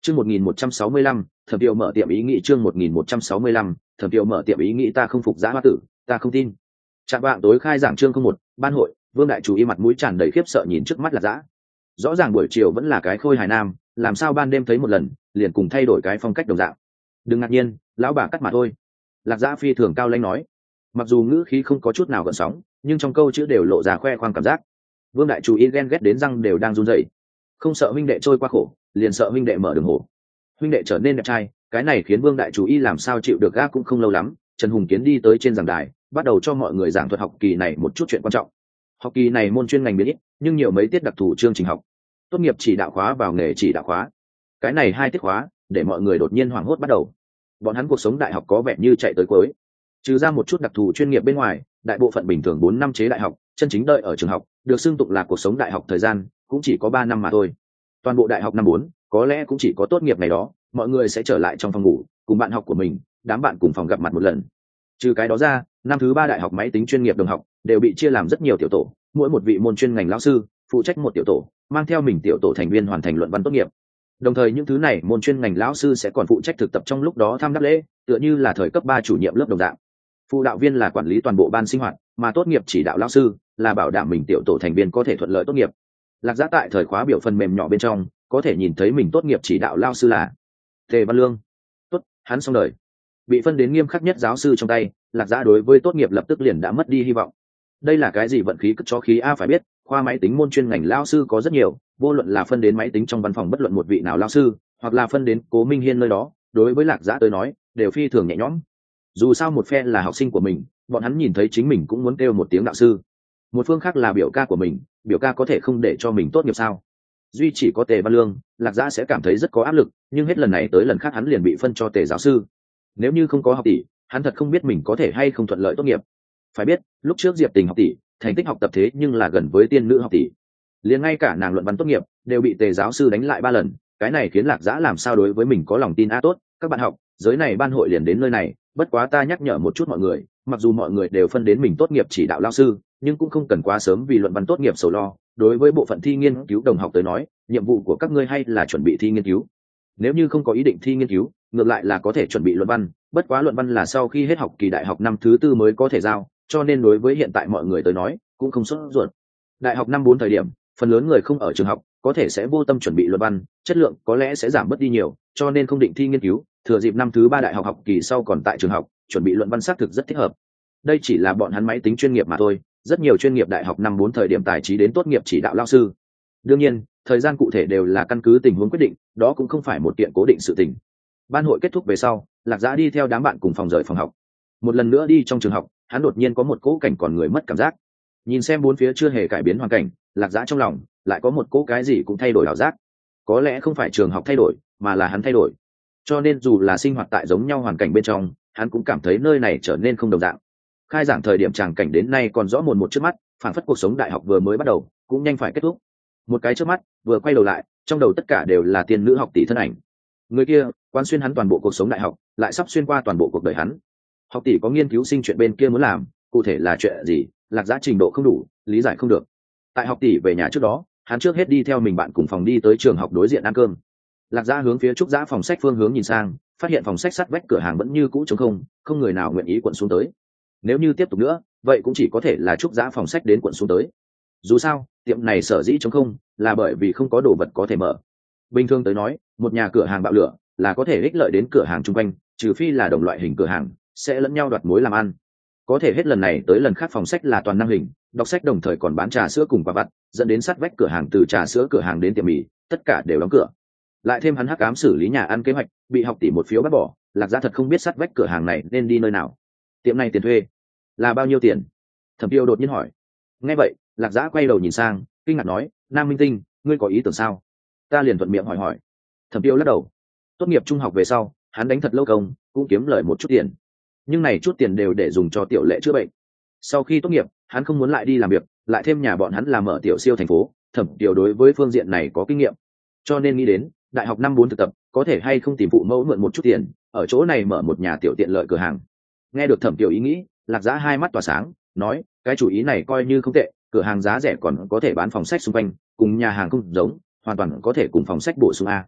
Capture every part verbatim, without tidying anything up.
Chương một nghìn một trăm sáu mươi lăm, Thẩm Tiêu mở tiệm ý nghĩ chương một nghìn một trăm sáu mươi lăm, Thẩm Tiêu mở tiệm ý nghĩ ta không phục Dã Hoa Tử, ta không tin. Trạng vạng tối khai giảng chương không một, ban hội, Vương đại chủ y mặt mũi tràn đầy khiếp sợ nhìn trước mắt là Dã. Rõ ràng buổi chiều vẫn là cái khôi hài nam, làm sao ban đêm thấy một lần, liền cùng thay đổi cái phong cách đồng dạng. Đừng ngạc nhiên, lão bà cắt mà thôi. Lạc Dã phi thường cao lãnh nói. Mặc dù ngữ khí không có chút nào gợn sóng, nhưng trong câu chữ đều lộ ra khoe khoang cảm giác. Vương đại chủ y ghen ghét đến răng đều đang run rẩy. Không sợ huynh đệ trôi qua khổ, liền sợ huynh đệ mở đường hổ. Huynh đệ trở nên đẹp trai, cái này khiến Vương đại chủ y làm sao chịu được gác cũng không lâu lắm. Trần Hùng Kiến đi tới trên giảng đài, bắt đầu cho mọi người giảng thuật học kỳ này một chút chuyện quan trọng. Học kỳ này môn chuyên ngành biến ít, nhưng nhiều mấy tiết đặc thù chương trình học. Tốt nghiệp chỉ đạo khóa vào nghề chỉ đạo khóa. Cái này hai tiết khóa, để mọi người đột nhiên hoảng hốt bắt đầu. Bọn hắn cuộc sống đại học có vẻ như chạy tới cuối. Trừ ra một chút đặc thù chuyên nghiệp bên ngoài, đại bộ phận bình thường bốn năm chế đại học, chân chính đợi ở trường học, được xưng tụng là cuộc sống đại học thời gian, cũng chỉ có ba năm mà thôi. Toàn bộ đại học năm bốn, có lẽ cũng chỉ có tốt nghiệp ngày đó, mọi người sẽ trở lại trong phòng ngủ, cùng bạn học của mình, đám bạn cùng phòng gặp mặt một lần. Trừ cái đó ra, năm thứ ba đại học máy tính chuyên nghiệp đồng học đều bị chia làm rất nhiều tiểu tổ, mỗi một vị môn chuyên ngành lão sư phụ trách một tiểu tổ, mang theo mình tiểu tổ thành viên hoàn thành luận văn tốt nghiệp. Đồng thời những thứ này môn chuyên ngành lão sư sẽ còn phụ trách thực tập trong lúc đó tham đáp lễ, tựa như là thời cấp ba chủ nhiệm lớp đồng dạng. Phụ đạo viên là quản lý toàn bộ ban sinh hoạt, mà tốt nghiệp chỉ đạo lão sư là bảo đảm mình tiểu tổ thành viên có thể thuận lợi tốt nghiệp. Lạc Dã tại thời khóa biểu phần mềm nhỏ bên trong có thể nhìn thấy mình tốt nghiệp chỉ đạo lão sư là Tề Văn Lương. Tốt, hắn xong đời. Bị phân đến nghiêm khắc nhất giáo sư trong tay, Lạc Dã đối với tốt nghiệp lập tức liền đã mất đi hy vọng. Đây là cái gì vận khí cất cho khí a phải biết, khoa máy tính môn chuyên ngành lão sư có rất nhiều, vô luận là phân đến máy tính trong văn phòng bất luận một vị nào lão sư, hoặc là phân đến Cố Minh Hiên nơi đó, đối với Lạc Dã tới nói, đều phi thường nhẹ nhõm. Dù sao một phe là học sinh của mình, bọn hắn nhìn thấy chính mình cũng muốn kêu một tiếng đạo sư. Một phương khác là biểu ca của mình, biểu ca có thể không để cho mình tốt nghiệp sao? Duy chỉ có Tề Văn Lương, Lạc Dã sẽ cảm thấy rất có áp lực, nhưng hết lần này tới lần khác hắn liền bị phân cho Tề giáo sư. Nếu như không có học tỷ, hắn thật không biết mình có thể hay không thuận lợi tốt nghiệp. Phải biết, lúc trước Diệp Tình học tỷ, thành tích học tập thế nhưng là gần với tiên nữ học tỷ. Liền ngay cả nàng luận văn tốt nghiệp đều bị Tề giáo sư đánh lại ba lần, cái này khiến Lạc Dã làm sao đối với mình có lòng tin a tốt, các bạn học, giới này ban hội liền đến nơi này, bất quá ta nhắc nhở một chút mọi người, mặc dù mọi người đều phân đến mình tốt nghiệp chỉ đạo lao sư, nhưng cũng không cần quá sớm vì luận văn tốt nghiệp sầu lo. Đối với bộ phận thi nghiên cứu đồng học tới nói, nhiệm vụ của các ngươi hay là chuẩn bị thi nghiên cứu. Nếu như không có ý định thi nghiên cứu, ngược lại là có thể chuẩn bị luận văn, bất quá luận văn là sau khi hết học kỳ đại học năm thứ tư mới có thể giao, cho nên đối với hiện tại mọi người tới nói cũng không sốt ruột. Đại học năm bốn thời điểm, phần lớn người không ở trường học, có thể sẽ vô tâm chuẩn bị luận văn, chất lượng có lẽ sẽ giảm bớt đi nhiều, cho nên không định thi nghiên cứu, thừa dịp năm thứ ba đại học học kỳ sau còn tại trường học, chuẩn bị luận văn xác thực rất thích hợp. Đây chỉ là bọn hắn máy tính chuyên nghiệp mà thôi, rất nhiều chuyên nghiệp đại học năm bốn thời điểm tài trí đến tốt nghiệp chỉ đạo lao sư. Đương nhiên, thời gian cụ thể đều là căn cứ tình huống quyết định, đó cũng không phải một kiện cố định sự tình. Ban hội kết thúc về sau, Lạc Dã đi theo đám bạn cùng phòng rời phòng học. Một lần nữa đi trong trường học, hắn đột nhiên có một cỗ cảnh còn người mất cảm giác. Nhìn xem bốn phía chưa hề cải biến hoàn cảnh, Lạc Dã trong lòng lại có một cỗ cái gì cũng thay đổi ảo giác. Có lẽ không phải trường học thay đổi, mà là hắn thay đổi. Cho nên dù là sinh hoạt tại giống nhau hoàn cảnh bên trong, hắn cũng cảm thấy nơi này trở nên không đồng dạng. Khai giảng thời điểm tràng cảnh đến nay còn rõ mồn một trước mắt, phảng phất cuộc sống đại học vừa mới bắt đầu, cũng nhanh phải kết thúc. Một cái trước mắt, vừa quay đầu lại, trong đầu tất cả đều là tiên nữ học tỷ thân ảnh. Người kia quan xuyên hắn toàn bộ cuộc sống đại học, lại sắp xuyên qua toàn bộ cuộc đời hắn. Học tỷ có nghiên cứu sinh chuyện bên kia muốn làm, cụ thể là chuyện gì, Lạc Dã trình độ không đủ, lý giải không được. Tại học tỷ về nhà trước đó, hắn trước hết đi theo mình bạn cùng phòng đi tới trường học đối diện ăn cơm. Lạc Dã hướng phía Trúc Dã phòng sách phương hướng nhìn sang, phát hiện phòng sách sắt vách cửa hàng vẫn như cũ trống không, không người nào nguyện ý quận xuống tới. Nếu như tiếp tục nữa, vậy cũng chỉ có thể là Trúc Dã phòng sách đến quận xuống tới. Dù sao, tiệm này sở dĩ trống không, là bởi vì không có đồ vật có thể mở. Bình thường tới nói, một nhà cửa hàng bạo lửa là có thể ích lợi đến cửa hàng chung quanh, trừ phi là đồng loại hình cửa hàng sẽ lẫn nhau đoạt mối làm ăn. Có thể hết lần này tới lần khác phòng sách là toàn năng hình, đọc sách đồng thời còn bán trà sữa cùng quả vặt, dẫn đến sát vách cửa hàng từ trà sữa cửa hàng đến tiệm mì, tất cả đều đóng cửa. Lại thêm hắn hắc ám xử lý nhà ăn kế hoạch, bị học tỷ một phiếu bắt bỏ, Lạc Dã thật không biết sát vách cửa hàng này nên đi nơi nào. Tiệm này tiền thuê là bao nhiêu tiền? Thẩm Tiêu đột nhiên hỏi. Nghe vậy, Lạc Dã quay đầu nhìn sang, kinh ngạc nói, Nam Minh Tinh, ngươi có ý tưởng sao? Ta liền thuận miệng hỏi hỏi. Thẩm Tiêu lắc đầu. Tốt nghiệp trung học về sau, hắn đánh thật lâu công, cũng kiếm lời một chút tiền, nhưng này chút tiền đều để dùng cho Tiểu Lệ chữa bệnh. Sau khi tốt nghiệp, hắn không muốn lại đi làm việc, lại thêm nhà bọn hắn làm mở tiểu siêu thành phố, Thẩm Tiêu đối với phương diện này có kinh nghiệm, cho nên nghĩ đến đại học năm bốn thực tập có thể hay không tìm phụ mẫu mượn một chút tiền, ở chỗ này mở một nhà tiểu tiện lợi cửa hàng. Nghe được Thẩm Tiêu ý nghĩ, Lạc Dã hai mắt tỏa sáng, nói, cái chủ ý này coi như không tệ, cửa hàng giá rẻ còn có thể bán phòng sách xung quanh, cùng nhà hàng không giống, hoàn toàn có thể cùng phòng sách bổ sung a.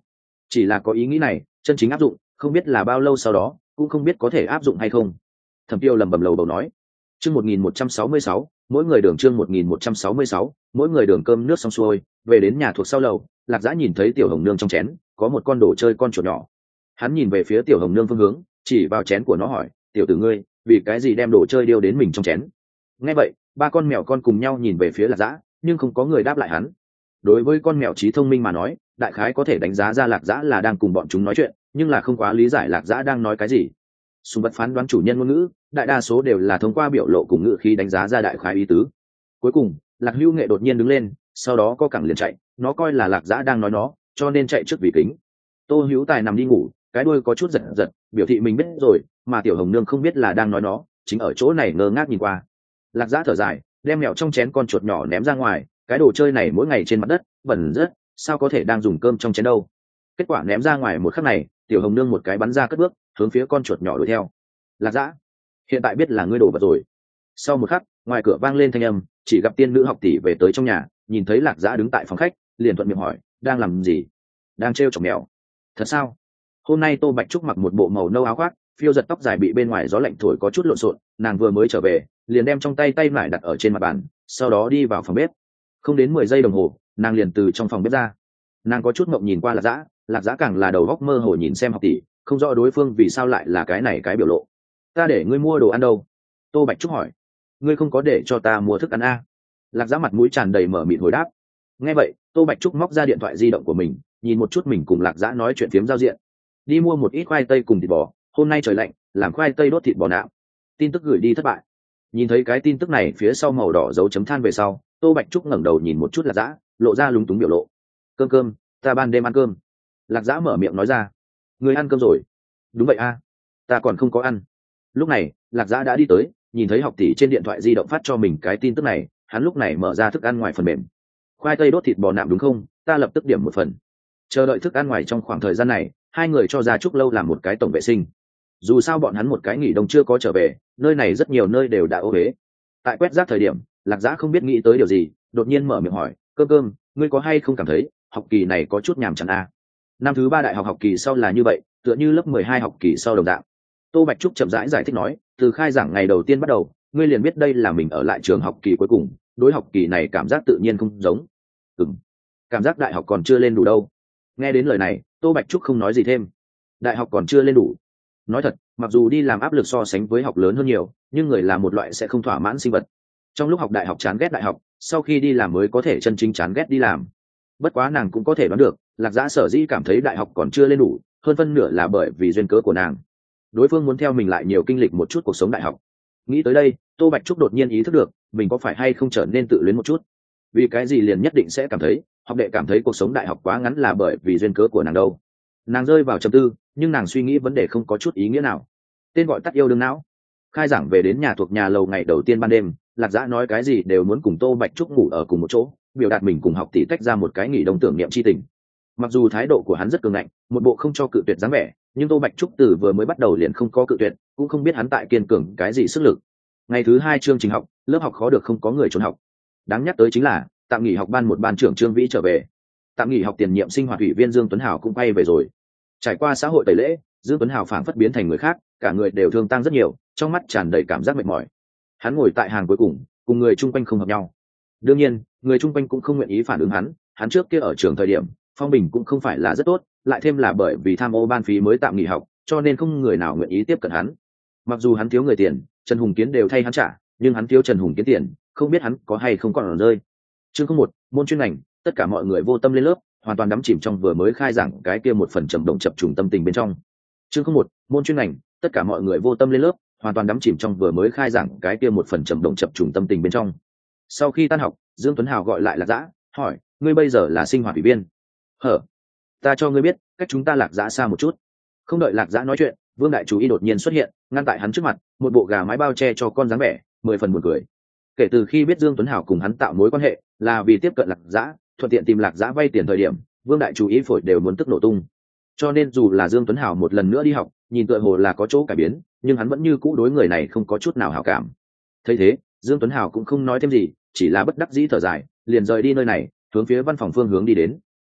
chỉ là có ý nghĩ này chân chính áp dụng không biết là bao lâu sau đó, cũng không biết có thể áp dụng hay không. Thẩm Tiêu lầm bầm lầu bầu nói. Chương một nghìn một trăm sáu mươi sáu, mỗi người đường chương một nghìn một trăm sáu mươi sáu, mỗi người đường cơm nước xong xuôi, về đến nhà thuộc sau lầu, Lạc Dã nhìn thấy Tiểu Hồng Nương trong chén có một con đồ chơi con chuột nhỏ. Hắn nhìn về phía Tiểu Hồng Nương phương hướng, chỉ vào chén của nó hỏi, "Tiểu tử ngươi, vì cái gì đem đồ chơi điêu đến mình trong chén?" Nghe vậy, ba con mèo con cùng nhau nhìn về phía Lạc Dã, nhưng không có người đáp lại hắn. Đối với con mèo trí thông minh mà nói, đại khái có thể đánh giá ra Lạc Dã là đang cùng bọn chúng nói chuyện, nhưng là không quá lý giải Lạc Dã đang nói cái gì. Sùng vật phán đoán chủ nhân ngôn ngữ, đại đa số đều là thông qua biểu lộ cùng ngữ khí đánh giá ra đại khái ý tứ. Cuối cùng, Lạc Hữu Nghệ đột nhiên đứng lên, sau đó có cẳng liền chạy, nó coi là Lạc Dã đang nói nó, cho nên chạy trước vì kính. Tô Hữu Tài nằm đi ngủ, cái đuôi có chút giật giật, biểu thị mình biết rồi, mà Tiểu Hồng Nương không biết là đang nói nó, chính ở chỗ này ngơ ngác nhìn qua. Lạc Dã thở dài, đem mèo trong chén con chuột nhỏ ném ra ngoài, cái đồ chơi này mỗi ngày trên mặt đất bẩn rất, sao có thể đang dùng cơm trong chén đâu. Kết quả ném ra ngoài một khắc này, Tiểu Hồng Nương một cái bắn ra cất bước hướng phía con chuột nhỏ đuổi theo. Lạc Dã, hiện tại biết là ngươi đổ vật rồi. Sau một khắc, ngoài cửa vang lên thanh âm, chỉ gặp tiên nữ học tỷ về tới trong nhà, nhìn thấy Lạc Dã đứng tại phòng khách, liền thuận miệng hỏi, đang làm gì? Đang trêu chọc mèo. Thật sao? Hôm nay Tô Bạch Trúc mặc một bộ màu nâu áo khoác, phiêu giật tóc dài bị bên ngoài gió lạnh thổi có chút lộn xộn, nàng vừa mới trở về, liền đem trong tay tay lại đặt ở trên mặt bàn, sau đó đi vào phòng bếp. Không đến mười giây đồng hồ, nàng liền từ trong phòng bếp ra. Nàng có chút mộng nhìn qua Lạc Dã, Lạc Dã càng là đầu góc mơ hồ nhìn xem học tỷ, không rõ đối phương vì sao lại là cái này cái biểu lộ. Ta để ngươi mua đồ ăn đâu? Tô Bạch Trúc hỏi. Ngươi không có để cho ta mua thức ăn a? Lạc Dã mặt mũi tràn đầy mở mịt hồi đáp. Nghe vậy, Tô Bạch Trúc móc ra điện thoại di động của mình, nhìn một chút mình cùng Lạc Dã nói chuyện phiếm giao diện. Đi mua một ít khoai tây cùng thịt bò, hôm nay trời lạnh, làm khoai tây đốt thịt bò nạo. Tin tức gửi đi thất bại. Nhìn thấy cái tin tức này phía sau màu đỏ dấu chấm than về sau, Tô Bạch Trúc ngẩng đầu nhìn một chút Lạc Dã, lộ ra lúng túng biểu lộ. Cơm cơm, ta ban đêm ăn cơm. Lạc Dã mở miệng nói ra. Người ăn cơm rồi? Đúng vậy a, ta còn không có ăn. Lúc này, Lạc Dã đã đi tới, nhìn thấy học tỷ trên điện thoại di động phát cho mình cái tin tức này, hắn lúc này mở ra thức ăn ngoài phần mềm. Khoai tây đốt thịt bò nạm đúng không? Ta lập tức điểm một phần. Chờ đợi thức ăn ngoài trong khoảng thời gian này, hai người cho Gia Trúc lâu làm một cái tổng vệ sinh. Dù sao bọn hắn một cái nghỉ đông chưa có trở về, nơi này rất nhiều nơi đều đã ô uế. Tại quét rác thời điểm, Lạc Dã không biết nghĩ tới điều gì, đột nhiên mở miệng hỏi, cơm cơm, ngươi có hay không cảm thấy học kỳ này có chút nhàm chán à? Năm thứ ba đại học học kỳ sau là như vậy, tựa như lớp mười hai học kỳ sau đồng dạng. Tô Bạch Trúc chậm rãi giải, giải thích nói, từ khai giảng ngày đầu tiên bắt đầu, ngươi liền biết đây là mình ở lại trường học kỳ cuối cùng, đối học kỳ này cảm giác tự nhiên không giống. Ừm, cảm giác đại học còn chưa lên đủ đâu. Nghe đến lời này, Tô Bạch Trúc không nói gì thêm. Đại học còn chưa lên đủ. Nói thật, mặc dù đi làm áp lực so sánh với học lớn hơn nhiều, nhưng người là một loại sẽ không thỏa mãn sinh vật. Trong lúc học đại học chán ghét đại học, sau khi đi làm mới có thể chân chính chán ghét đi làm. Bất quá nàng cũng có thể đoán được, Lạc Dã sở dĩ cảm thấy đại học còn chưa lên đủ, hơn phân nửa là bởi vì duyên cớ của nàng. Đối phương muốn theo mình lại nhiều kinh lịch một chút cuộc sống đại học. Nghĩ tới đây, Tô Bạch Trúc đột nhiên ý thức được, mình có phải hay không trở nên tự luyến một chút. Vì cái gì liền nhất định sẽ cảm thấy, học đệ cảm thấy cuộc sống đại học quá ngắn là bởi vì duyên cớ của nàng đâu. Nàng rơi vào trầm tư, nhưng nàng suy nghĩ vấn đề không có chút ý nghĩa nào. Tên gọi tắt yêu đương não. Khai giảng về đến nhà thuộc nhà lầu ngày đầu tiên ban đêm, Lạc Dã nói cái gì đều muốn cùng Tô Bạch Trúc ngủ ở cùng một chỗ, biểu đạt mình cùng học tỷ tách ra một cái nghỉ đông tưởng niệm chi tình. Mặc dù thái độ của hắn rất cường ngạnh, một bộ không cho cự tuyệt dáng vẻ, nhưng Tô Bạch Trúc từ vừa mới bắt đầu liền không có cự tuyệt, cũng không biết hắn tại kiên cường cái gì sức lực. Ngày thứ hai chương trình học, lớp học khó được không có người trốn học. Đáng nhắc tới chính là tạm nghỉ học ban một ban trưởng Trương Vĩ trở về, tạm nghỉ học tiền nhiệm sinh hoạt ủy viên Dương Tuấn Hào cũng quay về rồi. Trải qua xã hội tẩy lễ, Dương Tuấn Hào phảng phất biến thành người khác, cả người đều thương tăng rất nhiều, trong mắt tràn đầy cảm giác mệt mỏi. Hắn ngồi tại hàng cuối cùng, cùng người chung quanh không hợp nhau. Đương nhiên, người chung quanh cũng không nguyện ý phản ứng hắn, hắn trước kia ở trường thời điểm, phong bình cũng không phải là rất tốt, lại thêm là bởi vì tham ô ban phí mới tạm nghỉ học, cho nên không người nào nguyện ý tiếp cận hắn. Mặc dù hắn thiếu người tiền, Trần Hùng Kiến đều thay hắn trả, nhưng hắn thiếu Trần Hùng Kiến tiền, không biết hắn có hay không còn ở rơi. Chương không một, môn chuyên ngành, tất cả mọi người vô tâm lên lớp, hoàn toàn đắm chìm trong vừa mới khai giảng cái kia một phần trầm động chập trùng tâm tình bên trong. Chương không một, môn chuyên ngành, tất cả mọi người vô tâm lên lớp, hoàn toàn đắm chìm trong vừa mới khai giảng cái kia một phần trầm động chập trùng tâm tình bên trong. Sau khi tan học, Dương Tuấn Hào gọi lại Lạc Dã, hỏi, ngươi bây giờ là sinh hoạt ủy viên? Hở? Ta cho ngươi biết, cách chúng ta Lạc Dã xa một chút. Không đợi Lạc Dã nói chuyện, Vương Đại Chú Ý đột nhiên xuất hiện, ngăn tại hắn trước mặt, một bộ gà mái bao che cho con dáng vẻ, mười phần buồn cười. Kể từ khi biết Dương Tuấn Hào cùng hắn tạo mối quan hệ, là vì tiếp cận Lạc Dã, thuận tiện tìm Lạc Dã vay tiền thời điểm, Vương Đại Chú Ý phổi đều muốn tức nổ tung. Cho nên dù là Dương Tuấn Hào một lần nữa đi học, nhìn tựa hồ là có chỗ cải biến, nhưng hắn vẫn như cũ đối người này không có chút nào hảo cảm. Thấy thế, Dương Tuấn Hào cũng không nói thêm gì, chỉ là bất đắc dĩ thở dài, liền rời đi nơi này, hướng phía văn phòng phương hướng đi đến.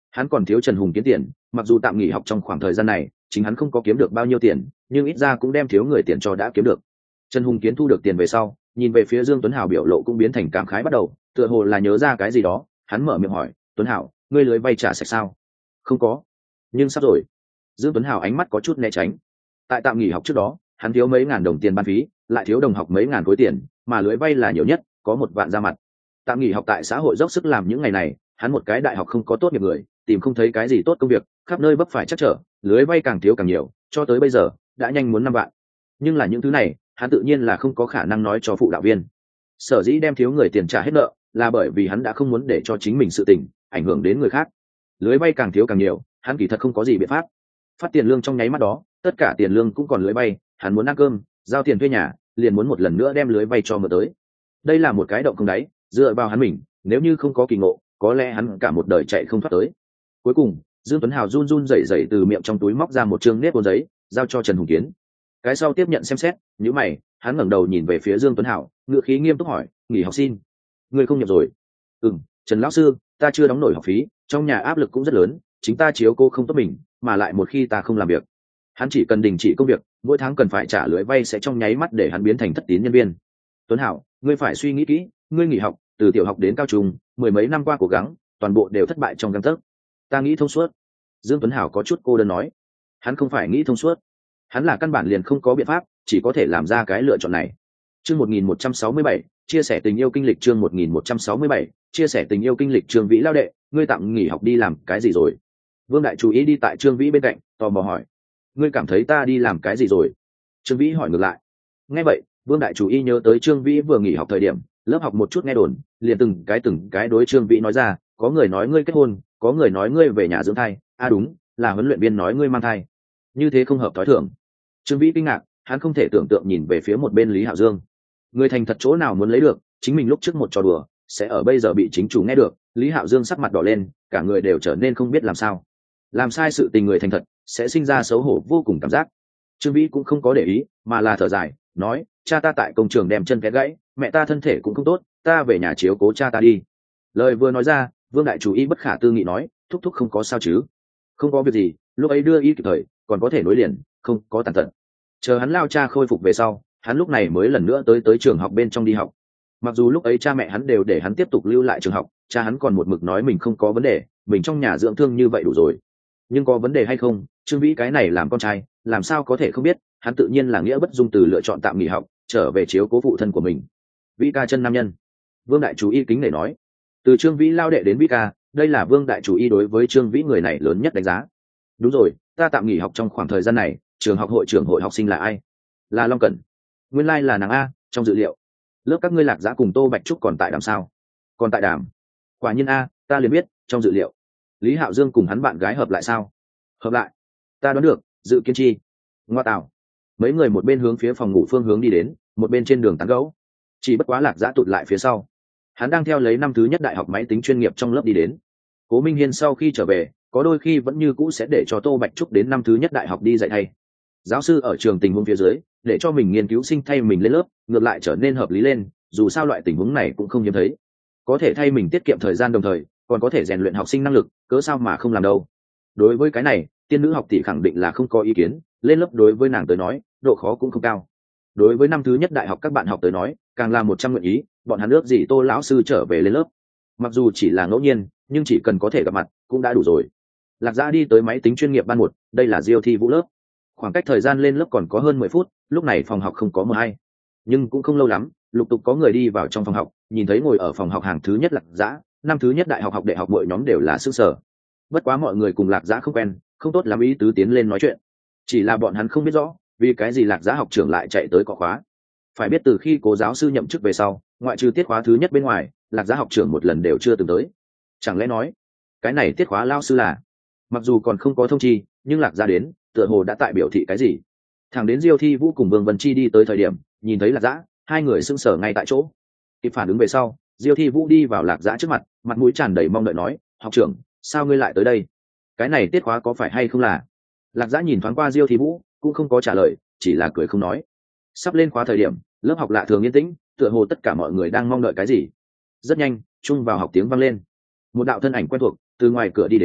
Hắn còn thiếu Trần Hùng Kiến tiền, mặc dù tạm nghỉ học trong khoảng thời gian này chính hắn không có kiếm được bao nhiêu tiền, nhưng ít ra cũng đem thiếu người tiền cho đã kiếm được. Trần Hùng Kiến thu được tiền về sau, nhìn về phía Dương Tuấn Hào, biểu lộ cũng biến thành cảm khái bắt đầu, tựa hồ là nhớ ra cái gì đó, hắn mở miệng hỏi, Tuấn Hào, ngươi lưới vay trả sạch sao? Không có, nhưng sắp rồi. Dương Tuấn Hào ánh mắt có chút né tránh. Tại tạm nghỉ học trước đó, hắn thiếu mấy ngàn đồng tiền ban phí, lại thiếu đồng học mấy ngàn khối tiền, mà lưới vay là nhiều nhất, có một vạn ra mặt. Tạm nghỉ học tại xã hội dốc sức làm những ngày này, hắn một cái đại học không có tốt nghiệp người, tìm không thấy cái gì tốt công việc, khắp nơi vấp phải chắc trở, lưới vay càng thiếu càng nhiều, cho tới bây giờ đã nhanh muốn năm vạn. Nhưng là những thứ này, hắn tự nhiên là không có khả năng nói cho phụ đạo viên. Sở dĩ đem thiếu người tiền trả hết nợ, là bởi vì hắn đã không muốn để cho chính mình sự tình ảnh hưởng đến người khác. Lưới vay càng thiếu càng nhiều, hắn kỳ thật không có gì biện pháp. Phát tiền lương trong nháy mắt đó, tất cả tiền lương cũng còn lưới vay, hắn muốn ăn cơm, giao tiền thuê nhà, liền muốn một lần nữa đem lưới vay cho mượn tới. Đây là một cái động không đáy, dựa vào hắn mình, nếu như không có kỳ ngộ, có lẽ hắn cả một đời chạy không thoát tới. Cuối cùng, Dương Tuấn Hào run run rẩy rẩy từ miệng trong túi móc ra một chương nếp cuốn giấy, giao cho Trần Hùng Kiến. Cái sau tiếp nhận xem xét, nhíu mày, hắn ngẩng đầu nhìn về phía Dương Tuấn Hào, ngựa khí nghiêm túc hỏi, nghỉ học xin, ngươi không nhập rồi? Ừm, Trần lão sư, ta chưa đóng nổi học phí, trong nhà áp lực cũng rất lớn, chính ta chiếu cô không tốt mình, mà lại một khi ta không làm việc, hắn chỉ cần đình chỉ công việc, mỗi tháng cần phải trả lưới vay sẽ trong nháy mắt để hắn biến thành thất tín nhân viên. Tuấn Hảo, ngươi phải suy nghĩ kỹ, ngươi nghỉ học, từ tiểu học đến cao trung, mười mấy năm qua cố gắng, toàn bộ đều thất bại trong gang tấc. Ta nghĩ thông suốt. Dương Tuấn Hảo có chút cô đơn nói. Hắn không phải nghĩ thông suốt, hắn là căn bản liền không có biện pháp, chỉ có thể làm ra cái lựa chọn này. Chương một nghìn một trăm sáu mươi bảy, chia sẻ tình yêu kinh lịch. Chương một nghìn một trăm sáu mươi bảy, chia sẻ tình yêu kinh lịch. Trương Vĩ lao đệ, ngươi tạm nghỉ học đi làm cái gì rồi? Vương Đại chú ý đi tại Trương Vĩ bên cạnh, tò mò hỏi. Ngươi cảm thấy ta đi làm cái gì rồi? Trương Vĩ hỏi ngược lại. Nghe vậy, Vương Đại chú ý nhớ tới Trương Vĩ vừa nghỉ học thời điểm, lớp học một chút nghe đồn, liền từng cái từng cái đối Trương Vĩ nói ra, có người nói ngươi kết hôn, có người nói ngươi về nhà dưỡng thai, à đúng, là huấn luyện viên nói ngươi mang thai. Như thế không hợp thói thường. Trương Vĩ kinh ngạc, hắn không thể tưởng tượng nhìn về phía một bên Lý Hạo Dương. Người thành thật chỗ nào muốn lấy được, chính mình lúc trước một trò đùa, sẽ ở bây giờ bị chính chủ nghe được. Lý Hạo Dương sắc mặt đỏ lên, cả người đều trở nên không biết làm sao. Làm sai sự tình người thành thật sẽ sinh ra xấu hổ vô cùng cảm giác. Trương Vĩ cũng không có để ý, mà là thở dài, nói, cha ta tại công trường đem chân té gãy, mẹ ta thân thể cũng không tốt, ta về nhà chiếu cố cha ta đi. Lời vừa nói ra, Vương Đại chú ý bất khả tư nghị nói, thúc thúc không có sao chứ? Không có việc gì, lúc ấy đưa y kịp thời, còn có thể nối liền, không có tàn tật. Chờ hắn lao cha khôi phục về sau, hắn lúc này mới lần nữa tới tới trường học bên trong đi học. Mặc dù lúc ấy cha mẹ hắn đều để hắn tiếp tục lưu lại trường học, cha hắn còn một mực nói mình không có vấn đề, mình trong nhà dưỡng thương như vậy đủ rồi. Nhưng có vấn đề hay không, Trương Vĩ cái này làm con trai, làm sao có thể không biết, hắn tự nhiên là nghĩa bất dung từ lựa chọn tạm nghỉ học, trở về chiếu cố phụ thân của mình. Vĩ ca chân nam nhân. Vương Đại chú ý kính để nói. Từ Trương Vĩ lao đệ đến Vĩ ca, đây là Vương Đại chú ý đối với Trương Vĩ người này lớn nhất đánh giá. Đúng rồi, ta tạm nghỉ học trong khoảng thời gian này, trường học hội trưởng hội học sinh là ai? Là Long Cẩn. Nguyên lai like là nàng a, trong dự liệu. Lớp các ngươi Lạc Giã cùng Tô Bạch Trúc còn tại đàm sao? Còn tại đàm. Quả nhiên a, ta liền biết, trong dự liệu. Lý Hạo Dương cùng hắn bạn gái hợp lại sao? Hợp lại. Ta đoán được, dự kiến chi. Ngoa tạo. Mấy người một bên hướng phía phòng ngủ phương hướng đi đến, một bên trên đường tán gẫu. Chỉ bất quá Lạc Giã tụt lại phía sau. Hắn đang theo lấy năm thứ nhất đại học máy tính chuyên nghiệp trong lớp đi đến. Cố Minh Hiên sau khi trở về, có đôi khi vẫn như cũ sẽ để cho Tô Bạch Trúc đến năm thứ nhất đại học đi dạy thay. Giáo sư ở trường tình huống phía dưới, để cho mình nghiên cứu sinh thay mình lên lớp, ngược lại trở nên hợp lý lên, dù sao loại tình huống này cũng không hiếm thấy. Có thể thay mình tiết kiệm thời gian đồng thời, còn có thể rèn luyện học sinh năng lực, cớ sao mà không làm đâu. Đối với cái này, tiên nữ học tỷ khẳng định là không có ý kiến, lên lớp đối với nàng tới nói, độ khó cũng không cao. Đối với năm thứ nhất đại học các bạn học tới nói, càng là một trăm nguyện ý, bọn hắn ước gì Tô lão sư trở về lên lớp. Mặc dù chỉ là ngẫu nhiên, nhưng chỉ cần có thể gặp mặt, cũng đã đủ rồi. Lạc Giã đi tới máy tính chuyên nghiệp ban một, đây là Diêu Thi Vũ lớp. Khoảng cách thời gian lên lớp còn có hơn mười phút, lúc này phòng học không có mờ hay, nhưng cũng không lâu lắm, lục tục có người đi vào trong phòng học, nhìn thấy ngồi ở phòng học hàng thứ nhất Lạc Giã, năm thứ nhất đại học học đại học mỗi nhóm đều là sức sở. Bất quá mọi người cùng Lạc Giã không quen, không tốt lắm ý tứ tiến lên nói chuyện. Chỉ là bọn hắn không biết rõ, vì cái gì Lạc Giã học trưởng lại chạy tới cọ khóa. Phải biết từ khi Cố giáo sư nhậm chức về sau, ngoại trừ tiết khóa thứ nhất bên ngoài, Lạc Giã học trưởng một lần đều chưa từng tới. Chẳng lẽ nói, cái này tiết khóa lao sư là, mặc dù còn không có thông chi, nhưng Lạc Giã đến, tựa hồ đã tại biểu thị cái gì. Thằng đến Diêu Thi Vũ cùng Vương Vân Chi đi tới thời điểm, nhìn thấy Lạc Giã, hai người sững sờ ngay tại chỗ. Kịp phản ứng về sau, Diêu Thi Vũ đi vào Lạc Giã trước mặt, mặt mũi tràn đầy mong đợi nói, học trưởng, sao ngươi lại tới đây? Cái này tiết khóa có phải hay không là? Lạc Giã nhìn thoáng qua Diêu Thi Vũ, cũng không có trả lời, chỉ là cười không nói. Sắp lên khóa thời điểm, lớp học lạ thường yên tĩnh, tựa hồ tất cả mọi người đang mong đợi cái gì. Rất nhanh, chung vào học tiếng vang lên. Một đạo thân ảnh quen thuộc từ ngoài cửa đi đến,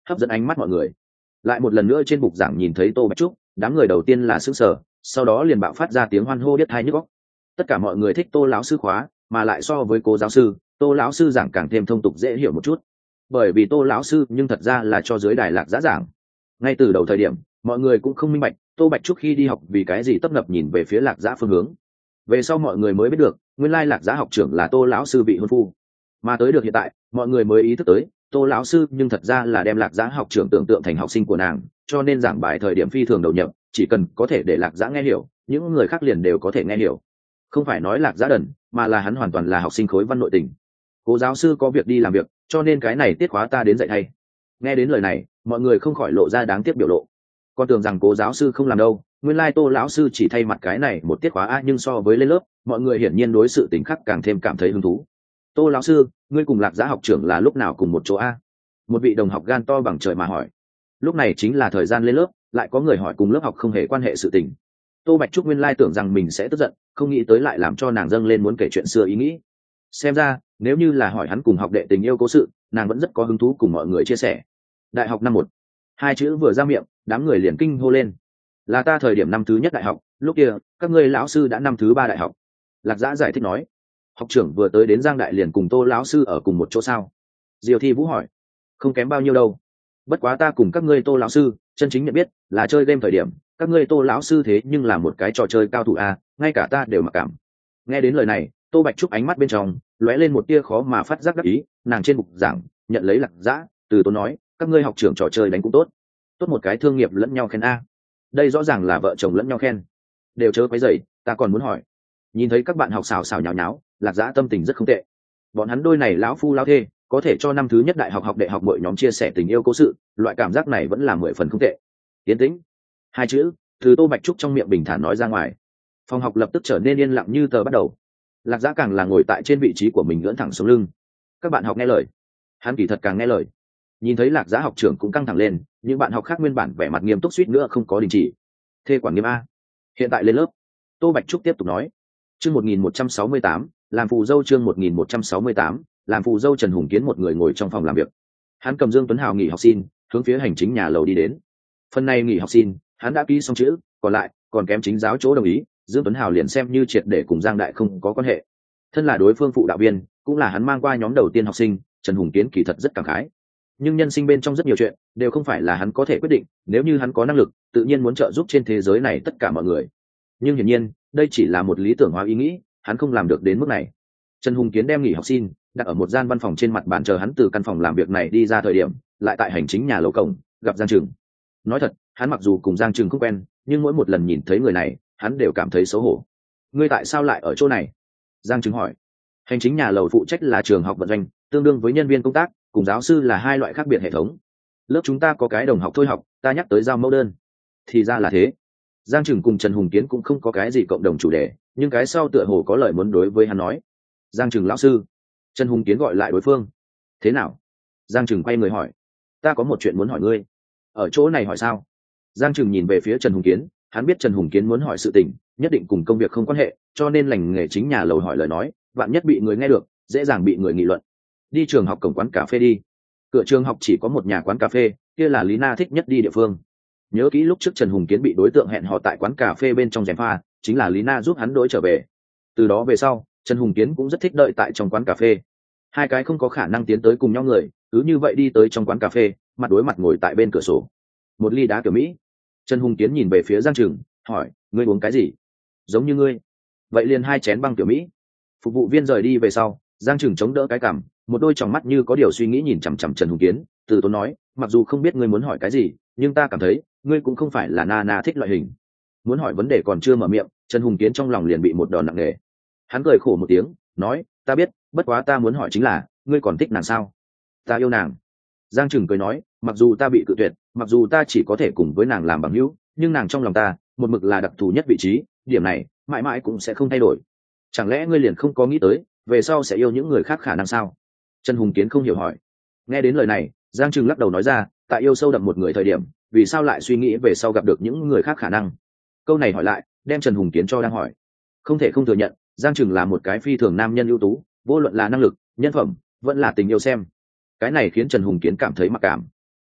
hấp dẫn ánh mắt mọi người. Lại một lần nữa trên bục giảng nhìn thấy Tô Bạch Trúc, đám người đầu tiên là sững sờ, sau đó liền bạo phát ra tiếng hoan hô biết tai nhức óc. Tất cả mọi người thích Tô lão sư khóa, mà lại so với Cố giáo sư, Tô lão sư giảng càng thêm thông tục dễ hiểu một chút. Bởi vì Tô lão sư nhưng thật ra là cho dưới đài lạc giá giảng. Ngay từ đầu thời điểm, mọi người cũng không minh bạch, Tô Bạch Trúc khi đi học vì cái gì tấp nập nhìn về phía lạc giá phương hướng. Về sau mọi người mới biết được, nguyên lai lạc giá học trưởng là Tô lão sư bị hôn phu. Mà tới được hiện tại, mọi người mới ý thức tới, Tô lão sư nhưng thật ra là đem lạc giá học trưởng tưởng tượng thành học sinh của nàng, cho nên giảng bài thời điểm phi thường đầu nhập, chỉ cần có thể để lạc giá nghe hiểu, những người khác liền đều có thể nghe hiểu. Không phải nói lạc giá đần, mà là hắn hoàn toàn là học sinh khối văn nội tình. Cố giáo sư có việc đi làm việc, cho nên cái này tiết khóa ta đến dạy thay. Nghe đến lời này, mọi người không khỏi lộ ra đáng tiếc biểu lộ. Con tưởng rằng Cố giáo sư không làm đâu, nguyên lai Tô lão sư chỉ thay mặt cái này một tiết khóa a, nhưng so với lên lớp, mọi người hiển nhiên đối sự tình khác càng thêm cảm thấy hứng thú. Tô lão sư, ngươi cùng lạc giá học trưởng là lúc nào cùng một chỗ a? Một vị đồng học gan to bằng trời mà hỏi. Lúc này chính là thời gian lên lớp, lại có người hỏi cùng lớp học không hề quan hệ sự tình. Tô Bạch Trúc nguyên lai tưởng rằng mình sẽ tức giận, không nghĩ tới lại làm cho nàng dâng lên muốn kể chuyện xưa ý nghĩ. Xem ra nếu như là hỏi hắn cùng học đệ tình yêu cố sự, nàng vẫn rất có hứng thú cùng mọi người chia sẻ. Đại học năm một, hai chữ vừa ra miệng, đám người liền kinh hô lên. Là ta thời điểm năm thứ nhất đại học, lúc kia các ngươi lão sư đã năm thứ ba đại học. Lạc Dã giải thích nói. Học trưởng vừa tới đến Giang Đại liền cùng Tô lão sư ở cùng một chỗ sao? Diều Thi Vũ hỏi. Không kém bao nhiêu đâu. Bất quá ta cùng các ngươi Tô lão sư chân chính nhận biết là chơi game thời điểm, các ngươi Tô lão sư thế nhưng là một cái trò chơi cao thủ a, ngay cả ta đều mặc cảm. Nghe đến lời này, Tô Bạch Trúc ánh mắt bên trong lóe lên một tia khó mà phát giác đắc ý, nàng trên bục giảng nhận lấy Lạc Dã, từ tốn nói, các ngươi học trưởng trò chơi đánh cũng tốt, tốt một cái thương nghiệp lẫn nhau khen a. Đây rõ ràng là vợ chồng lẫn nhau khen. Đều chớ quấy rầy, ta còn muốn hỏi. Nhìn thấy các bạn học xào xào nháo nháo, Lạc Dã tâm tình rất không tệ. Bọn hắn đôi này lão phu lão thê, có thể cho năm thứ nhất đại học học đệ học mọi nhóm chia sẻ tình yêu cố sự, loại cảm giác này vẫn là mười phần không tệ. Yên tĩnh. Hai chữ từ Tô Bạch Trúc trong miệng bình thản nói ra ngoài. Phòng học lập tức trở nên yên lặng như tờ bắt đầu. Lạc Dã càng là ngồi tại trên vị trí của mình ngưỡng thẳng sống lưng. Các bạn học nghe lời. Hắn kỳ thật càng nghe lời. Nhìn thấy Lạc Dã học trưởng cũng căng thẳng lên, những bạn học khác nguyên bản vẻ mặt nghiêm túc suýt nữa không có đình chỉ. Thê quản nghiêm a. Hiện tại lên lớp. Tô Bạch Trúc tiếp tục nói. Chương một nghìn một trăm sáu mươi tám, làm phù dâu chương một nghìn một trăm sáu mươi tám, làm phù dâu Trần Hùng Kiến một người ngồi trong phòng làm việc. Hắn cầm Dương Tuấn Hào nghỉ học xin, hướng phía hành chính nhà lầu đi đến. Phần này nghỉ học xin, hắn đã ký xong chữ, còn lại còn kém chính giáo chỗ đồng ý, Dương Tuấn Hào liền xem như triệt để cùng Giang Đại không có quan hệ. Thân là đối phương phụ đạo viên, cũng là hắn mang qua nhóm đầu tiên học sinh, Trần Hùng Kiến kỳ thật rất cảm khái. Nhưng nhân sinh bên trong rất nhiều chuyện đều không phải là hắn có thể quyết định, nếu như hắn có năng lực, tự nhiên muốn trợ giúp trên thế giới này tất cả mọi người. Nhưng hiển nhiên, đây chỉ là một lý tưởng hóa ý nghĩ, hắn không làm được đến mức này. Trần Hùng Kiến đem nghỉ học xin đặt ở một gian văn phòng trên mặt bàn chờ hắn từ căn phòng làm việc này đi ra thời điểm, lại tại hành chính nhà lầu cổng gặp Giang Trừng. Nói thật, hắn mặc dù cùng Giang Trừng không quen, nhưng mỗi một lần nhìn thấy người này, hắn đều cảm thấy xấu hổ. Ngươi tại sao lại ở chỗ này? Giang Trừng hỏi. Hành chính nhà lầu phụ trách là trường học vận doanh, tương đương với nhân viên công tác, cùng giáo sư là hai loại khác biệt hệ thống. Lớp chúng ta có cái đồng học thôi học, ta nhắc tới giao mẫu đơn. Thì ra là thế. Giang Trừng cùng Trần Hùng Kiến cũng không có cái gì cộng đồng chủ đề, nhưng cái sau tựa hồ có lời muốn đối với hắn nói. Giang Trừng lão sư. Trần Hùng Kiến gọi lại đối phương. Thế nào? Giang Trừng quay người hỏi. Ta có một chuyện muốn hỏi ngươi. Ở chỗ này hỏi sao? Giang Trừng nhìn về phía Trần Hùng Kiến, hắn biết Trần Hùng Kiến muốn hỏi sự tình, nhất định cùng công việc không quan hệ, cho nên lành nghề chính nhà lầu hỏi lời nói, vạn nhất bị người nghe được, dễ dàng bị người nghị luận. Đi trường học cổng quán cà phê đi. Cửa trường học chỉ có một nhà quán cà phê, kia là Lý Na thích nhất đi địa phương. Nhớ kỹ lúc trước Trần Hùng Kiến bị đối tượng hẹn hò tại quán cà phê bên trong gièm pha, chính là Lý Na giúp hắn đổi trở về. Từ đó về sau, Trần Hùng Kiến cũng rất thích đợi tại trong quán cà phê. Hai cái không có khả năng tiến tới cùng nhau người, cứ như vậy đi tới trong quán cà phê, mặt đối mặt ngồi tại bên cửa sổ. Một ly đá kiểu Mỹ. Trần Hùng Kiến nhìn về phía Giang Trừng, hỏi, ngươi uống cái gì? Giống như ngươi. Vậy liền hai chén băng kiểu Mỹ. Phục vụ viên rời đi về sau, Giang Trừng chống đỡ cái cằm, một đôi tròng mắt như có điều suy nghĩ nhìn chằm chằm Trần Hùng Kiến, từ tốn nói, mặc dù không biết ngươi muốn hỏi cái gì, nhưng ta cảm thấy ngươi cũng không phải là na na thích loại hình. Muốn hỏi vấn đề còn chưa mở miệng, Trần Hùng Kiến trong lòng liền bị một đòn nặng nề. Hắn cười khổ một tiếng, nói, ta biết, bất quá ta muốn hỏi chính là, ngươi còn thích nàng sao? Ta yêu nàng. Giang Trừng cười nói, mặc dù ta bị cự tuyệt, mặc dù ta chỉ có thể cùng với nàng làm bằng hữu, nhưng nàng trong lòng ta một mực là đặc thù nhất vị trí, điểm này mãi mãi cũng sẽ không thay đổi. Chẳng lẽ ngươi liền không có nghĩ tới về sau sẽ yêu những người khác khả năng sao? Trần Hùng Kiến không hiểu hỏi. Nghe đến lời này, Giang Trừng lắc đầu nói ra, tại yêu sâu đậm một người thời điểm, vì sao lại suy nghĩ về sau gặp được những người khác khả năng? Câu này hỏi lại, đem Trần Hùng Kiến cho đang hỏi. Không thể không thừa nhận, Giang Trừng là một cái phi thường nam nhân ưu tú, vô luận là năng lực, nhân phẩm, vẫn là tình yêu xem. Cái này khiến Trần Hùng Kiến cảm thấy mặc cảm.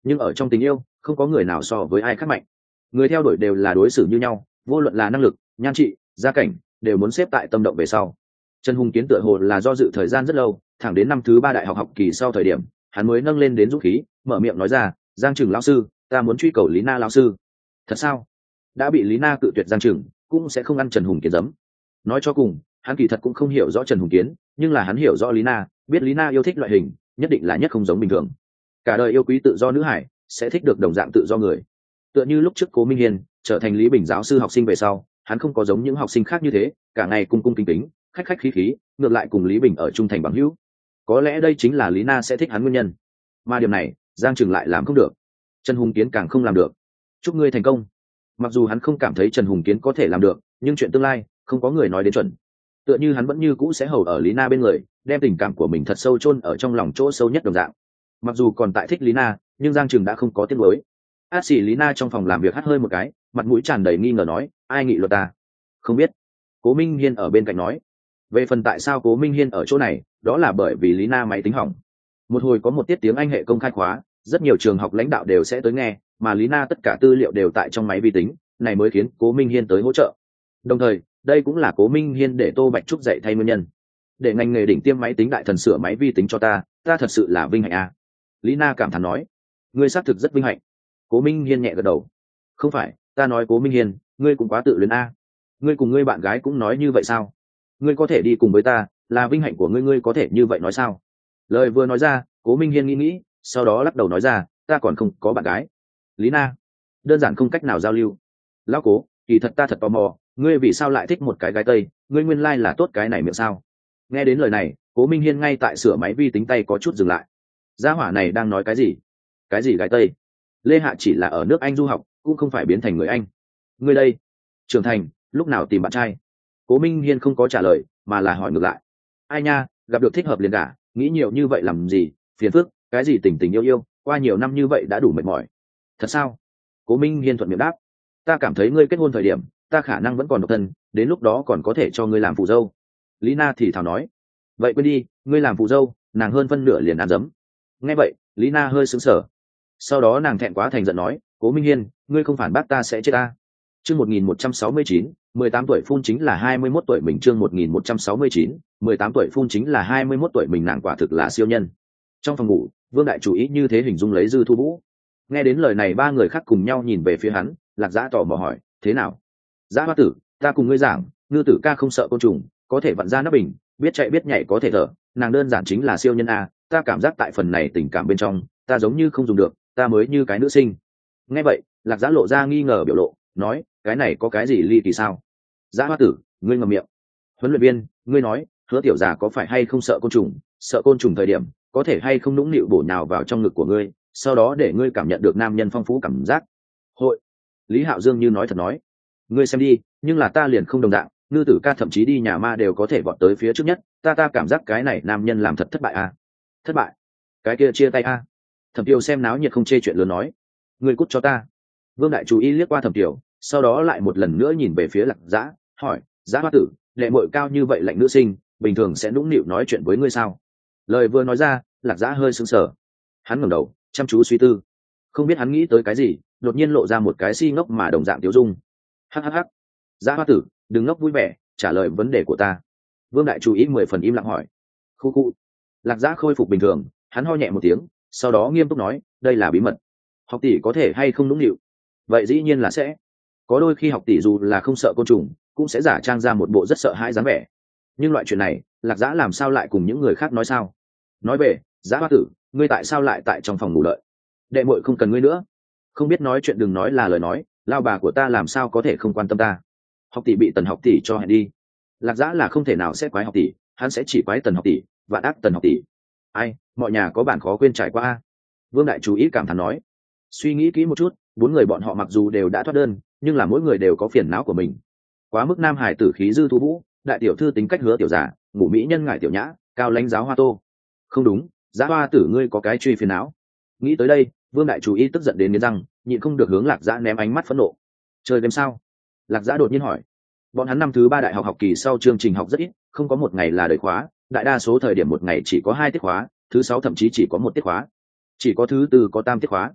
nhưng ở trong tình yêu không có người nào so với ai khác mạnh. Người theo đuổi đều là đối xử như nhau, vô luận là năng lực, nhan trị, gia cảnh, đều muốn xếp tại tâm động về sau. Trần Hùng Kiến tựa hồ là do dự thời gian rất lâu, thẳng đến năm thứ ba đại học học kỳ sau thời điểm, hắn mới nâng lên đến dũng khí, mở miệng nói ra, Giang Trừng lão sư, ta muốn truy cầu Lý Na lão sư. Thật sao? Đã bị Lý Na cự tuyệt Giang Trừng, cũng sẽ không ăn Trần Hùng Kiến giấm. Nói cho cùng, hắn kỳ thật cũng không hiểu rõ Trần Hùng Kiến, nhưng là hắn hiểu rõ Lý Na, biết Lý Na yêu thích loại hình, nhất định là nhất không giống bình thường. Cả đời yêu quý tự do nữ hải, sẽ thích được đồng dạng tự do người. Tựa như lúc trước Cố Minh Hiên trở thành Lý Bình giáo sư học sinh về sau, hắn không có giống những học sinh khác như thế, cả ngày cung cung kính kính, khách khách khí khí, ngược lại cùng Lý Bình ở trung thành bằng hữu. Có lẽ đây chính là Lý Na sẽ thích hắn nguyên nhân. Mà điểm này, Giang Trừng lại làm không được. Trần Hùng Kiến càng không làm được. Chúc ngươi thành công. Mặc dù hắn không cảm thấy Trần Hùng Kiến có thể làm được, nhưng chuyện tương lai không có người nói đến chuẩn. Tựa như hắn vẫn như cũ sẽ hầu ở Lý Na bên người, đem tình cảm của mình thật sâu chôn ở trong lòng chỗ sâu nhất đồng dạng. Mặc dù còn tại thích Lý Na, nhưng Giang Trừng đã không có tiếc nuối. Át xỉ Lý Na trong phòng làm việc hắt hơi một cái, mặt mũi tràn đầy nghi ngờ nói, ai nghị luật ta? Không biết. Cố Minh Hiên ở bên cạnh nói. Về phần tại sao Cố Minh Hiên ở chỗ này, đó là bởi vì Lý Na máy tính hỏng. Một hồi có một tiết tiếng Anh hệ công khai khóa, rất nhiều trường học lãnh đạo đều sẽ tới nghe, mà Lý Na tất cả tư liệu đều tại trong máy vi tính, này mới khiến Cố Minh Hiên tới hỗ trợ. Đồng thời, đây cũng là Cố Minh Hiên để Tô Bạch Trúc dạy thay nguyên nhân. Để ngành nghề đỉnh tiêm máy tính đại thần sửa máy vi tính cho ta, ta thật sự là vinh hạnh à. Lý Na cảm thán nói. Ngươi xác thực rất vinh hạnh. Cố Minh Hiên nhẹ gật đầu. Không phải, ta nói Cố Minh Hiên, ngươi cũng quá tự luyến a. Ngươi cùng ngươi bạn gái cũng nói như vậy sao? Ngươi có thể đi cùng với ta, là vinh hạnh của ngươi, ngươi có thể như vậy nói sao? Lời vừa nói ra, Cố Minh Hiên nghĩ nghĩ, sau đó lắc đầu nói ra, ta còn không có bạn gái. Lý Na, đơn giản không cách nào giao lưu. Lão Cố, kỳ thật ta thật tò mò, ngươi vì sao lại thích một cái gái tây, ngươi nguyên lai là tốt cái này miệng sao? Nghe đến lời này, Cố Minh Hiên ngay tại sửa máy vi tính tay có chút dừng lại. Gia hỏa này đang nói cái gì? Cái gì gái tây? Lê Hạ chỉ là ở nước Anh du học, cũng không phải biến thành người Anh. Ngươi đây, trưởng thành, lúc nào tìm bạn trai? Cố Minh Hiên không có trả lời, mà là hỏi ngược lại. Ai nha, gặp được thích hợp liền cả, nghĩ nhiều như vậy làm gì, phiền phức, cái gì tình tình yêu yêu, qua nhiều năm như vậy đã đủ mệt mỏi. Thật sao? Cố Minh Hiên thuận miệng đáp. Ta cảm thấy ngươi kết hôn thời điểm, ta khả năng vẫn còn độc thân, đến lúc đó còn có thể cho ngươi làm phù dâu. Lý Na thì thào nói. Vậy quên đi, ngươi làm phù dâu, nàng hơn phân nửa liền ăn dấm. Nghe vậy, Lý Na hơi sững sờ. Sau đó nàng thẹn quá thành giận nói, Cố Minh Hiên, ngươi không phản bác ta sẽ chết ta. Chương một nghìn một trăm sáu mươi chín, mười tám tuổi phun chính là hai mươi mốt tuổi mình. Chương một nghìn một trăm sáu mươi chín, mười tám tuổi phun chính là hai mươi mốt tuổi mình. Nàng quả thực là siêu nhân. Trong phòng ngủ, Vương Đại chủ ý như thế hình dung lấy Dư Thu Vũ. Nghe đến lời này, ba người khác cùng nhau nhìn về phía hắn, Lạc Dã tò mò hỏi, thế nào? Dã Hoa Tử, ta cùng ngươi giảng, ngư tử ca không sợ côn trùng, có thể vặn ra nắp bình, biết chạy biết nhảy có thể thở, nàng đơn giản chính là siêu nhân a. Ta cảm giác tại phần này tình cảm bên trong, ta giống như không dùng được, ta mới như cái nữ sinh. Nghe vậy, Lạc Dã lộ ra nghi ngờ biểu lộ, nói, cái này có cái gì ly kỳ sao? Dã Hoa Tử, ngươi ngậm miệng. Huấn luyện viên, ngươi nói, Hứa tiểu già có phải hay không sợ côn trùng, sợ côn trùng thời điểm, có thể hay không nũng nịu bổ nhào vào trong ngực của ngươi, sau đó để ngươi cảm nhận được nam nhân phong phú cảm giác. Hội. Lý Hạo Dương như nói thật nói, ngươi xem đi, nhưng là ta liền không đồng dạng, ngư tử ca thậm chí đi nhà ma đều có thể vọt tới phía trước nhất, ta ta cảm giác cái này nam nhân làm thật thất bại à? Thất bại? Cái kia chia tay à? Thẩm Tiêu xem náo nhiệt không chê chuyện lớn nói, ngươi cút cho ta. Vương Đại chú ý liếc qua Thẩm Tiêu, sau đó lại một lần nữa nhìn về phía Lạc Dã, hỏi, Dã Hoa Tử, lệ muội cao như vậy lạnh nữ sinh, bình thường sẽ nũng nịu nói chuyện với ngươi sao? Lời vừa nói ra, Lạc Dã hơi sững sờ. Hắn ngẩng đầu, chăm chú suy tư. Không biết hắn nghĩ tới cái gì, đột nhiên lộ ra một cái si ngốc mà đồng dạng Tiêu Dung. Hắc hắc hắc. Dã Hoa Tử, đừng ngốc vui vẻ, trả lời vấn đề của ta. Vương Đại chú ý mười phần im lặng hỏi. Khu khu. Lạc Dã khôi phục bình thường, hắn ho nhẹ một tiếng, sau đó nghiêm túc nói, đây là bí mật. Học tỷ có thể hay không nũng nịu? Vậy dĩ nhiên là sẽ. Có đôi khi học tỷ dù là không sợ côn trùng, cũng sẽ giả trang ra một bộ rất sợ hãi dáng vẻ. Nhưng loại chuyện này, Lạc Dã làm sao lại cùng những người khác nói sao? Nói về, Dã Hoa Tử, ngươi tại sao lại tại trong phòng ngủ đợi? Đệ muội không cần ngươi nữa. Không biết nói chuyện đừng nói là lời nói, lao bà của ta làm sao có thể không quan tâm ta? Học tỷ bị Tần học tỷ cho hẹn đi. Lạc Dã là không thể nào sẽ quái học tỷ, hắn sẽ chỉ quái Tần học tỷ, vạn ác Tần học tỷ. Ai, mọi nhà có bản khó quên trải qua a. Vương Đại chú ý cảm thán nói. Suy nghĩ kỹ một chút, bốn người bọn họ mặc dù đều đã thoát đơn, nhưng là mỗi người đều có phiền não của mình. Quá mức nam hải tử khí Dư Thu Vũ, đại tiểu thư tính cách Hứa tiểu giả, ngủ mỹ nhân ngải tiểu nhã, cao lãnh giáo Hoa Tô. Không đúng, Dã Hoa Tử ngươi có cái truy phiền não. Nghĩ tới đây, Vương Đại chú ý tức giận đến nghiến răng, nhịn không được hướng Lạc Dã ném ánh mắt phẫn nộ. Chơi game sao? Lạc Dã đột nhiên hỏi. Bọn hắn năm thứ ba đại học học kỳ sau chương trình học rất ít, không có một ngày là đời khóa, đại đa số thời điểm một ngày chỉ có hai tiết khóa, thứ sáu thậm chí chỉ có một tiết khóa, chỉ có thứ tư có tam tiết khóa.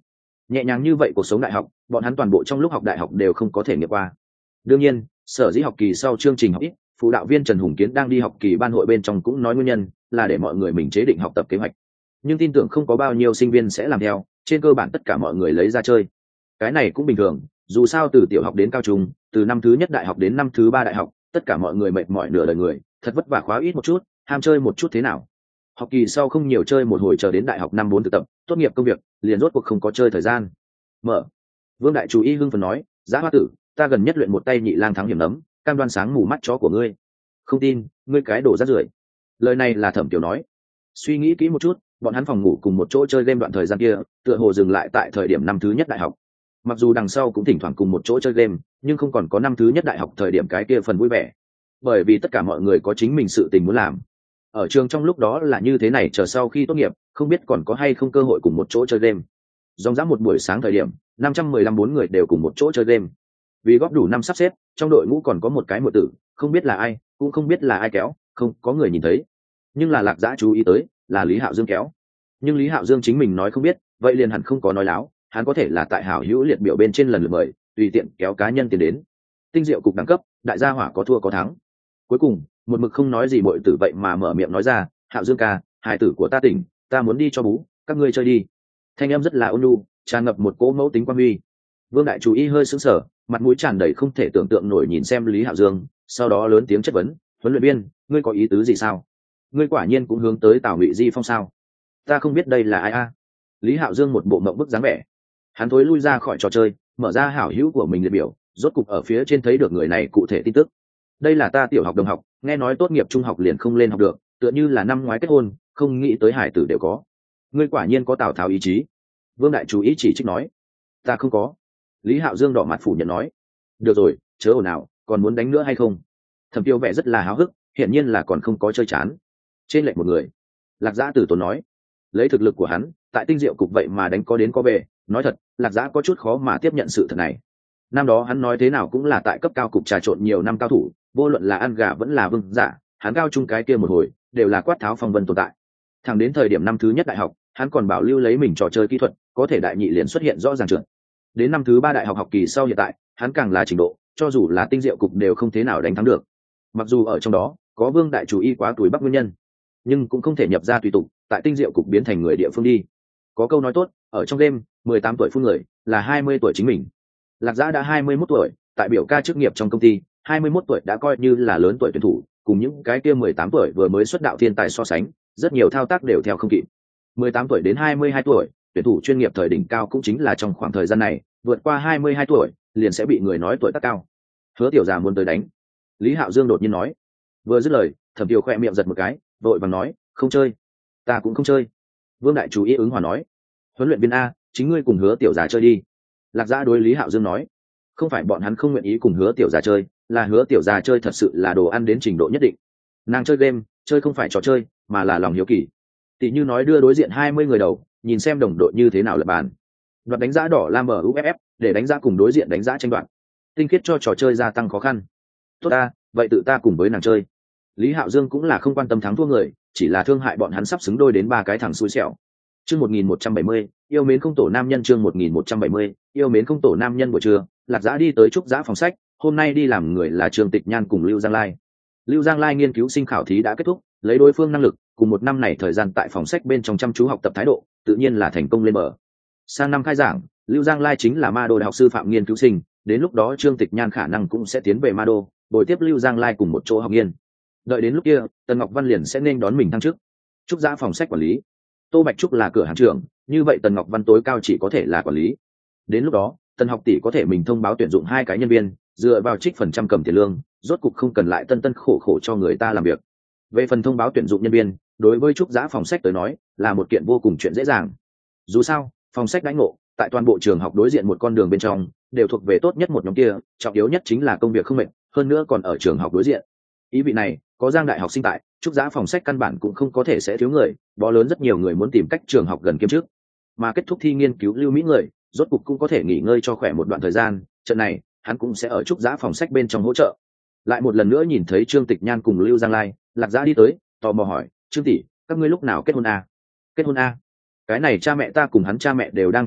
nhẹ nhàng như vậy cuộc sống đại học bọn hắn toàn bộ trong lúc học đại học đều không có thể nghiệm qua. Đương nhiên sở dĩ học kỳ sau chương trình học ít, phụ đạo viên Trần Hùng Kiến đang đi học kỳ ban hội bên trong cũng nói nguyên nhân là để mọi người mình chế định học tập kế hoạch, nhưng tin tưởng không có bao nhiêu sinh viên sẽ làm theo, trên cơ bản tất cả mọi người lấy ra chơi. Cái này cũng bình thường, dù sao từ tiểu học đến cao trung, từ năm thứ nhất đại học đến năm thứ ba đại học, tất cả mọi người mệt mỏi nửa đời người, thật vất vả khóa ít một chút, ham chơi một chút thế nào. Học kỳ sau không nhiều chơi một hồi, chờ đến đại học năm bốn thực tập tốt nghiệp công việc liền rốt cuộc không có chơi thời gian. Mở. Vương đại chủ y hưng phấn nói, Giá Hoa tử, ta gần nhất luyện một tay nhị lang thắng hiểm nấm, cam đoan sáng mù mắt chó của ngươi. Không tin, ngươi cái đồ rác rưởi. Lời này là Thẩm Tiểu nói. Suy nghĩ kỹ một chút, bọn hắn phòng ngủ cùng một chỗ chơi game đoạn thời gian kia tựa hồ dừng lại tại thời điểm năm thứ nhất đại học. Mặc dù đằng sau cũng thỉnh thoảng cùng một chỗ chơi game, nhưng không còn có năm thứ nhất đại học thời điểm cái kia phần vui vẻ, bởi vì tất cả mọi người có chính mình sự tình muốn làm. Ở trường trong lúc đó là như thế này, chờ sau khi tốt nghiệp không biết còn có hay không cơ hội cùng một chỗ chơi game. Dòng dã một buổi sáng thời điểm năm trăm mười lăm bốn người đều cùng một chỗ chơi game. Vì góp đủ năm sắp xếp, trong đội ngũ còn có một cái muội tử, không biết là ai, cũng không biết là ai kéo, không có người nhìn thấy, nhưng là Lạc Dã chú ý tới là Lý Hạo Dương kéo. Nhưng Lý Hạo Dương chính mình nói không biết, vậy liền hẳn không có nói láo, hắn có thể là tại hảo hữu liệt biểu bên trên lần lượt mời, tùy tiện kéo cá nhân tiền đến. Tinh diệu cục đẳng cấp, đại gia hỏa có thua có thắng. Cuối cùng một mực không nói gì muội tử vậy mà mở miệng nói ra, Hạo Dương ca, hài tử của ta tỉnh, ta muốn đi cho bú, các ngươi chơi đi. Thanh âm rất là ôn nhu, tràn ngập một cỗ mẫu tính quan uy. Vương đại chủ y hơi sững sờ, mặt mũi tràn đầy không thể tưởng tượng nổi nhìn xem Lý Hạo Dương, sau đó lớn tiếng chất vấn, huấn luyện viên, ngươi có ý tứ gì sao? Ngươi quả nhiên cũng hướng tới Tào Ngụy Di Phong sao? Ta không biết đây là ai a. Lý Hạo Dương một bộ mộng bức dáng vẻ, hắn thối lui ra khỏi trò chơi, mở ra hảo hữu của mình liệt biểu, rốt cục ở phía trên thấy được người này cụ thể tin tức. Đây là ta tiểu học đồng học, nghe nói tốt nghiệp trung học liền không lên học được, tựa như là năm ngoái kết hôn, không nghĩ tới hải tử đều có. Ngươi quả nhiên có Tào Tháo ý chí. Vương đại chủ ý chỉ trích nói. Ta không có. Lý Hạo Dương đỏ mặt phủ nhận nói. Được rồi, chớ ồn ào, còn muốn đánh nữa hay không? Thẩm Tiêu vẻ rất là háo hức, hiển nhiên là còn không có chơi chán. Trên lệch một người. Lạc Dã Tử Tốn nói. Lấy thực lực của hắn, tại tinh diệu cục vậy mà đánh có đến có về, nói thật, Lạc Dã có chút khó mà tiếp nhận sự thật này. Năm đó hắn nói thế nào cũng là tại cấp cao cục trà trộn nhiều năm cao thủ, vô luận là ăn gà vẫn là vương giả, hắn cao trung cái kia một hồi đều là quát tháo phong vân tồn tại. Thẳng đến thời điểm năm thứ nhất đại học, hắn còn bảo lưu lấy mình trò chơi kỹ thuật, có thể đại nhị liền xuất hiện rõ ràng trượt. Đến năm thứ ba đại học học kỳ sau hiện tại, hắn càng là trình độ, cho dù là tinh diệu cục đều không thế nào đánh thắng được. Mặc dù ở trong đó có Vương đại chủ y quá tuổi bắc nguyên nhân, nhưng cũng không thể nhập ra tùy tục, tại tinh diệu cục biến thành người địa phương đi. Có câu nói tốt, ở trong đêm, mười tám tuổi phun người, là hai mươi tuổi chính mình. Lạc Dã đã hai mươi mốt tuổi, tại biểu ca chức nghiệp trong công ty, hai mươi mốt tuổi đã coi như là lớn tuổi tuyển thủ, cùng những cái kia mười tám tuổi vừa mới xuất đạo thiên tài so sánh, rất nhiều thao tác đều theo không kịp. mười tám tuổi đến hai mươi hai tuổi, tuyển thủ chuyên nghiệp thời đỉnh cao cũng chính là trong khoảng thời gian này, vượt qua hai mươi hai tuổi, liền sẽ bị người nói tuổi tác cao. Hứa tiểu già muốn tới đánh. Lý Hạo Dương đột nhiên nói. Vừa dứt lời, Thẩm Tiêu khẽ miệng giật một cái, vội vàng nói, không chơi. Ta cũng không chơi. Vương đại chủ ý ứng hòa nói. Huấn luyện viên a, chính ngươi cùng Hứa tiểu già chơi đi. Lạc Dã đối Lý Hạo Dương nói. Không phải bọn hắn không nguyện ý cùng Hứa tiểu già chơi, là Hứa tiểu già chơi thật sự là đồ ăn đến trình độ nhất định. Nàng chơi game, chơi không phải trò chơi, mà là lòng hiếu kỳ. Tỷ như nói đưa đối diện hai mươi người đầu, nhìn xem đồng đội như thế nào lật bàn. Đoạt đánh giá đỏ lam ở u ép ép, để đánh giá cùng đối diện đánh giá tranh đoạt. Tinh khiết cho trò chơi gia tăng khó khăn. Tốt ta, vậy tự ta cùng với nàng chơi. Lý Hạo Dương cũng là không quan tâm thắng thua người, chỉ là thương hại bọn hắn sắp xứng đôi đến ba cái thằng xui xẻo. Chương một nghìn một trăm bảy mươi, yêu mến không tổ nam nhân chương một nghìn một trăm bảy mươi, yêu mến không tổ nam nhân buổi trưa, Lạc Dã đi tới trúc giã phòng sách, hôm nay đi làm người là Trương Tịch Nhan cùng Lưu Giang Lai. Lưu Giang Lai nghiên cứu sinh khảo thí đã kết thúc, lấy đối phương năng lực, cùng một năm này thời gian tại phòng sách bên trong chăm chú học tập thái độ, tự nhiên là thành công lên bờ. Sang năm khai giảng, Lưu Giang Lai chính là Ma Đô đại học sư phạm nghiên cứu sinh, đến lúc đó Trương Tịch Nhan khả năng cũng sẽ tiến về Ma Đô, bồi tiếp Lưu Giang Lai cùng một chỗ học nghiên. Đợi đến lúc kia, Tần Ngọc Văn liền sẽ nên đón mình thăng chức. Trúc giã phòng sách quản lý, Tô Bạch Trúc là cửa hàng trưởng, như vậy Tần Ngọc Văn tối cao chỉ có thể là quản lý. Đến lúc đó, Tần học tỷ có thể mình thông báo tuyển dụng hai cái nhân viên, dựa vào trích phần trăm cầm tiền lương, rốt cục không cần lại tân tân khổ khổ cho người ta làm việc. Về phần thông báo tuyển dụng nhân viên, đối với Trúc giã phòng sách tới nói, là một kiện vô cùng chuyện dễ dàng. Dù sao, phòng sách đãi ngộ, tại toàn bộ trường học đối diện một con đường bên trong, đều thuộc về tốt nhất một nhóm kia, trọng yếu nhất chính là công việc không mệt, hơn nữa còn ở trường học đối diện. Ý vị này, có Giang đại học sinh tại, Trúc giã phòng sách căn bản cũng không có thể sẽ thiếu người, bó lớn rất nhiều người muốn tìm cách trường học gần kiếm trước. Mà kết thúc thi nghiên cứu lưu mỹ người, rốt cục cũng có thể nghỉ ngơi cho khỏe một đoạn thời gian, trận này, hắn cũng sẽ ở Trúc giã phòng sách bên trong hỗ trợ. Lại một lần nữa nhìn thấy Trương Tịch Nhan cùng Lưu Giang Lai, Lạc Dã đi tới, tò mò hỏi, Trương tỷ, các ngươi lúc nào kết hôn a? Kết hôn a? Cái này cha mẹ ta cùng hắn cha mẹ đều đang thương lượng,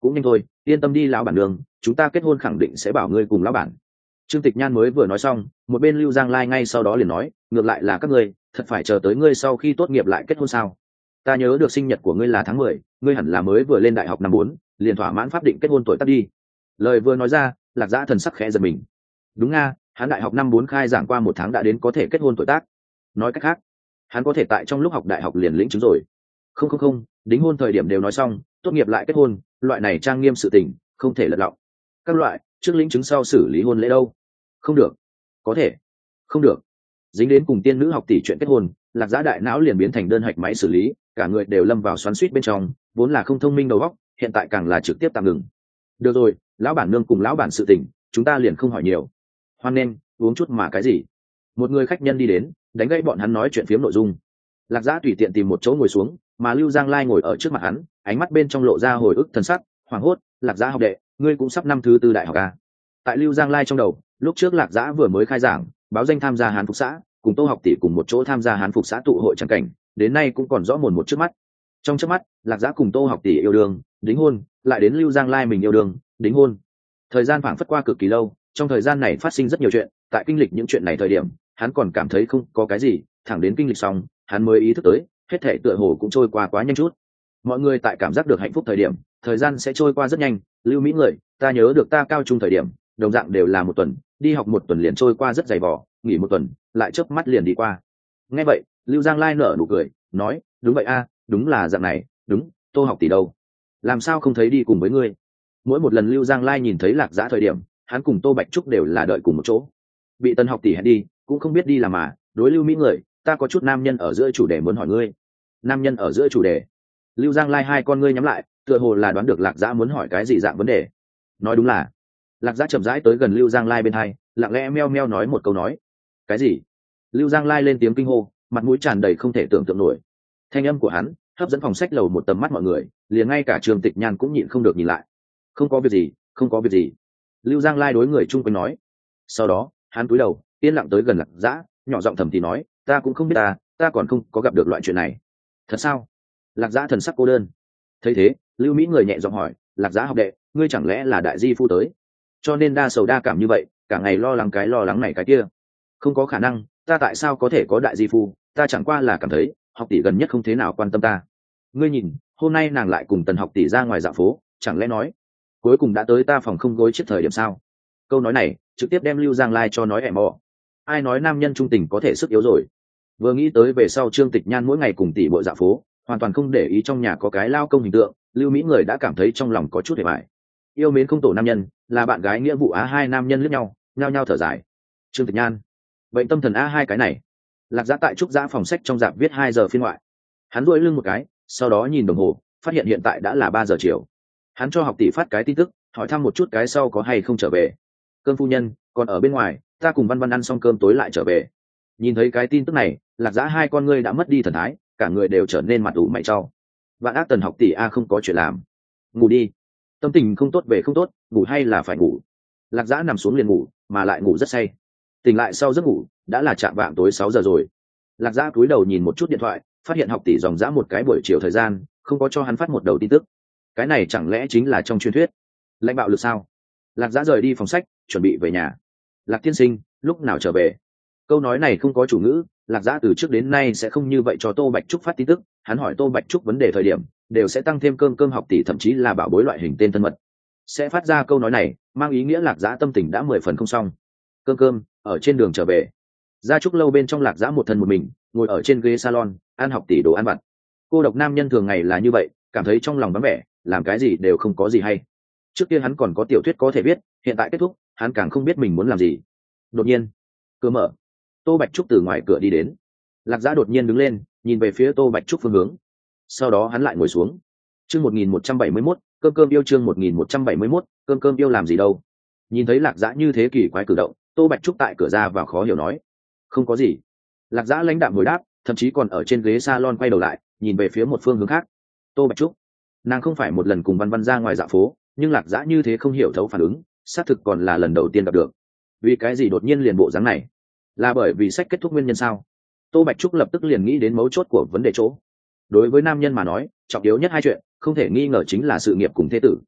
cũng nhanh thôi, yên tâm đi lão bản nương, chúng ta kết hôn khẳng định sẽ bảo ngươi cùng lão bản. Trương Tịch Nhan mới vừa nói xong, một bên Lưu Giang Lai ngay sau đó liền nói, ngược lại là các ngươi thật phải chờ tới ngươi sau khi tốt nghiệp lại kết hôn sao? Ta nhớ được sinh nhật của ngươi là tháng mười, ngươi hẳn là mới vừa lên đại học năm bốn, liền thỏa mãn pháp định kết hôn tuổi tác đi. Lời vừa nói ra, Lạc Dã thần sắc khẽ giật mình. Đúng nga, hắn đại học năm bốn khai giảng qua một tháng đã đến có thể kết hôn tuổi tác. Nói cách khác, hắn có thể tại trong lúc học đại học liền lĩnh chứng rồi. Không không không, đính hôn thời điểm đều nói xong, tốt nghiệp lại kết hôn, loại này trang nghiêm sự tình, không thể lật lọng. Các loại, trước lĩnh chứng sau xử lý hôn lễ đâu? Không được. Có thể. Không được. Dính đến cùng tiên nữ học tỷ chuyện kết hôn, Lạc Dã đại não liền biến thành đơn hạch máy xử lý, cả người đều lâm vào xoắn xuýt bên trong, vốn là không thông minh đầu óc, hiện tại càng là trực tiếp tạm ngừng. Được rồi, lão bản nương cùng lão bản sự tình, chúng ta liền không hỏi nhiều. Hoan nên, uống chút mà cái gì? Một người khách nhân đi đến, đánh gãy bọn hắn nói chuyện phiếm nội dung. Lạc Dã tùy tiện tìm một chỗ ngồi xuống, mà Lưu Giang Lai ngồi ở trước mặt hắn, ánh mắt bên trong lộ ra hồi ức thần sắc, hoảng hốt, Lạc Dã học đệ, ngươi cũng sắp năm thứ tư đại học à? Tại Lưu Giang Lai trong đầu, lúc trước Lạc Dã vừa mới khai giảng, báo danh tham gia Hán Phục xã, cùng Tô học tỷ cùng một chỗ tham gia Hán Phục xã tụ hội chẳng cảnh, đến nay cũng còn rõ mồn một trước mắt. Trong chớp mắt, Lạc Dã cùng Tô học tỷ yêu đương, đính hôn, lại đến Lưu Giang Lai mình yêu đương, đính hôn. Thời gian phảng phất qua cực kỳ lâu, trong thời gian này phát sinh rất nhiều chuyện, tại kinh lịch những chuyện này thời điểm, hắn còn cảm thấy không có cái gì, thẳng đến kinh lịch xong, hắn mới ý thức tới, hết thảy tựa hồ cũng trôi qua quá nhanh chút. Mọi người tại cảm giác được hạnh phúc thời điểm, thời gian sẽ trôi qua rất nhanh. Lưu Mỹ người, ta nhớ được ta cao trung thời điểm, đồng dạng đều là một tuần, đi học một tuần liền trôi qua rất dày vò, nghỉ một tuần, lại chớp mắt liền đi qua. Nghe vậy, Lưu Giang Lai nở nụ cười, nói, đúng vậy a, đúng là dạng này, đúng, Tô học tỷ đâu? Làm sao không thấy đi cùng với ngươi? Mỗi một lần Lưu Giang Lai nhìn thấy Lạc Dã thời điểm, hắn cùng Tô Bạch Trúc đều là đợi cùng một chỗ. Bị Tân học tỷ hẹn đi, cũng không biết đi làm mà, đối Lưu Mỹ người, ta có chút nam nhân ở giữa chủ đề muốn hỏi ngươi. Nam nhân ở giữa chủ đề? Lưu Giang Lai hai con ngươi nhắm lại, tựa hồ là đoán được Lạc Dã muốn hỏi cái gì dạng vấn đề. Nói đúng là. Lạc Dã chậm rãi tới gần Lưu Giang Lai bên hai, lặng lẽ meo meo nói một câu nói. Cái gì? Lưu Giang Lai lên tiếng kinh hô, mặt mũi tràn đầy không thể tưởng tượng nổi. Thanh âm của hắn hấp dẫn phòng sách lầu một tầm mắt mọi người, liền ngay cả Trường Tịch Nhan cũng nhịn không được nhìn lại. Không có việc gì, không có việc gì. Lưu Giang Lai đối người chung quanh nói. Sau đó, hắn cúi đầu, yên lặng tới gần Lạc Dã, nhỏ giọng thầm thì nói, ta cũng không biết ta, ta còn không có gặp được loại chuyện này. Thật sao? Lạc Dã thần sắc cô đơn. Thấy thế, Lưu Mỹ người nhẹ giọng hỏi, Lạc Dã học đệ, ngươi chẳng lẽ là đại di phu tới, cho nên đa sầu đa cảm như vậy, cả ngày lo lắng cái lo lắng này cái kia? Không có khả năng, ta tại sao có thể có đại di phu, ta chẳng qua là cảm thấy học tỷ gần nhất không thế nào quan tâm ta. Ngươi nhìn, hôm nay nàng lại cùng Tần học tỷ ra ngoài dạo phố, chẳng lẽ nói cuối cùng đã tới ta phòng không gối trước thời điểm sao? Câu nói này trực tiếp đem Lưu Giang Lai cho nói ẻm mò. Ai nói nam nhân trung tình có thể sức yếu rồi? Vừa nghĩ tới về sau Trương Tịch Nhan mỗi ngày cùng tỷ bội dạo phố, hoàn toàn không để ý trong nhà có cái lao công hình tượng, Lưu Mỹ người đã cảm thấy trong lòng có chút hề bại. Yêu mến không tổ nam nhân, là bạn gái nghĩa vụ á, hai nam nhân liếc nhau, nhao nhao thở dài. Trương Tịch Nhan, bệnh tâm thần a hai cái này. Lạc Dã tại trúc giã phòng sách trong dạp viết hai giờ phiên ngoại. Hắn duỗi lưng một cái, sau đó nhìn đồng hồ, phát hiện hiện tại đã là ba giờ chiều. Hắn cho học tỷ phát cái tin tức, hỏi thăm một chút cái sau có hay không trở về. Cơm phu nhân còn ở bên ngoài, ta cùng Văn Văn ăn xong cơm tối lại trở về. Nhìn thấy cái tin tức này, Lạc Dã hai con ngươi đã mất đi thần thái, cả người đều trở nên mặt ủ mày trao. Vạn ác Tần học tỷ a không có chuyện làm, ngủ đi. Tâm tình không tốt về không tốt, ngủ hay là phải ngủ. Lạc Dã nằm xuống liền ngủ, mà lại ngủ rất say. Tỉnh lại sau giấc ngủ, đã là chạng vạng tối sáu giờ rồi. Lạc Dã cúi đầu nhìn một chút điện thoại, phát hiện học tỷ dòng dã một cái buổi chiều thời gian, không có cho hắn phát một đầu tin tức. Cái này chẳng lẽ chính là trong truyền thuyết lãnh bạo lực sao? Lạc Dã rời đi phòng sách, chuẩn bị về nhà. Lạc tiên sinh, lúc nào trở về? Câu nói này không có chủ ngữ, Lạc Dã từ trước đến nay sẽ không như vậy cho Tô Bạch Trúc phát tin tức. Hắn hỏi Tô Bạch Trúc vấn đề thời điểm, đều sẽ tăng thêm cơm cơm học tỷ, thậm chí là bảo bối loại hình tên thân mật. Sẽ phát ra câu nói này, mang ý nghĩa Lạc Dã tâm tình đã mười phần không xong. Cơm cơm, ở trên đường trở về. Gia Trúc lâu bên trong Lạc Dã một thân một mình, ngồi ở trên ghế salon, ăn học tỷ đồ ăn vặt. Cô độc nam nhân thường ngày là như vậy, cảm thấy trong lòng vắng vẻ, làm cái gì đều không có gì hay. Trước kia hắn còn có tiểu thuyết có thể viết, hiện tại kết thúc, hắn càng không biết mình muốn làm gì. Đột nhiên, cửa mở. Tô Bạch Trúc từ ngoài cửa đi đến. Lạc Dã đột nhiên đứng lên, nhìn về phía Tô Bạch Trúc phương hướng. Sau đó hắn lại ngồi xuống. Chương một nghìn một trăm bảy mươi mốt, cơm cơm yêu, chương một nghìn một trăm bảy mươi mốt, cơm cơm yêu làm gì đâu? Nhìn thấy Lạc Dã như thế kỳ quái cử động, Tô Bạch Trúc tại cửa ra vào khó hiểu nói, không có gì. Lạc Dã lãnh đạm hồi đáp, thậm chí còn ở trên ghế salon quay đầu lại, nhìn về phía một phương hướng khác. Tô Bạch Trúc, nàng không phải một lần cùng Văn Văn ra ngoài dạo phố, nhưng Lạc Dã như thế không hiểu thấu phản ứng, xác thực còn là lần đầu tiên gặp được. Vì cái gì đột nhiên liền bộ dáng này? Là bởi vì sách kết thúc nguyên nhân sao? Tô Bạch Trúc lập tức liền nghĩ đến mấu chốt của vấn đề chỗ. Đối với nam nhân mà nói, trọng yếu nhất hai chuyện, không thể nghi ngờ chính là sự nghiệp cùng thế tử.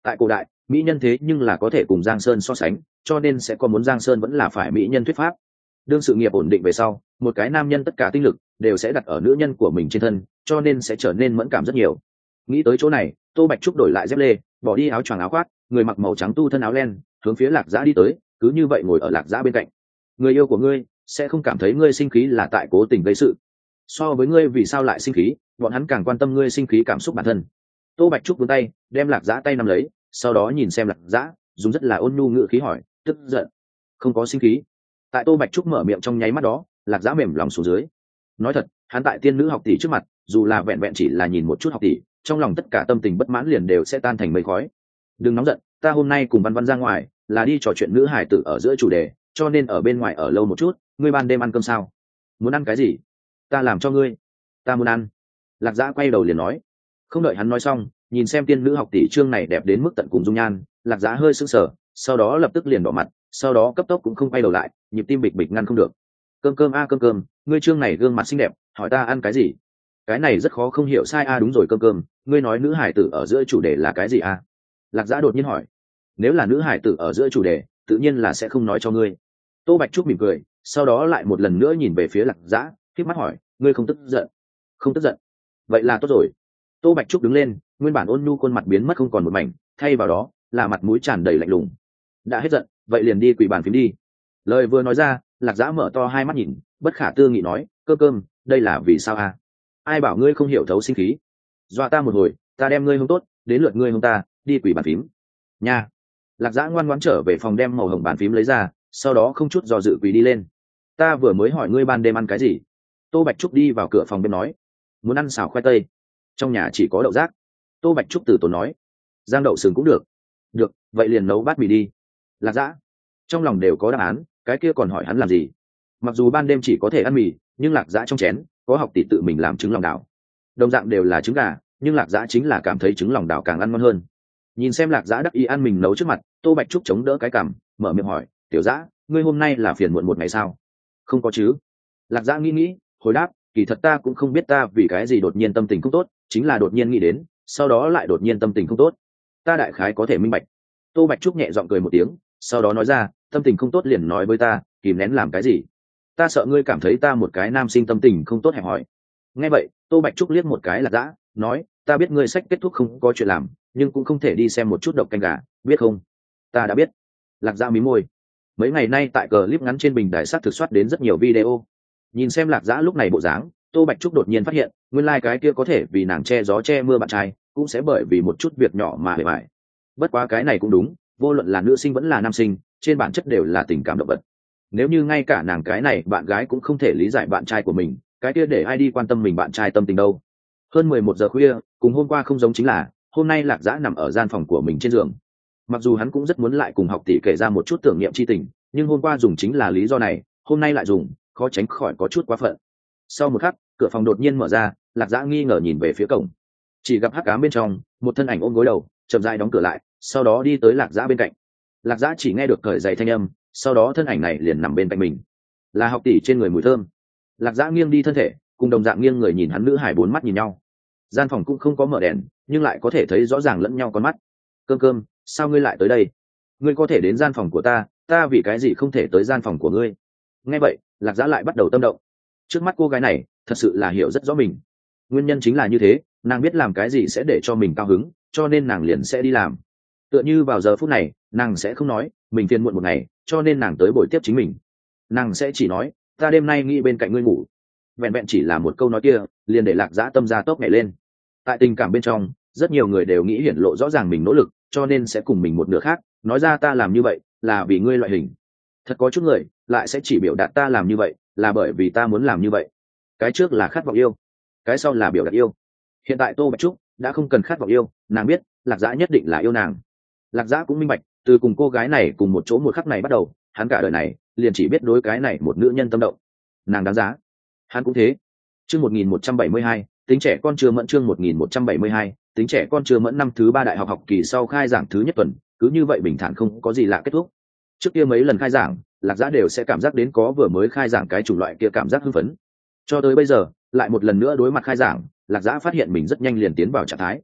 Tại cổ đại, mỹ nhân thế nhưng là có thể cùng Giang Sơn so sánh, cho nên sẽ có muốn Giang Sơn vẫn là phải mỹ nhân thuyết pháp. Đương sự nghiệp ổn định về sau, một cái nam nhân tất cả tinh lực đều sẽ đặt ở nữ nhân của mình trên thân, cho nên sẽ trở nên mẫn cảm rất nhiều. Nghĩ tới chỗ này, Tô Bạch Trúc đổi lại dép lê, bỏ đi áo choàng áo khoác, người mặc màu trắng tu thân áo len, hướng phía Lạc Dã đi tới, cứ như vậy ngồi ở Lạc Dã bên cạnh. Người yêu của ngươi sẽ không cảm thấy ngươi sinh khí là tại cố tình gây sự. So với ngươi vì sao lại sinh khí, bọn hắn càng quan tâm ngươi sinh khí cảm xúc bản thân. Tô Bạch Trúc vươn tay, đem Lạc Dã tay nắm lấy, sau đó nhìn xem Lạc Dã, dùng rất là ôn nhu ngữ khí hỏi, tức giận? Không có sinh khí. Tại Tô Bạch Trúc mở miệng trong nháy mắt đó, Lạc Dã mềm lòng xuống dưới. Nói thật, hắn tại tiên nữ học tỷ trước mặt, dù là vẹn vẹn chỉ là nhìn một chút học tỷ, trong lòng tất cả tâm tình bất mãn liền đều sẽ tan thành mây khói. Đừng nóng giận, ta hôm nay cùng Văn Văn ra ngoài, là đi trò chuyện nữ hải tử ở giữa chủ đề, cho nên ở bên ngoài ở lâu một chút. Ngươi ban đêm ăn cơm sao? Muốn ăn cái gì? Ta làm cho ngươi. Ta muốn ăn. Lạc Dã quay đầu liền nói. Không đợi hắn nói xong, nhìn xem tiên nữ học tỷ trương này đẹp đến mức tận cùng dung nhan, Lạc Dã hơi sững sờ, sau đó lập tức liền đỏ mặt, sau đó cấp tốc cũng không quay đầu lại, nhịp tim bịch bịch ngăn không được. Cơm cơm a cơm cơm, ngươi trương này gương mặt xinh đẹp, hỏi ta ăn cái gì? Cái này rất khó không hiểu sai a. Đúng rồi cơm cơm, ngươi nói nữ hải tử ở giữa chủ đề là cái gì a? Lạc Dã đột nhiên hỏi. Nếu là nữ hải tử ở giữa chủ đề, tự nhiên là sẽ không nói cho ngươi. Tô Bạch Trúc mỉm cười, sau đó lại một lần nữa nhìn về phía Lạc Dã, khép mắt hỏi, ngươi không tức giận? Không tức giận. Vậy là tốt rồi. Tô Bạch Trúc đứng lên, nguyên bản ôn nhu khuôn mặt biến mất không còn một mảnh, thay vào đó là mặt mũi tràn đầy lạnh lùng. Đã hết giận, vậy liền đi quỳ bàn phím đi. Lời vừa nói ra, Lạc Dã mở to hai mắt nhìn, bất khả tư nghị nói, cơm cơm, đây là vì sao a? Ai bảo ngươi không hiểu thấu sinh khí? Dọa ta một hồi, ta đem ngươi hông tốt, đến lượt ngươi hông ta, đi quỳ bàn phím. Nha. Lạc Dã ngoan ngoãn trở về phòng đem màu hồng bàn phím lấy ra, sau đó không chút do dự quỳ đi lên. Ta vừa mới hỏi ngươi ban đêm ăn cái gì? Tô Bạch Trúc đi vào cửa phòng bên nói, muốn ăn xào khoai tây, trong nhà chỉ có đậu rác. Tô Bạch Trúc từ tốn nói, giang đậu sừng cũng được. Được, vậy liền nấu bát mì đi. Lạc Dã trong lòng đều có đáp án, cái kia còn hỏi hắn làm gì? Mặc dù ban đêm chỉ có thể ăn mì, nhưng Lạc Dã trong chén có học tỷ tự mình làm trứng lòng đào, đồng dạng đều là trứng gà, nhưng Lạc Dã chính là cảm thấy trứng lòng đào càng ăn ngon hơn. Nhìn xem Lạc Dã đắc ý ăn mình nấu trước mặt, Tô Bạch Trúc chống đỡ cái cằm, mở miệng hỏi, tiểu Dã, ngươi hôm nay là phiền muộn một ngày sao? Không có chứ. Lạc Dã nghĩ nghĩ, hồi đáp, kỳ thật ta cũng không biết ta vì cái gì đột nhiên tâm tình không tốt, chính là đột nhiên nghĩ đến, sau đó lại đột nhiên tâm tình không tốt. Ta đại khái có thể minh bạch. Tô Bạch Trúc nhẹ giọng cười một tiếng, sau đó nói ra, tâm tình không tốt liền nói với ta, kìm nén làm cái gì? Ta sợ ngươi cảm thấy ta một cái nam sinh tâm tình không tốt hẹp hòi. Nghe vậy, Tô Bạch Trúc liếc một cái Lạc Dã, nói, ta biết ngươi sách kết thúc không có chuyện làm, nhưng cũng không thể đi xem một chút độc canh gà, biết không? Ta đã biết. Lạc Dã mím môi. Mấy ngày nay tại clip ngắn trên bình đài sát thực soát đến rất nhiều video. Nhìn xem Lạc Dã lúc này bộ dáng, Tô Bạch Trúc đột nhiên phát hiện, nguyên lai like cái kia có thể vì nàng che gió che mưa bạn trai, cũng sẽ bởi vì một chút việc nhỏ mà hề bại. Bất quá cái này cũng đúng, vô luận là nữ sinh vẫn là nam sinh, trên bản chất đều là tình cảm động vật. Nếu như ngay cả nàng cái này bạn gái cũng không thể lý giải bạn trai của mình, cái kia để ai đi quan tâm mình bạn trai tâm tình đâu? Hơn mười một giờ khuya, cùng hôm qua không giống chính là, hôm nay Lạc Dã nằm ở gian phòng của mình trên giường. Mặc dù hắn cũng rất muốn lại cùng học tỷ kể ra một chút tưởng niệm chi tình, nhưng hôm qua dùng chính là lý do này, hôm nay lại dùng, khó tránh khỏi có chút quá phận. Sau một khắc, cửa phòng đột nhiên mở ra, Lạc Dã nghi ngờ nhìn về phía cổng, chỉ gặp hắc ám bên trong, một thân ảnh ôm gối đầu, chậm rãi đóng cửa lại, sau đó đi tới Lạc Dã bên cạnh. Lạc Dã chỉ nghe được cởi giày thanh âm, sau đó thân ảnh này liền nằm bên cạnh mình, là học tỷ trên người mùi thơm. Lạc Dã nghiêng đi thân thể, cùng đồng dạng nghiêng người nhìn hắn nữ hải bốn mắt nhìn nhau. Gian phòng cũng không có mở đèn, nhưng lại có thể thấy rõ ràng lẫn nhau con mắt. Cơm cơm, sao ngươi lại tới đây? Ngươi có thể đến gian phòng của ta, ta vì cái gì không thể tới gian phòng của ngươi? Nghe vậy, Lạc Dã lại bắt đầu tâm động. Trước mắt cô gái này thật sự là hiểu rất rõ mình. Nguyên nhân chính là như thế, nàng biết làm cái gì sẽ để cho mình cao hứng, cho nên nàng liền sẽ đi làm. Tựa như vào giờ phút này, nàng sẽ không nói mình phiền muộn một ngày, cho nên nàng tới buổi tiếp chính mình. Nàng sẽ chỉ nói, ta đêm nay nghĩ bên cạnh ngươi ngủ. Vẹn vẹn chỉ là một câu nói kia, liền để Lạc Dã tâm ra tốc nhảy lên. Tại tình cảm bên trong, rất nhiều người đều nghĩ hiển lộ rõ ràng mình nỗ lực, cho nên sẽ cùng mình một nửa khác nói ra ta làm như vậy là vì ngươi loại hình. Thật có chút người lại sẽ chỉ biểu đạt ta làm như vậy là bởi vì ta muốn làm như vậy. Cái trước là khát vọng yêu, cái sau là biểu đạt yêu. Hiện tại Tô Bạch Trúc đã không cần khát vọng yêu, nàng biết Lạc Dã nhất định là yêu nàng. Lạc Dã cũng minh bạch, từ cùng cô gái này cùng một chỗ một khắc này bắt đầu, hắn cả đời này liền chỉ biết đối cái này một nữ nhân tâm động. Nàng đáng giá, hắn cũng thế. Chương một nghìn một trăm bảy mươi hai, tính trẻ con chưa mẫn. Chương một nghìn một trăm bảy mươi hai, tính trẻ con chưa mẫn. Năm thứ ba đại học học kỳ sau khai giảng thứ nhất tuần, cứ như vậy bình thản không có gì lạ kết thúc. Trước kia mấy lần khai giảng, Lạc Dã đều sẽ cảm giác đến có vừa mới khai giảng cái chủng loại kia cảm giác hưng phấn. Cho tới bây giờ, lại một lần nữa đối mặt khai giảng, Lạc Dã phát hiện mình rất nhanh liền tiến vào trạng thái.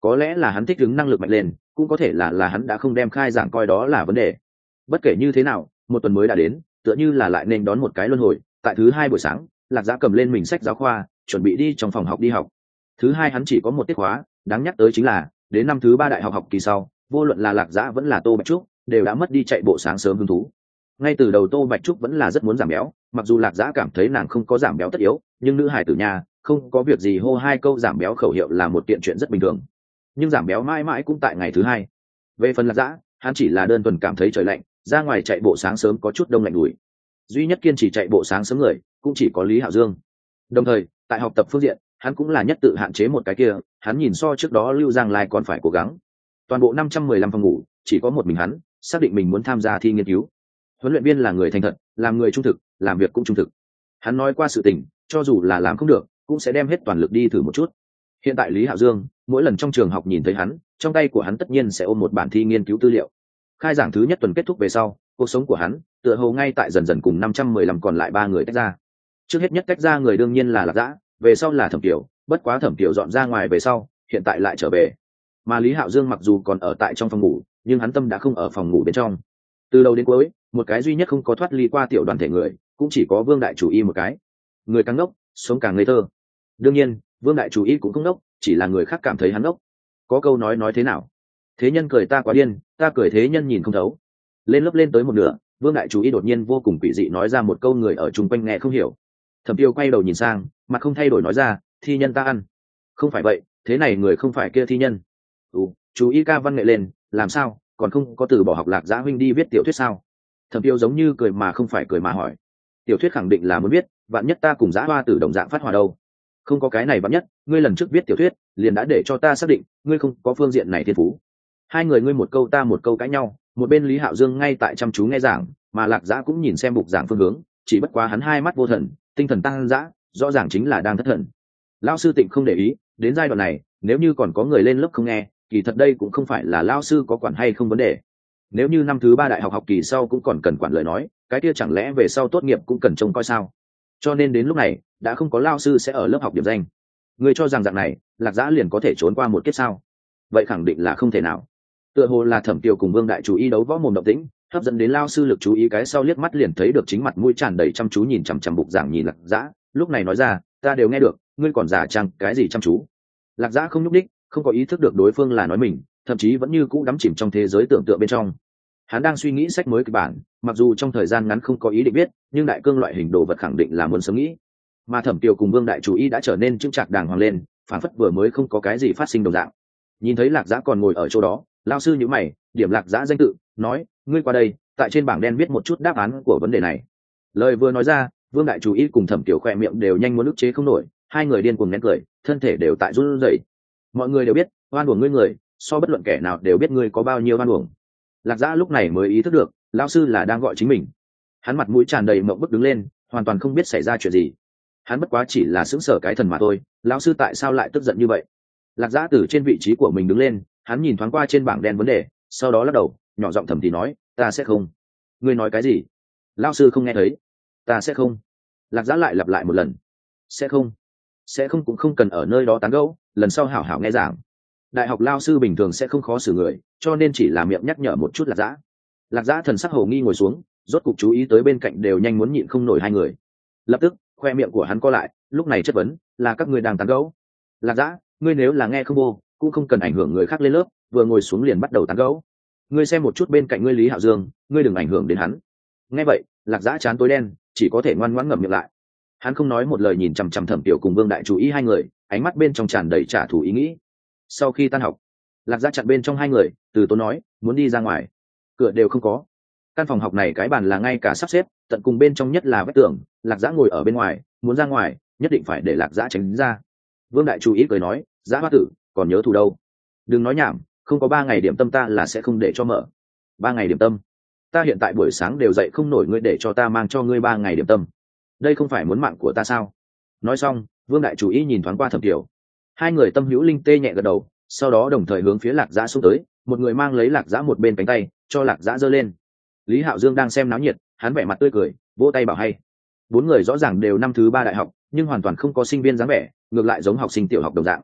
có lẽ là hắn thích ứng năng lực mạnh lên, cũng có thể là là hắn đã không đem khai giảng coi đó là vấn đề. Bất kể như thế nào, một tuần mới đã đến, tựa như là lại nên đón một cái luân hồi. Tại thứ hai buổi sáng, Lạc Dã cầm lên mình sách giáo khoa, chuẩn bị đi trong phòng học đi học. Thứ hai hắn chỉ có một tiết khóa, đáng nhắc tới chính là đến năm thứ ba đại học học kỳ sau, vô luận là Lạc Dã vẫn là Tô Bạch Trúc đều đã mất đi chạy bộ sáng sớm hứng thú. Ngay từ đầu Tô Bạch Trúc vẫn là rất muốn giảm béo, mặc dù Lạc Dã cảm thấy nàng không có giảm béo tất yếu, nhưng nữ hài tử nhà không có việc gì hô hai câu giảm béo khẩu hiệu là một kiện chuyện rất bình thường. Nhưng giảm béo mãi mãi cũng tại ngày thứ hai. Về phần Lạc Dã, hắn chỉ là đơn thuần cảm thấy trời lạnh, ra ngoài chạy bộ sáng sớm có chút đông lạnh đùi. Duy nhất kiên trì chạy bộ sáng sớm người cũng chỉ có Lý Hạo Dương. Đồng thời tại học tập phương diện hắn cũng là nhất tự hạn chế một cái kia, hắn nhìn so trước đó Lưu Giang Lai còn phải cố gắng. Toàn bộ năm trăm mười lăm phòng ngủ chỉ có một mình hắn xác định mình muốn tham gia thi nghiên cứu. Huấn luyện viên là người thành thật, làm người trung thực, làm việc cũng trung thực. Hắn nói qua sự tình, cho dù là làm không được cũng sẽ đem hết toàn lực đi thử một chút. Hiện tại Lý Hạo Dương mỗi lần trong trường học nhìn thấy hắn, trong tay của hắn tất nhiên sẽ ôm một bản thi nghiên cứu tư liệu. Khai giảng thứ nhất tuần kết thúc về sau, cuộc sống của hắn tựa hồ ngay tại dần dần cùng năm trăm mười lăm còn lại ba người tách ra. Trước hết nhất tách ra người đương nhiên là Lạc Dã, về sau là Thẩm Tiểu, bất quá Thẩm Tiểu dọn ra ngoài về sau, hiện tại lại trở về. Mà Lý Hạo Dương mặc dù còn ở tại trong phòng ngủ, nhưng hắn tâm đã không ở phòng ngủ bên trong. Từ đầu đến cuối, một cái duy nhất không có thoát ly qua tiểu đoàn thể người, cũng chỉ có Vương Đại Chủ Y một cái. Người càng ngốc, sống càng ngây thơ. Đương nhiên, Vương Đại Chủ Y cũng không ngốc, chỉ là người khác cảm thấy hắn ngốc. Có câu nói nói thế nào? Thế nhân cười ta quá điên, ta cười thế nhân nhìn không thấu. Lên lớp lên tới một nửa, Vương Đại Chủ Y đột nhiên vô cùng quỷ dị nói ra một câu người ở chung quanh nghe không hiểu. Thẩm Tiêu quay đầu nhìn sang, mặt không thay đổi nói ra, thi nhân ta ăn. Không phải vậy, thế này người không phải kia thi nhân. Ừ, chú Y ca văn nghệ lên, làm sao, còn không có từ bỏ học Lạc Dã huynh đi viết tiểu thuyết sao? Thẩm Tiêu giống như cười mà không phải cười mà hỏi. Tiểu thuyết khẳng định là muốn viết, vạn nhất ta cùng Dã Hoa Tử đồng dạng phát hỏa đâu. Không có cái này vạn nhất, ngươi lần trước viết tiểu thuyết, liền đã để cho ta xác định, ngươi không có phương diện này thiên phú. Hai người ngươi một câu ta một câu cãi nhau, một bên Lý Hạo Dương ngay tại chăm chú nghe giảng, mà Lạc Dã cũng nhìn xem bục giảng phương hướng, chỉ bất quá hắn hai mắt vô thần, tinh thần tăng dã, rõ ràng chính là đang thất thần. Lão sư Tịnh không để ý, đến giai đoạn này, nếu như còn có người lên lớp không nghe, kỳ thật đây cũng không phải là lão sư có quản hay không vấn đề. Nếu như năm thứ ba đại học học kỳ sau cũng còn cần quản lời nói, cái kia chẳng lẽ về sau tốt nghiệp cũng cần trông coi sao? Cho nên đến lúc này, đã không có lão sư sẽ ở lớp học điểm danh. Ngươi cho rằng dạng này, Lạc Dã liền có thể trốn qua một kiếp sao? Vậy khẳng định là không thể nào. Tựa hồ là Thẩm Tiêu cùng Vương Đại Chủ Y đấu võ mồm động tĩnh, hấp dẫn đến lao sư lực chú ý cái sau liếc mắt liền thấy được chính mặt mũi tràn đầy chăm chú nhìn chằm chằm bục giảng nhìn Lạc Dã, lúc này nói ra, ta đều nghe được, ngươi còn giả chăng cái gì chăm chú? Lạc Dã không nhúc đích, không có ý thức được đối phương là nói mình, thậm chí vẫn như cũ đắm chìm trong thế giới tưởng tượng bên trong. Hắn đang suy nghĩ sách mới kịch bản, mặc dù trong thời gian ngắn không có ý định biết, nhưng đại cương loại hình đồ vật khẳng định là muốn sớm nghĩ. Mà Thẩm Tiêu cùng Vương Đại Chủ Y đã trở nên chững chạc đàng hoàng lên, phản phất vừa mới không có cái gì phát sinh đồng dạng. Nhìn thấy Lạc Dã còn ngồi ở chỗ đó, lao sư nhíu mày, điểm Lạc Dã danh tự, nói, ngươi qua đây, tại trên bảng đen viết một chút đáp án của vấn đề này. Lời vừa nói ra, Vương Đại Chủ Y cùng Thẩm Tiểu khỏe miệng đều nhanh muốn ức chế không nổi, hai người điên cuồng nén cười, thân thể đều tại run rẩy. Mọi người đều biết, oan uổng ngươi người, so bất luận kẻ nào đều biết ngươi có bao nhiêu oan uổng. Lạc Dã lúc này mới ý thức được, lão sư là đang gọi chính mình. Hắn mặt mũi tràn đầy mộng bức đứng lên, hoàn toàn không biết xảy ra chuyện gì. Hắn bất quá chỉ là sững sờ cái thần mà thôi, lão sư tại sao lại tức giận như vậy? Lạc Dã từ trên vị trí của mình đứng lên, hắn nhìn thoáng qua trên bảng đen vấn đề, sau đó lắc đầu, nhỏ giọng thầm thì nói, ta sẽ không. Ngươi nói cái gì? Lão sư không nghe thấy. Ta sẽ không. Lạc Dã lại lặp lại một lần. Sẽ không. Sẽ không cũng không cần ở nơi đó tán gẫu, lần sau hảo hảo nghe giảng. Đại học lão sư bình thường sẽ không khó xử người, cho nên chỉ là miệng nhắc nhở một chút Lạc Dã. Lạc Dã thần sắc hồ nghi ngồi xuống, rốt cục chú ý tới bên cạnh đều nhanh muốn nhịn không nổi hai người. Lập tức, khoe miệng của hắn co lại, lúc này chất vấn, là các ngươi đang tán gẫu. Lạc Dã, ngươi nếu là nghe không vô, cũng không cần ảnh hưởng người khác lên lớp, vừa ngồi xuống liền bắt đầu tán gẫu. Ngươi xem một chút bên cạnh ngươi Lý Hạo Dương, ngươi đừng ảnh hưởng đến hắn. Nghe vậy, Lạc Dã chán tối đen, chỉ có thể ngoan ngoãn ngậm miệng lại. Hắn không nói một lời nhìn chằm chằm Thẩm Tiểu cùng Vương Đại Chủ Y hai người, ánh mắt bên trong tràn đầy trả thù ý nghĩ. Sau khi tan học, Lạc Dã chặn bên trong hai người, từ tốn nói, muốn đi ra ngoài. Cửa đều không có. Căn phòng học này cái bàn là ngay cả sắp xếp, tận cùng bên trong nhất là vách tường, Lạc Dã ngồi ở bên ngoài, muốn ra ngoài, nhất định phải để Lạc Dã tránh ra. Vương Đại Chủ Y cười nói, Dã Hoa Tử, còn nhớ thù đâu? Đừng nói nhảm, không có ba ngày điểm tâm ta là sẽ không để cho mở. Ba ngày điểm tâm? Ta hiện tại buổi sáng đều dậy không nổi, ngươi để cho ta mang cho ngươi ba ngày điểm tâm. Đây không phải muốn mạng của ta sao? Nói xong, Vương Đại Chủ Y nhìn thoáng qua Thẩm Tiểu. Hai người tâm hữu linh tê nhẹ gật đầu, sau đó đồng thời hướng phía Lạc Dã xuống tới, một người mang lấy Lạc Dã một bên cánh tay, cho Lạc Dã giơ lên. Lý Hạo Dương đang xem náo nhiệt, hắn vẻ mặt tươi cười, vỗ tay bảo hay. Bốn người rõ ràng đều năm thứ ba đại học, nhưng hoàn toàn không có sinh viên dáng vẻ, ngược lại giống học sinh tiểu học đồng dạng.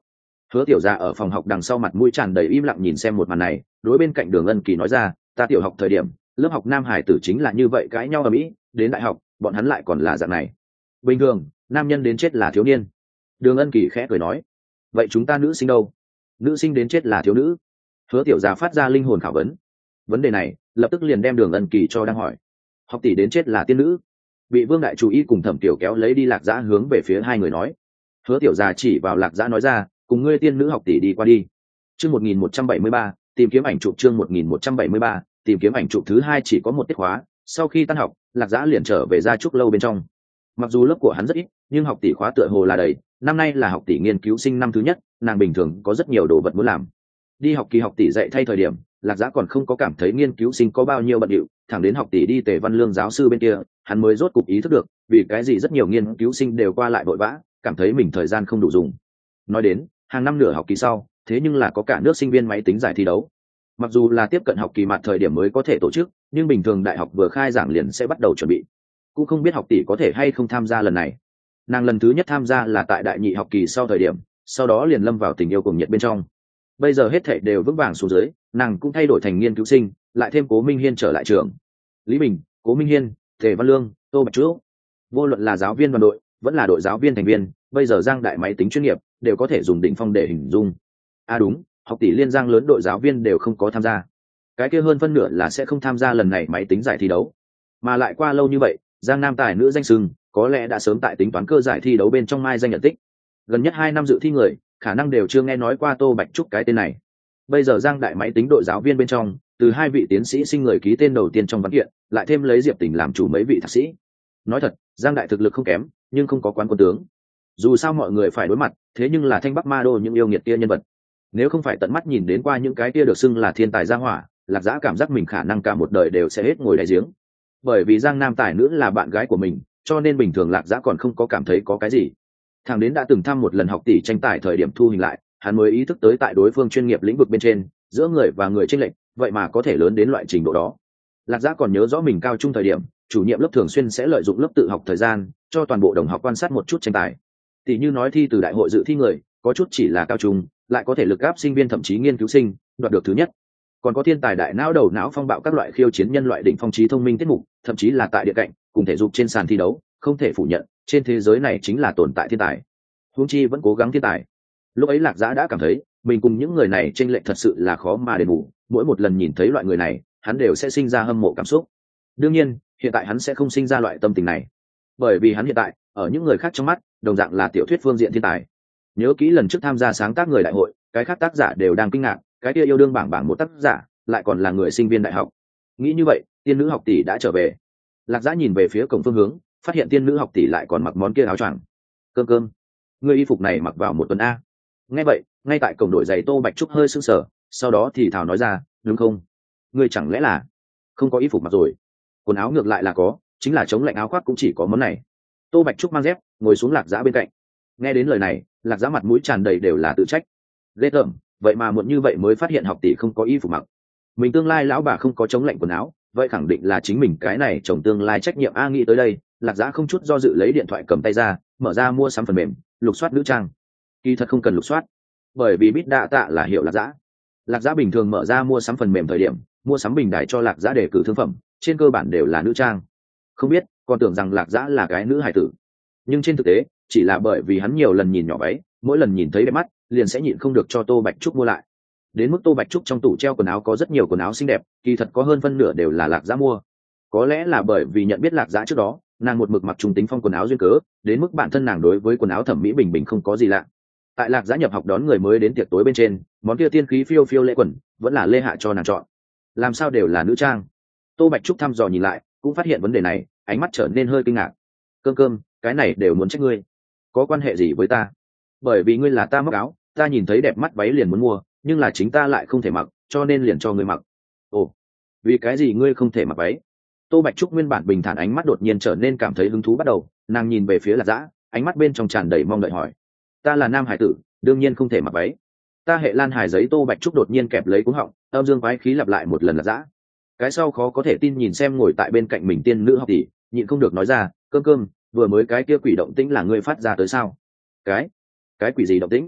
Hứa tiểu gia ở phòng học đằng sau mặt mũi tràn đầy im lặng nhìn xem một màn này, đối bên cạnh Đường Ân Kỳ nói ra, ta tiểu học thời điểm lớp học nam hải tử chính là như vậy cãi nhau ở mỹ, đến đại học bọn hắn lại còn là dạng này. Bình thường nam nhân đến chết là thiếu niên. Đường Ân Kỳ khẽ cười nói, vậy chúng ta nữ sinh đâu? Nữ sinh đến chết là thiếu nữ. Hứa tiểu gia phát ra linh hồn khảo vấn. Vấn đề này lập tức liền đem Đường Ân Kỳ cho đang hỏi. Học tỷ đến chết là tiên nữ. Bị Vương đại chủ y cùng Thẩm Tiểu kéo lấy đi Lạc Dã hướng về phía hai người nói. Hứa tiểu gia chỉ vào Lạc Dã nói ra, cùng ngươi tiên nữ học tỷ đi qua đi. Chương một nghìn một trăm bảy mươi ba, tìm kiếm ảnh chụp. Chương một nghìn một trăm bảy mươi ba, tìm kiếm ảnh chụp. Thứ hai chỉ có một tiết khóa, sau khi tan học Lạc Dã liền trở về gia trúc lâu bên trong. Mặc dù lớp của hắn rất ít nhưng học tỷ khóa tựa hồ là đầy, năm nay là học tỷ nghiên cứu sinh năm thứ nhất, nàng bình thường có rất nhiều đồ vật muốn làm. Đi học kỳ học tỷ dạy thay thời điểm Lạc Dã còn không có cảm thấy nghiên cứu sinh có bao nhiêu bận rộn, thẳng đến học tỷ đi Tề Văn Lương giáo sư bên kia hắn mới rốt cục ý thức được vì cái gì rất nhiều nghiên cứu sinh đều qua lại vội vã, cảm thấy mình thời gian không đủ dùng. Nói đến hàng năm nửa học kỳ sau thế nhưng là có cả nước sinh viên máy tính giải thi đấu, mặc dù là tiếp cận học kỳ mặt thời điểm mới có thể tổ chức nhưng bình thường đại học vừa khai giảng liền sẽ bắt đầu chuẩn bị. Cũng không biết học tỷ có thể hay không tham gia lần này. Nàng lần thứ nhất tham gia là tại đại nhị học kỳ sau thời điểm, sau đó liền lâm vào tình yêu cuồng nhiệt bên trong. Bây giờ hết thảy đều vững vàng xuống dưới, nàng cũng thay đổi thành nghiên cứu sinh, lại thêm Cố Minh Hiên trở lại trường. Lý Bình, Cố Minh Hiên, Tề Văn Lương, Tô Bạch Trúc, vô luận là giáo viên đoàn đội vẫn là đội giáo viên thành viên, bây giờ Giang đại máy tính chuyên nghiệp đều có thể dùng đỉnh phong để hình dung. À đúng, học tỷ liên Giang lớn đội giáo viên đều không có tham gia. Cái kia hơn phân nửa là sẽ không tham gia lần này máy tính giải thi đấu. Mà lại qua lâu như vậy, Giang nam tài nữ danh sừng có lẽ đã sớm tại tính toán cơ giải thi đấu bên trong mai danh nhận tích. Gần nhất hai năm dự thi người khả năng đều chưa nghe nói qua Tô Bạch Trúc cái tên này. Bây giờ Giang đại máy tính đội giáo viên bên trong từ hai vị tiến sĩ sinh người ký tên đầu tiên trong văn kiện, lại thêm lấy Diệp Tình làm chủ mấy vị thạc sĩ. Nói thật, Giang đại thực lực không kém nhưng không có quán quân tướng. Dù sao mọi người phải đối mặt thế nhưng là Thanh Bắc Ma Đô những yêu nghiệt kia nhân vật, nếu không phải tận mắt nhìn đến qua những cái kia được xưng là thiên tài gia hỏa, Lạc Dã cảm giác mình khả năng cả một đời đều sẽ hết ngồi đáy giếng. Bởi vì Giang nam tài nữ là bạn gái của mình cho nên bình thường Lạc Dã còn không có cảm thấy có cái gì. Thằng đến đã từng thăm một lần học tỷ tranh tài thời điểm thu hình lại, hắn mới ý thức tới tại đối phương chuyên nghiệp lĩnh vực bên trên giữa người và người chênh lệch vậy mà có thể lớn đến loại trình độ đó. Lạc Dã còn nhớ rõ mình cao trung thời điểm chủ nhiệm lớp thường xuyên sẽ lợi dụng lớp tự học thời gian cho toàn bộ đồng học quan sát một chút tranh tài. Tỷ như nói thi từ đại hội dự thi người có chút chỉ là cao trung lại có thể lực áp sinh viên thậm chí nghiên cứu sinh đoạt được thứ nhất, còn có thiên tài đại não đầu não phong bạo các loại khiêu chiến nhân loại đỉnh phong trí thông minh tiết mục, thậm chí là tại địa cạnh cùng thể dục trên sàn thi đấu. Không thể phủ nhận trên thế giới này chính là tồn tại thiên tài, huống chi vẫn cố gắng thiên tài. Lúc ấy Lạc Dã đã cảm thấy mình cùng những người này chênh lệch thật sự là khó mà đền bù, mỗi một lần nhìn thấy loại người này hắn đều sẽ sinh ra hâm mộ cảm xúc. Đương nhiên hiện tại hắn sẽ không sinh ra loại tâm tình này, bởi vì hắn hiện tại ở những người khác trong mắt đồng dạng là tiểu thuyết phương diện thiên tài. Nhớ kỹ lần trước tham gia sáng tác người đại hội, cái khác tác giả đều đang kinh ngạc, cái kia yêu đương bảng bảng một tác giả lại còn là người sinh viên đại học. Nghĩ như vậy tiên nữ học tỷ đã trở về. Lạc Dã nhìn về phía cổng phương hướng, phát hiện tiên nữ học tỷ lại còn mặc món kia áo choàng. Cơm cơm, người y phục này mặc vào một tuần a. Nghe vậy ngay tại cổng đổi giày Tô Bạch Trúc hơi sưng sờ, sau đó thì thào nói ra, đúng không, ngươi chẳng lẽ là không có y phục mặc rồi? Quần áo ngược lại là có, chính là chống lạnh áo khoác cũng chỉ có món này. Tô Bạch Trúc mang dép ngồi xuống Lạc Dã bên cạnh. Nghe đến lời này Lạc Dã mặt mũi tràn đầy đều là tự trách. Ghê tởm, vậy mà muộn như vậy mới phát hiện học tỷ không có y phục mặc. Mình tương lai lão bà không có chống lạnh quần áo, vậy khẳng định là chính mình cái này chồng tương lai trách nhiệm a. Nghĩ tới đây Lạc Dã không chút do dự lấy điện thoại cầm tay ra, mở ra mua sắm phần mềm lục soát nữ trang. Kỳ thật không cần lục soát, bởi vì Big Data là hiệu Lạc Dã. Lạc Dã bình thường mở ra mua sắm phần mềm thời điểm mua sắm bình đài cho Lạc Dã đề cử thương phẩm trên cơ bản đều là nữ trang. Không biết còn tưởng rằng Lạc Dã là cái nữ hài tử, nhưng trên thực tế chỉ là bởi vì hắn nhiều lần nhìn nhỏ váy, mỗi lần nhìn thấy đẹp mắt liền sẽ nhịn không được cho Tô Bạch Trúc mua lại. Đến mức Tô Bạch Trúc trong tủ treo quần áo có rất nhiều quần áo xinh đẹp, kỳ thật có hơn phân nửa đều là Lạc Dã mua. Có lẽ là bởi vì nhận biết Lạc Dã trước đó nàng một mực mặc trùng tính phong quần áo duyên cớ, đến mức bản thân nàng đối với quần áo thẩm mỹ bình bình không có gì lạ. Tại Lạc Dã nhập học đón người mới đến tiệc tối bên trên, món kia tiên khí phiêu phiêu lễ quần vẫn là Lê Hạ cho nàng chọn. Làm sao đều là nữ trang? Tô Bạch Trúc thăm dò nhìn lại cũng phát hiện vấn đề này, ánh mắt trở nên hơi kinh ngạc. Cơm cơm, cái này đều muốn trách ngươi, có quan hệ gì với ta? Bởi vì ngươi là ta móc áo, ta nhìn thấy đẹp mắt váy liền muốn mua, nhưng là chính ta lại không thể mặc, cho nên liền cho ngươi mặc. Ồ, vì cái gì ngươi không thể mặc váy? Tô Bạch Trúc nguyên bản bình thản ánh mắt đột nhiên trở nên cảm thấy hứng thú bắt đầu, nàng nhìn về phía Lạc Dã, ánh mắt bên trong tràn đầy mong đợi hỏi. Ta là nam hải tử, đương nhiên không thể mặc váy. Ta hệ lan hải giấy. Tô Bạch Trúc đột nhiên kẹp lấy cuống họng, âm dương quái khí lặp lại một lần Lạc Dã. Cái sau khó có thể tin nhìn xem ngồi tại bên cạnh mình tiên nữ học tỷ, nhịn không được nói ra, cơm cơm, vừa mới cái kia quỷ động tĩnh là ngươi phát ra tới sao? Cái cái quỷ gì động tĩnh?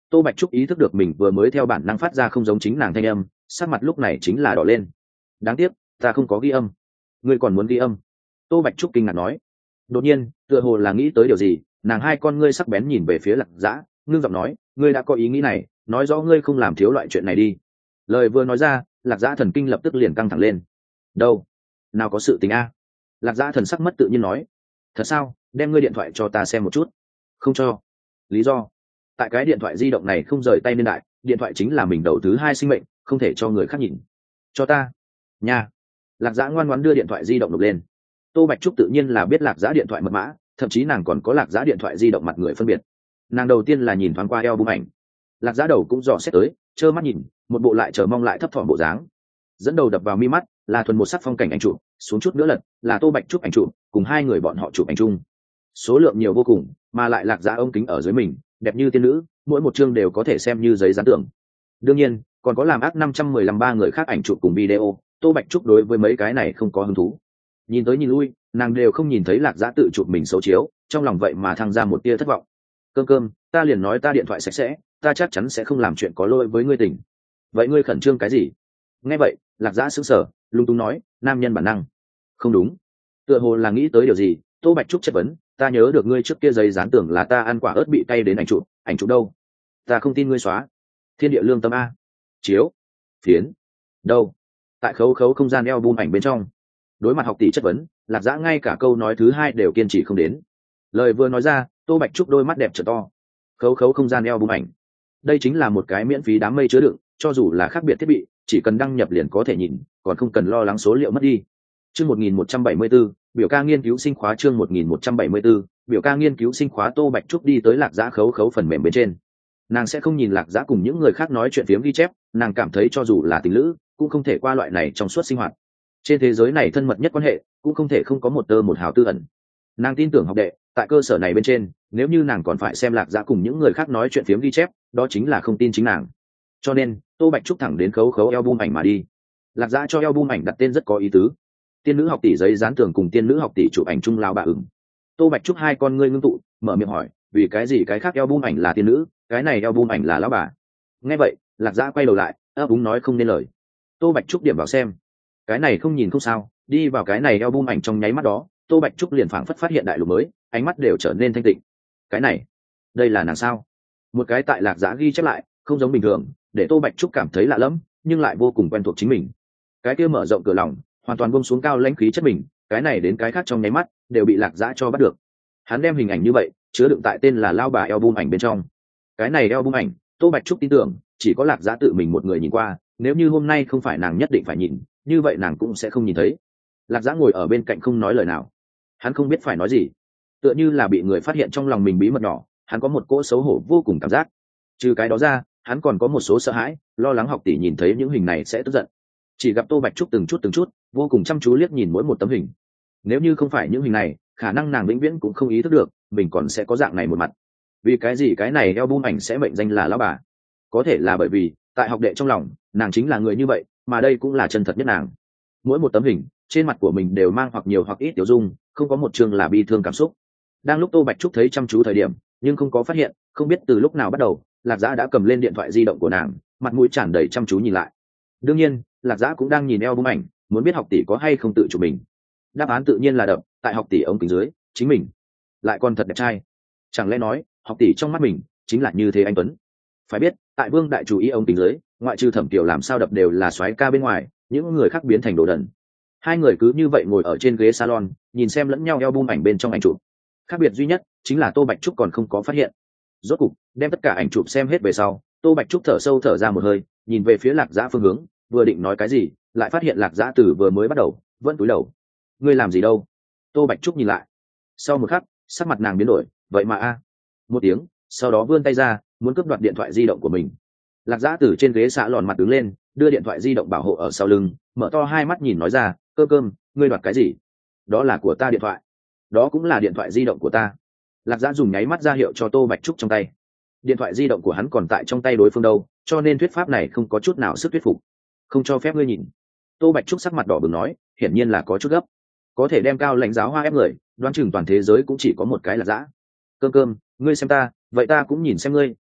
Tô Bạch Trúc ý thức được mình vừa mới theo bản năng phát ra không giống chính nàng thanh âm, sắc mặt lúc này chính là đỏ lên. Đáng tiếc ta không có ghi âm. Ngươi còn muốn ghi âm? Tô Bạch Trúc kinh ngạc nói. Đột nhiên tựa hồ là nghĩ tới điều gì, nàng hai con ngươi sắc bén nhìn về phía Lạc Dã, ngưng giọng nói, ngươi đã có ý nghĩ này, nói rõ ngươi không làm thiếu loại chuyện này đi. Lời vừa nói ra, Lạc Dã thần kinh lập tức liền căng thẳng lên. Đâu nào có sự tình a? Lạc Dã thần sắc mất tự nhiên nói. Thật sao? Đem ngươi điện thoại cho ta xem một chút. Không cho. Lý do? Tại cái điện thoại di động này không rời tay nên đại, điện thoại chính là mình đầu thứ hai sinh mệnh, không thể cho người khác nhìn. Cho ta. Nha. Lạc Dã ngoan ngoãn đưa điện thoại di động nộp lên. Tô Bạch Trúc tự nhiên là biết Lạc Dã điện thoại mật mã, thậm chí nàng còn có Lạc Dã điện thoại di động mặt người phân biệt. Nàng đầu tiên là nhìn thoáng qua eo bung ảnh. Lạc Dã đầu cũng dò xét tới, trơ mắt nhìn, một bộ lại chờ mong lại thấp thỏm bộ dáng. Dẫn đầu đập vào mi mắt là thuần một sắc phong cảnh ảnh chụp, xuống chút nữa lật là Tô Bạch Trúc ảnh chụp, cùng hai người bọn họ chụp ảnh chung. Số lượng nhiều vô cùng, mà lại Lạc Dã ống kính ở dưới mình, đẹp như tiên nữ, mỗi một chương đều có thể xem như giấy dán tưởng. Đương nhiên, còn có làm ác năm trăm mười lăm ba người khác ảnh chụp cùng video, Tô Bạch Trúc đối với mấy cái này không có hứng thú. Nhìn tới nhìn lui, nàng đều không nhìn thấy Lạc Dã tự chụp mình xấu chiếu, trong lòng vậy mà thăng ra một tia thất vọng. Cơm cơm, ta liền nói ta điện thoại sạch sẽ, ta chắc chắn sẽ không làm chuyện có lỗi với ngươi tình. Vậy ngươi khẩn trương cái gì? Nghe vậy, Lạc Dã sững sờ, lung tung nói, nam nhân bản năng. Không đúng. Tựa hồ là nghĩ tới điều gì, Tô Bạch Trúc chất vấn, ta nhớ được ngươi trước kia giấy dán tưởng là ta ăn quả ớt bị cay đến ảnh chụp, ảnh chụp đâu? Ta không tin ngươi xóa. Thiên địa lương tâm a. Chiếu. Phiến. Đâu? Tại khấu khấu không gian album ảnh bên trong. Đối mặt học tỷ chất vấn, Lạc Dã ngay cả câu nói thứ hai đều kiên trì không đến. Lời vừa nói ra, Tô Bạch Trúc đôi mắt đẹp trở to. Khấu khấu không gian album ảnh. Đây chính là một cái miễn phí đám mây chứa đựng, cho dù là khác biệt thiết bị, chỉ cần đăng nhập liền có thể nhìn, còn không cần lo lắng số liệu mất đi. Chương một nghìn một trăm bảy mươi tư, biểu ca nghiên cứu sinh khóa chương một nghìn một trăm bảy mươi tư, biểu ca nghiên cứu sinh khóa. Tô Bạch Trúc đi tới Lạc Dã khấu khấu phần mềm bên trên. Nàng sẽ không nhìn Lạc Dã cùng những người khác nói chuyện phiếm ghi chép, nàng cảm thấy cho dù là tình lữ, cũng không thể qua loại này trong suốt sinh hoạt. Trên thế giới này thân mật nhất quan hệ, cũng không thể không có một tơ một hào tư ẩn. Nàng tin tưởng học đệ, tại cơ sở này bên trên, nếu như nàng còn phải xem Lạc Dã cùng những người khác nói chuyện phiếm ghi chép, đó chính là không tin chính nàng. Cho nên, Tô Bạch Trúc thẳng đến khấu khấu album ảnh mà đi. Lạc Dã cho album ảnh đặt tên rất có ý tứ. Tiên nữ học tỷ giấy dán tường cùng tiên nữ học tỷ chụp ảnh chung lao bà ửng. Tô Bạch Trúc hai con ngươi ngưng tụ, mở miệng hỏi, vì cái gì cái khác album ảnh là tiên nữ, cái này album ảnh là lão bà? Nghe vậy, Lạc Dã quay đầu lại, ấp úng nói không nên lời. Tô Bạch Trúc điểm vào xem. Cái này không nhìn không sao, đi vào cái này album ảnh trong nháy mắt đó, Tô Bạch Trúc liền phảng phất phát hiện đại lục mới, ánh mắt đều trở nên thanh tịnh. Cái này, đây là nàng sao? Một cái tại Lạc Dã ghi chép lại, không giống bình thường, để Tô Bạch Trúc cảm thấy lạ lẫm, nhưng lại vô cùng quen thuộc chính mình. Cái kia mở rộng cửa lòng, hoàn toàn buông xuống cao lãnh khí chất mình, cái này đến cái khác trong nháy mắt đều bị Lạc Dã cho bắt được. Hắn đem hình ảnh như vậy chứa đựng tại tên là lao bà album ảnh bên trong. Cái này album ảnh, Tô Bạch Trúc tin tưởng chỉ có Lạc Dã tự mình một người nhìn qua, nếu như hôm nay không phải nàng nhất định phải nhìn, như vậy nàng cũng sẽ không nhìn thấy. Lạc Dã ngồi ở bên cạnh không nói lời nào. Hắn không biết phải nói gì, tựa như là bị người phát hiện trong lòng mình bí mật nhỏ, hắn có một cỗ xấu hổ vô cùng cảm giác. Trừ cái đó ra, hắn còn có một số sợ hãi, lo lắng học tỷ nhìn thấy những hình này sẽ tức giận. Chỉ gặp Tô Bạch Trúc từng chút từng chút vô cùng chăm chú liếc nhìn mỗi một tấm hình. Nếu như không phải những hình này, khả năng nàng vĩnh viễn cũng không ý thức được mình còn sẽ có dạng này một mặt. Vì cái gì cái này album ảnh sẽ mệnh danh là lão bà? Có thể là bởi vì tại học đệ trong lòng, nàng chính là người như vậy, mà đây cũng là chân thật nhất nàng. Mỗi một tấm hình trên mặt của mình đều mang hoặc nhiều hoặc ít tiểu dung, không có một chương là bi thương cảm xúc. Đang lúc Tô Bạch Trúc thấy chăm chú thời điểm, nhưng không có phát hiện, không biết từ lúc nào bắt đầu, Lạc Dã đã cầm lên điện thoại di động của nàng, mặt mũi tràn đầy chăm chú nhìn lại. Đương nhiên, Lạc Dã cũng đang nhìn album ảnh, muốn biết học tỷ có hay không tự chụp mình. Đáp án tự nhiên là đập tại học tỷ ống kính dưới, chính mình lại còn thật đẹp trai. Chẳng lẽ nói, học tỷ trong mắt mình chính là như thế anh tuấn? Phải biết, tại Vương đại chủ ý ống kính dưới, ngoại trừ Thẩm Tiểu làm sao đập đều là soái ca bên ngoài, những người khác biến thành đồ đần. Hai người cứ như vậy ngồi ở trên ghế salon, nhìn xem lẫn nhau album ảnh bên trong ảnh chụp. Khác biệt duy nhất chính là Tô Bạch Trúc còn không có phát hiện. Rốt cục, đem tất cả ảnh chụp xem hết về sau, Tô Bạch Trúc thở sâu thở ra một hơi, nhìn về phía Lạc Dã phương hướng, vừa định nói cái gì, lại phát hiện Lạc Dã từ vừa mới bắt đầu vẫn cúi đầu. Ngươi làm gì đâu? Tô Bạch Trúc nhìn lại. Sau một khắc, sắc mặt nàng biến đổi, vậy mà a. Một tiếng, sau đó vươn tay ra, muốn cướp đoạt điện thoại di động của mình. Lạc Dã từ trên ghế xạ lòn mặt đứng lên, đưa điện thoại di động bảo hộ ở sau lưng, mở to hai mắt nhìn nói ra, cơ cơm, ngươi đoạt cái gì? Đó là của ta điện thoại. Đó cũng là điện thoại di động của ta. Lạc Dã dùng nháy mắt ra hiệu cho Tô Bạch Trúc trong tay. Điện thoại di động của hắn còn tại trong tay đối phương đâu, cho nên thuyết pháp này không có chút nào sức thuyết phục. Không cho phép ngươi nhìn. Tô Bạch Trúc sắc mặt đỏ bừng nói, hiển nhiên là có chút gấp. Có thể đem cao lãnh giáo hoa ép người, đoán chừng toàn thế giới cũng chỉ có một cái Lạc Dã. Cơm cơm, ngươi xem ta, vậy ta cũng nhìn xem ngươi,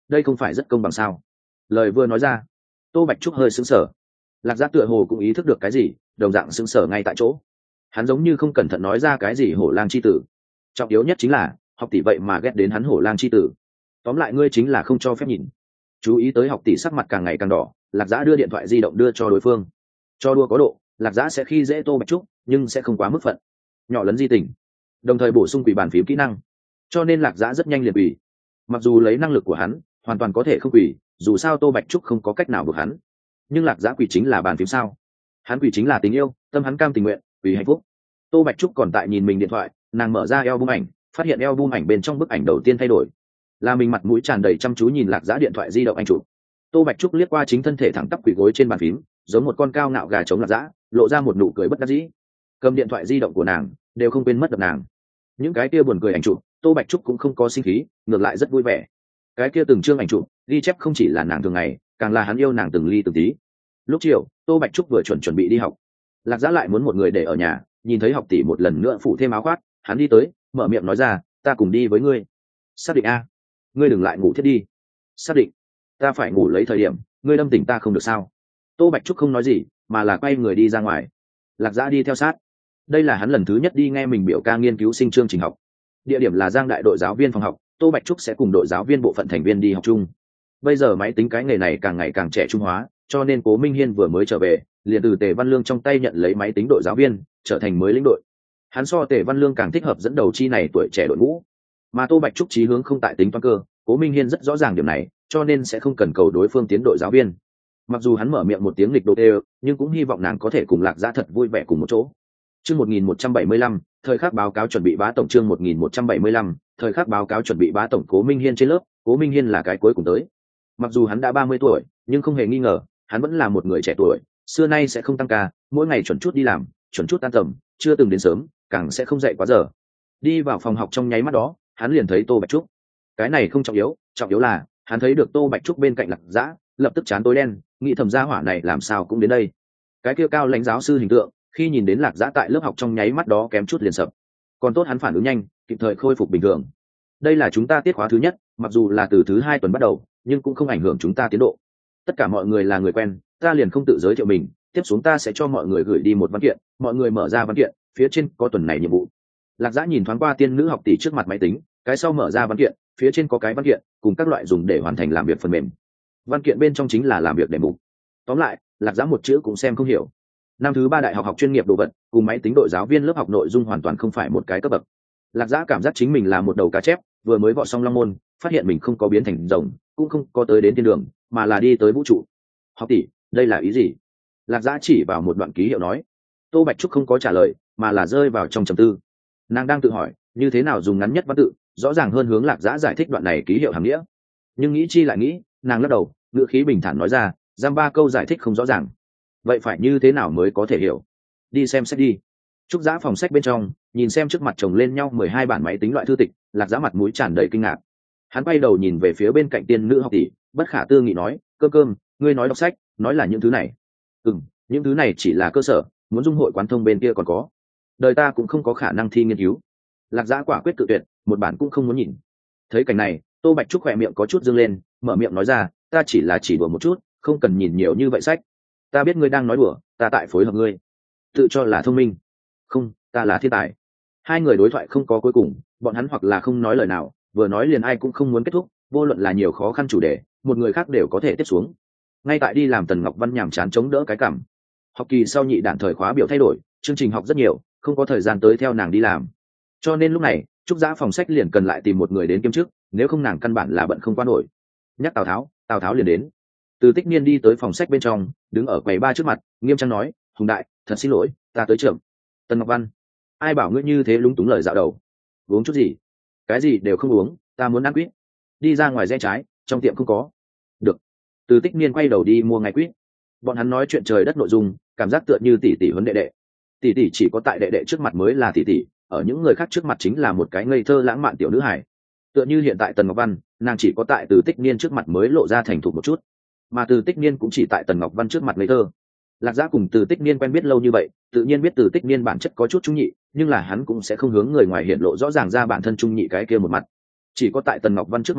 đây không phải rất công bằng sao? Lời vừa nói ra, Tô Bạch Trúc hơi sững sờ. Lạc Giã tựa hồ cũng ý thức được cái gì, đồng dạng sững sờ ngay tại chỗ. Hắn giống như không cẩn thận nói ra cái gì hổ lang chi tử. Trọng yếu nhất chính là học tỷ vậy mà ghét đến hắn hổ lang chi tử. Tóm lại ngươi chính là không cho phép nhìn. Chú ý tới học tỷ sắc mặt càng ngày càng đỏ, Lạc Giã đưa điện thoại di động đưa cho đối phương. Cho đua có độ, Lạc Giã sẽ khi dễ Tô Bạch Trúc, nhưng sẽ không quá mức phận. Nhỏ lấn di tình, đồng thời bổ sung quỷ bàn phím kỹ năng. Cho nên Lạc Giã rất nhanh liền quỷ. Mặc dù lấy năng lực của hắn, hoàn toàn có thể không quỷ, dù sao Tô Bạch Trúc không có cách nào buộc hắn. Nhưng Lạc Giã quỷ chính là bàn phím sao? Hắn quỷ chính là tình yêu, tâm hắn cam tình nguyện, vì hạnh phúc. Tô Bạch Trúc còn tại nhìn mình điện thoại, nàng mở ra album ảnh, phát hiện album ảnh bên trong bức ảnh đầu tiên thay đổi, là mình mặt mũi tràn đầy chăm chú nhìn Lạc Giã điện thoại di động anh chụp. Tô Bạch Trúc liếc qua chính thân thể thẳng tắp quỳ gối trên bàn phím, giống một con cao ngạo gà chống Lạc Giã, lộ ra một nụ cười bất đắc dĩ. Cầm điện thoại di động của nàng, đều không quên mất đập nàng. Những cái kia buồn cười ảnh chụp, Tô Bạch Trúc cũng không có sinh khí, ngược lại rất vui vẻ. Cái kia từng chương ảnh chụp, ghi chép không chỉ là nàng thường ngày, càng là hắn yêu nàng từng ly từng tí. Lúc chiều, Tô Bạch Trúc vừa chuẩn chuẩn bị đi học, Lạc Giã lại muốn một người để ở nhà, nhìn thấy học tỷ một lần nữa phủ thêm áo khoác, hắn đi tới, mở miệng nói ra, ta cùng đi với ngươi. Xác định a? Ngươi đừng lại ngủ thiết đi. Xác định. Ta phải ngủ lấy thời điểm, ngươi đâm tỉnh ta không được sao? Tô Bạch Trúc không nói gì, mà là quay người đi ra ngoài. Lạc Giã đi theo sát. Đây là hắn lần thứ nhất đi nghe mình biểu ca nghiên cứu sinh chương trình học. Địa điểm là Giang Đại đội giáo viên phòng học, Tô Bạch Trúc sẽ cùng đội giáo viên bộ phận thành viên đi học chung. Bây giờ máy tính cái nghề này càng ngày càng trẻ trung hóa, cho nên Cố Minh Hiên vừa mới trở về, liền từ Tề Văn Lương trong tay nhận lấy máy tính đội giáo viên, trở thành mới lĩnh đội. Hắn so Tề Văn Lương càng thích hợp dẫn đầu chi này tuổi trẻ đội ngũ. Mà Tô Bạch Trúc chí hướng không tại tính toán cơ, Cố Minh Hiên rất rõ ràng điểm này, cho nên sẽ không cần cầu đối phương tiến đội giáo viên. Mặc dù hắn mở miệng một tiếng lịch độ đều, nhưng cũng hy vọng nàng có thể cùng Lạc Giã thật vui vẻ cùng một chỗ. Chương một nghìn một trăm bảy mươi lăm, thời khắc báo cáo chuẩn bị bá tổng. Chương một nghìn một trăm bảy mươi lăm, thời khắc báo cáo chuẩn bị bá tổng. Cố Minh Hiên trên lớp, Cố Minh Hiên là cái cuối cùng tới. Mặc dù hắn đã ba mươi tuổi, nhưng không hề nghi ngờ, hắn vẫn là một người trẻ tuổi, xưa nay sẽ không tăng ca, mỗi ngày chuẩn chút đi làm, chuẩn chút tan tầm, chưa từng đến sớm, càng sẽ không dậy quá giờ. Đi vào phòng học trong nháy mắt đó, hắn liền thấy Tô Bạch Trúc. Cái này không trọng yếu, trọng yếu là hắn thấy được Tô Bạch Trúc bên cạnh Lạc Giã, lập tức chán tối đen, nghĩ thầm gia hỏa này làm sao cũng đến đây. Cái kia cao lãnh giáo sư hình tượng, khi nhìn đến Lạc Giã tại lớp học trong nháy mắt đó kém chút liền sập. Còn tốt hắn phản ứng nhanh, kịp thời khôi phục bình thường. Đây là chúng ta tiết khóa thứ nhất, mặc dù là từ thứ hai tuần bắt đầu, nhưng cũng không ảnh hưởng chúng ta tiến độ. Tất cả mọi người là người quen, ta liền không tự giới thiệu mình, tiếp xuống ta sẽ cho mọi người gửi đi một văn kiện, mọi người mở ra văn kiện, phía trên có tuần này nhiệm vụ. Lạc Giã nhìn thoáng qua tiên nữ học tỷ trước mặt máy tính, cái sau mở ra văn kiện, phía trên có cái văn kiện cùng các loại dùng để hoàn thành làm việc phần mềm. Văn kiện bên trong chính là làm việc đề mục. Tóm lại, Lạc Giã một chữ cũng xem không hiểu. Năm thứ ba đại học học chuyên nghiệp đồ vật, cùng máy tính đội giáo viên lớp học nội dung hoàn toàn không phải một cái cấp bậc. Lạc Giã cảm giác chính mình là một đầu cá chép, vừa mới vọt xong long môn, phát hiện mình không có biến thành rồng, cũng không có tới đến thiên đường, mà là đi tới vũ trụ. Học tỷ, đây là ý gì? Lạc Giã chỉ vào một đoạn ký hiệu nói. Tô Bạch Trúc không có trả lời, mà là rơi vào trong trầm tư. Nàng đang tự hỏi, như thế nào dùng ngắn nhất văn tự, rõ ràng hơn hướng Lạc Giã giải thích đoạn này ký hiệu hàm nghĩa. Nhưng nghĩ chi lại nghĩ, nàng lắc đầu, ngữ khí bình thản nói ra, giam ba câu giải thích không rõ ràng. Vậy phải như thế nào mới có thể hiểu? Đi xem sách đi. Trúc Giã phòng sách bên trong, nhìn xem trước mặt chồng lên nhau mười hai bản máy tính loại thư tịch, Lạc Giã mặt mũi tràn đầy kinh ngạc. Hắn quay đầu nhìn về phía bên cạnh tiên nữ học tỷ, bất khả tư nghị nói, cơm cơm, ngươi nói đọc sách, nói là những thứ này. Ừm, những thứ này chỉ là cơ sở, muốn dung hội quán thông bên kia còn có. Đời ta cũng không có khả năng thi nghiên cứu. Lạc Giã quả quyết cự tuyệt, một bản cũng không muốn nhìn. Thấy cảnh này, Tô Bạch Trúc khỏe miệng có chút dương lên, mở miệng nói ra, ta chỉ là chỉ đùa một chút, không cần nhìn nhiều như vậy sách. Ta biết ngươi đang nói đùa, ta tại phối hợp ngươi. Tự cho là thông minh. Không, ta là thiên tài. Hai người đối thoại không có cuối cùng, bọn hắn hoặc là không nói lời nào, vừa nói liền ai cũng không muốn kết thúc, vô luận là nhiều khó khăn chủ đề, một người khác đều có thể tiếp xuống. Ngay tại đi làm Tần Ngọc Văn nhàm chán chống đỡ cái cảm. Học kỳ sau nhị đản thời khóa biểu thay đổi, chương trình học rất nhiều, không có thời gian tới theo nàng đi làm. Cho nên lúc này, Trúc Giã phòng sách liền cần lại tìm một người đến kiêm chức, nếu không nàng căn bản là bận không qua nổi. Nhắc Tào Tháo, Tào Tháo liền đến. Từ Tích Niên đi tới phòng sách bên trong, đứng ở quầy ba trước mặt, nghiêm trang nói, Hùng đại, thật xin lỗi, ta tới trưởng. Tần Ngọc Văn, ai bảo ngươi như thế lúng túng lời dạo đầu? Uống chút gì? Cái gì đều không uống, ta muốn ăn quýt. Đi ra ngoài rẽ trái, trong tiệm không có. Được. Từ Tích Niên quay đầu đi mua ngay quýt. Bọn hắn nói chuyện trời đất nội dung, cảm giác tựa như tỷ tỷ huấn đệ đệ. Tỷ tỷ chỉ có tại đệ đệ trước mặt mới là tỷ tỷ, ở những người khác trước mặt chính là một cái ngây thơ lãng mạn tiểu nữ hài. Tựa như hiện tại Tần Ngọc Văn, nàng chỉ có tại Từ Tích Niên trước mặt mới lộ ra thành thục một chút, mà Từ Tích Niên cũng chỉ tại Tần Ngọc Văn trước mặt ngây thơ. Lạc Giã cùng Từ Tích Niên quen biết lâu như vậy, tự nhiên biết Từ Tích Niên bản chất có chút trung nhị, nhưng là hắn cũng sẽ không hướng người ngoài hiện lộ rõ ràng ra bản thân trung nhị cái kia một mặt. Chỉ có tại Tần Ngọc Văn trước mặt lúc,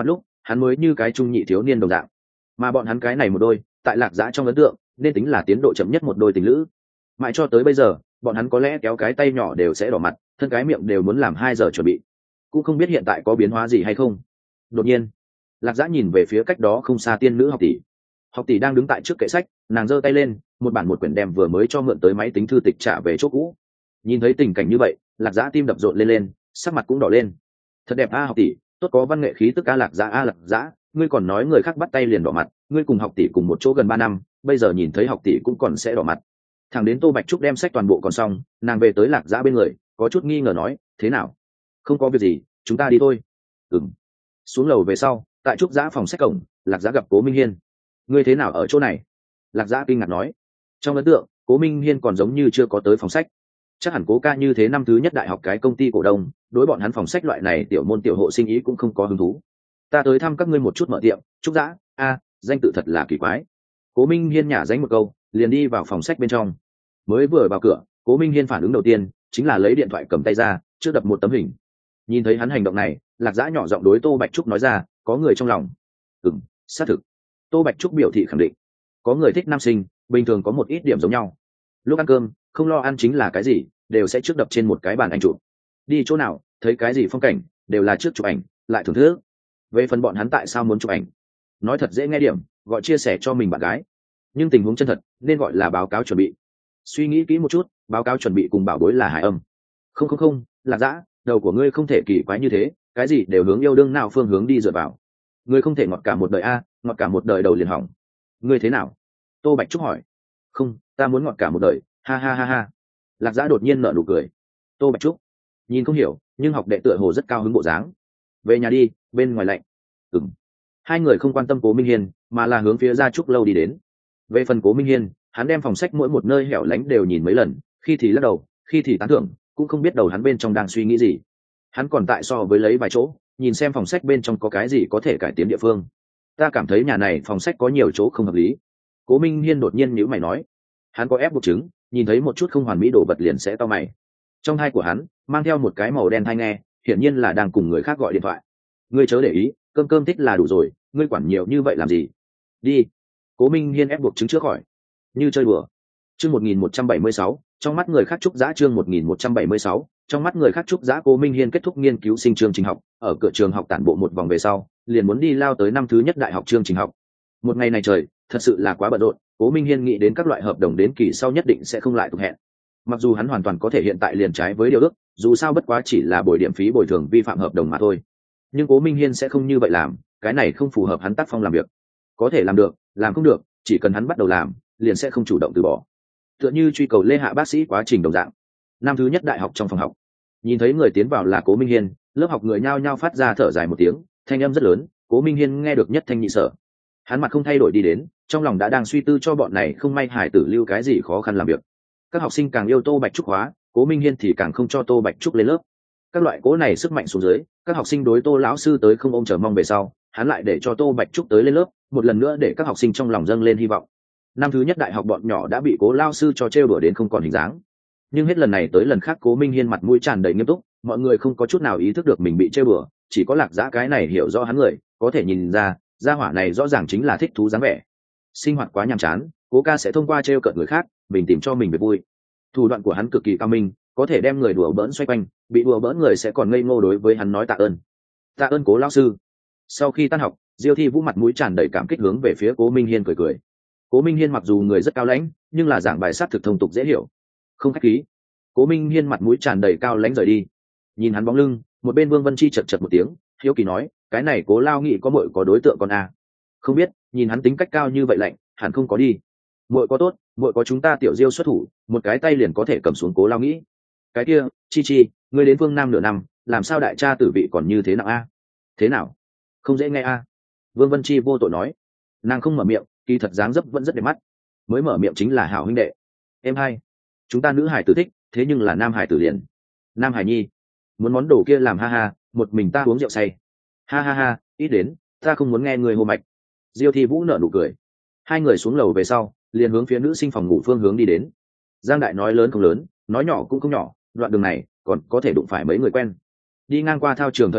hắn mới như cái trung nhị thiếu niên đồng dạng. Mà bọn hắn cái này một đôi tại Lạc Dã trong ấn tượng nên tính là tiến độ chậm nhất một đôi tình lữ. Mãi cho tới bây giờ bọn hắn có lẽ kéo cái tay nhỏ đều sẽ đỏ mặt, thân cái miệng đều muốn làm hai giờ chuẩn bị, cũng không biết hiện tại có biến hóa gì hay không. Đột nhiên Lạc Dã nhìn về phía cách đó không xa tiên nữ học tỷ. Học tỷ đang đứng tại trước kệ sách, nàng giơ tay lên, một bản một quyển đem vừa mới cho mượn tới máy tính thư tịch trả về chỗ cũ. Nhìn thấy tình cảnh như vậy, Lạc Dã tim đập rộn lên lên, sắc mặt cũng đỏ lên. Thật đẹp a học tỷ, tốt có văn nghệ khí tức a Lạc Dã a Lạc Dã, ngươi còn nói người khác bắt tay liền đỏ mặt, ngươi cùng học tỷ cùng một chỗ gần ba năm, bây giờ nhìn thấy học tỷ cũng còn sẽ đỏ mặt. Thằng đến Tô Bạch Trúc đem sách toàn bộ còn xong, nàng về tới Lạc Dã bên người, có chút nghi ngờ nói, thế nào? Không có việc gì, chúng ta đi thôi. Ừm. Xuống lầu về sau, tại Trúc Dã phòng sách cổng, Lạc Dã gặp Cố Minh Hiên. Ngươi thế nào ở chỗ này? Lạc Dã kinh ngạc nói. Trong ấn tượng, Cố Minh Hiên còn giống như chưa có tới phòng sách. Chắc hẳn Cố ca như thế năm thứ nhất đại học cái công ty cổ đông, đối bọn hắn phòng sách loại này tiểu môn tiểu hộ sinh ý cũng không có hứng thú. Ta tới thăm các ngươi một chút mở tiệm. Trúc Dã, a, danh tự thật là kỳ quái. Cố Minh Hiên nhả dánh một câu, liền đi vào phòng sách bên trong. Mới vừa vào cửa, Cố Minh Hiên phản ứng đầu tiên chính là lấy điện thoại cầm tay ra, trước đập một tấm hình. Nhìn thấy hắn hành động này, Lạc Dã nhỏ giọng đối Tô Bạch Trúc nói ra, có người trong lòng. Ừm, xác thực. Tô Bạch Trúc biểu thị khẳng định. Có người thích nam sinh, bình thường có một ít điểm giống nhau. Lúc ăn cơm, không lo ăn chính là cái gì, đều sẽ trước đập trên một cái bàn ảnh chụp. Đi chỗ nào, thấy cái gì phong cảnh, đều là trước chụp ảnh, lại thưởng thức. Về phần bọn hắn tại sao muốn chụp ảnh, nói thật dễ nghe điểm, gọi chia sẻ cho mình bạn gái. Nhưng tình huống chân thật, nên gọi là báo cáo chuẩn bị. Suy nghĩ kỹ một chút, báo cáo chuẩn bị cùng bảo bối là hài âm. Không không không, Lạc Dã, đầu của ngươi không thể kỳ quái như thế, cái gì đều hướng yêu đương nào phương hướng đi dựa vào. Ngươi không thể ngọt cả một đời a, ngọt cả một đời đầu liền hỏng. Ngươi thế nào? Tô Bạch Trúc hỏi. Không, ta muốn ngọt cả một đời, ha ha ha ha. Lạc Dã đột nhiên nở nụ cười. Tô Bạch Trúc nhìn không hiểu, nhưng học đệ tựa hồ rất cao hứng bộ dáng. Về nhà đi, bên ngoài lạnh. Ừm. Hai người không quan tâm Cố Minh Hiên, mà là hướng phía Gia Trúc lâu đi đến. Về phần Cố Minh Hiên, hắn đem phòng sách mỗi một nơi hẻo lánh đều nhìn mấy lần, khi thì lắc đầu, khi thì tán thưởng, cũng không biết đầu hắn bên trong đang suy nghĩ gì. Hắn còn tại so với lấy vài chỗ, nhìn xem phòng sách bên trong có cái gì có thể cải tiến địa phương. Ta cảm thấy nhà này phòng sách có nhiều chỗ không hợp lý. Cố Minh Hiên đột nhiên nhíu mày nói. Hắn có ép buộc chứng, nhìn thấy một chút không hoàn mỹ đồ vật liền sẽ to mày. Trong tai của hắn mang theo một cái màu đen tai nghe, hiển nhiên là đang cùng người khác gọi điện thoại. Ngươi chớ để ý, cơm cơm thích là đủ rồi, ngươi quản nhiều như vậy làm gì? Đi. Cố Minh Hiên ép buộc chứng trước khỏi. Như chơi đùa. Chương một nghìn một trăm bảy mươi sáu, trong mắt người khác Trúc Dã chương một nghìn một trăm bảy mươi sáu, trong mắt người khác Trúc Dã. Cố Minh Hiên kết thúc nghiên cứu sinh chương trình học, ở cửa trường học tản bộ một vòng về sau, liền muốn đi lao tới năm thứ nhất đại học chương trình học. Một ngày này trời, thật sự là quá bận rộn, Cố Minh Hiên nghĩ đến các loại hợp đồng đến kỳ sau nhất định sẽ không lại tục hẹn. Mặc dù hắn hoàn toàn có thể hiện tại liền trái với điều ước, dù sao bất quá chỉ là bồi điểm phí bồi thường vi phạm hợp đồng mà thôi. Nhưng Cố Minh Hiên sẽ không như vậy làm, cái này không phù hợp hắn tác phong làm việc. Có thể làm được, làm không được, chỉ cần hắn bắt đầu làm, liền sẽ không chủ động từ bỏ. Tựa như truy cầu Lê Hạ bác sĩ quá trình đồng dạng. Năm thứ nhất đại học trong phòng học, nhìn thấy người tiến vào là Cố Minh Hiên, lớp học người nhao nhao phát ra thở dài một tiếng, thanh âm rất lớn, Cố Minh Hiên nghe được nhất thanh nhị sở. Hắn mặt không thay đổi đi đến, trong lòng đã đang suy tư cho bọn này không may hải tử lưu cái gì khó khăn làm việc. Các học sinh càng yêu Tô Bạch Trúc hóa, Cố Minh Hiên thì càng không cho Tô Bạch Trúc lên lớp. Các loại cố này sức mạnh xuống dưới, các học sinh đối Tô lão sư tới không ôm chờ mong về sau, hắn lại để cho Tô Bạch Trúc tới lên lớp, một lần nữa để các học sinh trong lòng dâng lên hy vọng. Năm thứ nhất đại học bọn nhỏ đã bị Cố lao sư cho trêu đùa đến không còn hình dáng. Nhưng hết lần này tới lần khác Cố Minh Hiên mặt mũi tràn đầy nghiêm túc, mọi người không có chút nào ý thức được mình bị trêu đùa, chỉ có Lạc Dã cái này hiểu rõ hắn người, có thể nhìn ra, gia hỏa này rõ ràng chính là thích thú dáng vẻ. Sinh hoạt quá nhàm chán, Cố ca sẽ thông qua trêu cợt người khác, mình tìm cho mình việc vui. Thủ đoạn của hắn cực kỳ cao minh, có thể đem người đùa bỡn xoay quanh, bị đùa bỡn người sẽ còn ngây ngô đối với hắn nói tạ ơn. Tạ ơn Cố lão sư. Sau khi tan học, Diêu Thi Vũ mặt mũi tràn đầy cảm kích hướng về phía Cố Minh Hiên cười cười. Cố Minh Hiên mặc dù người rất cao lãnh, nhưng là giảng bài sát thực thông tục dễ hiểu. Không khách khí. Cố Minh Hiên mặt mũi tràn đầy cao lãnh rời đi. Nhìn hắn bóng lưng, một bên Vương Vân Chi chật chật một tiếng, hiếu kỳ nói, cái này Cố lao nghị có muội có đối tượng con à? Không biết, nhìn hắn tính cách cao như vậy lạnh, hẳn không có đi. Muội có tốt, muội có chúng ta Tiểu Diêu xuất thủ, một cái tay liền có thể cầm xuống Cố lao nghĩ. Cái kia, Chi Chi, ngươi đến Vương Nam nửa năm, làm sao đại cha tử vị còn như thế nào a? Thế nào? Không dễ nghe a? Vương Vân Chi vô tội nói. Nàng không mở miệng, kỳ thật dáng dấp vẫn rất đẹp mắt. Mới mở miệng chính là hảo huynh đệ. Em hai, chúng ta nữ hải tử thích, thế nhưng là nam hải tử liền. Nam hải nhi, muốn món đồ kia làm ha ha, một mình ta uống rượu say. Ha ha ha, ít đến, ta không muốn nghe người hô mạch. Diêu Thi Vũ nở nụ cười. Hai người xuống lầu về sau, liền hướng phía nữ sinh phòng ngủ phương hướng đi đến. Giang Đại nói lớn không lớn, nói nhỏ cũng không nhỏ, đoạn đường này còn có thể đụng phải mấy người quen. Đi ngang qua thao trường thời điểm,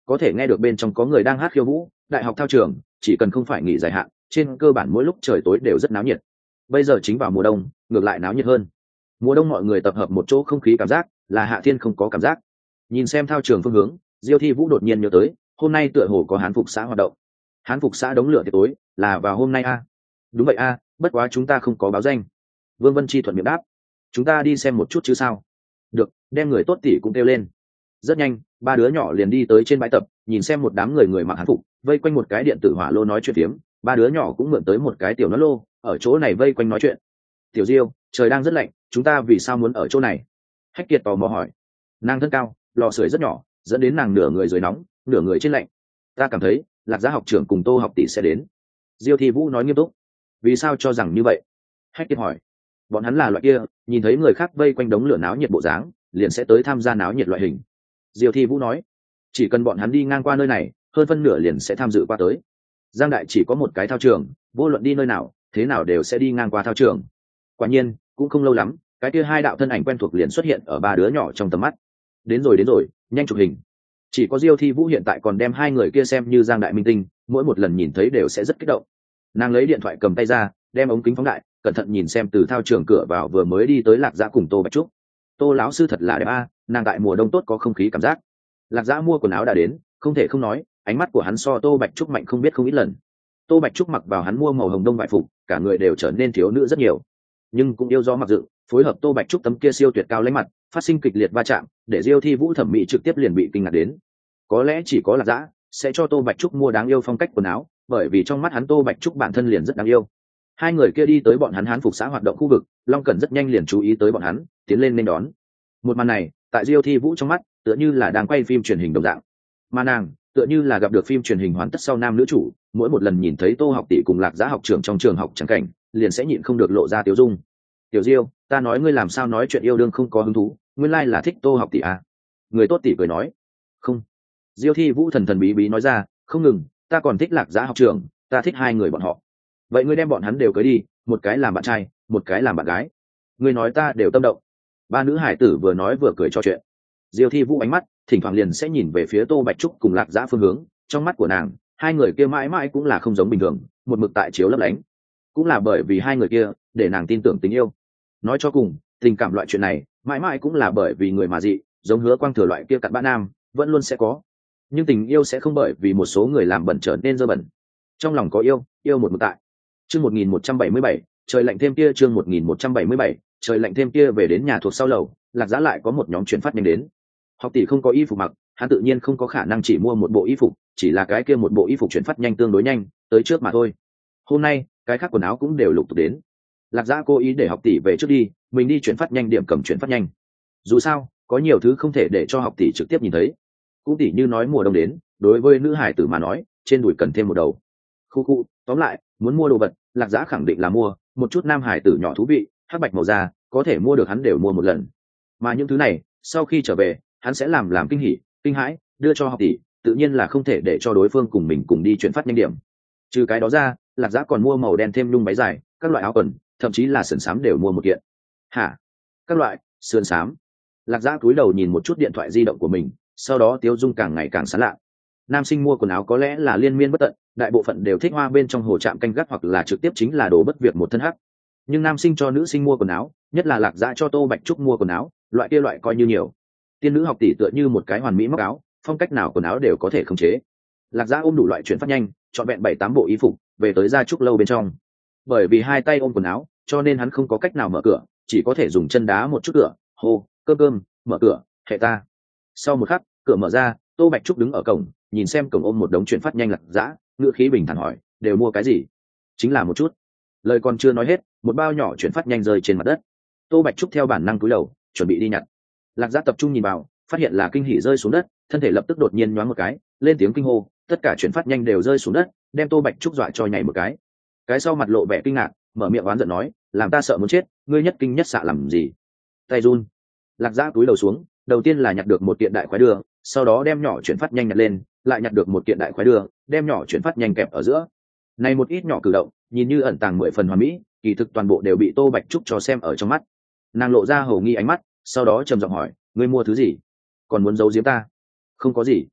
có thể nghe được bên trong có người đang hát khiêu vũ. Đại học thao trường chỉ cần không phải nghỉ dài hạn, trên cơ bản mỗi lúc trời tối đều rất náo nhiệt. Bây giờ chính vào mùa đông, ngược lại náo nhiệt hơn. Mùa đông mọi người tập hợp một chỗ, không khí cảm giác là hạ thiên không có cảm giác. Nhìn xem thao trường phương hướng, Diêu Thi Vũ đột nhiên nhớ tới hôm nay tựa hồ có hán phục xã hoạt động. Hán phục xã đống lửa tiệc tối là vào hôm nay a? Đúng vậy a, bất quá chúng ta không có báo danh. Vương Vân Chi thuận miệng đáp. Chúng ta đi xem một chút chứ sao? Được, đem người tốt tỷ cũng kêu lên. Rất nhanh, ba đứa nhỏ liền đi tới trên bãi tập, nhìn xem một đám người người mặc hán phục vây quanh một cái điện tử hỏa lô nói chuyện tiếm. Ba đứa nhỏ cũng mượn tới một cái tiểu nón lô, ở chỗ này vây quanh nói chuyện. Tiểu Diêu, trời đang rất lạnh, chúng ta vì sao muốn ở chỗ này? Hách Kiệt tò mò hỏi. Nàng thân cao, lò sưởi rất nhỏ, dẫn đến nàng nửa người dưới nóng, nửa người trên lạnh. Ta cảm thấy Lạc Giá học trưởng cùng Tô học tỷ sẽ đến. Diêu Thi Vũ nói nghiêm túc. Vì sao cho rằng như vậy? Hách Kiệt hỏi. Bọn hắn là loại kia nhìn thấy người khác vây quanh đống lửa náo nhiệt bộ dáng liền sẽ tới tham gia náo nhiệt loại hình. Diêu Thi Vũ nói. Chỉ cần bọn hắn đi ngang qua nơi này, hơn phân nửa liền sẽ tham dự qua tới. Giang Đại chỉ có một cái thao trường, vô luận đi nơi nào thế nào đều sẽ đi ngang qua thao trường. Quả nhiên cũng không lâu lắm, cái kia hai đạo thân ảnh quen thuộc liền xuất hiện ở ba đứa nhỏ trong tầm mắt. Đến rồi đến rồi, nhanh chụp hình. Chỉ có Diêu Thi Vũ hiện tại còn đem hai người kia xem như Giang Đại minh tinh, mỗi một lần nhìn thấy đều sẽ rất kích động. Nàng lấy điện thoại cầm tay ra, đem ống kính phóng đại, cẩn thận nhìn xem từ thao trường cửa vào vừa mới đi tới Lạc Dã cùng Tô Bạch Trúc. Tô lão sư thật là đẹp a, nàng tại mùa đông tốt có không khí cảm giác. Lạc Dã mua quần áo đã đến, không thể không nói, ánh mắt của hắn so Tô Bạch Trúc mạnh không biết không ít lần. Tô Bạch Trúc mặc vào hắn mua màu hồng đông vải phục, cả người đều trở nên thiếu nữ rất nhiều, nhưng cũng yêu gió mặc dựng, phối hợp Tô Bạch Trúc tấm kia siêu tuyệt cao lãnh mặt, phát sinh kịch liệt va chạm, để Diêu Thi Vũ thẩm mỹ trực tiếp liền bị kinh ngạc đến. Có lẽ chỉ có Lạc Dã sẽ cho Tô Bạch Trúc mua đáng yêu phong cách quần áo, bởi vì trong mắt hắn Tô Bạch Trúc bản thân liền rất đáng yêu. Hai người kia đi tới bọn hắn hán phục xã hoạt động khu vực, Long Cẩn rất nhanh liền chú ý tới bọn hắn, tiến lên nên đón. Một màn này, tại Diêu Thi Vũ trong mắt, tựa như là đang quay phim truyền hình đồng dạng. Mà nàng, tựa như là gặp được phim truyền hình hoàn tất sau nam nữ chủ, mỗi một lần nhìn thấy Tô học tỷ cùng Lạc Dã học trưởng trong trường học chẳng cảnh, liền sẽ nhịn không được lộ ra tiểu dung. Tiểu Diêu, ta nói ngươi làm sao nói chuyện yêu đương không có hứng thú, nguyên lai là thích Tô học tỷ à? Người tốt tỷ cười nói. Không. Diêu Thi Vũ thần thần bí bí nói ra, không ngừng, ta còn thích Lạc Dã học trưởng, ta thích hai người bọn họ. Vậy ngươi đem bọn hắn đều cưới đi, một cái làm bạn trai, một cái làm bạn gái. Ngươi nói ta đều tâm động. Ba nữ hải tử vừa nói vừa cười trò chuyện. Diêu Thi Vũ ánh mắt thỉnh thoảng liền sẽ nhìn về phía Tô Bạch Trúc cùng Lạc Dã phương hướng, trong mắt của nàng, hai người kia mãi mãi cũng là không giống bình thường, một mực tại chiếu lấp lánh. Cũng là bởi vì hai người kia, để nàng tin tưởng tình yêu. Nói cho cùng, tình cảm loại chuyện này, mãi mãi cũng là bởi vì người mà dị, giống Hứa Quang Thừa loại kia cặn bã nam, vẫn luôn sẽ có. Nhưng tình yêu sẽ không bởi vì một số người làm bẩn trở nên dơ bẩn. Trong lòng có yêu, yêu một mực tại. Chương một nghìn một trăm bảy mươi bảy, trời lạnh thêm kia chương một nghìn một trăm bảy mươi bảy, trời lạnh thêm kia về đến nhà thuộc sau lầu, Lạc Dã lại có một nhóm chuyển phát nhanh đến. Học tỷ không có y phục mặc, hắn tự nhiên không có khả năng chỉ mua một bộ y phục, chỉ là cái kia một bộ y phục chuyển phát nhanh tương đối nhanh, tới trước mà thôi. Hôm nay, cái khác quần áo cũng đều lục tục đến. Lạc Dã cố ý để học tỷ về trước đi, mình đi chuyển phát nhanh điểm cầm chuyển phát nhanh. Dù sao, có nhiều thứ không thể để cho học tỷ trực tiếp nhìn thấy. Cũng tỷ như nói mùa đông đến, đối với nữ hải tử mà nói, trên đùi cần thêm một đầu. Khu khu, tóm lại, muốn mua đồ vật, Lạc Dã khẳng định là mua, một chút nam hải tử nhỏ thú vị, hắc bạch màu da, có thể mua được hắn đều mua một lần. Mà những thứ này, sau khi trở về, hắn sẽ làm làm kinh hỉ, kinh hãi, đưa cho học tỷ, tự nhiên là không thể để cho đối phương cùng mình cùng đi chuyển phát nhanh điểm. Trừ cái đó ra, Lạc Dã còn mua màu đen thêm nhung váy dài, các loại áo quần, thậm chí là sườn xám đều mua một kiện. Hả? Các loại sườn xám? Lạc Dã cúi đầu nhìn một chút điện thoại di động của mình, sau đó tiêu dung càng ngày càng sán lạ. Nam sinh mua quần áo có lẽ là liên miên bất tận, đại bộ phận đều thích hoa bên trong hồ trạm canh gác hoặc là trực tiếp chính là đồ bất việc một thân hắc. Nhưng nam sinh cho nữ sinh mua quần áo, nhất là Lạc Dã cho Tô Bạch Trúc mua quần áo, loại kia loại coi như nhiều. Tiên nữ học tỷ tựa như một cái hoàn mỹ móc áo, phong cách nào quần áo đều có thể khống chế. Lạc Dã ôm đủ loại chuyển phát nhanh, chọn vẹn bảy tám bộ y phục, về tới gia trúc lâu bên trong. Bởi vì hai tay ôm quần áo, cho nên hắn không có cách nào mở cửa, chỉ có thể dùng chân đá một chút cửa. Hô, cơm cơm, mở cửa, hệ ta. Sau một khắc, cửa mở ra, Tô Bạch Trúc đứng ở cổng, nhìn xem cổng ôm một đống chuyển phát nhanh Lạc Dã, ngựa khí bình thản hỏi, đều mua cái gì? Chính là một chút. Lời còn chưa nói hết, một bao nhỏ chuyển phát nhanh rơi trên mặt đất. Tô Bạch Trúc theo bản năng cúi đầu, chuẩn bị đi nhặt. Lạc Dã tập trung nhìn vào, phát hiện là kinh hỉ rơi xuống đất, thân thể lập tức đột nhiên nhoáng một cái, lên tiếng kinh hô, tất cả chuyển phát nhanh đều rơi xuống đất, đem Tô Bạch Trúc dọa cho nhảy một cái. Cái sau mặt lộ vẻ kinh ngạc, mở miệng oán giận nói, làm ta sợ muốn chết, ngươi nhất kinh nhất xạ làm gì? Tay run. Lạc Dã cúi đầu xuống, đầu tiên là nhặt được một kiện đại khoái đưa, sau đó đem nhỏ chuyển phát nhanh nhặt lên, lại nhặt được một kiện đại khoái đưa, đem nhỏ chuyển phát nhanh kẹp ở giữa. Này một ít nhỏ cử động, nhìn như ẩn tàng mười phần hoàn mỹ, kỳ thực toàn bộ đều bị Tô Bạch Trúc cho xem ở trong mắt. Nàng lộ ra hầu nghi ánh mắt, sau đó trầm giọng hỏi, ngươi mua thứ gì? Còn muốn giấu giếm ta? Không có gì.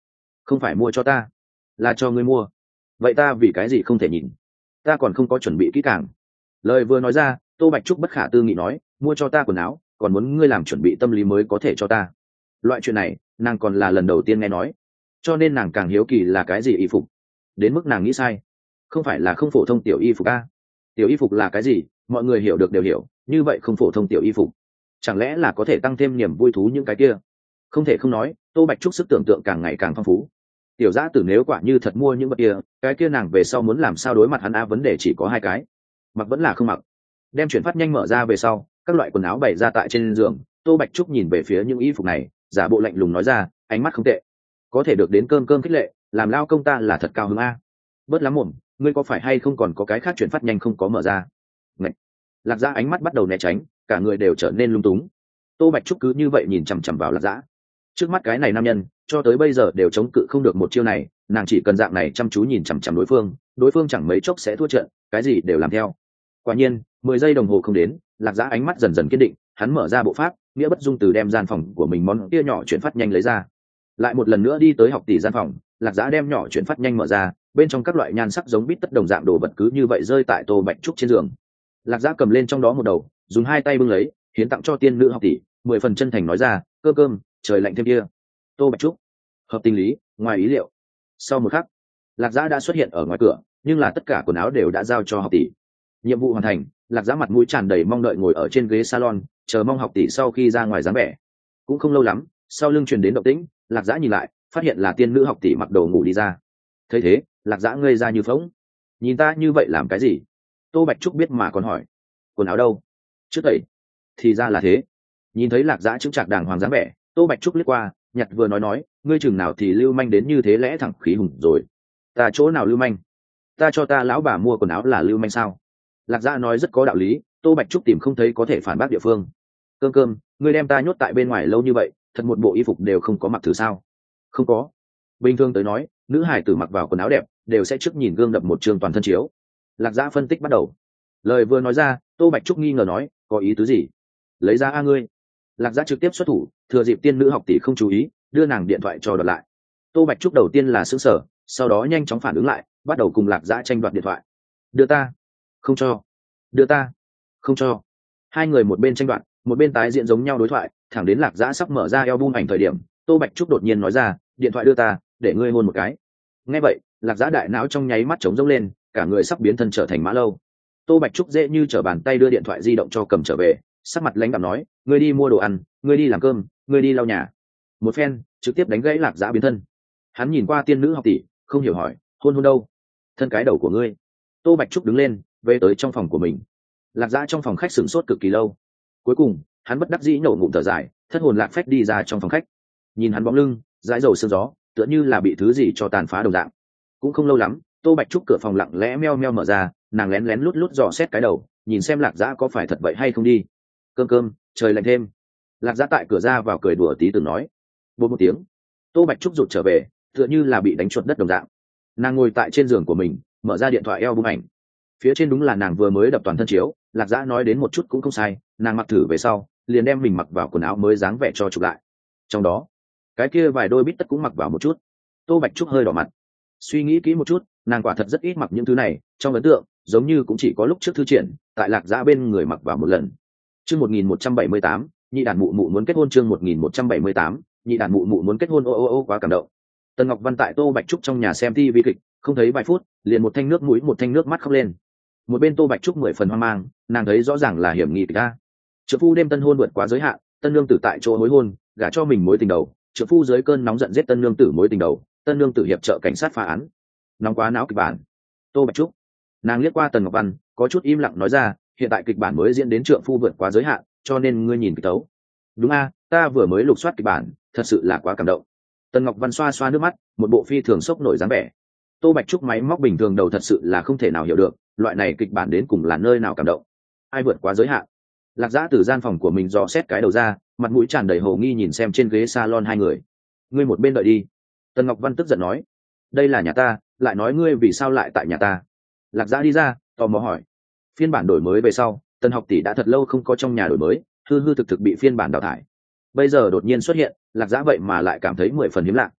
Không phải mua cho ta, là cho ngươi mua. Vậy ta vì cái gì không thể nhìn? Ta còn không có chuẩn bị kỹ càng. Lời vừa nói ra, Tô Bạch Trúc bất khả tư nghị nói, mua cho ta quần áo còn muốn ngươi làm chuẩn bị tâm lý mới có thể cho ta. Loại chuyện này nàng còn là lần đầu tiên nghe nói, cho nên nàng càng hiếu kỳ là cái gì y phục. Đến mức nàng nghĩ sai, không phải là không phổ thông tiểu y phục a. Tiểu y phục là cái gì mọi người hiểu được đều hiểu, như vậy không phổ thông tiểu y phục chẳng lẽ là có thể tăng thêm niềm vui thú những cái kia. Không thể không nói, Tô Bạch Trúc sức tưởng tượng càng ngày càng phong phú. Tiểu Giã Tử nếu quả như thật mua những vật kia, cái kia nàng về sau muốn làm sao đối mặt hắn a? Vấn đề chỉ có hai cái, mặc vẫn là không mặc. Đem chuyển phát nhanh mở ra về sau, các loại quần áo bày ra tại trên giường. Tô Bạch Trúc nhìn về phía những y phục này, giả bộ lạnh lùng nói ra, ánh mắt không tệ, có thể được đến cơm cơm khích lệ, làm lao công ta là thật cao hứng a. Bớt lắm mồm, ngươi có phải hay không còn có cái khác chuyển phát nhanh không có mở ra? Ngậy. Lạc Giã ánh mắt bắt đầu né tránh, cả người đều trở nên lung túng. Tô Bạch Trúc cứ như vậy nhìn chằm chằm vào Lạc Giã. Trước mắt cái này nam nhân cho tới bây giờ đều chống cự không được một chiêu này, nàng chỉ cần dạng này chăm chú nhìn chằm chằm đối phương, đối phương chẳng mấy chốc sẽ thua trận, cái gì đều làm theo. Quả nhiên mười giây đồng hồ không đến, Lạc Giã ánh mắt dần dần kiên định, hắn mở ra bộ pháp nghĩa bất dung từ đem gian phòng của mình món kia nhỏ chuyển phát nhanh lấy ra. Lại một lần nữa đi tới học tỷ gian phòng, Lạc Giã đem nhỏ chuyển phát nhanh mở ra, bên trong các loại nhan sắc giống bít tất đồng dạng đồ vật cứ như vậy rơi tại Tô Bạch Trúc trên giường. Lạc Giã cầm lên trong đó một đầu, dùng hai tay bưng lấy, hiến tặng cho tiên nữ học tỷ, mười phần chân thành nói ra, cơ cơm trời lạnh thêm kia. Tô Bạch Trúc hợp tình lý, ngoài ý liệu. Sau một khắc, Lạc Giã đã xuất hiện ở ngoài cửa, nhưng là tất cả quần áo đều đã giao cho học tỷ. Nhiệm vụ hoàn thành. Lạc Giã mặt mũi tràn đầy mong đợi ngồi ở trên ghế salon, chờ mong học tỷ sau khi ra ngoài dáng vẻ. Cũng không lâu lắm, sau lưng truyền đến động tĩnh, Lạc Giã nhìn lại, phát hiện là tiên nữ học tỷ mặc đồ ngủ đi ra. Thấy thế, Lạc Giã ngây ra như phỗng. Nhìn ta như vậy làm cái gì? Tô Bạch Trúc biết mà còn hỏi, quần áo đâu? Trước tẩy. Thì ra là thế. Nhìn thấy Lạc Giã chững chạc đàng hoàng dáng vẻ, Tô Bạch Trúc liếc qua, nhặt vừa nói nói, ngươi chừng nào thì lưu manh đến như thế lẽ thẳng khí hùng rồi. Ta chỗ nào lưu manh? Ta cho ta lão bà mua quần áo là lưu manh sao? Lạc Giã nói rất có đạo lý, Tô Bạch Trúc tìm không thấy có thể phản bác địa phương. Cơm cơm, ngươi đem ta nhốt tại bên ngoài lâu như vậy, thật một bộ y phục đều không có mặc thử sao? Không có. Bình thường tới nói, nữ hải tử mặc vào quần áo đẹp đều sẽ trước nhìn gương đập một trường toàn thân chiếu. Lạc Giã phân tích bắt đầu. Lời vừa nói ra, Tô Bạch Trúc nghi ngờ nói, có ý tứ gì? Lấy ra a ngươi. Lạc Giã trực tiếp xuất thủ, thừa dịp tiên nữ học tỷ không chú ý, đưa nàng điện thoại cho đoạt lại. Tô Bạch Trúc đầu tiên là sững sờ, sau đó nhanh chóng phản ứng lại, bắt đầu cùng Lạc Giã tranh đoạt điện thoại. Đưa ta. Không cho. Đưa ta. Không cho. Hai người một bên tranh đoạt, một bên tái diện giống nhau đối thoại, thẳng đến Lạc Giã sắp mở ra album ảnh thời điểm, Tô Bạch Trúc đột nhiên nói ra, điện thoại đưa ta, để ngươi hôn một cái. Nghe vậy, Lạc Giã đại não trong nháy mắt trống rỗng lên, cả người sắp biến thân trở thành mã lâu. Tô Bạch Trúc dễ như trở bàn tay đưa điện thoại di động cho cầm trở về, sắc mặt lãnh đạm nói, ngươi đi mua đồ ăn, ngươi đi làm cơm, ngươi đi lau nhà. Một phen trực tiếp đánh gãy Lạc Giã biến thân. Hắn nhìn qua tiên nữ học tỷ, không hiểu hỏi, hôn hôn đâu? Thân cái đầu của ngươi. Tô Bạch Trúc đứng lên, về tới trong phòng của mình. Lạc Giã trong phòng khách sửng sốt cực kỳ lâu, cuối cùng hắn bất đắc dĩ nổ ngụm thở dài, thất hồn lạc phách đi ra trong phòng khách. Nhìn hắn bóng lưng dãi dầu sương gió, tựa như là bị thứ gì cho tàn phá đồng dạng. Cũng không lâu lắm, Tô Bạch Trúc cửa phòng lặng lẽ meo meo mở ra, nàng lén lén lút lút dò xét cái đầu, nhìn xem Lạc Giã có phải thật vậy hay không đi. Cơm cơm, trời lạnh thêm. Lạc Giã tại cửa ra vào cười đùa tí từng nói. Bột một tiếng, Tô Bạch Trúc rụt trở về, tựa như là bị đánh chuột đất đồng dạng. Nàng ngồi tại trên giường của mình, mở ra điện thoại album ảnh. Phía trên đúng là nàng vừa mới đập toàn thân chiếu. Lạc Giã nói đến một chút cũng không sai, nàng mặc thử về sau liền đem mình mặc vào quần áo mới dáng vẻ cho chụp lại. Trong đó cái kia vài đôi bít tất cũng mặc vào một chút. Tô Bạch Trúc hơi đỏ mặt, suy nghĩ kỹ một chút, nàng quả thật rất ít mặc những thứ này, trong ấn tượng giống như cũng chỉ có lúc trước thư triển tại Lạc Giã bên người mặc vào một lần. Chương một nghìn một trăm bảy mươi tám, nhị đàn mụ mụ muốn kết hôn. Chương một nghìn một trăm bảy mươi tám, nhị đàn mụ mụ muốn kết hôn. Ô ô ô quá cảm động. Tần Ngọc Văn tại Tô Bạch Trúc trong nhà xem ti vi kịch, không thấy vài phút liền một thanh nước mũi một thanh nước mắt khóc lên. Một bên Tô Bạch Trúc mười phần hoang mang, nàng thấy rõ ràng là hiểm nghi ra. Trợ phu đêm tân hôn vượt quá giới hạn, tân nương tử tại chỗ hối hôn, gả cho mình mối tình đầu, trợ phu dưới cơn nóng giận giết tân nương tử mối tình đầu, tân nương tử hiệp trợ cảnh sát phá án. Nóng quá não kịch bản. Tô Bạch Trúc, nàng liếc qua Tần Ngọc Văn, có chút im lặng nói ra, hiện tại kịch bản mới diễn đến trượng phu vượt quá giới hạn, cho nên ngươi nhìn kịch tấu. Đúng a, ta vừa mới lục soát kịch bản, thật sự là quá cảm động. Tần Ngọc Văn xoa xoa nước mắt, một bộ phi thường sốc nổi dáng vẻ. Tô Bạch Trúc máy móc bình thường đầu thật sự là không thể nào hiểu được, loại này kịch bản đến cùng là nơi nào cảm động, ai vượt quá giới hạn. Lạc Giã từ gian phòng của mình dò xét cái đầu ra, mặt mũi tràn đầy hồ nghi nhìn xem trên ghế salon hai người. Ngươi một bên đợi đi. Tần Ngọc Văn tức giận nói, đây là nhà ta, lại nói ngươi vì sao lại tại nhà ta. Lạc Giã đi ra, tò mò hỏi. Phiên bản đổi mới về sau, Tần học tỷ đã thật lâu không có trong nhà đổi mới, hư hư thực thực bị phiên bản đào thải. Bây giờ đột nhiên xuất hiện, Lạc Giã vậy mà lại cảm thấy mười phần hiếm lạ.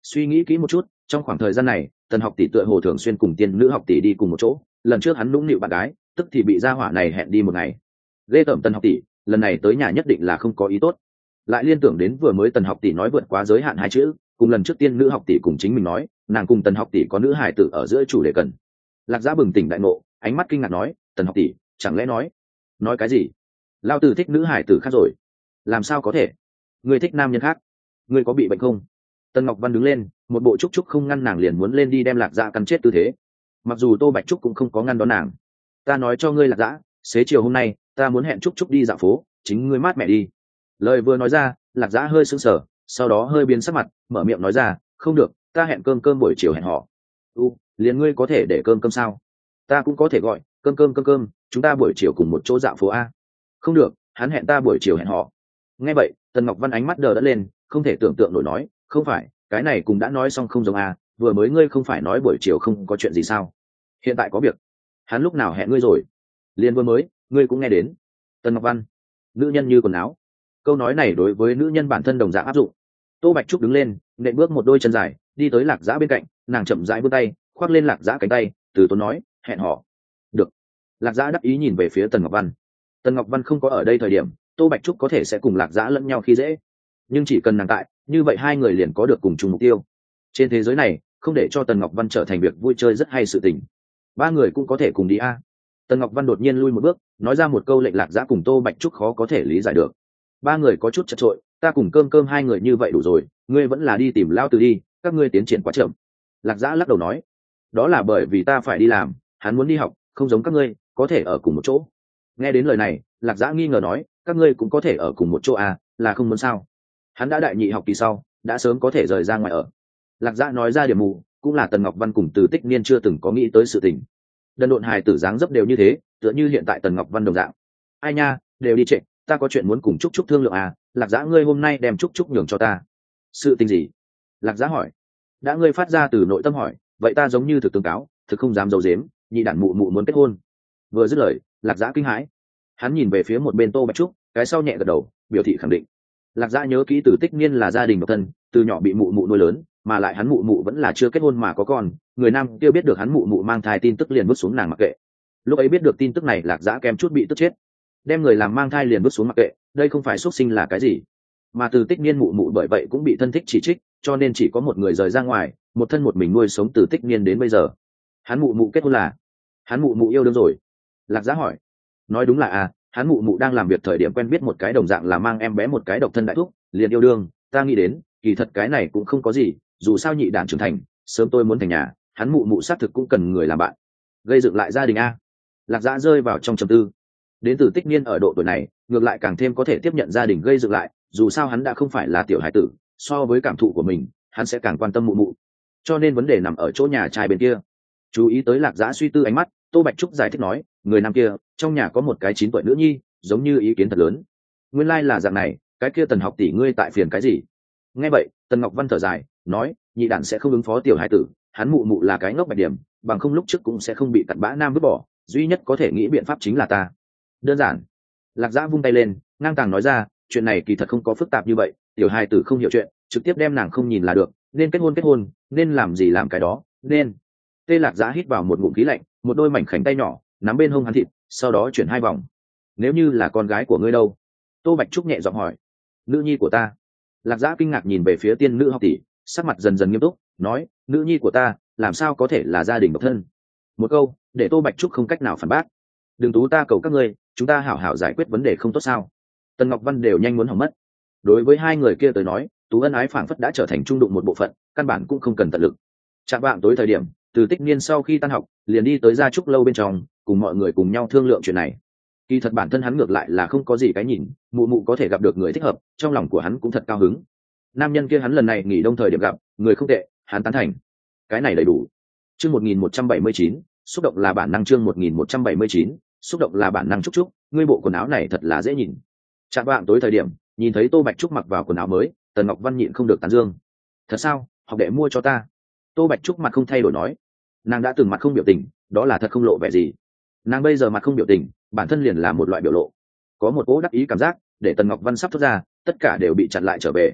Suy nghĩ kỹ một chút, trong khoảng thời gian này tần học tỷ tựa hồ thường xuyên cùng tiên nữ học tỷ đi cùng một chỗ, lần trước hắn nũng nịu bạn gái tức thì bị gia hỏa này hẹn đi một ngày. Ghê tởm tần học tỷ, lần này tới nhà nhất định là không có ý tốt. Lại liên tưởng đến vừa mới tần học tỷ nói vượt quá giới hạn hai chữ, cùng lần trước tiên nữ học tỷ cùng chính mình nói nàng cùng tần học tỷ có nữ hài tử ở giữa chủ đề cần. Lạc Giã bừng tỉnh đại ngộ, ánh mắt kinh ngạc nói, tần học tỷ chẳng lẽ nói nói cái gì? Lao tử thích nữ hài tử khác rồi. Làm sao có thể? Ngươi thích nam nhân khác? Ngươi có bị bệnh không? Tần Ngọc Văn đứng lên, một bộ trúc trúc không ngăn nàng liền muốn lên đi đem Lạc Giã căn chết tư thế. Mặc dù Tô Bạch Trúc cũng không có ngăn đón nàng. Ta nói cho ngươi Lạc Giã, xế chiều hôm nay ta muốn hẹn trúc trúc đi dạo phố, chính ngươi mát mẹ đi. Lời vừa nói ra, Lạc Giã hơi sững sờ, sau đó hơi biến sắc mặt, mở miệng nói ra, không được, ta hẹn cơm cơm buổi chiều hẹn họ. U, liền ngươi có thể để cơm cơm sao? Ta cũng có thể gọi cơm cơm cơm cơm, chúng ta buổi chiều cùng một chỗ dạo phố a. Không được, hắn hẹn ta buổi chiều hẹn họ. Nghe vậy, Tần Ngọc Văn ánh mắt đờ đẫn lên, không thể tưởng tượng nổi nói, không phải, cái này cũng đã nói xong không giống a, vừa mới ngươi không phải nói buổi chiều không có chuyện gì sao? Hiện tại có việc. Hắn lúc nào hẹn ngươi rồi? Liền vừa mới, ngươi cũng nghe đến. Tần Ngọc Văn, nữ nhân như quần áo. Câu nói này đối với nữ nhân bản thân đồng dạng áp dụng. Tô Bạch Trúc đứng lên, nện bước một đôi chân dài, đi tới Lạc Giã bên cạnh, nàng chậm rãi vươn tay, khoác lên Lạc Giã cánh tay, từ tốn nói, hẹn họ. Được. Lạc Giã đắc ý nhìn về phía Tần Ngọc Văn. Tần Ngọc Văn không có ở đây thời điểm, Tô Bạch Trúc có thể sẽ cùng Lạc Giã lẫn nhau khi dễ, nhưng chỉ cần nàng tại, như vậy hai người liền có được cùng chung mục tiêu. Trên thế giới này, không để cho Tần Ngọc Văn trở thành việc vui chơi rất hay sự tình. Ba người cũng có thể cùng đi a. Tần Ngọc Văn đột nhiên lui một bước, nói ra một câu lệnh Lạc Giã cùng Tô Bạch Trúc khó có thể lý giải được. Ba người có chút chật chội, ta cùng cơm cơm hai người như vậy đủ rồi, ngươi vẫn là đi tìm Lao Từ đi, các ngươi tiến triển quá chậm. Lạc Giã lắc đầu nói, đó là bởi vì ta phải đi làm, hắn muốn đi học, không giống các ngươi có thể ở cùng một chỗ. Nghe đến lời này, Lạc Giã nghi ngờ nói, các ngươi cũng có thể ở cùng một chỗ à, là không muốn sao? Hắn đã đại nhị học kỳ sau, đã sớm có thể rời ra ngoài ở. Lạc Giã nói ra điểm mù, cũng là Tần Ngọc Văn cùng Từ Tích Niên chưa từng có nghĩ tới sự tình. Đần độn hài tử dáng dấp đều như thế, tựa như hiện tại Tần Ngọc Văn đồng dạng. Ai nha, đều đi trễ, ta có chuyện muốn cùng Trúc Trúc thương lượng à, Lạc Giã ngươi hôm nay đem Trúc Trúc nhường cho ta. Sự tình gì? Lạc Giã hỏi. Đã ngươi phát ra từ nội tâm hỏi, vậy ta giống như thực tương cáo, thực không dám giấu giếm, nhị đản mụ mụ muốn kết hôn. Vừa dứt lời, Lạc Giã kinh hãi. Hắn nhìn về phía một bên Tô Bạch Trúc, cái sau nhẹ gật đầu, biểu thị khẳng định. Lạc Giã nhớ kỹ Từ Tích Niên là gia đình độc thân, từ nhỏ bị mụ mụ nuôi lớn, mà lại hắn mụ mụ vẫn là chưa kết hôn mà có con, người nam kia biết được hắn mụ mụ mang thai tin tức liền vứt xuống nàng mặc kệ. Lúc ấy biết được tin tức này, Lạc Giã kém chút bị tức chết. Đem người làm mang thai liền vứt xuống mặc kệ, đây không phải xuất sinh là cái gì? Mà Từ Tích Niên mụ mụ bởi vậy cũng bị thân thích chỉ trích, cho nên chỉ có một người rời ra ngoài, một thân một mình nuôi sống Từ Tích Niên đến bây giờ. Hắn mụ mụ kết hôn là? Hắn mụ mụ yêu đương rồi? Lạc Giã hỏi. Nói đúng là à, hắn mụ mụ đang làm việc thời điểm quen biết một cái đồng dạng là mang em bé một cái độc thân đại thúc, liền yêu đương. Ta nghĩ đến, kỳ thật cái này cũng không có gì, dù sao nhị đản trưởng thành, sớm tôi muốn thành nhà, hắn mụ mụ xác thực cũng cần người làm bạn. Gây dựng lại gia đình a. Lạc Giã rơi vào trong trầm tư. Đến Từ Tích Niên ở độ tuổi này, ngược lại càng thêm có thể tiếp nhận gia đình gây dựng lại, dù sao hắn đã không phải là tiểu hải tử, so với cảm thụ của mình, hắn sẽ càng quan tâm mụ mụ. Cho nên vấn đề nằm ở chỗ nhà trai bên kia. Chú ý tới Lạc Giã suy tư ánh mắt, Tô Bạch Trúc giải thích nói, người nam kia, trong nhà có một cái chín tuổi nữ nhi, giống như ý kiến thật lớn. Nguyên lai là dạng này, cái kia Tần học tỷ ngươi tại phiền cái gì? Nghe vậy, Tần Ngọc Văn thở dài, nói, nhị đản sẽ không ứng phó tiểu hải tử, hắn mụ mụ là cái ngốc bạch điểm, bằng không lúc trước cũng sẽ không bị cặn bã nam vứt bỏ, duy nhất có thể nghĩ biện pháp chính là ta. Đơn giản. Lạc Giã vung tay lên, ngang tàng nói ra, chuyện này kỳ thật không có phức tạp như vậy, tiểu hài tử không hiểu chuyện, trực tiếp đem nàng không nhìn là được, nên kết hôn kết hôn, nên làm gì làm cái đó, nên. Tê Lạc Giã hít vào một ngụm khí lạnh, một đôi mảnh khảnh tay nhỏ nắm bên hông hắn thịt, sau đó chuyển hai vòng. Nếu như là con gái của ngươi đâu? Tô Bạch Trúc nhẹ giọng hỏi. Nữ nhi của ta. Lạc Giã kinh ngạc nhìn về phía tiên nữ học tỷ, sắc mặt dần dần nghiêm túc, nói, nữ nhi của ta làm sao có thể là gia đình độc thân? Một câu để Tô Bạch Trúc không cách nào phản bác. Đừng tú ta cầu các ngươi, chúng ta hảo hảo giải quyết vấn đề không tốt sao? Tần Ngọc Văn đều nhanh muốn hỏng mất. Đối với hai người kia tới nói, tú ân ái phảng phất đã trở thành trung đụng một bộ phận, căn bản cũng không cần tận lực. Chạm vạng tối thời điểm, Từ Tích Niên sau khi tan học liền đi tới gia trúc lâu bên trong, cùng mọi người cùng nhau thương lượng chuyện này. Kỳ thật bản thân hắn ngược lại là không có gì cái nhìn, mụ mụ có thể gặp được người thích hợp, trong lòng của hắn cũng thật cao hứng. Nam nhân kia hắn lần này nghỉ đông thời điểm gặp, người không tệ, hắn tán thành. Cái này đầy đủ. Chương một nghìn một trăm bảy mươi chín, xúc động là bản năng. Chương một nghìn một trăm bảy mươi chín, xúc động là bản năng. Trúc Trúc, ngươi bộ quần áo này thật là dễ nhìn. Chạm vạng tối thời điểm, nhìn thấy Tô Bạch Trúc mặc vào quần áo mới, Tần Ngọc Văn nhịn không được tán dương. Thật sao, học đệ mua cho ta? Tô Bạch Trúc mặt không thay đổi nói. Nàng đã từng mặt không biểu tình, đó là thật không lộ vẻ gì. Nàng bây giờ mặt không biểu tình, bản thân liền là một loại biểu lộ. Có một cỗ đắc ý cảm giác, để Tần Ngọc Văn sắp thoát ra, tất cả đều bị chặn lại trở về.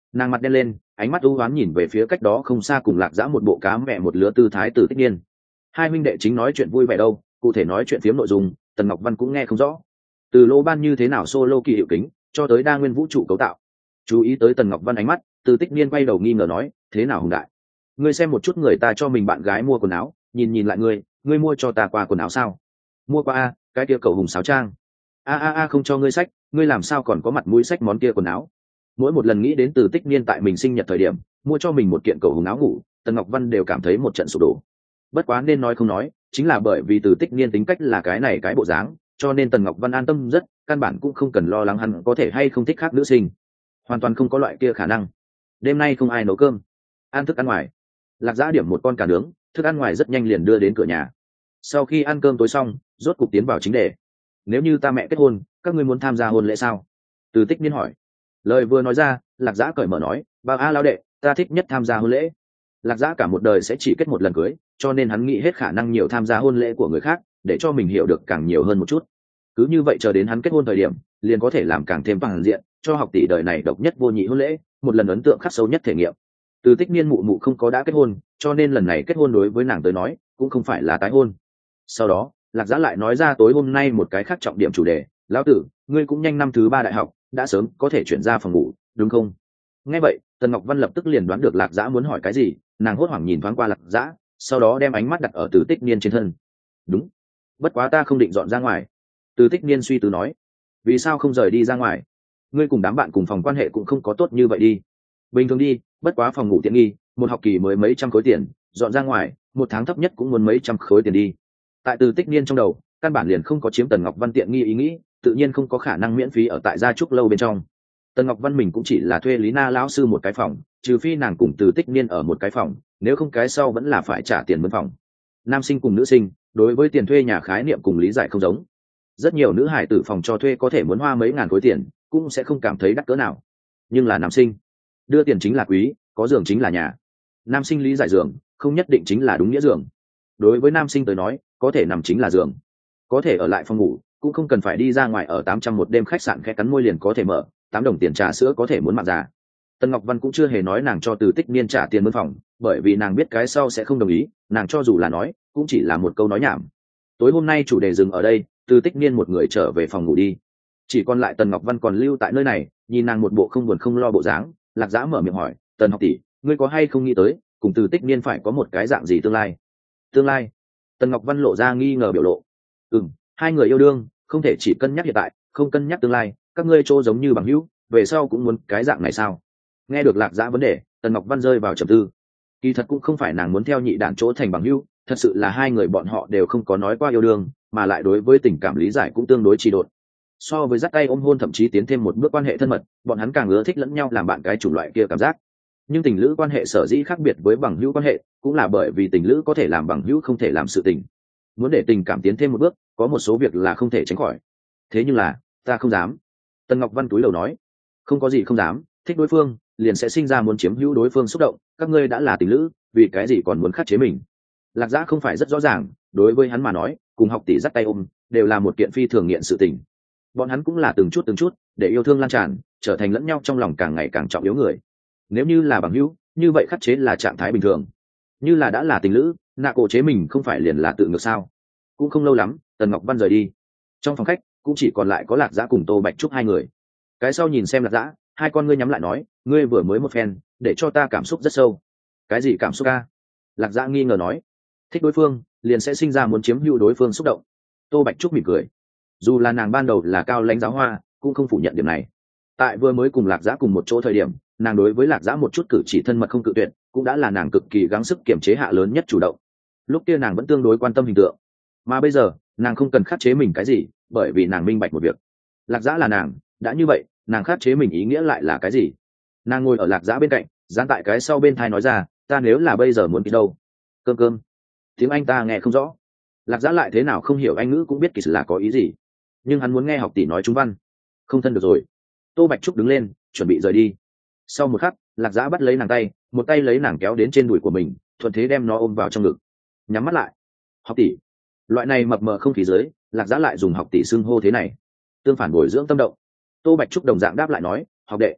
Nàng mặt đen lên, ánh mắt u hoán nhìn về phía cách đó không xa cùng Lạc Dã một bộ cá mẹ một lứa tư thái Từ Tích Niên. Hai huynh đệ chính nói chuyện vui vẻ đâu, cụ thể nói chuyện phiếm nội dung Tần Ngọc Văn cũng nghe không rõ. Từ lô ban như thế nào solo kỳ hiệu kính cho tới đa nguyên vũ trụ cấu tạo. Chú ý tới Tần Ngọc Văn ánh mắt, Từ Tích Niên quay đầu nghi ngờ nói, thế nào hùng đại, ngươi xem một chút người ta cho mình bạn gái mua quần áo, nhìn nhìn lại ngươi, ngươi mua cho ta qua quần áo sao? Mua qua a, cái kia cậu hùng sáo trang. A a a không cho ngươi sách, ngươi làm sao còn có mặt mũi sách món kia quần áo? Mỗi một lần nghĩ đến Từ Tích Niên tại mình sinh nhật thời điểm mua cho mình một kiện cậu hùng áo ngủ, Tần Ngọc Văn đều cảm thấy một trận sụp đổ. Bất quá nên nói không nói, chính là bởi vì Từ Tích Niên tính cách là cái này cái bộ dáng, cho nên Tần Ngọc Văn an tâm rất, căn bản cũng không cần lo lắng hắn có thể hay không thích khác nữ sinh, hoàn toàn không có loại kia khả năng. Đêm nay không ai nấu cơm, ăn thức ăn ngoài. Lạc Dã điểm một con cà nướng, thức ăn ngoài rất nhanh liền đưa đến cửa nhà. Sau khi ăn cơm tối xong, rốt cục tiến vào chính đề. Nếu như ta mẹ kết hôn, các ngươi muốn tham gia hôn lễ sao? Từ Tích Niên hỏi. Lời vừa nói ra, Lạc Dã cởi mở nói, bao a lao đệ, ta thích nhất tham gia hôn lễ. Lạc Dã cả một đời sẽ chỉ kết một lần cưới, cho nên hắn nghĩ hết khả năng nhiều tham gia hôn lễ của người khác, để cho mình hiểu được càng nhiều hơn một chút. Cứ như vậy chờ đến hắn kết hôn thời điểm, liền có thể làm càng thêm toàn diện, cho học tỷ đời này độc nhất vô nhị hôn lễ, một lần ấn tượng khắc sâu nhất thể nghiệm. Từ Tích Niên mụ mụ không có đã kết hôn, cho nên lần này kết hôn đối với nàng tới nói cũng không phải là tái hôn. Sau đó, Lạc Dã lại nói ra tối hôm nay một cái khác trọng điểm chủ đề, lão tử, ngươi cũng nhanh năm thứ ba đại học, đã sớm có thể chuyển ra phòng ngủ, đúng không? Nghe vậy, Tần Ngọc Văn lập tức liền đoán được Lạc Dã muốn hỏi cái gì, nàng hốt hoảng nhìn thoáng qua Lạc Dã, sau đó đem ánh mắt đặt ở Từ Tích Niên trên thân. Đúng, bất quá ta không định dọn ra ngoài. Từ Tích Niên suy tư nói, vì sao không rời đi ra ngoài? Ngươi cùng đám bạn cùng phòng quan hệ cũng không có tốt như vậy đi. Bình thường đi, bất quá phòng ngủ tiện nghi, một học kỳ mới mấy trăm khối tiền, dọn ra ngoài, một tháng thấp nhất cũng muốn mấy trăm khối tiền đi. Tại Từ Tích Niên trong đầu, căn bản liền không có chiếm Tần Ngọc Văn tiện nghi ý nghĩ, tự nhiên không có khả năng miễn phí ở tại gia trúc lâu bên trong. Tần Ngọc Văn mình cũng chỉ là thuê Lý Na lão sư một cái phòng, trừ phi nàng cùng Từ Tích Niên ở một cái phòng, nếu không cái sau vẫn là phải trả tiền mướn phòng. Nam sinh cùng nữ sinh, đối với tiền thuê nhà khái niệm cùng lý giải không giống. Rất nhiều nữ hải tử phòng cho thuê có thể muốn hoa mấy ngàn khối tiền, cũng sẽ không cảm thấy đắt cỡ nào. Nhưng là nam sinh, đưa tiền chính là quý, có giường chính là nhà. Nam sinh lý giải giường, không nhất định chính là đúng nghĩa giường. Đối với nam sinh tới nói, có thể nằm chính là giường, có thể ở lại phòng ngủ, cũng không cần phải đi ra ngoài ở tám trăm một đêm khách sạn khẽ cắn môi liền có thể mở, tám đồng tiền trà sữa có thể muốn mạng già. Tân Ngọc Văn cũng chưa hề nói nàng cho Từ Tích Niên trả tiền mướn phòng, bởi vì nàng biết cái sau sẽ không đồng ý, nàng cho dù là nói, cũng chỉ là một câu nói nhảm. Tối hôm nay chủ đề dừng ở đây, Từ Tích Niên một người trở về phòng ngủ đi. Chỉ còn lại Tần Ngọc Văn còn lưu tại nơi này, nhìn nàng một bộ không buồn không lo bộ dáng, Lạc Dã mở miệng hỏi, "Tần học tỷ, ngươi có hay không nghĩ tới, cùng Từ Tích Niên phải có một cái dạng gì tương lai?" Tương lai? Tần Ngọc Văn lộ ra nghi ngờ biểu lộ. "Ừm, hai người yêu đương, không thể chỉ cân nhắc hiện tại, không cân nhắc tương lai, các ngươi chỗ giống như bằng hữu, về sau cũng muốn cái dạng này sao?" Nghe được Lạc Dã vấn đề, Tần Ngọc Văn rơi vào trầm tư. Kỳ thật cũng không phải nàng muốn theo nhị đản chỗ thành bằng hữu, thật sự là hai người bọn họ đều không có nói qua yêu đương, mà lại đối với tình cảm lý giải cũng tương đối trì độn. So với dắt tay ôm hôn thậm chí tiến thêm một bước quan hệ thân mật, bọn hắn càng ưa thích lẫn nhau làm bạn cái chủng loại kia cảm giác. Nhưng tình lữ quan hệ sở dĩ khác biệt với bằng hữu quan hệ, cũng là bởi vì tình lữ có thể làm bằng hữu không thể làm sự tình. Muốn để tình cảm tiến thêm một bước, có một số việc là không thể tránh khỏi. Thế nhưng là, ta không dám. Tần Ngọc Văn túi lầu nói, không có gì không dám, thích đối phương, liền sẽ sinh ra muốn chiếm hữu đối phương xúc động, các ngươi đã là tình lữ, vì cái gì còn muốn khắc chế mình? Lạc Dã không phải rất rõ ràng, đối với hắn mà nói, cùng học tỷ dắt tay ôm, đều là một kiện phi thường nghiện sự tình. Bọn hắn cũng là từng chút từng chút, để yêu thương lan tràn, trở thành lẫn nhau trong lòng càng ngày càng trọng yếu người. Nếu như là bằng hữu, như vậy khắc chế là trạng thái bình thường. Như là đã là tình lữ, nạ cổ chế mình không phải liền là tự ngược sao? Cũng không lâu lắm, Tần Ngọc Văn rời đi. Trong phòng khách, cũng chỉ còn lại có Lạc Dã cùng Tô Bạch Trúc hai người. Cái sau nhìn xem Lạc Dã, hai con ngươi nhắm lại nói, ngươi vừa mới một phen, để cho ta cảm xúc rất sâu. Cái gì cảm xúc a? Lạc Dã nghi ngờ nói, thích đối phương, liền sẽ sinh ra muốn chiếm hữu đối phương xúc động. Tô Bạch Trúc mỉm cười. Dù là nàng ban đầu là cao lãnh giáo hoa, cũng không phủ nhận điểm này. Tại vừa mới cùng Lạc Dã cùng một chỗ thời điểm, nàng đối với Lạc Dã một chút cử chỉ thân mật không cự tuyệt, cũng đã là nàng cực kỳ gắng sức kiềm chế hạ lớn nhất chủ động. Lúc kia nàng vẫn tương đối quan tâm hình tượng, mà bây giờ nàng không cần khắc chế mình cái gì, bởi vì nàng minh bạch một việc, Lạc Dã là nàng, đã như vậy, nàng khắc chế mình ý nghĩa lại là cái gì? Nàng ngồi ở Lạc Dã bên cạnh, dán tại cái sau bên thai nói ra, ta nếu là bây giờ muốn đi đâu? Cơm cơm. Tiếng Anh ta nghe không rõ. Lạc Dã lại thế nào không hiểu Anh ngữ cũng biết kỳ là có ý gì, nhưng hắn muốn nghe học tỷ nói trung văn. Không thân được rồi. Tô Bạch Trúc đứng lên, chuẩn bị rời đi. Sau một khắc, Lạc Dã bắt lấy nàng tay, một tay lấy nàng kéo đến trên đùi của mình, thuận thế đem nó ôm vào trong ngực. Nhắm mắt lại. Học tỷ. Loại này mập mờ không khí dưới, Lạc Dã lại dùng học tỷ xưng hô thế này, tương phản bồi dưỡng tâm động. Tô Bạch Trúc đồng dạng đáp lại nói, học đệ.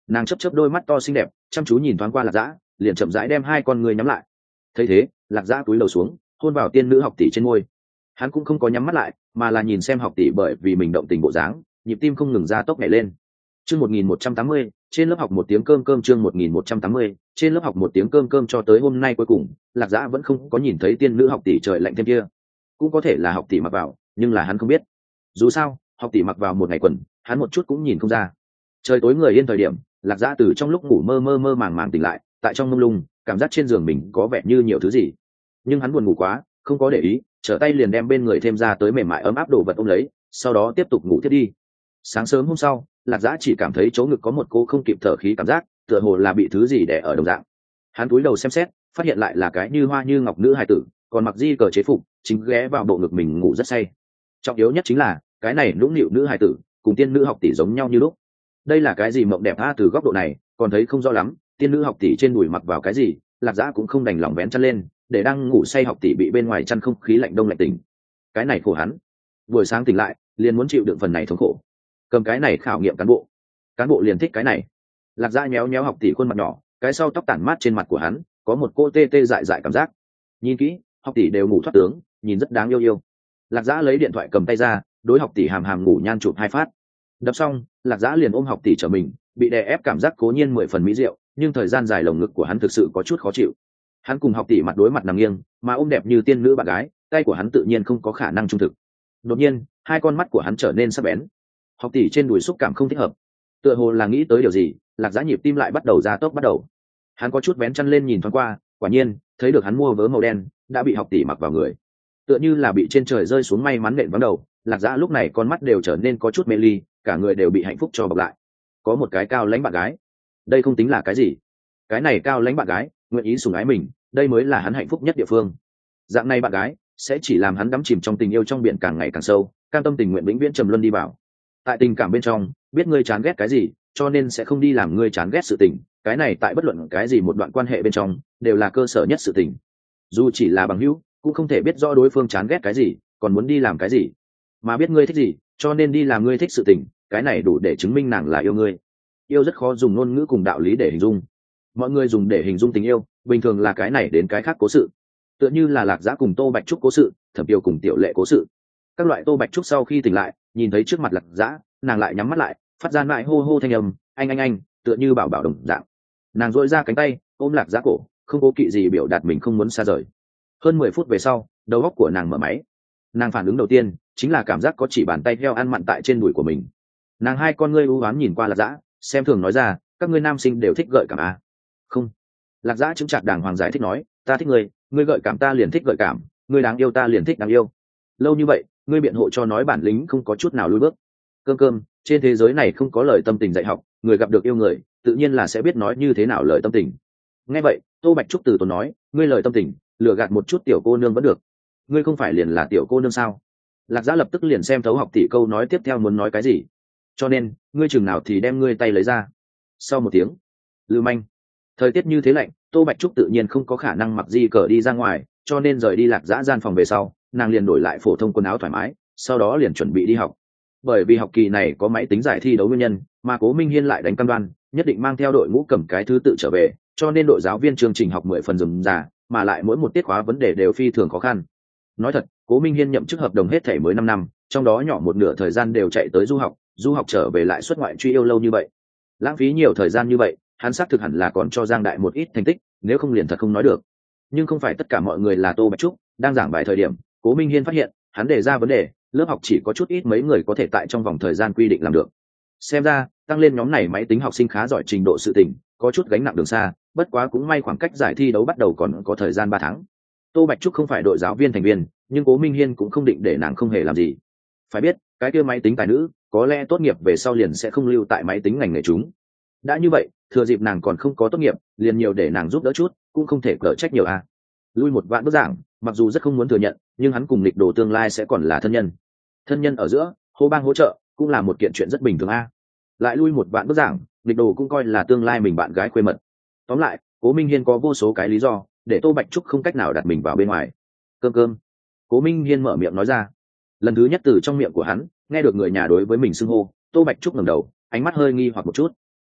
Nàng chớp chớp đôi mắt to xinh đẹp chăm chú nhìn thoáng qua Lạc Dã, liền chậm rãi đem hai con người nhắm lại. Thấy thế, Lạc Dã cúi đầu xuống hôn vào tiên nữ học tỷ trên môi. Hắn cũng không có nhắm mắt lại, mà là nhìn xem học tỷ bởi vì mình động tình bộ dáng, nhịp tim không ngừng ra tốc nhảy lên. Chương một nghìn một trăm tám mươi, trên lớp học một tiếng cơm cơm chương một nghìn một trăm tám mươi, trên lớp học một tiếng cơm cơm cho tới hôm nay cuối cùng, Lạc Dã vẫn không có nhìn thấy tiên nữ học tỷ trời lạnh thêm kia. Cũng có thể là học tỷ mặc vào, nhưng là hắn không biết. Dù sao, học tỷ mặc vào một ngày quần, hắn một chút cũng nhìn không ra. Trời tối người yên thời điểm, Lạc Dã từ trong lúc ngủ mơ mơ mơ màng màng tỉnh lại, tại trong mông lung, cảm giác trên giường mình có vẻ như nhiều thứ gì. Nhưng hắn buồn ngủ quá, không có để ý, trở tay liền đem bên người thêm ra tới mềm mại ấm áp đồ vật ôm lấy, sau đó tiếp tục ngủ tiếp đi. Sáng sớm hôm sau, Lạc Dã chỉ cảm thấy chỗ ngực có một cô không kịp thở khí cảm giác, tựa hồ là bị thứ gì đè ở đồng dạng. Hắn cúi đầu xem xét, phát hiện lại là cái như hoa như ngọc nữ hài tử, còn mặc di cờ chế phục, chính ghé vào bộ ngực mình ngủ rất say. Trọng yếu nhất chính là cái này nũng nịu nữ hài tử cùng tiên nữ học tỷ giống nhau như lúc. Đây là cái gì mộng đẹp a? Từ góc độ này còn thấy không rõ lắm, tiên nữ học tỷ trên đùi mặc vào cái gì, Lạc Dã cũng không đành lòng vén chăn lên, để đang ngủ say học tỷ bị bên ngoài chăn không khí lạnh đông lạnh tỉnh. Cái này khổ hắn, buổi sáng tỉnh lại liền muốn chịu đựng phần này thống khổ. Cầm cái này khảo nghiệm cán bộ, cán bộ liền thích cái này. Lạc Dã nhéo nhéo học tỷ khuôn mặt nhỏ, cái sau tóc tản mát trên mặt của hắn có một cô tê tê dại dại cảm giác. Nhìn kỹ, học tỷ đều ngủ thoát tướng, nhìn rất đáng yêu yêu. Lạc Dã lấy điện thoại cầm tay ra, đối học tỷ hàm hàm ngủ nhan chụp hai phát. Đập xong, Lạc Dã liền ôm học tỷ trở mình, bị đè ép cảm giác cố nhiên mười phần mỹ diệu, nhưng thời gian dài lồng ngực của hắn thực sự có chút khó chịu. Hắn cùng học tỷ mặt đối mặt nằm nghiêng, mà ôm đẹp như tiên nữ bạn gái, tay của hắn tự nhiên không có khả năng trung thực. Đột nhiên, hai con mắt của hắn trở nên sắc bén. Học tỷ trên đùi xúc cảm không thích hợp, tựa hồ là nghĩ tới điều gì, Lạc Dã nhịp tim lại bắt đầu ra tốc bắt đầu. Hắn có chút vén chăn lên nhìn thoáng qua, quả nhiên thấy được hắn mua vớ màu đen đã bị học tỷ mặc vào người, tựa như là bị trên trời rơi xuống may mắn nện vắng đầu. Lạc Dã lúc này con mắt đều trở nên có chút mê ly, cả người đều bị hạnh phúc cho bọc lại. Có một cái cao lãnh bạn gái, đây không tính là cái gì. Cái này cao lãnh bạn gái nguyện ý sủng ái mình, đây mới là hắn hạnh phúc nhất địa phương. Dạng này bạn gái sẽ chỉ làm hắn đắm chìm trong tình yêu trong biển càng ngày càng sâu, cam tâm tình nguyện vĩnh viễn trầm luân đi vào. Tại tình cảm bên trong, biết ngươi chán ghét cái gì, cho nên sẽ không đi làm ngươi chán ghét sự tình. Cái này tại bất luận cái gì một đoạn quan hệ bên trong đều là cơ sở nhất sự tình. Dù chỉ là bằng hữu, cũng không thể biết rõ đối phương chán ghét cái gì, còn muốn đi làm cái gì. Mà biết ngươi thích gì, cho nên đi làm ngươi thích sự tình, cái này đủ để chứng minh nàng là yêu ngươi. Yêu rất khó dùng ngôn ngữ cùng đạo lý để hình dung. Mọi người dùng để hình dung tình yêu, bình thường là cái này đến cái khác cố sự. Tựa như là Lạc Dã cùng Tô Bạch Trúc cố sự, Thẩm Tiêu cùng Tiểu Lệ cố sự. Các loại Tô Bạch Trúc sau khi tỉnh lại, nhìn thấy trước mặt Lạc Dã, nàng lại nhắm mắt lại, phát ra lại hô hô thanh âm, anh anh anh, tựa như bảo bảo đồng dạng. Nàng duỗi ra cánh tay, ôm Lạc Dã cổ, không cố kỵ gì biểu đạt mình không muốn xa rời. Hơn mười phút về sau, đầu óc của nàng mở máy. Nàng phản ứng đầu tiên chính là cảm giác có chỉ bàn tay heo ăn mặn tại trên đùi của mình. Nàng hai con ngươi u ám nhìn qua Lạc Dã, xem thường nói ra, các ngươi nam sinh đều thích gợi cảm à? Không. Lạc Dã chứng chặt đàng hoàng giải thích nói, ta thích ngươi, ngươi gợi cảm ta liền thích gợi cảm, ngươi đáng yêu ta liền thích đáng yêu. Lâu như vậy, ngươi biện hộ cho nói bản lĩnh không có chút nào lùi bước. Cơm cơm, trên thế giới này không có lời tâm tình dạy học, người gặp được yêu người, tự nhiên là sẽ biết nói như thế nào lời tâm tình. Nghe vậy, Tô Bạch Trúc từ tốn nói, ngươi lời tâm tình, lừa gạt một chút tiểu cô nương vẫn được. Ngươi không phải liền là tiểu cô nương sao? Lạc Dã lập tức liền xem thấu học tỷ câu nói tiếp theo muốn nói cái gì. Cho nên, ngươi chừng nào thì đem ngươi tay lấy ra. Sau một tiếng, lưu manh. Thời tiết như thế lạnh, Tô Bạch Trúc tự nhiên không có khả năng mặc di cờ đi ra ngoài, cho nên rời đi Lạc Dã gian phòng về sau, nàng liền đổi lại phổ thông quần áo thoải mái, sau đó liền chuẩn bị đi học. Bởi vì học kỳ này có máy tính giải thi đấu nguyên nhân, mà Cố Minh Hiên lại đánh cam đoan, nhất định mang theo đội ngũ cầm cái thứ tự trở về, cho nên đội giáo viên chương trình học mười phần rườm rà, mà lại mỗi một tiết khóa vấn đề đều phi thường khó khăn. Nói thật, Cố Minh Hiên nhậm chức hợp đồng hết thể mới năm năm, trong đó nhỏ một nửa thời gian đều chạy tới du học, du học trở về lại xuất ngoại truy yêu lâu như vậy. Lãng phí nhiều thời gian như vậy, hắn xác thực hẳn là còn cho Giang Đại một ít thành tích, nếu không liền thật không nói được. Nhưng không phải tất cả mọi người là Tô Bạch Trúc, đang giảng bài thời điểm, Cố Minh Hiên phát hiện, hắn đề ra vấn đề, lớp học chỉ có chút ít mấy người có thể tại trong vòng thời gian quy định làm được. Xem ra, tăng lên nhóm này máy tính học sinh khá giỏi trình độ sự tình, có chút gánh nặng đường xa, bất quá cũng may khoảng cách giải thi đấu bắt đầu còn có thời gian ba tháng. Tô Bạch Trúc không phải đội giáo viên thành viên, nhưng Cố Minh Hiên cũng không định để nàng không hề làm gì. Phải biết, cái kia máy tính tài nữ, có lẽ tốt nghiệp về sau liền sẽ không lưu tại máy tính ngành nghề chúng. Đã như vậy, thừa dịp nàng còn không có tốt nghiệp, liền nhiều để nàng giúp đỡ chút, cũng không thể cỡ trách nhiều à. Lui một vạn bước giảng, mặc dù rất không muốn thừa nhận, nhưng hắn cùng Lịch Đồ tương lai sẽ còn là thân nhân. Thân nhân ở giữa, hô bang hỗ trợ, cũng là một kiện chuyện rất bình thường a. Lại lui một vạn bước giảng, Lịch Đồ cũng coi là tương lai mình bạn gái khuê mật. Tóm lại, Cố Minh Hiên có vô số cái lý do để Tô Bạch Trúc không cách nào đặt mình vào bên ngoài. Cơm cơm. Cố Minh Hiên mở miệng nói ra. Lần thứ nhất từ trong miệng của hắn nghe được người nhà đối với mình xưng hô, Tô Bạch Trúc ngẩng đầu, ánh mắt hơi nghi hoặc một chút.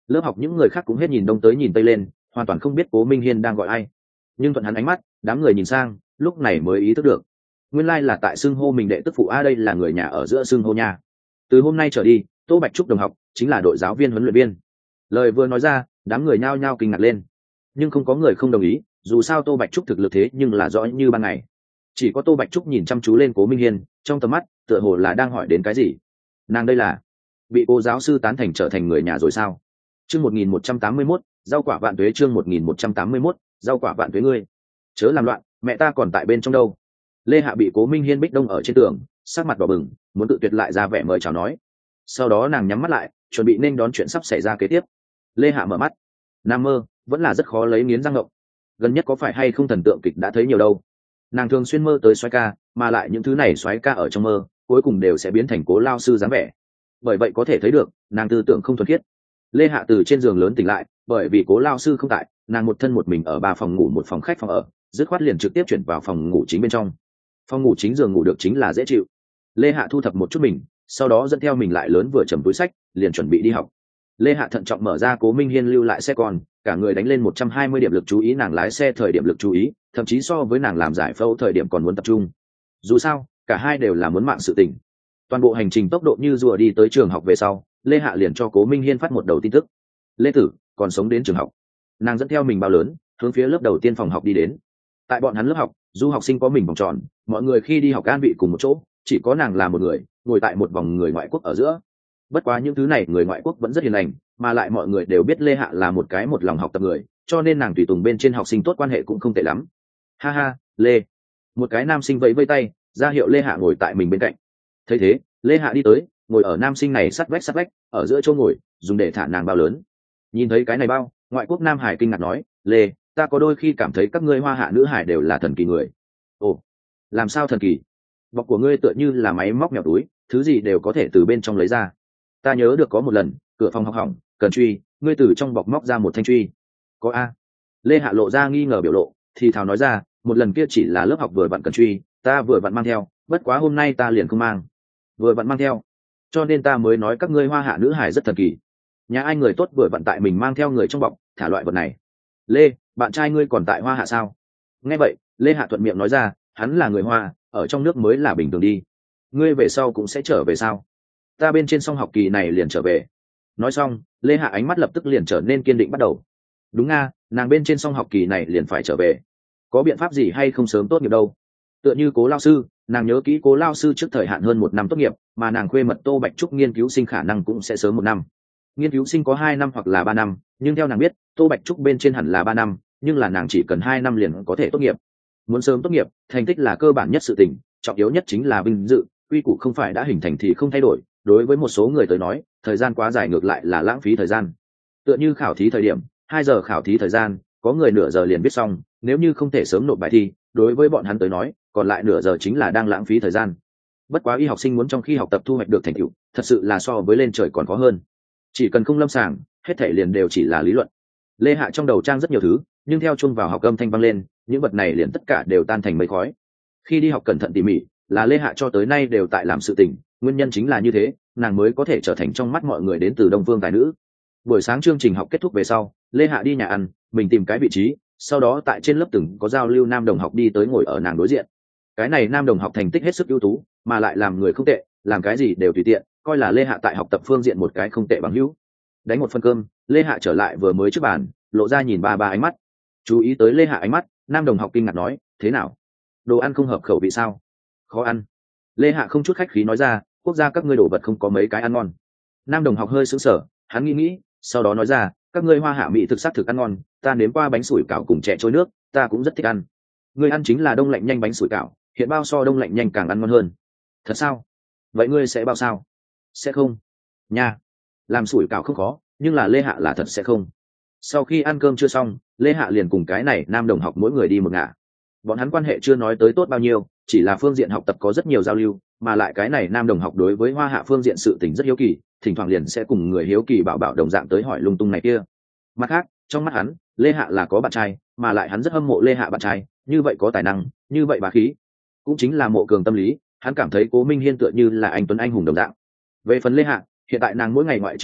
Lớp học những người khác cũng hết nhìn đông tới nhìn tây lên, hoàn toàn không biết Cố Minh Hiên đang gọi ai. Nhưng thuận hắn ánh mắt, đám người nhìn sang, lúc này mới ý thức được, nguyên lai là tại xưng hô mình đệ tức phụ a, đây là người nhà ở giữa xưng hô nha. Từ hôm nay trở đi, Tô Bạch Trúc đồng học chính là đội giáo viên huấn luyện viên. Lời vừa nói ra, đám người nhao nhao kinh ngạc lên, nhưng không có người không đồng ý, dù sao Tô Bạch Trúc thực lực thế nhưng là rõ như ban ngày. Chỉ có Tô Bạch Trúc nhìn chăm chú lên Cố Minh Hiên, trong tầm mắt tựa hồ là đang hỏi đến cái gì. Nàng đây là bị cô giáo sư tán thành trở thành người nhà rồi sao? Chương một nghìn một trăm tám mươi mốt, rau quả vạn tuế. Chương một nghìn một trăm tám mươi mốt, rau quả vạn tuế. Ngươi chớ làm loạn, mẹ ta còn tại bên trong đâu. Lê Hạ bị Cố Minh Hiên bích đông ở trên tường, sắc mặt đỏ bừng, muốn tự tuyệt lại ra vẻ mời chào nói. Sau đó nàng nhắm mắt lại, chuẩn bị nên đón chuyện sắp xảy ra kế tiếp. Lê Hạ mở mắt, nam mơ vẫn là rất khó lấy nghiến răng ngậm. Gần nhất có phải hay không thần tượng kịch đã thấy nhiều đâu. Nàng thường xuyên mơ tới soái ca, mà lại những thứ này soái ca ở trong mơ cuối cùng đều sẽ biến thành Cố lao sư dáng vẻ. Bởi vậy có thể thấy được nàng tư tưởng không thuần khiết. Lê Hạ từ trên giường lớn tỉnh lại, bởi vì Cố lao sư không tại, nàng một thân một mình ở ba phòng ngủ một phòng khách phòng ở, dứt khoát liền trực tiếp chuyển vào phòng ngủ chính bên trong. Phòng ngủ chính giường ngủ được chính là dễ chịu. Lê Hạ thu thập một chút mình, sau đó dẫn theo mình lại lớn vừa chầm túi sách, liền chuẩn bị đi học. Lê Hạ thận trọng mở ra Cố Minh Hiên lưu lại xe con, cả người đánh lên một trăm hai mươi điểm lực chú ý, nàng lái xe thời điểm lực chú ý, thậm chí so với nàng làm giải phẫu thời điểm còn muốn tập trung. Dù sao, cả hai đều là muốn mạng sự tình. Toàn bộ hành trình tốc độ như rùa đi tới trường học về sau, Lê Hạ liền cho Cố Minh Hiên phát một đầu tin tức. Lê tử còn sống đến trường học. Nàng dẫn theo mình bao lớn, hướng phía lớp đầu tiên phòng học đi đến. Tại bọn hắn lớp học, du học sinh có mình vòng tròn, mọi người khi đi học an vị cùng một chỗ, chỉ có nàng là một người ngồi tại một vòng người ngoại quốc ở giữa. Bất quá những thứ này người ngoại quốc vẫn rất hiền lành, mà lại mọi người đều biết Lê Hạ là một cái một lòng học tập người, cho nên nàng tùy tùng bên trên học sinh tốt quan hệ cũng không tệ lắm. Ha ha, Lê. Một cái nam sinh vẫy vây tay, ra hiệu Lê Hạ ngồi tại mình bên cạnh. Thấy thế, Lê Hạ đi tới, ngồi ở nam sinh này sát vách sát vách, ở giữa chỗ ngồi, dùng để thả nàng bao lớn. Nhìn thấy cái này bao, ngoại quốc nam hải kinh ngạc nói, Lê, ta có đôi khi cảm thấy các ngươi hoa hạ nữ hải đều là thần kỳ người. Ồ, làm sao thần kỳ? Bọc của ngươi tựa như là máy móc mèo túi, thứ gì đều có thể từ bên trong lấy ra. Ta nhớ được có một lần, cửa phòng học hỏng, cần truy, ngươi từ trong bọc móc ra một thanh truy. Có a? Lê Hạ lộ ra nghi ngờ biểu lộ, thì thào nói ra, một lần kia chỉ là lớp học vừa vặn cần truy, ta vừa vặn mang theo, bất quá hôm nay ta liền không mang. Vừa vặn mang theo, cho nên ta mới nói các ngươi hoa hạ nữ hải rất thần kỳ. Nhà ai người tốt vừa vặn tại mình mang theo người trong bọc, thả loại vật này. Lê, bạn trai ngươi còn tại hoa hạ sao? Nghe vậy, Lê Hạ thuận miệng nói ra, hắn là người hoa, ở trong nước mới là bình thường đi. Ngươi về sau cũng sẽ trở về sao? Ta bên trên xong học kỳ này liền trở về. Nói xong, Lê Hạ ánh mắt lập tức liền trở nên kiên định bắt đầu. Đúng nga, nàng bên trên xong học kỳ này liền phải trở về. Có biện pháp gì hay không sớm tốt nghiệp đâu? Tựa như Cố lao sư, nàng nhớ kỹ Cố lao sư trước thời hạn hơn một năm tốt nghiệp, mà nàng khuê mật Tô Bạch Trúc nghiên cứu sinh khả năng cũng sẽ sớm một năm. Nghiên cứu sinh có hai năm hoặc là ba năm, nhưng theo nàng biết, Tô Bạch Trúc bên trên hẳn là ba năm, nhưng là nàng chỉ cần hai năm liền có thể tốt nghiệp. Muốn sớm tốt nghiệp, thành tích là cơ bản nhất sự tình, trọng yếu nhất chính là vinh dự, quy củ không phải đã hình thành thì không thay đổi. Đối với một số người tới nói, thời gian quá dài ngược lại là lãng phí thời gian. Tựa như khảo thí thời điểm, hai giờ khảo thí thời gian, có người nửa giờ liền viết xong, nếu như không thể sớm nộp bài thi, đối với bọn hắn tới nói, còn lại nửa giờ chính là đang lãng phí thời gian. Bất quá y học sinh muốn trong khi học tập thu hoạch được thành tựu, thật sự là so với lên trời còn khó hơn. Chỉ cần không lâm sàng, hết thể liền đều chỉ là lý luận. Lê Hạ trong đầu trang rất nhiều thứ, nhưng theo chuông vào học âm thanh vang lên, những vật này liền tất cả đều tan thành mây khói. Khi đi học cẩn thận tỉ mỉ, là Lê Hạ cho tới nay đều tại làm sự tình, nguyên nhân chính là như thế, nàng mới có thể trở thành trong mắt mọi người đến từ Đông Phương tài nữ. Buổi sáng chương trình học kết thúc về sau, Lê Hạ đi nhà ăn, mình tìm cái vị trí, sau đó tại trên lớp từng có giao lưu nam đồng học đi tới ngồi ở nàng đối diện. Cái này nam đồng học thành tích hết sức ưu tú, mà lại làm người không tệ, làm cái gì đều tùy tiện, coi là Lê Hạ tại học tập phương diện một cái không tệ bằng hữu. Đánh một phần cơm, Lê Hạ trở lại vừa mới trước bàn, lộ ra nhìn ba ba ánh mắt. Chú ý tới Lê Hạ ánh mắt, nam đồng học kinh ngạc nói, thế nào? Đồ ăn không hợp khẩu vị sao? Khó ăn. Lê Hạ không chút khách khí nói ra, quốc gia các ngươi đồ vật không có mấy cái ăn ngon. Nam đồng học hơi sững sờ, hắn nghĩ nghĩ, sau đó nói ra, các ngươi hoa hạ mỹ thực sắc thực ăn ngon, ta nếm qua bánh sủi cảo cùng chè trôi nước, ta cũng rất thích ăn. Ngươi ăn chính là đông lạnh nhanh bánh sủi cảo, hiện bao so đông lạnh nhanh càng ăn ngon hơn. Thật sao? Vậy ngươi sẽ bao sao? Sẽ không. Nha. Làm sủi cảo không khó, nhưng là Lê Hạ là thật sẽ không. Sau khi ăn cơm chưa xong, Lê Hạ liền cùng cái này nam đồng học mỗi người đi một ngả. Bọn hắn quan hệ chưa nói tới tốt bao nhiêu, chỉ là phương diện học tập có rất nhiều giao lưu, mà lại cái này nam đồng học đối với hoa hạ phương diện sự tình rất hiếu kỳ, thỉnh thoảng liền sẽ cùng người hiếu kỳ bảo bảo đồng dạng tới hỏi lung tung này kia. Mặt khác, trong mắt hắn, Lê Hạ là có bạn trai, mà lại hắn rất hâm mộ Lê Hạ bạn trai, như vậy có tài năng, như vậy bá khí, cũng chính là mộ cường tâm lý, hắn cảm thấy Cố Minh Hiên tựa như là anh tuấn anh hùng đồng dạng. Về phần Lê Hạ, hiện tại nàng mỗi ngày ngoại trừ lên lớp,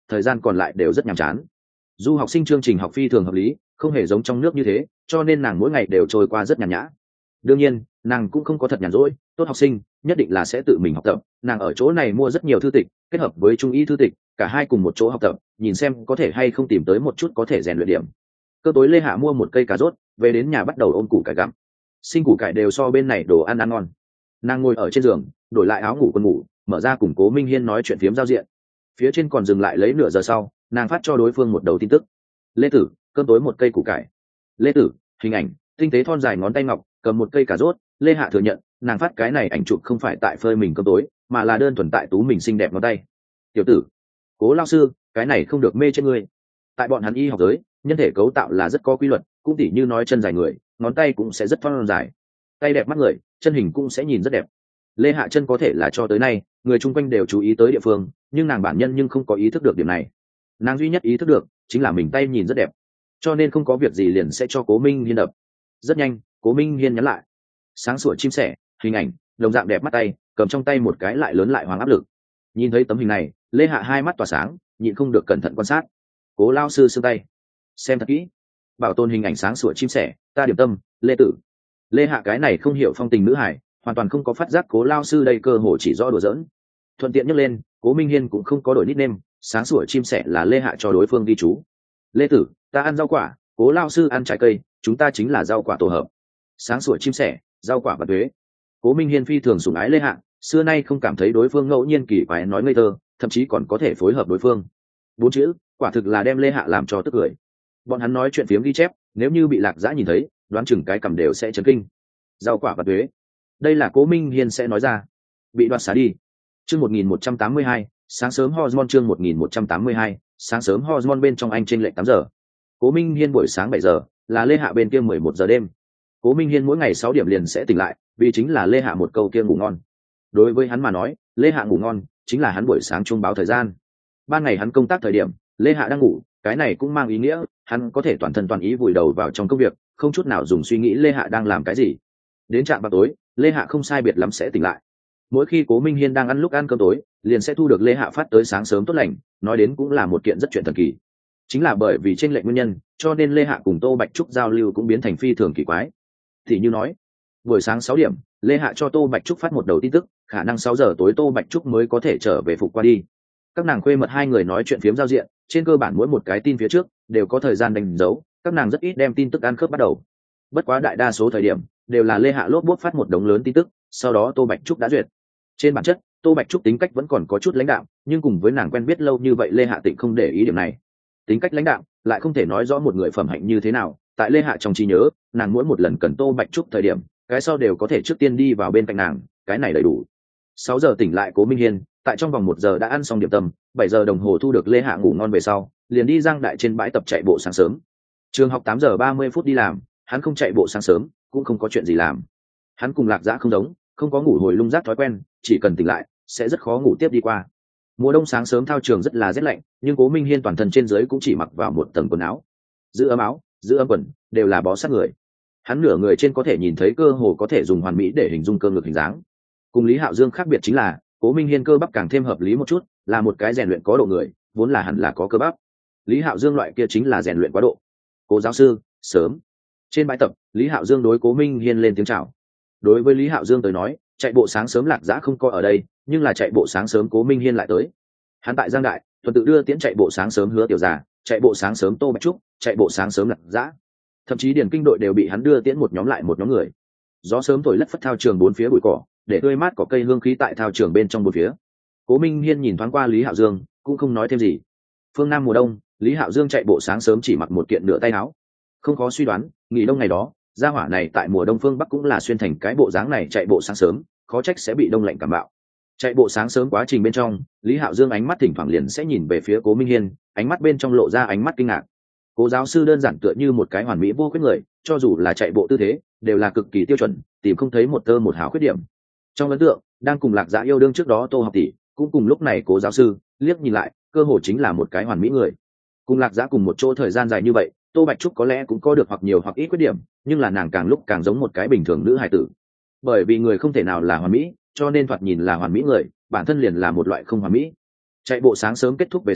thời gian còn lại đều rất nhàm chán. Du học sinh chương trình học phi thường hợp lý, không hề giống trong nước như thế, cho nên nàng mỗi ngày đều trôi qua rất nhàn nhã. Đương nhiên nàng cũng không có thật nhàn rỗi, tốt học sinh nhất định là sẽ tự mình học tập. Nàng ở chỗ này mua rất nhiều thư tịch, kết hợp với trung y thư tịch, cả hai cùng một chỗ học tập, nhìn xem có thể hay không tìm tới một chút có thể rèn luyện điểm. Cơ tối Lê Hạ mua một cây cà rốt, về đến nhà bắt đầu ôm củ cải gặm. Sinh củ cải đều so bên này đồ ăn ăn ngon. Nàng ngồi ở trên giường, đổi lại áo ngủ quần ngủ, mở ra cùng Cố Minh Hiên nói chuyện phiếm giao diện. Phía trên còn dừng lại lấy nửa giờ sau, nàng phát cho đối phương một đầu tin tức. Lê Tử, cơm tối một cây củ cải. Lê Tử, hình ảnh, tinh tế thon dài ngón tay ngọc, cầm một cây cà rốt. Lê Hạ thừa nhận, nàng phát cái này ảnh chụp không phải tại phơi mình cơm tối, mà là đơn thuần tại tú mình xinh đẹp ngón tay. Tiểu tử, Cố lao sư, cái này không được mê trên ngươi. Tại bọn hắn y học giới, nhân thể cấu tạo là rất có quy luật, cũng tỉ như nói chân dài người, ngón tay cũng sẽ rất thon dài. Tay đẹp mắt người, chân hình cũng sẽ nhìn rất đẹp. Lê Hạ chân có thể là cho tới nay người chung quanh đều chú ý tới địa phương, nhưng nàng bản nhân nhưng không có ý thức được điểm này. Nàng duy nhất ý thức được chính là mình tay nhìn rất đẹp, cho nên không có việc gì liền sẽ cho Cố Minh Hiên đập. Rất nhanh Cố Minh Hiên nhắn lại: sáng sủa chim sẻ, hình ảnh, đồng dạng đẹp mắt tay, cầm trong tay một cái lại lớn lại hoàng áp lực. Nhìn thấy tấm hình này, Lê Hạ hai mắt tỏa sáng, nhịn không được cẩn thận quan sát. Cố lao sư xương tay, xem thật kỹ, bảo tồn hình ảnh sáng sủa chim sẻ, ta điểm tâm, Lê Tử. Lê Hạ cái này không hiểu phong tình nữ hải, hoàn toàn không có phát giác Cố lao sư đây cơ hội chỉ do đùa giỡn. Thuận tiện nhắc lên, Cố Minh Hiên cũng không có đổi nickname, sáng sủa chim sẻ là Lê Hạ cho đối phương ghi chú. Lê Tử, ta ăn rau quả, Cố lao sư ăn trái cây, chúng ta chính là rau quả tổ hợp. Sáng sủa chim sẻ, rau quả và thuế. Cố Minh Hiên phi thường sủng ái Lê Hạ, xưa nay không cảm thấy đối phương ngẫu nhiên kỳ quái nói ngây thơ, thậm chí còn có thể phối hợp đối phương. Bốn chữ, quả thực là đem Lê Hạ làm cho tức cười. Bọn hắn nói chuyện phiếm ghi chép, nếu như bị Lạc Dã nhìn thấy, đoán chừng cái cầm đều sẽ chấn kinh. Rau quả và thuế, đây là Cố Minh Hiên sẽ nói ra. Bị đoạt xá đi. Chương một nghìn một trăm tám mươi hai, sáng sớm hormone. Chương một nghìn một trăm tám mươi hai, sáng sớm hormone. Bên trong anh chênh lệch tám giờ. Cố Minh Hiên buổi sáng bảy giờ, là Lê Hạ bên kia mười một giờ đêm. Cố Minh Hiên mỗi ngày sáu điểm liền sẽ tỉnh lại, vì chính là Lê Hạ một câu kia ngủ ngon. Đối với hắn mà nói, Lê Hạ ngủ ngon chính là hắn buổi sáng chuông báo thời gian. Ban ngày hắn công tác thời điểm, Lê Hạ đang ngủ, cái này cũng mang ý nghĩa hắn có thể toàn thân toàn ý vùi đầu vào trong công việc, không chút nào dùng suy nghĩ Lê Hạ đang làm cái gì. Đến trạm vào tối, Lê Hạ không sai biệt lắm sẽ tỉnh lại. Mỗi khi Cố Minh Hiên đang ăn lúc ăn cơm tối, liền sẽ thu được Lê Hạ phát tới sáng sớm tốt lành, nói đến cũng là một kiện rất chuyện thần kỳ. Chính là bởi vì trên lệnh nguyên nhân, cho nên Lê Hạ cùng Tô Bạch Trúc giao lưu cũng biến thành phi thường kỳ quái. Thì như nói, buổi sáng sáu điểm, Lê Hạ cho Tô Bạch Trúc phát một đầu tin tức, khả năng sáu giờ tối Tô Bạch Trúc mới có thể trở về phục qua đi. Các nàng khuê mật hai người nói chuyện phiếm giao diện, trên cơ bản mỗi một cái tin phía trước đều có thời gian đánh dấu, các nàng rất ít đem tin tức ăn khớp bắt đầu. Bất quá đại đa số thời điểm đều là Lê Hạ lốp bút phát một đống lớn tin tức, sau đó Tô Bạch Trúc đã duyệt. Trên bản chất, Tô Bạch Trúc tính cách vẫn còn có chút lãnh đạm, nhưng cùng với nàng quen biết lâu như vậy Lê Hạ Tịnh không để ý điểm này. Tính cách lãnh đạm lại không thể nói rõ một người phẩm hạnh như thế nào, tại Lê Hạ trong trí nhớ, nàng mỗi một lần cần Tô Bạch Trúc thời điểm, cái sau đều có thể trước tiên đi vào bên cạnh nàng, cái này đầy đủ. Sáu giờ tỉnh lại Cố Minh Hiên, tại trong vòng một giờ đã ăn xong điểm tâm, bảy giờ đồng hồ thu được Lê Hạ ngủ ngon về sau, liền đi Giang Đại trên bãi tập chạy bộ sáng sớm. Trường học tám giờ ba mươi phút đi làm, hắn không chạy bộ sáng sớm, cũng không có chuyện gì làm. Hắn cùng Lạc Dã không giống, không có ngủ hồi lung rác thói quen, chỉ cần tỉnh lại, sẽ rất khó ngủ tiếp đi qua. Mùa đông sáng sớm thao trường rất là rét lạnh, nhưng Cố Minh Hiên toàn thân trên dưới cũng chỉ mặc vào một tầng quần áo. Giữ ấm áo, giữ ấm quần, đều là bó sát người. Hắn nửa người trên có thể nhìn thấy cơ hồ có thể dùng hoàn mỹ để hình dung cơ ngực hình dáng. Cùng Lý Hạo Dương khác biệt chính là, Cố Minh Hiên cơ bắp càng thêm hợp lý một chút, là một cái rèn luyện có độ người, vốn là hẳn là có cơ bắp. Lý Hạo Dương loại kia chính là rèn luyện quá độ. Cố giáo sư, sớm. Trên bãi tập, Lý Hạo Dương đối Cố Minh Hiên lên tiếng chào. Đối với Lý Hạo Dương tới nói, chạy bộ sáng sớm Lạc Dã không có ở đây, nhưng là chạy bộ sáng sớm Cố Minh Hiên lại tới. Hắn tại Giang Đại, tuần tự đưa tiễn chạy bộ sáng sớm Hứa Tiểu Già, chạy bộ sáng sớm Tô Bạch Trúc, chạy bộ sáng sớm Lạc Dã. Thậm chí điển kinh đội đều bị hắn đưa tiễn một nhóm lại một nhóm người. Gió sớm thổi lất phất thao trường bốn phía bụi cỏ, để tươi mát cỏ cây hương khí tại thao trường bên trong bốn phía. Cố Minh Hiên nhìn thoáng qua Lý Hạo Dương, cũng không nói thêm gì. Phương Nam mùa đông, Lý Hạo Dương chạy bộ sáng sớm chỉ mặc một kiện nửa tay áo. Không khó suy đoán, nghỉ đông ngày đó, gia hỏa này tại mùa đông phương Bắc cũng là xuyên thành cái bộ dáng này chạy bộ sáng sớm, khó trách sẽ bị đông lạnh cảm bạo. Chạy bộ sáng sớm quá trình bên trong, Lý Hạo Dương ánh mắt thỉnh thoảng liền sẽ nhìn về phía Cố Minh Hiên, ánh mắt bên trong lộ ra ánh mắt kinh ngạc. Cố giáo sư đơn giản tựa như một cái hoàn mỹ vô khuyết người, cho dù là chạy bộ tư thế, đều là cực kỳ tiêu chuẩn, tìm không thấy một tơ một hào khuyết điểm. Trong ấn tượng, đang cùng Lạc Dã yêu đương trước đó Tô học tỷ, cũng cùng lúc này Cố giáo sư, liếc nhìn lại, cơ hồ chính là một cái hoàn mỹ người. Cùng Lạc Dã cùng một chỗ thời gian dài như vậy, Tô Bạch Trúc có lẽ cũng có được hoặc nhiều hoặc ít khuyết điểm, nhưng là nàng càng lúc càng giống một cái bình thường nữ hài tử. Bởi vì người không thể nào là hoàn mỹ, cho nên thoạt nhìn là hoàn mỹ người, bản thân liền là một loại không hoàn mỹ. Chạy bộ sáng sớm kết thúc về sau,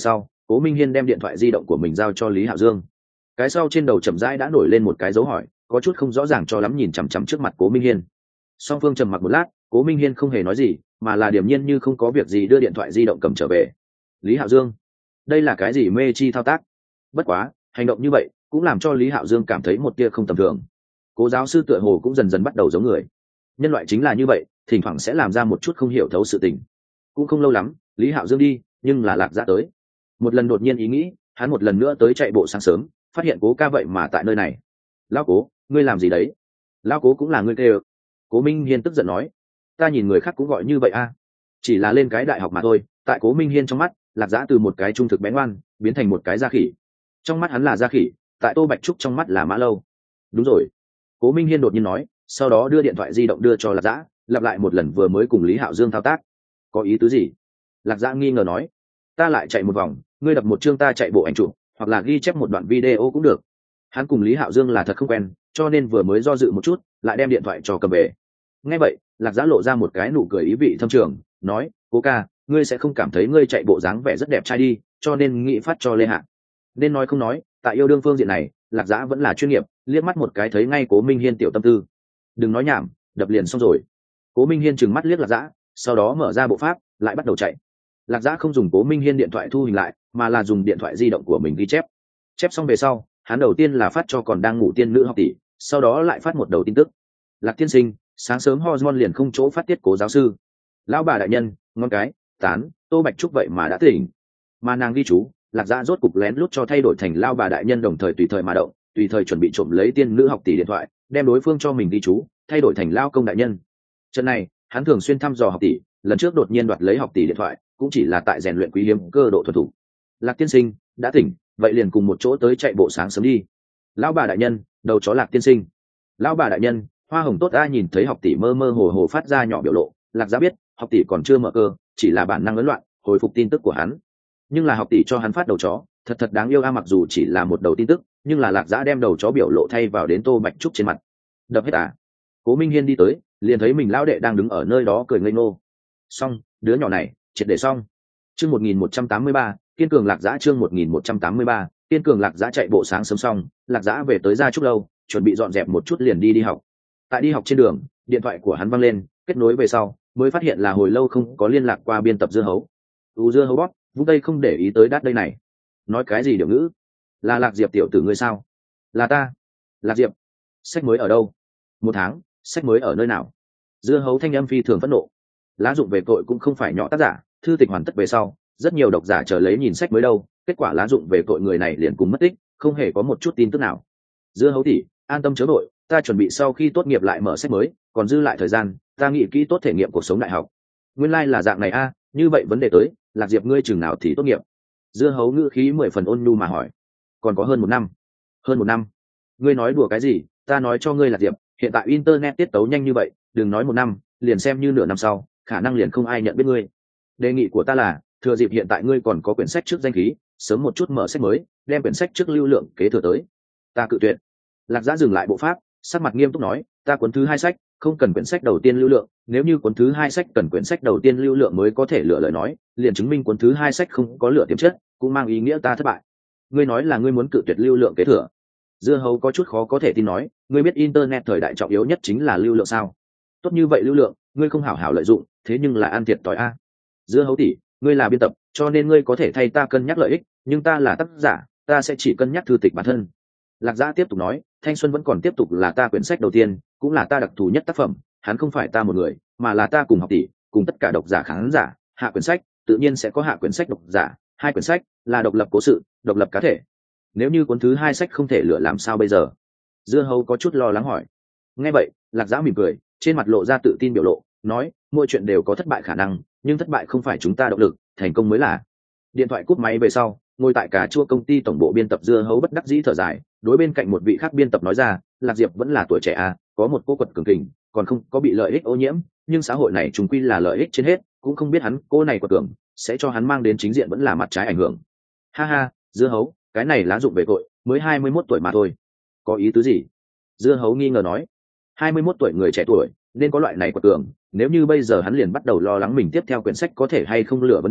Cố Minh Hiên đem điện thoại di động của mình giao cho Lý Hạo Dương. Cái sau trên đầu chậm rãi đã nổi lên một cái dấu hỏi, có chút không rõ ràng cho lắm nhìn chằm chằm trước mặt Cố Minh Hiên. Song phương trầm mặc một lát, Cố Minh Hiên không hề nói gì, mà là điềm nhiên như không có việc gì đưa điện thoại di động cầm trở về. Lý Hạo Dương, đây là cái gì mê chi thao tác? Bất quá, hành động như vậy cũng làm cho Lý Hạo Dương cảm thấy một tia không tầm thường. Cố giáo sư tựa hồ cũng dần dần bắt đầu giống người. Nhân loại chính là như vậy, thỉnh thoảng sẽ làm ra một chút không hiểu thấu sự tình. Cũng không lâu lắm, Lý Hạo Dương đi, nhưng là Lạc Dã tới. Một lần đột nhiên ý nghĩ, hắn một lần nữa tới chạy bộ sáng sớm, phát hiện Cố ca vậy mà tại nơi này. Lão Cố, ngươi làm gì đấy? Lão Cố cũng là ngươi kêu. Cố Minh Hiên tức giận nói, ta nhìn người khác cũng gọi như vậy a, chỉ là lên cái đại học mà thôi. Tại Cố Minh Hiên trong mắt, Lạc Dã từ một cái trung thực bé ngoan biến thành một cái da khỉ. Trong mắt hắn là da khỉ, tại Tô Bạch Trúc trong mắt là mã lâu. Đúng rồi, Cố Minh Hiên đột nhiên nói, sau đó đưa điện thoại di động đưa cho Lạc Dã, lặp lại một lần vừa mới cùng Lý Hạo Dương thao tác. Có ý tứ gì? Lạc Dã nghi ngờ nói, ta lại chạy một vòng, ngươi đập một chương ta chạy bộ ảnh chụp, hoặc là ghi chép một đoạn video cũng được. Hắn cùng Lý Hạo Dương là thật không quen, cho nên vừa mới do dự một chút, lại đem điện thoại cho cầm về. Nghe vậy, Lạc Dã lộ ra một cái nụ cười ý vị thâm trường, nói, Cố ca, ngươi sẽ không cảm thấy ngươi chạy bộ dáng vẻ rất đẹp trai đi, cho nên nghĩ phát cho Lê Hạ. Nên nói không nói, tại yêu đương phương diện này, Lạc Dã vẫn là chuyên nghiệp, liếc mắt một cái thấy ngay Cố Minh Hiên tiểu tâm tư. Đừng nói nhảm, đập liền xong rồi. Cố Minh Hiên trừng mắt liếc Lạc Dã, sau đó mở ra bộ pháp, lại bắt đầu chạy. Lạc Dã không dùng Cố Minh Hiên điện thoại thu hình lại, mà là dùng điện thoại di động của mình ghi chép. Chép xong về sau, hắn đầu tiên là phát cho còn đang ngủ tiên nữ học tỷ, sau đó lại phát một đầu tin tức. Lạc tiên sinh, sáng sớm hormone liền không chỗ phát tiết Cố giáo sư. Lão bà đại nhân, ngon cái, tán, Tô Bạch Trúc vậy mà đã tỉnh. Mà nàng ghi chú, Lạc Dã rốt cục lén lút cho thay đổi thành Lão bà đại nhân, đồng thời tùy thời mà động, tùy thời chuẩn bị trộm lấy tiên nữ học tỷ điện thoại, đem đối phương cho mình ghi chú, thay đổi thành Lão công đại nhân. Trận này, hắn thường xuyên thăm dò học tỷ, lần trước đột nhiên đoạt lấy học tỷ điện thoại, cũng chỉ là tại rèn luyện quý hiếm cơ độ thuần thủ. Lạc tiên sinh đã tỉnh, vậy liền cùng một chỗ tới chạy bộ sáng sớm đi. Lão bà đại nhân, đầu chó Lạc tiên sinh. Lão bà đại nhân, hoa hồng tốt. A nhìn thấy học tỷ mơ mơ hồ hồ phát ra nhỏ biểu lộ, Lạc Dã biết học tỷ còn chưa mở cơ, chỉ là bản năng ấn loạn hồi phục tin tức của hắn. Nhưng là học tỷ cho hắn phát đầu chó, thật thật đáng yêu a. Mặc dù chỉ là một đầu tin tức, nhưng là Lạc Dã đem đầu chó biểu lộ thay vào đến Tô Bạch Trúc trên mặt. Đập hết à? Cố Minh Hiên đi tới, liền thấy mình lão đệ đang đứng ở nơi đó cười ngây ngô. Xong, đứa nhỏ này triệt để xong. Chương một nghìn một trăm tám mươi ba, kiên cường Lạc Dã. Chương một nghìn một trăm tám mươi ba, kiên cường Lạc Dã. Chạy bộ sáng sớm xong, Lạc Dã về tới Gia Trúc lâu, chuẩn bị dọn dẹp một chút liền đi đi học. Tại đi học trên đường, điện thoại của hắn văng lên, kết nối về sau mới phát hiện là hồi lâu không có liên lạc qua biên tập Dưa Hấu. U Dưa Hấu bóp, Vung Tây không để ý tới đát đây này. Nói cái gì điều ngữ? Là Lạc Diệp tiểu tử ngươi sao? Là ta. Lạc Diệp. Sách mới ở đâu? Một tháng, sách mới ở nơi nào? Dưa Hấu thanh âm phi thường phẫn nộ. Lá dụng về tội cũng không phải nhỏ tác giả, thư tịch hoàn tất về sau, rất nhiều độc giả chờ lấy nhìn sách mới đâu, kết quả lá dụng về tội người này liền cùng mất tích, không hề có một chút tin tức nào. Dưa Hấu tỷ, an tâm chớ vội, ta chuẩn bị sau khi tốt nghiệp lại mở sách mới, còn dư lại thời gian, ta nghĩ kỹ tốt thể nghiệm cuộc sống đại học. Nguyên lai like là dạng này a, như vậy vấn đề tới, Lạc Diệp ngươi chừng nào thì tốt nghiệp? Dưa Hấu ngữ khí mười phần ôn nhu mà hỏi. Còn có hơn một năm. Hơn một năm? Ngươi nói đùa cái gì? Ta nói cho ngươi Lạc Diệp, hiện tại internet tiết tấu nhanh như vậy, đừng nói một năm, liền xem như nửa năm sau, khả năng liền không ai nhận biết ngươi. Đề nghị của ta là, thừa dịp hiện tại ngươi còn có quyển sách trước danh khí, sớm một chút mở sách mới, đem quyển sách trước lưu lượng kế thừa tới. Ta cự tuyệt. Lạc Dã dừng lại bộ pháp, sắc mặt nghiêm túc nói, ta cuốn thứ hai sách không cần quyển sách đầu tiên lưu lượng, nếu như cuốn thứ hai sách cần quyển sách đầu tiên lưu lượng mới có thể lựa lời nói, liền chứng minh cuốn thứ hai sách không có lựa tiềm chất, cũng mang ý nghĩa ta thất bại. Ngươi nói là ngươi muốn cự tuyệt lưu lượng kế thừa? Dưa Hấu có chút khó có thể tin nói, ngươi biết internet thời đại trọng yếu nhất chính là lưu lượng sao? Tốt như vậy lưu lượng, ngươi không hảo hảo lợi dụng, thế nhưng là ăn thiệt tỏi a. Dưa Hấu tỷ, ngươi là biên tập, cho nên ngươi có thể thay ta cân nhắc lợi ích, nhưng ta là tác giả, ta sẽ chỉ cân nhắc thư tịch bản thân. Lạc Dã tiếp tục nói, thanh xuân vẫn còn tiếp tục là ta quyển sách đầu tiên, cũng là ta đặc thù nhất tác phẩm, hắn không phải ta một người, mà là ta cùng học tỷ, cùng tất cả độc giả khán giả, hạ quyển sách, tự nhiên sẽ có hạ quyển sách độc giả, hai quyển sách là độc lập cố sự, độc lập cá thể. Nếu như cuốn thứ hai sách không thể lựa làm sao bây giờ? Dưa Hấu có chút lo lắng hỏi. Nghe vậy, Lạc Dã mỉm cười, trên mặt lộ ra tự tin biểu lộ, nói, mỗi chuyện đều có thất bại khả năng, nhưng thất bại không phải chúng ta động lực, thành công mới là. Điện thoại cúp máy về sau, ngồi tại cà chua công ty tổng bộ biên tập Dưa Hấu bất đắc dĩ thở dài, đối bên cạnh một vị khác biên tập nói ra, Lạc Diệp vẫn là tuổi trẻ à, có một cô quật cường kình, còn không có bị lợi ích ô nhiễm, nhưng xã hội này chúng quy là lợi ích trên hết, cũng không biết hắn cô này quật cường sẽ cho hắn mang đến chính diện vẫn là mặt trái ảnh hưởng. Ha ha, Dưa Hấu, cái này lá dụng về tội, mới hai mươi mốt tuổi mà thôi. Có ý tứ gì? Dưa Hấu nghi ngờ nói. hai mươi mốt tuổi người trẻ tuổi nên có loại này quật cường, nếu như bây giờ hắn liền bắt đầu lo lắng mình tiếp theo quyển sách có thể hay không lựa vấn đề,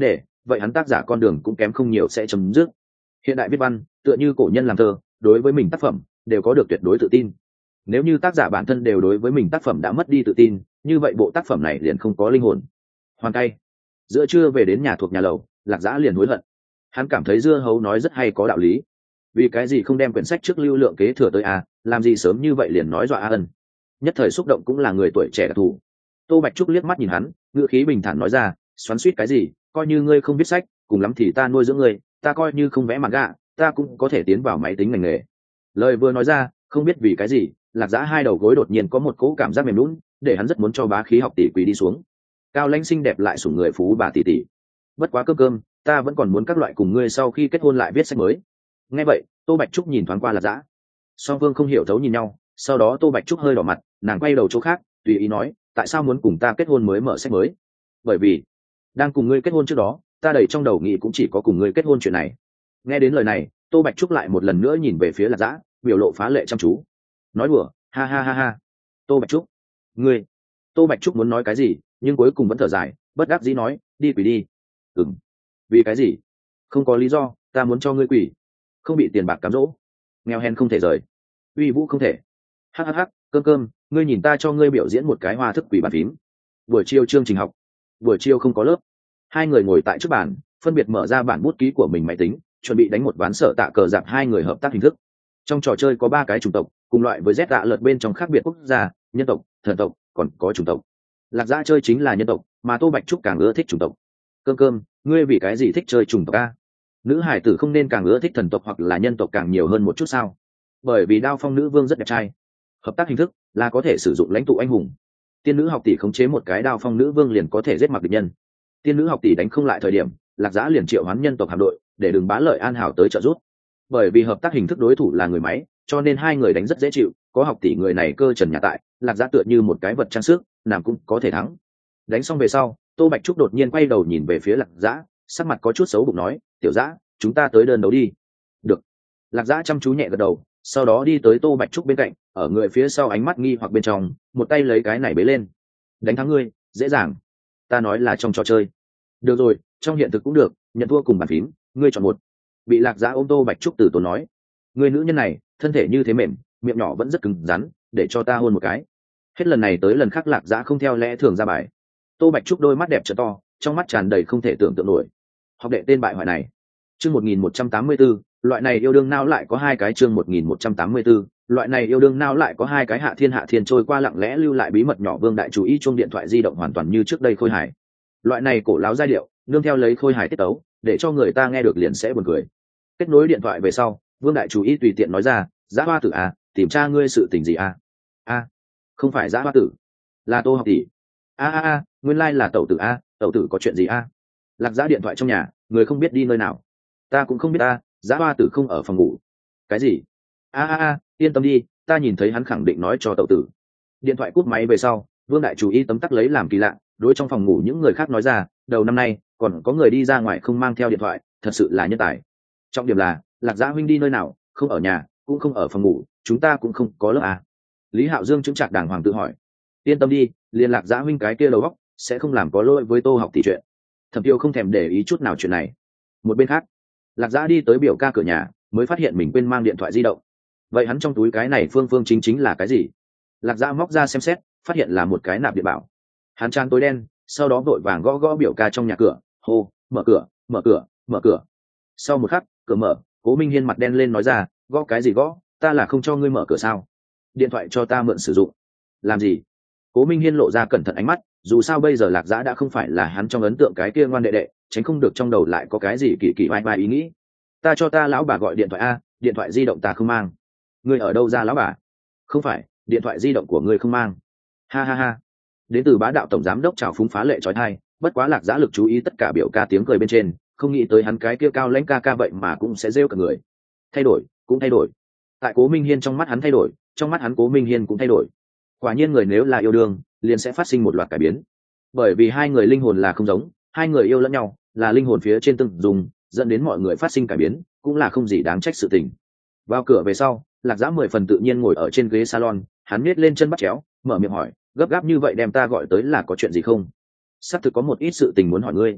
vậy hắn tác giả con đường cũng kém không nhiều sẽ chấm dứt. Hiện đại viết văn tựa như cổ nhân làm thơ, đối với mình tác phẩm đều có được tuyệt đối tự tin. Nếu như tác giả bản thân đều đối với mình tác phẩm đã mất đi tự tin, như vậy bộ tác phẩm này liền không có linh hồn. Hoàn cay. Giữa trưa về đến nhà thuộc nhà lầu, Lạc Dã liền hối hận. Hắn cảm thấy dưa hấu nói rất hay có đạo lý. Vì cái gì không đem quyển sách trước lưu lượng kế thừa tới à, làm gì sớm như vậy liền nói dọa A Ân. Nhất thời xúc động cũng là người tuổi trẻ đặc thù. Tô Bạch Trúc liếc mắt nhìn hắn, ngữ khí bình thản nói ra, xoắn xuýt cái gì, coi như ngươi không viết sách, cùng lắm thì ta nuôi dưỡng ngươi, ta coi như không vẽ manga, ta cũng có thể tiến vào máy tính ngành nghề. Lời vừa nói ra, không biết vì cái gì, Lạc Dã hai đầu gối đột nhiên có một cỗ cảm giác mềm nhũn, để hắn rất muốn cho bá khí học tỷ quỳ đi xuống. Cao lãnh xinh đẹp lại sủng người phú bà tỷ tỷ. Bất quá cơm cơm, ta vẫn còn muốn các loại cùng ngươi sau khi kết hôn lại viết sách mới. Nghe vậy, Tô Bạch Trúc nhìn thoáng qua Lạc Dã. Song Phương không hiểu thấu nhìn nhau, sau đó Tô Bạch Trúc hơi đỏ mặt, nàng quay đầu chỗ khác, tùy ý nói, tại sao muốn cùng ta kết hôn mới mở sách mới? Bởi vì, đang cùng ngươi kết hôn trước đó, ta đầy trong đầu nghĩ cũng chỉ có cùng ngươi kết hôn chuyện này. Nghe đến lời này, Tô Bạch Trúc lại một lần nữa nhìn về phía Lạc Dã, biểu lộ phá lệ chăm chú. Nói đùa, ha ha ha ha. Tô Bạch Trúc, ngươi. Tô Bạch Trúc muốn nói cái gì, nhưng cuối cùng vẫn thở dài, bất đắc dĩ nói, đi quỷ đi. Ừm. Vì cái gì? Không có lý do, ta muốn cho ngươi quỷ. Không bị tiền bạc cám dỗ, nghèo hèn không thể rời, uy vũ không thể. Hắc hắc hắc, cơm cơm, ngươi nhìn ta cho ngươi biểu diễn một cái hoa thức quỷ bàn phím. Buổi chiều chương trình học, buổi chiều không có lớp. Hai người ngồi tại trước bàn, phân biệt mở ra bản bút ký của mình máy tính, chuẩn bị đánh một ván sở tạ cờ dạp hai người hợp tác hình thức. Trong trò chơi có ba cái chủng tộc, cùng loại với Z tạ lật bên trong khác biệt quốc gia, nhân tộc, thần tộc, còn có chủng tộc. Lạc Dã chơi chính là nhân tộc, mà Tô Bạch Trúc càng ưa thích chủng tộc. Cơm cơm, ngươi vì cái gì thích chơi chủng tộc a? Nữ hải tử không nên càng ưa thích thần tộc hoặc là nhân tộc càng nhiều hơn một chút sao? Bởi vì Đao Phong nữ vương rất đẹp trai. Hợp tác hình thức là có thể sử dụng lãnh tụ anh hùng. Tiên nữ học tỷ khống chế một cái Đao Phong nữ vương liền có thể giết mặc địch nhân. Tiên nữ học tỷ đánh không lại thời điểm, Lạc Dã liền triệu hoán nhân tộc hạm đội để đừng bá lợi an hảo tới trợ giúp. Bởi vì hợp tác hình thức đối thủ là người máy, cho nên hai người đánh rất dễ chịu. Có học tỷ người này cơ trần nhà tại, Lạc Dã tựa như một cái vật trang sức, nàng cũng có thể thắng. Đánh xong về sau, Tô Bạch Trúc đột nhiên quay đầu nhìn về phía Lạc Dã, sắc mặt có chút xấu bụng nói, tiểu Dã, chúng ta tới đơn đấu đi. Được. Lạc Dã chăm chú nhẹ gật đầu, sau đó đi tới Tô Bạch Trúc bên cạnh, ở người phía sau ánh mắt nghi hoặc bên trong, một tay lấy cái này bế lên. Đánh thắng ngươi, dễ dàng. Ta nói là trong trò chơi. Được rồi, trong hiện thực cũng được, nhận thua cùng bàn phím, ngươi chọn một. Bị Lạc Dã ôm Tô Bạch Trúc từ tốn nói, người nữ nhân này, thân thể như thế mềm, miệng nhỏ vẫn rất cứng rắn, để cho ta hôn một cái. Hết lần này tới lần khác Lạc Dã không theo lẽ thường ra bài. Tô Bạch Trúc đôi mắt đẹp trợ to, trong mắt tràn đầy không thể tưởng tượng nổi. Học đệ tên bại hoại này. Chương một nghìn một trăm tám mươi tư, loại này yêu đương nào lại có hai cái chương một nghìn một trăm tám mươi tư, loại này yêu đương nào lại có hai cái. Hạ Thiên Hạ Thiên trôi qua lặng lẽ lưu lại bí mật nhỏ, Vương đại chú ý chuông điện thoại di động hoàn toàn như trước đây khôi hài. Loại này cổ láo giai điệu, nương theo lấy khôi hài tiết tấu, để cho người ta nghe được liền sẽ buồn cười. Kết nối điện thoại về sau, Vương đại chú ý tùy tiện nói ra, Dã Hoa Tử à, tìm tra ngươi sự tình gì à? A, không phải Dã Hoa Tử, là Tô học tỷ. A a a, nguyên lai là tẩu tử a, tẩu tử có chuyện gì a? Lạc Dã điện thoại trong nhà, người không biết đi nơi nào. Ta cũng không biết a, Dã Hoa Tử không ở phòng ngủ. Cái gì? A a a, yên tâm đi, ta nhìn thấy hắn khẳng định nói cho tẩu tử. Điện thoại cúp máy về sau, Vương đại chú ý tấm tắc lấy làm kỳ lạ, đối trong phòng ngủ những người khác nói ra, đầu năm nay còn có người đi ra ngoài không mang theo điện thoại, thật sự là nhân tài. Trọng điểm là, Lạc Dã huynh đi nơi nào, không ở nhà, cũng không ở phòng ngủ, chúng ta cũng không có lớp à? Lý Hạo Dương chứng trạc đàng hoàng tự hỏi. Yên tâm đi, liên Lạc Dã huynh cái kia đầu óc sẽ không làm có lỗi với Tô học tỷ chuyện. Thẩm Tiêu không thèm để ý chút nào chuyện này. Một bên khác, Lạc Dã đi tới biểu ca cửa nhà, mới phát hiện mình quên mang điện thoại di động. Vậy hắn trong túi cái này phương phương chính chính là cái gì? Lạc Dã móc ra xem xét, phát hiện là một cái nạp điện bảo. Hắn tràn tối đen, sau đó vội vàng gõ gõ biểu ca trong nhà cửa, hô, mở cửa, mở cửa, mở cửa. Sau một khắc, cửa mở, Cố Minh Hiên mặt đen lên nói ra, gõ cái gì gõ, ta là không cho ngươi mở cửa sao? Điện thoại cho ta mượn sử dụng. Làm gì? Cố Minh Hiên lộ ra cẩn thận ánh mắt, dù sao bây giờ Lạc Dã đã không phải là hắn trong ấn tượng cái kia ngoan đệ đệ, tránh không được trong đầu lại có cái gì kỳ kỳ vai vai ý nghĩ. Ta cho ta lão bà gọi điện thoại a, điện thoại di động ta không mang. Ngươi ở đâu ra lão bà? Không phải, điện thoại di động của ngươi không mang. Ha ha ha. Đến từ bá đạo tổng giám đốc trào phúng phá lệ trói thai, bất quá Lạc Dã lực chú ý tất cả biểu ca tiếng cười bên trên, không nghĩ tới hắn cái kia cao lãnh ca ca vậy mà cũng sẽ rêu cả người. Thay đổi, cũng thay đổi. Tại Cố Minh Hiên trong mắt hắn thay đổi, trong mắt hắn Cố Minh Hiên cũng thay đổi. Quả nhiên người nếu là yêu đương, liền sẽ phát sinh một loạt cải biến. Bởi vì hai người linh hồn là không giống, hai người yêu lẫn nhau, là linh hồn phía trên từng dùng, dẫn đến mọi người phát sinh cải biến, cũng là không gì đáng trách sự tình. Vào cửa về sau, Lạc Dã mười phần tự nhiên ngồi ở trên ghế salon, hắn nhếch lên chân bắt chéo, mở miệng hỏi, gấp gáp như vậy đem ta gọi tới là có chuyện gì không? Sắp thực có một ít sự tình muốn hỏi ngươi.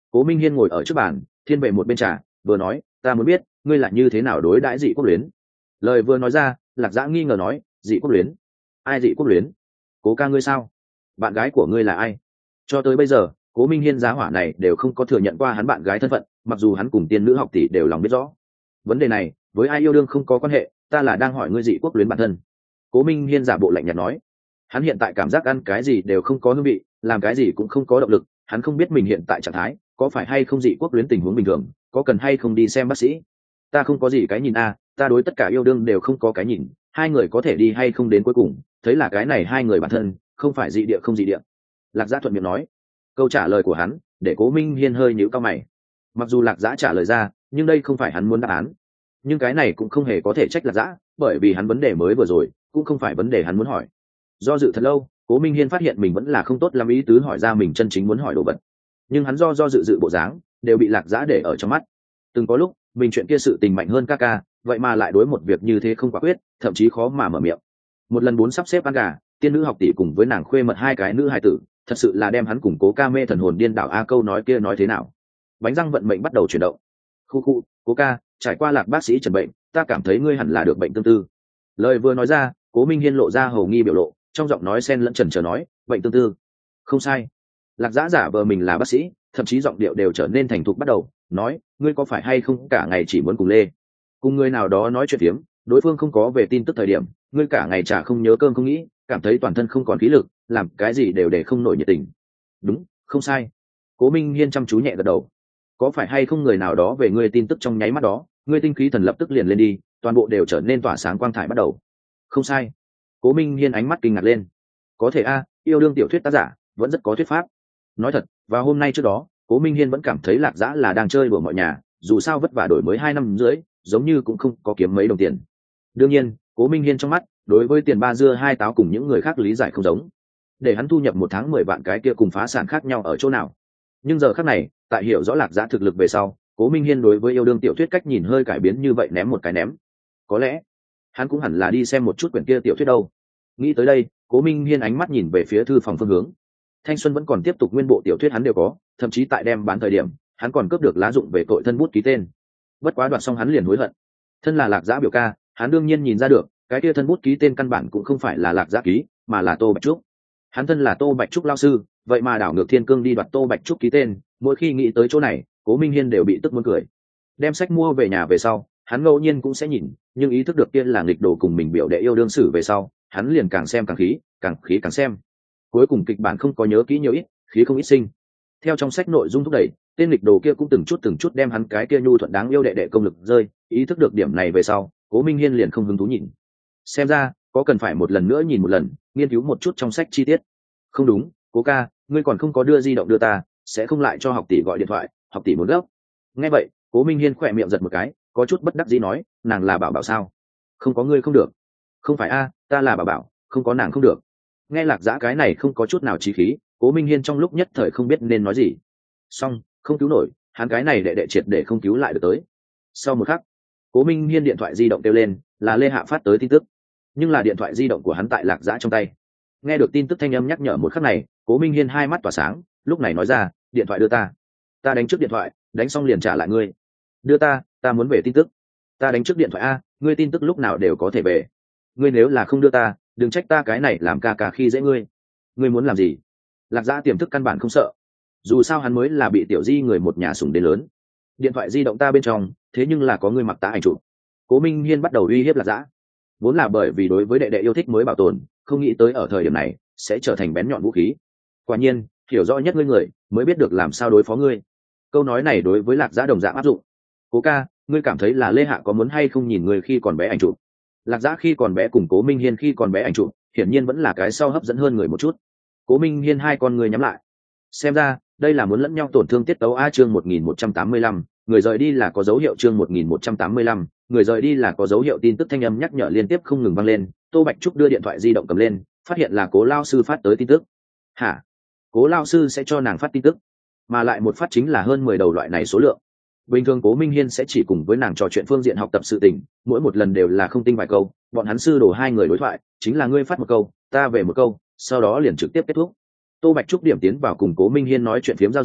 Cố Minh Hiên ngồi ở trước bàn, thiên về một bên trà, vừa nói, ta muốn biết ngươi là như thế nào đối đãi dị quốc luyến. Lời vừa nói ra, Lạc Dã nghi ngờ nói, dị quốc luyến? Ai dị quốc luyến? Cố ca ngươi sao? Bạn gái của ngươi là ai? Cho tới bây giờ, Cố Minh Hiên giá hỏa này đều không có thừa nhận qua hắn bạn gái thân phận, mặc dù hắn cùng tiên nữ học tỷ đều lòng biết rõ. Vấn đề này, với ai yêu đương không có quan hệ, ta là đang hỏi ngươi dị quốc luyến bản thân. Cố Minh Hiên giả bộ lạnh nhạt nói. Hắn hiện tại cảm giác ăn cái gì đều không có hương vị, làm cái gì cũng không có động lực, hắn không biết mình hiện tại trạng thái có phải hay không dị quốc luyến tình huống bình thường, có cần hay không đi xem bác sĩ. Ta không có gì cái nhìn a, ta đối tất cả yêu đương đều không có cái nhìn, hai người có thể đi hay không đến cuối cùng, thấy là cái này hai người bản thân, không phải dị địa không dị địa. Lạc Dã thuận miệng nói. Câu trả lời của hắn để Cố Minh Hiên hơi nhíu cao mày. Mặc dù Lạc Dã trả lời ra, nhưng đây không phải hắn muốn đáp án. Nhưng cái này cũng không hề có thể trách Lạc Dã, bởi vì hắn vấn đề mới vừa rồi cũng không phải vấn đề hắn muốn hỏi. Do dự thật lâu, Cố Minh Hiên phát hiện mình vẫn là không tốt lắm ý tứ hỏi ra mình chân chính muốn hỏi đồ vật. Nhưng hắn do do dự dự bộ dáng, đều bị Lạc Dã để ở trong mắt. Từng có lúc, mình chuyện kia sự tình mạnh hơn ca ca, vậy mà lại đối một việc như thế không quả quyết, thậm chí khó mà mở miệng. Một lần bốn sắp xếp ăn gà, tiên nữ học tỷ cùng với nàng khuê mật hai cái nữ hài tử, thật sự là đem hắn cùng Cố ca mê thần hồn điên đảo a. Câu nói kia nói thế nào? Bánh răng vận mệnh bắt đầu chuyển động. Khu khu, Cố ca, trải qua Lạc bác sĩ trần bệnh, ta cảm thấy ngươi hẳn là được bệnh tương tư. Lời vừa nói ra, Cố Minh Hiên lộ ra hầu nghi biểu lộ, trong giọng nói xen lẫn chần chờ nói, bệnh tương tư. Không sai. Lạc Dã giả vờ mình là bác sĩ, thậm chí giọng điệu đều trở nên thành thục bắt đầu nói, ngươi có phải hay không cả ngày chỉ muốn cùng lê cùng người nào đó nói chuyện phiếm, đối phương không có về tin tức thời điểm, ngươi cả ngày chả không nhớ cơm không nghĩ, cảm thấy toàn thân không còn khí lực, làm cái gì đều để không nổi nhiệt tình. Đúng, không sai. Cố Minh Hiên chăm chú nhẹ gật đầu. Có phải hay không người nào đó về ngươi tin tức trong nháy mắt đó, ngươi tinh khí thần lập tức liền lên đi, toàn bộ đều trở nên tỏa sáng quang thải bắt đầu. Không sai. Cố Minh Hiên ánh mắt kinh ngạc lên. Có thể a, yêu đương tiểu thuyết tác giả vẫn rất có thuyết pháp. Nói thật, và hôm nay trước đó, Cố Minh Hiên vẫn cảm thấy Lạc Dã là đang chơi đùa mọi nhà, dù sao vất vả đổi mới hai năm rưỡi, giống như cũng không có kiếm mấy đồng tiền. Đương nhiên, Cố Minh Hiên trong mắt, đối với tiền ba dưa hai táo cùng những người khác lý giải không giống. Để hắn thu nhập một tháng mười vạn cái kia cùng phá sản khác nhau ở chỗ nào. Nhưng giờ khắc này, tại hiểu rõ Lạc Dã thực lực về sau, Cố Minh Hiên đối với yêu đương tiểu thuyết cách nhìn hơi cải biến như vậy, ném một cái ném. Có lẽ, hắn cũng hẳn là đi xem một chút quyển kia tiểu thuyết đâu. Nghĩ tới đây, Cố Minh Hiên ánh mắt nhìn về phía thư phòng phương hướng. Thanh xuân vẫn còn tiếp tục nguyên bộ tiểu thuyết hắn đều có, thậm chí tại đem bán thời điểm, hắn còn cướp được lá dụng về tội thân bút ký tên. Bất quá đoạt xong hắn liền hối hận. Thân là Lạc Dã biểu ca, hắn đương nhiên nhìn ra được, cái kia thân bút ký tên căn bản cũng không phải là Lạc Dã ký, mà là Tô Bạch Trúc. Hắn thân là Tô Bạch Trúc lao sư, vậy mà đảo ngược thiên cương đi đoạt Tô Bạch Trúc ký tên, mỗi khi nghĩ tới chỗ này, Cố Minh Hiên đều bị tức muốn cười. Đem sách mua về nhà về sau, hắn ngẫu nhiên cũng sẽ nhìn, nhưng ý thức được kia là nghịch đồ cùng mình biểu đệ yêu đương sử về sau, hắn liền càng xem càng khí, càng khí càng xem. Cuối cùng kịch bản không có nhớ kỹ nhiều ít, khí không ít sinh. Theo trong sách nội dung thúc đẩy, tên lịch đồ kia cũng từng chút từng chút đem hắn cái kia nhu thuận đáng yêu đệ đệ công lực rơi, ý thức được điểm này về sau, Cố Minh Hiên liền không hứng thú nhìn. Xem ra, có cần phải một lần nữa nhìn một lần, nghiên cứu một chút trong sách chi tiết. Không đúng, Cố ca, ngươi còn không có đưa di động đưa ta, sẽ không lại cho học tỷ gọi điện thoại, học tỷ muốn gấp. Nghe vậy, Cố Minh Hiên khỏe miệng giật một cái, có chút bất đắc dĩ nói, nàng là bảo bảo sao? Không có ngươi không được. Không phải a, ta là bảo bảo, không có nàng không được. Nghe Lạc Dã cái này không có chút nào chí khí, Cố Minh Hiên trong lúc nhất thời không biết nên nói gì. Xong, không cứu nổi, hắn cái này đệ đệ triệt để không cứu lại được tới. Sau một khắc, Cố Minh Hiên điện thoại di động kêu lên, là Lê Hạ phát tới tin tức. Nhưng là điện thoại di động của hắn tại Lạc Dã trong tay. Nghe được tin tức thanh âm nhắc nhở một khắc này, Cố Minh Hiên hai mắt tỏa sáng, lúc này nói ra, điện thoại đưa ta. Ta đánh trước điện thoại, đánh xong liền trả lại ngươi. Đưa ta, ta muốn về tin tức. Ta đánh trước điện thoại a, ngươi tin tức lúc nào đều có thể về. Ngươi nếu là không đưa ta, đừng trách ta cái này làm ca ca khi dễ ngươi. Ngươi muốn làm gì? Lạc Dã tiềm thức căn bản không sợ, dù sao hắn mới là bị tiểu di người một nhà sủng đến lớn. Điện thoại di động ta bên trong, thế nhưng là có người mặc tá ảnh chụp. Cố Minh Hiên bắt đầu uy hiếp Lạc Dã, vốn là bởi vì đối với đệ đệ yêu thích mới bảo tồn, không nghĩ tới ở thời điểm này sẽ trở thành bén nhọn vũ khí. Quả nhiên, hiểu rõ nhất ngươi người mới biết được làm sao đối phó ngươi. Câu nói này đối với Lạc Dã đồng dạng áp dụng. Cố ca, ngươi cảm thấy là Lê Hạ có muốn hay không nhìn người khi còn bé ảnh chụp? Lạc Dã khi còn bé cùng Cố Minh Hiên khi còn bé ảnh chụp, hiển nhiên vẫn là cái sau hấp dẫn hơn người một chút. Cố Minh Hiên hai con người nhắm lại, xem ra đây là muốn lẫn nhau tổn thương tiết tấu. A chương một nghìn một trăm tám mươi lăm, người rời đi là có dấu hiệu. Chương một nghìn một trăm tám mươi lăm, người rời đi là có dấu hiệu. Tin tức thanh âm nhắc nhở liên tiếp không ngừng vang lên. Tô Bạch Trúc đưa điện thoại di động cầm lên, phát hiện là Cố lao sư phát tới tin tức. Hả? Cố lao sư sẽ cho nàng phát tin tức, mà lại một phát chính là hơn mười đầu loại này số lượng. Bình thường Cố Minh Hiên sẽ chỉ cùng với nàng trò chuyện phương diện học tập sự tình, mỗi một lần đều là không tinh vài câu, bọn hắn sư đổ hai người đối thoại, chính là ngươi phát một câu, ta về một câu, sau đó liền trực tiếp kết thúc. Tô Bạch Trúc điểm tiến vào cùng Cố Minh Hiên nói chuyện phiếm giao diện,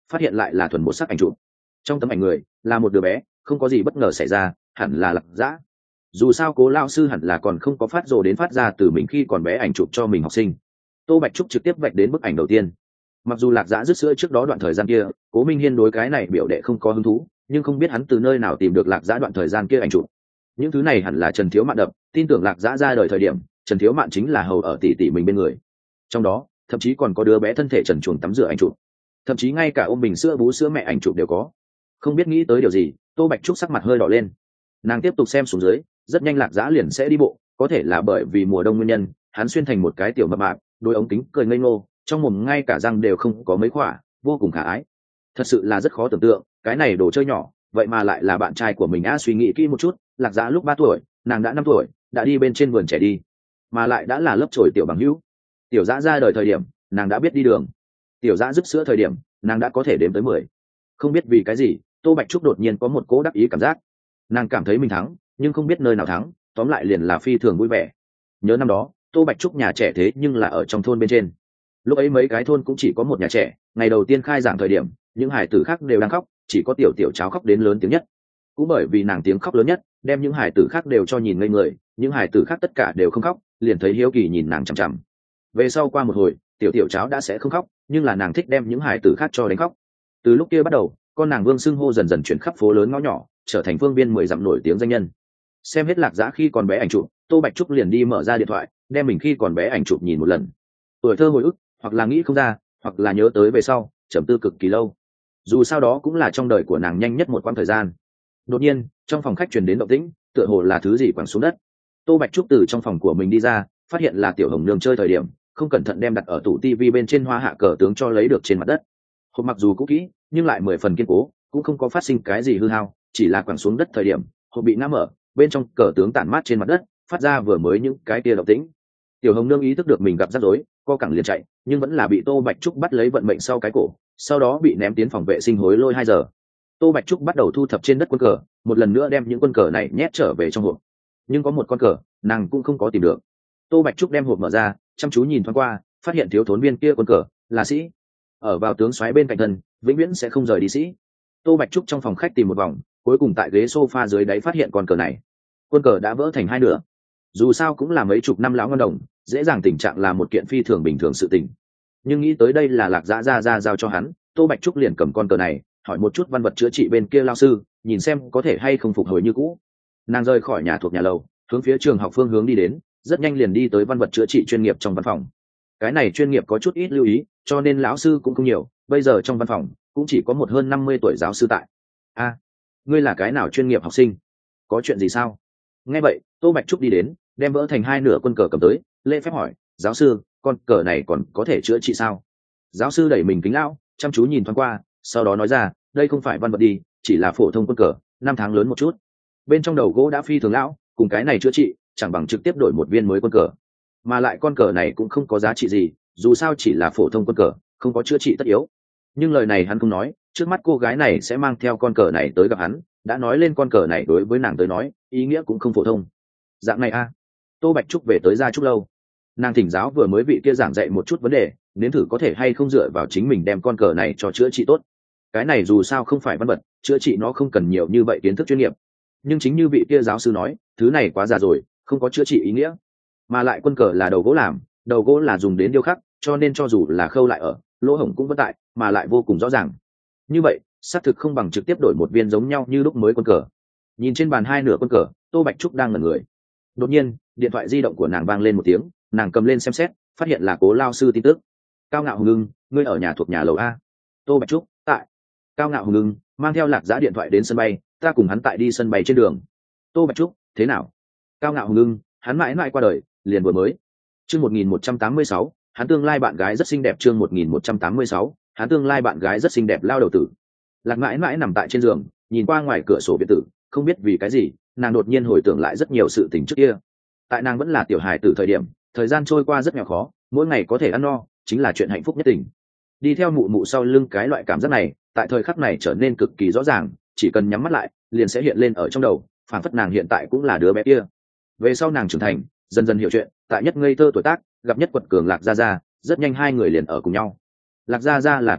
phát hiện lại là thuần một sắc ảnh chụp. Trong tấm ảnh người là một đứa bé, không có gì bất ngờ xảy ra, hẳn là Lạc Dã. Dù sao Cố lao sư hẳn là còn không có phát rồ đến phát ra từ mình khi còn bé ảnh chụp cho mình học sinh. Tô Bạch Trúc trực tiếp vạch đến bức ảnh đầu tiên. Mặc dù Lạc Dã rứt sữa trước đó đoạn thời gian kia, Cố Minh Hiên đối cái này biểu đệ không có hứng thú, nhưng không biết hắn từ nơi nào tìm được Lạc Dã đoạn thời gian kia ảnh chụp. Những thứ này hẳn là Trần Thiếu Mạn đập, tin tưởng Lạc Dã ra đời thời điểm, Trần Thiếu Mạn chính là hầu ở tỷ tỷ mình bên người. Trong đó, thậm chí còn có đứa bé thân thể trần truồng tắm rửa ảnh chụp, thậm chí ngay cả ôm bình sữa bú sữa mẹ ảnh chụp đều có. Không biết nghĩ tới điều gì, Tô Bạch Trúc sắc mặt hơi đỏ lên. Nàng tiếp tục xem xuống dưới, rất nhanh Lạc Dã liền sẽ đi bộ, có thể là bởi vì mùa đông nguyên nhân, hắn xuyên thành một cái tiểu mập mạp, đôi ống kính cười ngây ngô, trong mồm ngay cả răng đều không có mấy khỏa, vô cùng khả ái. Thật sự là rất khó tưởng tượng, cái này đồ chơi nhỏ, vậy mà lại là bạn trai của mình á. Suy nghĩ kỹ một chút, Lạc Dã lúc ba tuổi, nàng đã năm tuổi, đã đi bên trên vườn trẻ đi, mà lại đã là lớp trồi tiểu bằng hữu. Tiểu Dã ra đời thời điểm, nàng đã biết đi đường. Tiểu Dã rứt sữa thời điểm, nàng đã có thể đếm tới mười. Không biết vì cái gì, Tô Bạch Trúc đột nhiên có một cố đắc ý cảm giác. Nàng cảm thấy mình thắng, nhưng không biết nơi nào thắng, tóm lại liền là phi thường vui vẻ. Nhớ năm đó, Tô Bạch Trúc nhà trẻ thế nhưng là ở trong thôn bên trên. Lúc ấy mấy cái thôn cũng chỉ có một nhà trẻ, ngày đầu tiên khai giảng thời điểm, những hải tử khác đều đang khóc, chỉ có tiểu tiểu cháu khóc đến lớn tiếng nhất. Cũng bởi vì nàng tiếng khóc lớn nhất, đem những hải tử khác đều cho nhìn ngây người, những hải tử khác tất cả đều không khóc, liền thấy hiếu kỳ nhìn nàng chằm chằm. Về sau qua một hồi, tiểu tiểu cháu đã sẽ không khóc, nhưng là nàng thích đem những hải tử khác cho đánh khóc. Từ lúc kia bắt đầu, con nàng Vương xưng hô dần dần chuyển khắp phố lớn ngõ nhỏ, trở thành phương biên mười dặm nổi tiếng danh nhân. Xem hết Lạc Dã khi còn bé ảnh chụp, Tô Bạch Trúc liền đi mở ra điện thoại, đem mình khi còn bé ảnh chụp nhìn một lần. Tuổi thơ hồi ức, hoặc là nghĩ không ra, hoặc là nhớ tới về sau, trầm tư cực kỳ lâu. Dù sao đó cũng là trong đời của nàng nhanh nhất một quãng thời gian. Đột nhiên, trong phòng khách truyền đến động tĩnh, tựa hồ là thứ gì quẳng xuống đất. Tô Bạch Trúc từ trong phòng của mình đi ra, phát hiện là Tiểu Hồng Nương chơi thời điểm, không cẩn thận đem đặt ở tủ tivi bên trên hoa hạ cờ tướng cho lấy được trên mặt đất. Hộp mặc dù cũ kỹ, nhưng lại mười phần kiên cố, cũng không có phát sinh cái gì hư hao, chỉ là quẳng xuống đất thời điểm, hộp bị ngã mở, bên trong cờ tướng tản mát trên mặt đất, phát ra vừa mới những cái tia động tĩnh. Tiểu Hồng Nương ý thức được mình gặp rắc rối, co cẳng liền chạy, nhưng vẫn là bị Tô Bạch Trúc bắt lấy vận mệnh sau cái cổ, sau đó bị ném tiến phòng vệ sinh hối lôi hai giờ. Tô Bạch Trúc bắt đầu thu thập trên đất quân cờ, một lần nữa đem những quân cờ này nhét trở về trong hộp. Nhưng có một con cờ, nàng cũng không có tìm được. Tô Bạch Trúc đem hộp mở ra, chăm chú nhìn thoáng qua, phát hiện thiếu thốn viên kia quân cờ là sĩ. Ở vào tướng xoáy bên cạnh thân, vĩnh viễn sẽ không rời đi sĩ. Tô Bạch Trúc trong phòng khách tìm một vòng, cuối cùng tại ghế sofa dưới đáy phát hiện con cờ này. Quân cờ đã vỡ thành hai nửa. Dù sao cũng là mấy chục năm lão ngân đồng, dễ dàng tình trạng là một kiện phi thường bình thường sự tình. Nhưng nghĩ tới đây là Lạc Dã ra ra giao cho hắn, Tô Bạch Trúc liền cầm con cờ này, hỏi một chút văn vật chữa trị bên kia lao sư, nhìn xem có thể hay không phục hồi như cũ. Nàng rời khỏi nhà thuộc nhà lầu, hướng phía trường học phương hướng đi đến, rất nhanh liền đi tới văn vật chữa trị chuyên nghiệp trong văn phòng. Cái này chuyên nghiệp có chút ít lưu ý, cho nên lão sư cũng không nhiều, bây giờ trong văn phòng cũng chỉ có một hơn năm mươi tuổi giáo sư tại. A, ngươi là cái nào chuyên nghiệp học sinh? Có chuyện gì sao? Nghe vậy, Tô Bạch Trúc đi đến, đem vỡ thành hai nửa quân cờ cầm tới, lễ phép hỏi, giáo sư, con cờ này còn có thể chữa trị sao? Giáo sư đẩy mình kính lão, chăm chú nhìn thoáng qua, sau đó nói ra, đây không phải văn vật đi, chỉ là phổ thông quân cờ, năm tháng lớn một chút. Bên trong đầu gỗ đã phi thường lão, cùng cái này chữa trị, chẳng bằng trực tiếp đổi một viên mới quân cờ. Mà lại con cờ này cũng không có giá trị gì, dù sao chỉ là phổ thông quân cờ, không có chữa trị tất yếu. Nhưng lời này hắn không nói, trước mắt cô gái này sẽ mang theo con cờ này tới gặp hắn, đã nói lên con cờ này đối với nàng tới nói, ý nghĩa cũng không phổ thông. Dạng này a. À. Tô Bạch Trúc về tới gia trúc lâu. Nàng thỉnh giáo vừa mới vị kia giảng dạy một chút vấn đề, nếm thử có thể hay không dựa vào chính mình đem con cờ này cho chữa trị tốt. Cái này dù sao không phải văn vật, chữa trị nó không cần nhiều như vậy kiến thức chuyên nghiệp. Nhưng chính như vị kia giáo sư nói, thứ này quá già rồi, không có chữa trị ý nghĩa. Mà lại quân cờ là đầu gỗ làm, đầu gỗ là dùng đến điêu khắc, cho nên cho dù là khâu lại ở, lỗ hổng cũng vẫn tại, mà lại vô cùng rõ ràng. Như vậy, xác thực không bằng trực tiếp đổi một viên giống nhau như lúc mới quân cờ. Nhìn trên bàn hai nửa quân cờ, Tô Bạch Trúc đang ngẩn người. Đột nhiên, điện thoại di động của nàng vang lên một tiếng, nàng cầm lên xem xét, phát hiện là Cố lao sư tin tức. Cao Ngạo Hùng Ngưng, ngươi ở nhà thuộc nhà lầu a? Tô Bạch Trúc, tại. Cao Ngạo Hùng Ngưng mang theo Lạc Dã điện thoại đến sân bay, ta cùng hắn tại đi sân bay trên đường. Tô Bạch Trúc, thế nào? Cao Ngạo Hùng Ngưng, hắn mãi mãi qua đời, liền vừa mới. Chương một nghìn một trăm tám mươi sáu, hắn tương lai bạn gái rất xinh đẹp. Chương một nghìn một trăm tám mươi sáu, hắn tương lai bạn gái rất xinh đẹp. Lao đầu tử. Lạc mãi mãi nằm tại trên giường, nhìn qua ngoài cửa sổ biệt tử, không biết vì cái gì, nàng đột nhiên hồi tưởng lại rất nhiều sự tình trước kia. Tại nàng vẫn là tiểu hài tử thời điểm, thời gian trôi qua rất nghèo khó, mỗi ngày có thể ăn no, chính là chuyện hạnh phúc nhất tình. Đi theo mụ mụ sau lưng, cái loại cảm giác này, tại thời khắc này trở nên cực kỳ rõ ràng, chỉ cần nhắm mắt lại, liền sẽ hiện lên ở trong đầu, phản phất nàng hiện tại cũng là đứa bé kia. Về sau nàng trưởng thành, dần dần hiểu chuyện, tại nhất ngây thơ tuổi tác, gặp nhất quật cường Lạc Gia Gia, rất nhanh hai người liền ở cùng nhau. Lạc Gia Gia là quân nhân,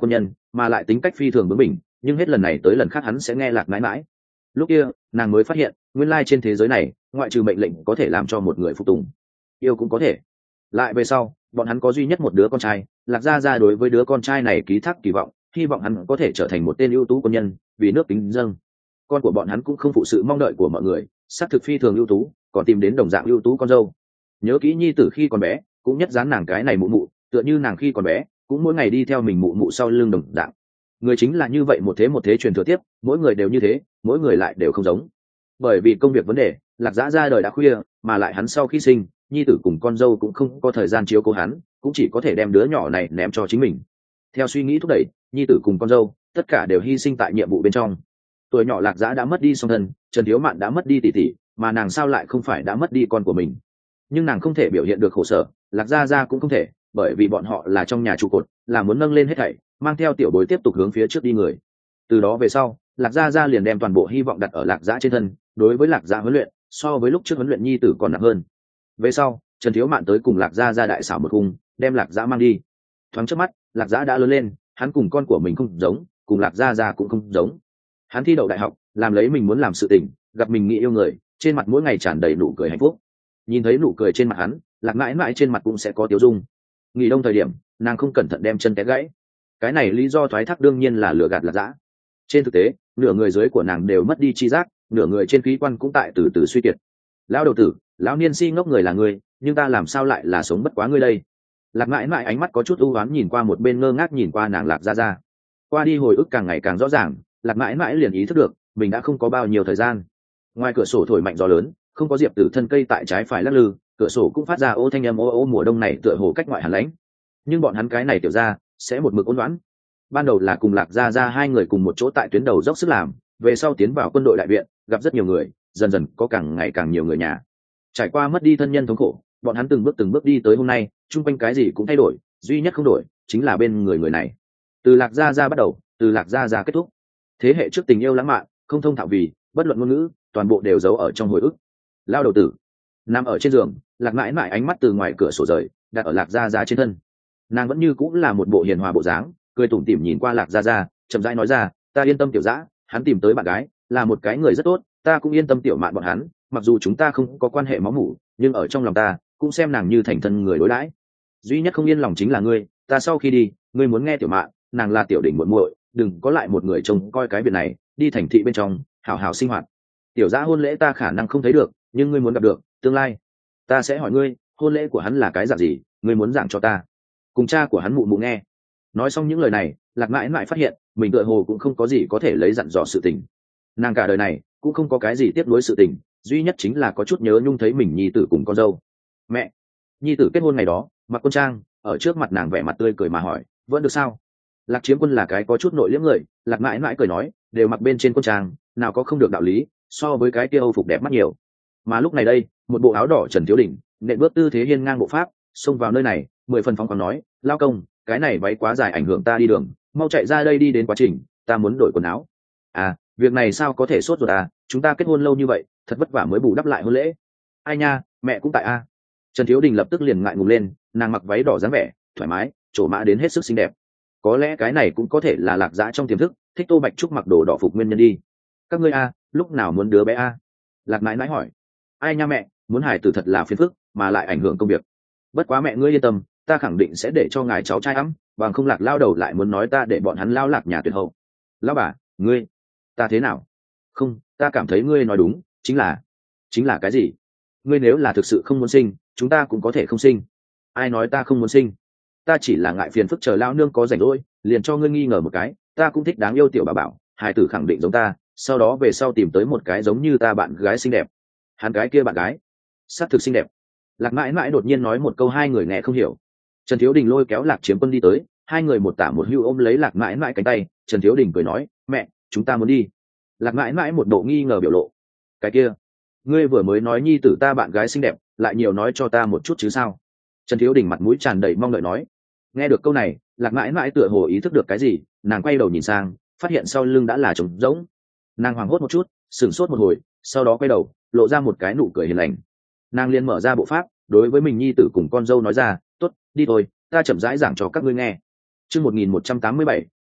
mà lại tính cách phi thường bướng bỉnh, nhưng hết lần này tới lần khác hắn sẽ nghe Lạc mãi mãi. Lúc kia nàng mới phát hiện nguyên lai trên thế giới này ngoại trừ mệnh lệnh có thể làm cho một người phục tùng, yêu cũng có thể. Lại về sau bọn hắn có duy nhất một đứa con trai, Lạc gia gia đối với đứa con trai này ký thác kỳ vọng, hy vọng hắn có thể trở thành một tên ưu tú quân nhân, vì nước kính dâng. Con của bọn hắn cũng không phụ sự mong đợi của mọi người, xác thực phi thường ưu tú, còn tìm đến đồng dạng ưu tú con dâu. Nhớ kỹ nhi tử khi còn bé cũng nhất dán nàng cái này mụ mụ, tựa như nàng khi còn bé cũng mỗi ngày đi theo mình mụ mụ sau lưng đồng dạng. Người chính là như vậy, một thế một thế truyền thừa tiếp, mỗi người đều như thế, mỗi người lại đều không giống. Bởi vì công việc vấn đề, Lạc Dã ra đời đã khuya, mà lại hắn sau khi sinh, nhi tử cùng con dâu cũng không có thời gian chiếu cố hắn, cũng chỉ có thể đem đứa nhỏ này ném cho chính mình. Theo suy nghĩ thúc đẩy, nhi tử cùng con dâu tất cả đều hy sinh tại nhiệm vụ bên trong. Tuổi nhỏ Lạc Dã đã mất đi song thân, Trần Thiếu Mạn đã mất đi tỷ tỷ, mà nàng sao lại không phải đã mất đi con của mình? Nhưng nàng không thể biểu hiện được khổ sở, Lạc Gia Gia cũng không thể, bởi vì bọn họ là trong nhà trụ cột, là muốn nâng lên hết thảy, mang theo tiểu bối tiếp tục hướng phía trước đi người. Từ đó về sau, Lạc Gia Gia liền đem toàn bộ hy vọng đặt ở Lạc Dã trên thân, đối với Lạc Dã huấn luyện, so với lúc trước huấn luyện nhi tử còn nặng hơn. Về sau, Trần Thiếu Mạn tới cùng Lạc Gia Gia đại xảo một khung, đem Lạc Dã mang đi. Thoáng trước mắt, Lạc Dã đã lớn lên, hắn cùng con của mình không giống, cùng Lạc Gia Gia cũng không giống. Hắn thi đậu đại học, làm lấy mình muốn làm sự tình, gặp mình nghĩ yêu người, trên mặt mỗi ngày tràn đầy nụ cười hạnh phúc. Nhìn thấy nụ cười trên mặt hắn, Lạc mãi mãi trên mặt cũng sẽ có tiêu dung. Nghỉ đông thời điểm, nàng không cẩn thận đem chân té gãy. Cái này lý do thoái thác đương nhiên là lừa gạt Lạc Dã. Trên thực tế, nửa người dưới của nàng đều mất đi chi giác, nửa người trên khí quan cũng tại từ từ suy kiệt. Lão đầu tử, lão niên si ngốc người là ngươi, nhưng ta làm sao lại là sống bất quá ngươi đây? Lạc mãi mãi ánh mắt có chút u ám nhìn qua một bên, ngơ ngác nhìn qua nàng Lạc Gia Gia. Qua đi hồi ức càng ngày càng rõ ràng, Lạc mãi mãi liền ý thức được mình đã không có bao nhiêu thời gian. Ngoài cửa sổ thổi mạnh gió lớn, không có diệp tử thân cây tại trái phải lắc lư, cửa sổ cũng phát ra ô thanh âm ô ô, mùa đông này tựa hồ cách ngoại hàn lãnh. Nhưng bọn hắn cái này tiểu ra sẽ một mực ôn đoán. Ban đầu là cùng Lạc Gia Gia hai người cùng một chỗ tại tuyến đầu dốc sức làm, về sau tiến vào quân đội đại viện, gặp rất nhiều người, dần dần có càng ngày càng nhiều người nhà. Trải qua mất đi thân nhân thống khổ, bọn hắn từng bước từng bước đi tới hôm nay, chung quanh cái gì cũng thay đổi, duy nhất không đổi chính là bên người người này. Từ Lạc Gia Gia bắt đầu, từ Lạc Gia Gia kết thúc. Thế hệ trước tình yêu lãng mạn, không thông thạo vì, bất luận ngôn ngữ, toàn bộ đều giấu ở trong hồi ức. Lao đầu tử nằm ở trên giường, Lạc mãi mãi ánh mắt từ ngoài cửa sổ rời, đặt ở Lạc Gia Gia trên thân. Nàng vẫn như cũng là một bộ hiền hòa bộ dáng, cười tủm tỉm nhìn qua Lạc Gia Gia, chậm rãi nói ra, ta yên tâm tiểu dã, hắn tìm tới bạn gái, là một cái người rất tốt, ta cũng yên tâm tiểu mạn bọn hắn, mặc dù chúng ta không có quan hệ máu mủ, nhưng ở trong lòng ta cũng xem nàng như thành thân người đối đãi. Duy nhất không yên lòng chính là ngươi, ta sau khi đi, ngươi muốn nghe tiểu mạn, nàng là tiểu đỉnh muội muội, đừng có lại một người trông coi cái việc này, đi thành thị bên trong hảo hảo sinh hoạt. Tiểu dã hôn lễ ta khả năng không thấy được, nhưng ngươi muốn gặp được, tương lai ta sẽ hỏi ngươi, hôn lễ của hắn là cái dạng gì, ngươi muốn giảng cho ta, cùng cha của hắn mụ mụ nghe. Nói xong những lời này, Lạc mãi mãi phát hiện mình tựa hồ cũng không có gì có thể lấy dặn dò sự tình. Nàng cả đời này cũng không có cái gì tiếp nối sự tình, duy nhất chính là có chút nhớ nhung thấy mình nhi tử cùng con dâu. Mẹ, nhi tử kết hôn ngày đó mặc quân trang, ở trước mặt nàng vẻ mặt tươi cười mà hỏi, vẫn được sao? Lạc Chiếm Quân là cái có chút nội liễm người, Lạc mãi mãi cười nói, đều mặc bên trên quân trang, nào có không được đạo lý, so với cái kia âu phục đẹp mắt nhiều. Mà lúc này đây, một bộ áo đỏ Trần Thiếu Đình nện bước tư thế hiên ngang bộ pháp xông vào nơi này, mười phần phóng khoáng nói, lao công, cái này váy quá dài ảnh hưởng ta đi đường, mau chạy ra đây đi đến quá trình, ta muốn đổi quần áo. À, việc này sao có thể sốt ruột à, chúng ta kết hôn lâu như vậy, thật vất vả mới bù đắp lại hôn lễ. Ai nha, mẹ cũng tại a. À. Trần Thiếu Đình lập tức liền ngại ngùng lên, nàng mặc váy đỏ dáng vẻ thoải mái, trổ mã đến hết sức xinh đẹp. Có lẽ cái này cũng có thể là Lạc Dã trong tiềm thức thích Tô Bạch Trúc mặc đồ đỏ phục nguyên nhân đi. Các ngươi a, lúc nào muốn đứa bé a? Lạc mãi mãi hỏi. Ai nha mẹ, muốn hài tử thật là phiền phức, mà lại ảnh hưởng công việc. Bất quá mẹ ngươi yên tâm, ta khẳng định sẽ để cho ngài cháu trai ấm, bằng không Lạc lao đầu lại muốn nói ta để bọn hắn lao Lạc nhà tuyệt hậu. Lão bà, ngươi, ta thế nào? Không, ta cảm thấy ngươi nói đúng, chính là, chính là cái gì? Ngươi nếu là thực sự không muốn sinh, chúng ta cũng có thể không sinh. Ai nói ta không muốn sinh? Ta chỉ là ngại phiền phức chờ lao nương có rảnh rỗi, liền cho ngươi nghi ngờ một cái, ta cũng thích đáng yêu tiểu bà bảo, hài tử khẳng định giống ta, sau đó về sau tìm tới một cái giống như ta bạn gái xinh đẹp. Hắn cái kia bạn gái xác thực xinh đẹp. Lạc mãi mãi đột nhiên nói một câu hai người nghe không hiểu. Trần Thiếu Đình lôi kéo Lạc Chiếm Quân đi tới, hai người một tả một hữu ôm lấy Lạc mãi mãi cánh tay. Trần Thiếu Đình cười nói, mẹ, chúng ta muốn đi. Lạc mãi mãi một bộ nghi ngờ biểu lộ. Cái kia, ngươi vừa mới nói nhi tử ta bạn gái xinh đẹp, lại nhiều nói cho ta một chút chứ sao? Trần Thiếu Đình mặt mũi tràn đầy mong đợi nói. Nghe được câu này, Lạc mãi mãi tựa hồ ý thức được cái gì, nàng quay đầu nhìn sang, phát hiện sau lưng đã là trống rỗng. Nàng hoảng hốt một chút, sửng sốt một hồi, sau đó quay đầu lộ ra một cái nụ cười hiền lành. Nàng liền mở ra bộ pháp, đối với mình nhi tử cùng con dâu nói ra, tốt, đi thôi, ta chậm rãi giảng cho các ngươi nghe. Chương một nghìn một trăm tám mươi bảy,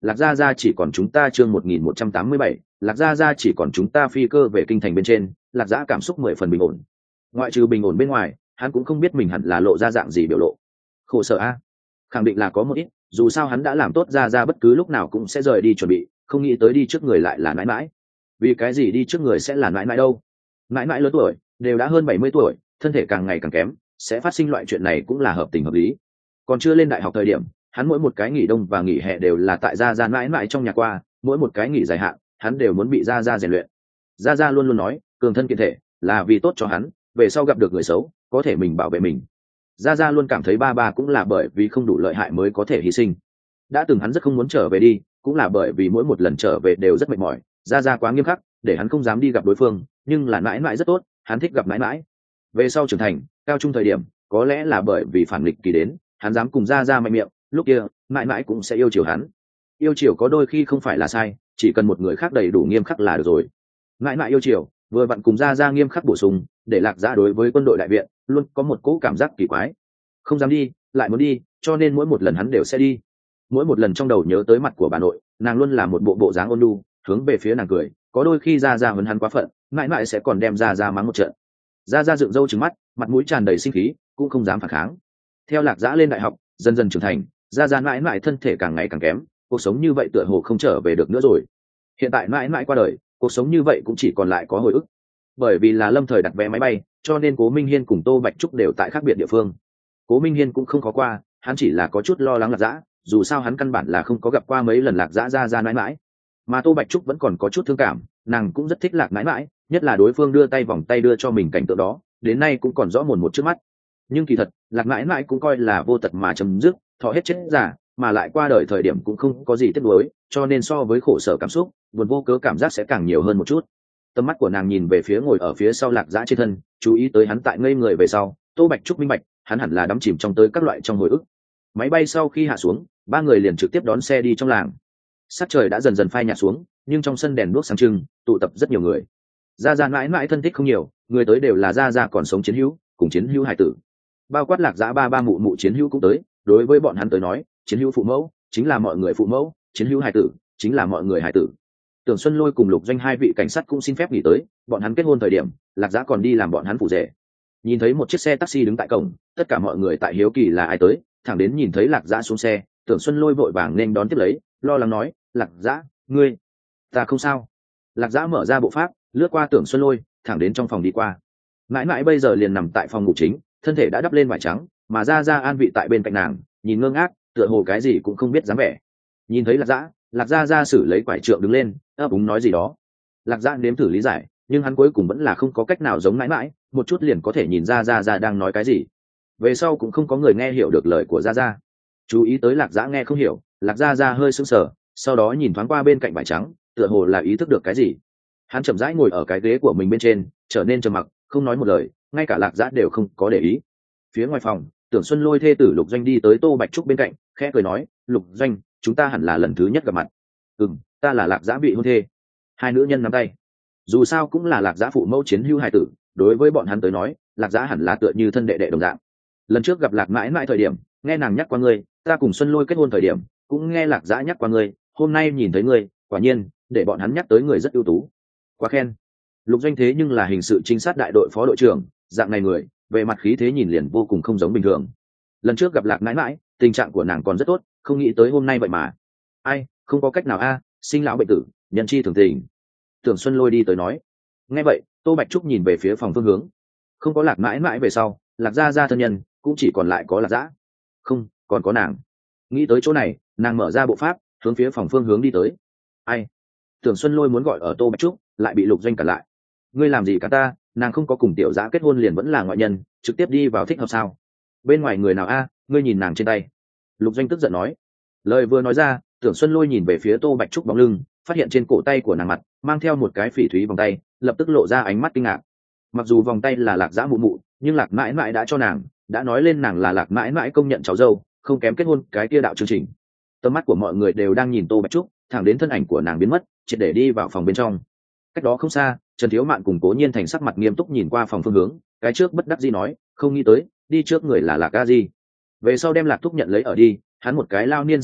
Lạc gia gia chỉ còn chúng ta chương một nghìn một trăm tám mươi bảy, Lạc gia gia chỉ còn chúng ta phi cơ về kinh thành bên trên, Lạc Dã cảm xúc mười phần bình ổn. Ngoại trừ bình ổn bên ngoài, hắn cũng không biết mình hẳn là lộ ra dạng gì biểu lộ. Khổ sở a, khẳng định là có một ít, dù sao hắn đã làm tốt ra ra bất cứ lúc nào cũng sẽ rời đi chuẩn bị, không nghĩ tới đi trước người lại là mãi mãi. Vì cái gì đi trước người sẽ là mãi mãi đâu? Mãi mãi lớn tuổi, đều đã hơn bảy mươi tuổi, thân thể càng ngày càng kém, sẽ phát sinh loại chuyện này cũng là hợp tình hợp lý. Còn chưa lên đại học thời điểm, hắn mỗi một cái nghỉ đông và nghỉ hè đều là tại gia gia mãi mãi trong nhà qua, mỗi một cái nghỉ dài hạn hắn đều muốn bị gia gia rèn luyện. Gia gia luôn luôn nói cường thân kiện thể là vì tốt cho hắn, về sau gặp được người xấu có thể mình bảo vệ mình. Gia gia luôn cảm thấy ba ba cũng là bởi vì không đủ lợi hại mới có thể hy sinh. Đã từng hắn rất không muốn trở về đi, cũng là bởi vì mỗi một lần trở về đều rất mệt mỏi, Gia gia quá nghiêm khắc để hắn không dám đi gặp đối phương, nhưng là mãi mãi rất tốt, hắn thích gặp mãi mãi. Về sau trưởng thành cao trung thời điểm, có lẽ là bởi vì phản nghịch kỳ đến, hắn dám cùng Gia gia mạnh miệng, lúc kia mãi mãi cũng sẽ yêu chiều hắn. Yêu chiều có đôi khi không phải là sai, chỉ cần một người khác đầy đủ nghiêm khắc là được rồi. Mãi mãi yêu chiều vừa vặn cùng Gia gia nghiêm khắc bổ sung, để Lạc Dã đối với quân đội đại viện luôn có một cỗ cảm giác kỳ quái, không dám đi lại muốn đi, cho nên mỗi một lần hắn đều sẽ đi. Mỗi một lần trong đầu nhớ tới mặt của bà nội, nàng luôn là một bộ bộ dáng ôn nhu, hướng về phía nàng cười, có đôi khi Gia gia huấn hắn quá phận, mãi mãi sẽ còn đem Gia gia mắng một trận. Gia gia dựng râu trừng mắt, mặt mũi tràn đầy sinh khí, cũng không dám phản kháng. Theo Lạc Dã lên đại học, dần dần trưởng thành, Gia gia mãi mãi thân thể càng ngày càng kém, cuộc sống như vậy tựa hồ không trở về được nữa rồi. Hiện tại mãi mãi qua đời, cuộc sống như vậy cũng chỉ còn lại có hồi ức. Bởi vì là lâm thời đặt vé máy bay, cho nên Cố Minh Hiên cùng Tô Bạch Trúc đều tại khác biệt địa phương. Cố Minh Hiên cũng không có qua, hắn chỉ là có chút lo lắng Lạc Dã, dù sao hắn căn bản là không có gặp qua mấy lần Lạc Dã ra ra mãi mãi. Mà Tô Bạch Trúc vẫn còn có chút thương cảm, nàng cũng rất thích Lạc mãi mãi, nhất là đối phương đưa tay vòng tay đưa cho mình cảnh tượng đó, đến nay cũng còn rõ mồn một trước mắt. Nhưng kỳ thật, Lạc mãi mãi cũng coi là vô tật mà chấm dứt, thọ hết chết giả, mà lại qua đời thời điểm cũng không có gì tiếc nuối, cho nên so với khổ sở cảm xúc, buồn vô cớ cảm giác sẽ càng nhiều hơn một chút. Tầm mắt của nàng nhìn về phía ngồi ở phía sau Lạc Dã trên thân, chú ý tới hắn tại ngây người về sau, Tô Bạch Trúc minh bạch, hắn hẳn là đắm chìm trong tới các loại trong hồi ức. Máy bay sau khi hạ xuống, ba người liền trực tiếp đón xe đi trong làng. Sắc trời đã dần dần phai nhạt xuống, nhưng trong sân đèn đuốc sáng trưng, tụ tập rất nhiều người. Gia Gia mãi mãi thân thích không nhiều, người tới đều là Gia Gia còn sống chiến hữu, cùng chiến hữu hải tử. Bao quát Lạc Dã ba ba mụ mụ chiến hữu cũng tới, đối với bọn hắn tới nói, chiến hữu phụ mẫu chính là mọi người phụ mẫu, chiến hữu hải tử chính là mọi người hải tử. Tưởng Xuân Lôi cùng Lục Doanh hai vị cảnh sát cũng xin phép nghỉ tới, bọn hắn kết hôn thời điểm, Lạc Dã còn đi làm bọn hắn phụ rể. Nhìn thấy một chiếc xe taxi đứng tại cổng, tất cả mọi người tại hiếu kỳ là ai tới, thẳng đến nhìn thấy Lạc Dã xuống xe, Tưởng Xuân Lôi vội vàng nên đón tiếp lấy, lo lắng nói, "Lạc Dã, ngươi, ta không sao." Lạc Dã mở ra bộ pháp, lướt qua Tưởng Xuân Lôi, thẳng đến trong phòng đi qua. Mãi mãi bây giờ liền nằm tại phòng ngủ chính, thân thể đã đắp lên vải trắng, mà Gia Gia an vị tại bên cạnh nàng, nhìn ngơ ngác, tựa hồ cái gì cũng không biết dáng vẻ. Nhìn thấy Lạc Dã, Lạc Gia Gia sử lấy quải trượng đứng lên, ấp úng nói gì đó. Lạc Dã nếm thử lý giải, nhưng hắn cuối cùng vẫn là không có cách nào giống mãi mãi, một chút liền có thể nhìn ra Gia Gia đang nói cái gì. Về sau cũng không có người nghe hiểu được lời của Gia Gia. Chú ý tới Lạc Dã nghe không hiểu, Lạc Gia Gia hơi sững sờ, sau đó nhìn thoáng qua bên cạnh vải trắng, tựa hồ là ý thức được cái gì. Hắn chậm rãi ngồi ở cái ghế của mình bên trên, trở nên trầm mặc, không nói một lời, ngay cả Lạc Dã đều không có để ý. Phía ngoài phòng, Tưởng Xuân Lôi thê tử Lục Doanh đi tới Tô Bạch Trúc bên cạnh, khẽ cười nói, "Lục Doanh, chúng ta hẳn là lần thứ nhất gặp mặt." "Ừm, ta là Lạc Dã vị hôn thê." Hai nữ nhân nắm tay. Dù sao cũng là Lạc Dã phụ mẫu chiến hữu hài tử, đối với bọn hắn tới nói, Lạc Dã hẳn là tựa như thân đệ đệ đồng dạng. Lần trước gặp Lạc mãi mãi thời điểm, nghe nàng nhắc qua ngươi, ta cùng Xuân Lôi kết hôn thời điểm, cũng nghe Lạc Dã nhắc qua ngươi, hôm nay nhìn thấy ngươi, quả nhiên, để bọn hắn nhắc tới người rất ưu tú. Quá khen. Lục Doanh thế nhưng là hình sự trinh sát đại đội phó đội trưởng, dạng này người, về mặt khí thế nhìn liền vô cùng không giống bình thường. Lần trước gặp Lạc mãi mãi, tình trạng của nàng còn rất tốt, không nghĩ tới hôm nay vậy mà. Ai, không có cách nào a, sinh lão bệnh tử, nhân chi thường tình. Tưởng Xuân Lôi đi tới nói. Nghe vậy, Tô Bạch Trúc nhìn về phía phòng phương hướng. Không có Lạc mãi mãi về sau, Lạc Gia Gia thân nhân cũng chỉ còn lại có Lạc Dã. Không, còn có nàng. Nghĩ tới chỗ này, nàng mở ra bộ pháp, hướng phía phòng phương hướng đi tới. Ai? Tưởng Xuân Lôi muốn gọi ở Tô Bạch Trúc, lại bị Lục Doanh cản lại. Ngươi làm gì cả ta, nàng không có cùng tiểu Dã kết hôn liền vẫn là ngoại nhân, trực tiếp đi vào thích hợp sao? Bên ngoài người nào a, ngươi nhìn nàng trên tay. Lục Doanh tức giận nói. Lời vừa nói ra, Tưởng Xuân Lôi nhìn về phía Tô Bạch Trúc bóng lưng, phát hiện trên cổ tay của nàng mặt mang theo một cái phỉ thúy vòng tay, lập tức lộ ra ánh mắt kinh ngạc. Mặc dù vòng tay là Lạc Dã mụ mụ, nhưng Lạc mãi mãi đã cho nàng, đã nói lên nàng là Lạc mãi mãi công nhận cháu dâu, không kém kết hôn cái kia đạo chương trình. Tầm mắt của mọi người đều đang nhìn Tô Bạch Trúc, thẳng đến thân ảnh của nàng biến mất, triệt để đi vào phòng bên trong. Cách đó không xa, Trần Thiếu Mạn cùng Cố Nhiên Thành sắc mặt nghiêm túc nhìn qua phòng phương hướng, cái trước bất đắc dĩ nói, không nghĩ tới, đi trước người là Lạc A Di, về sau đem Lạc Thúc nhận lấy ở đi, hắn một cái lao niên sinh ốc,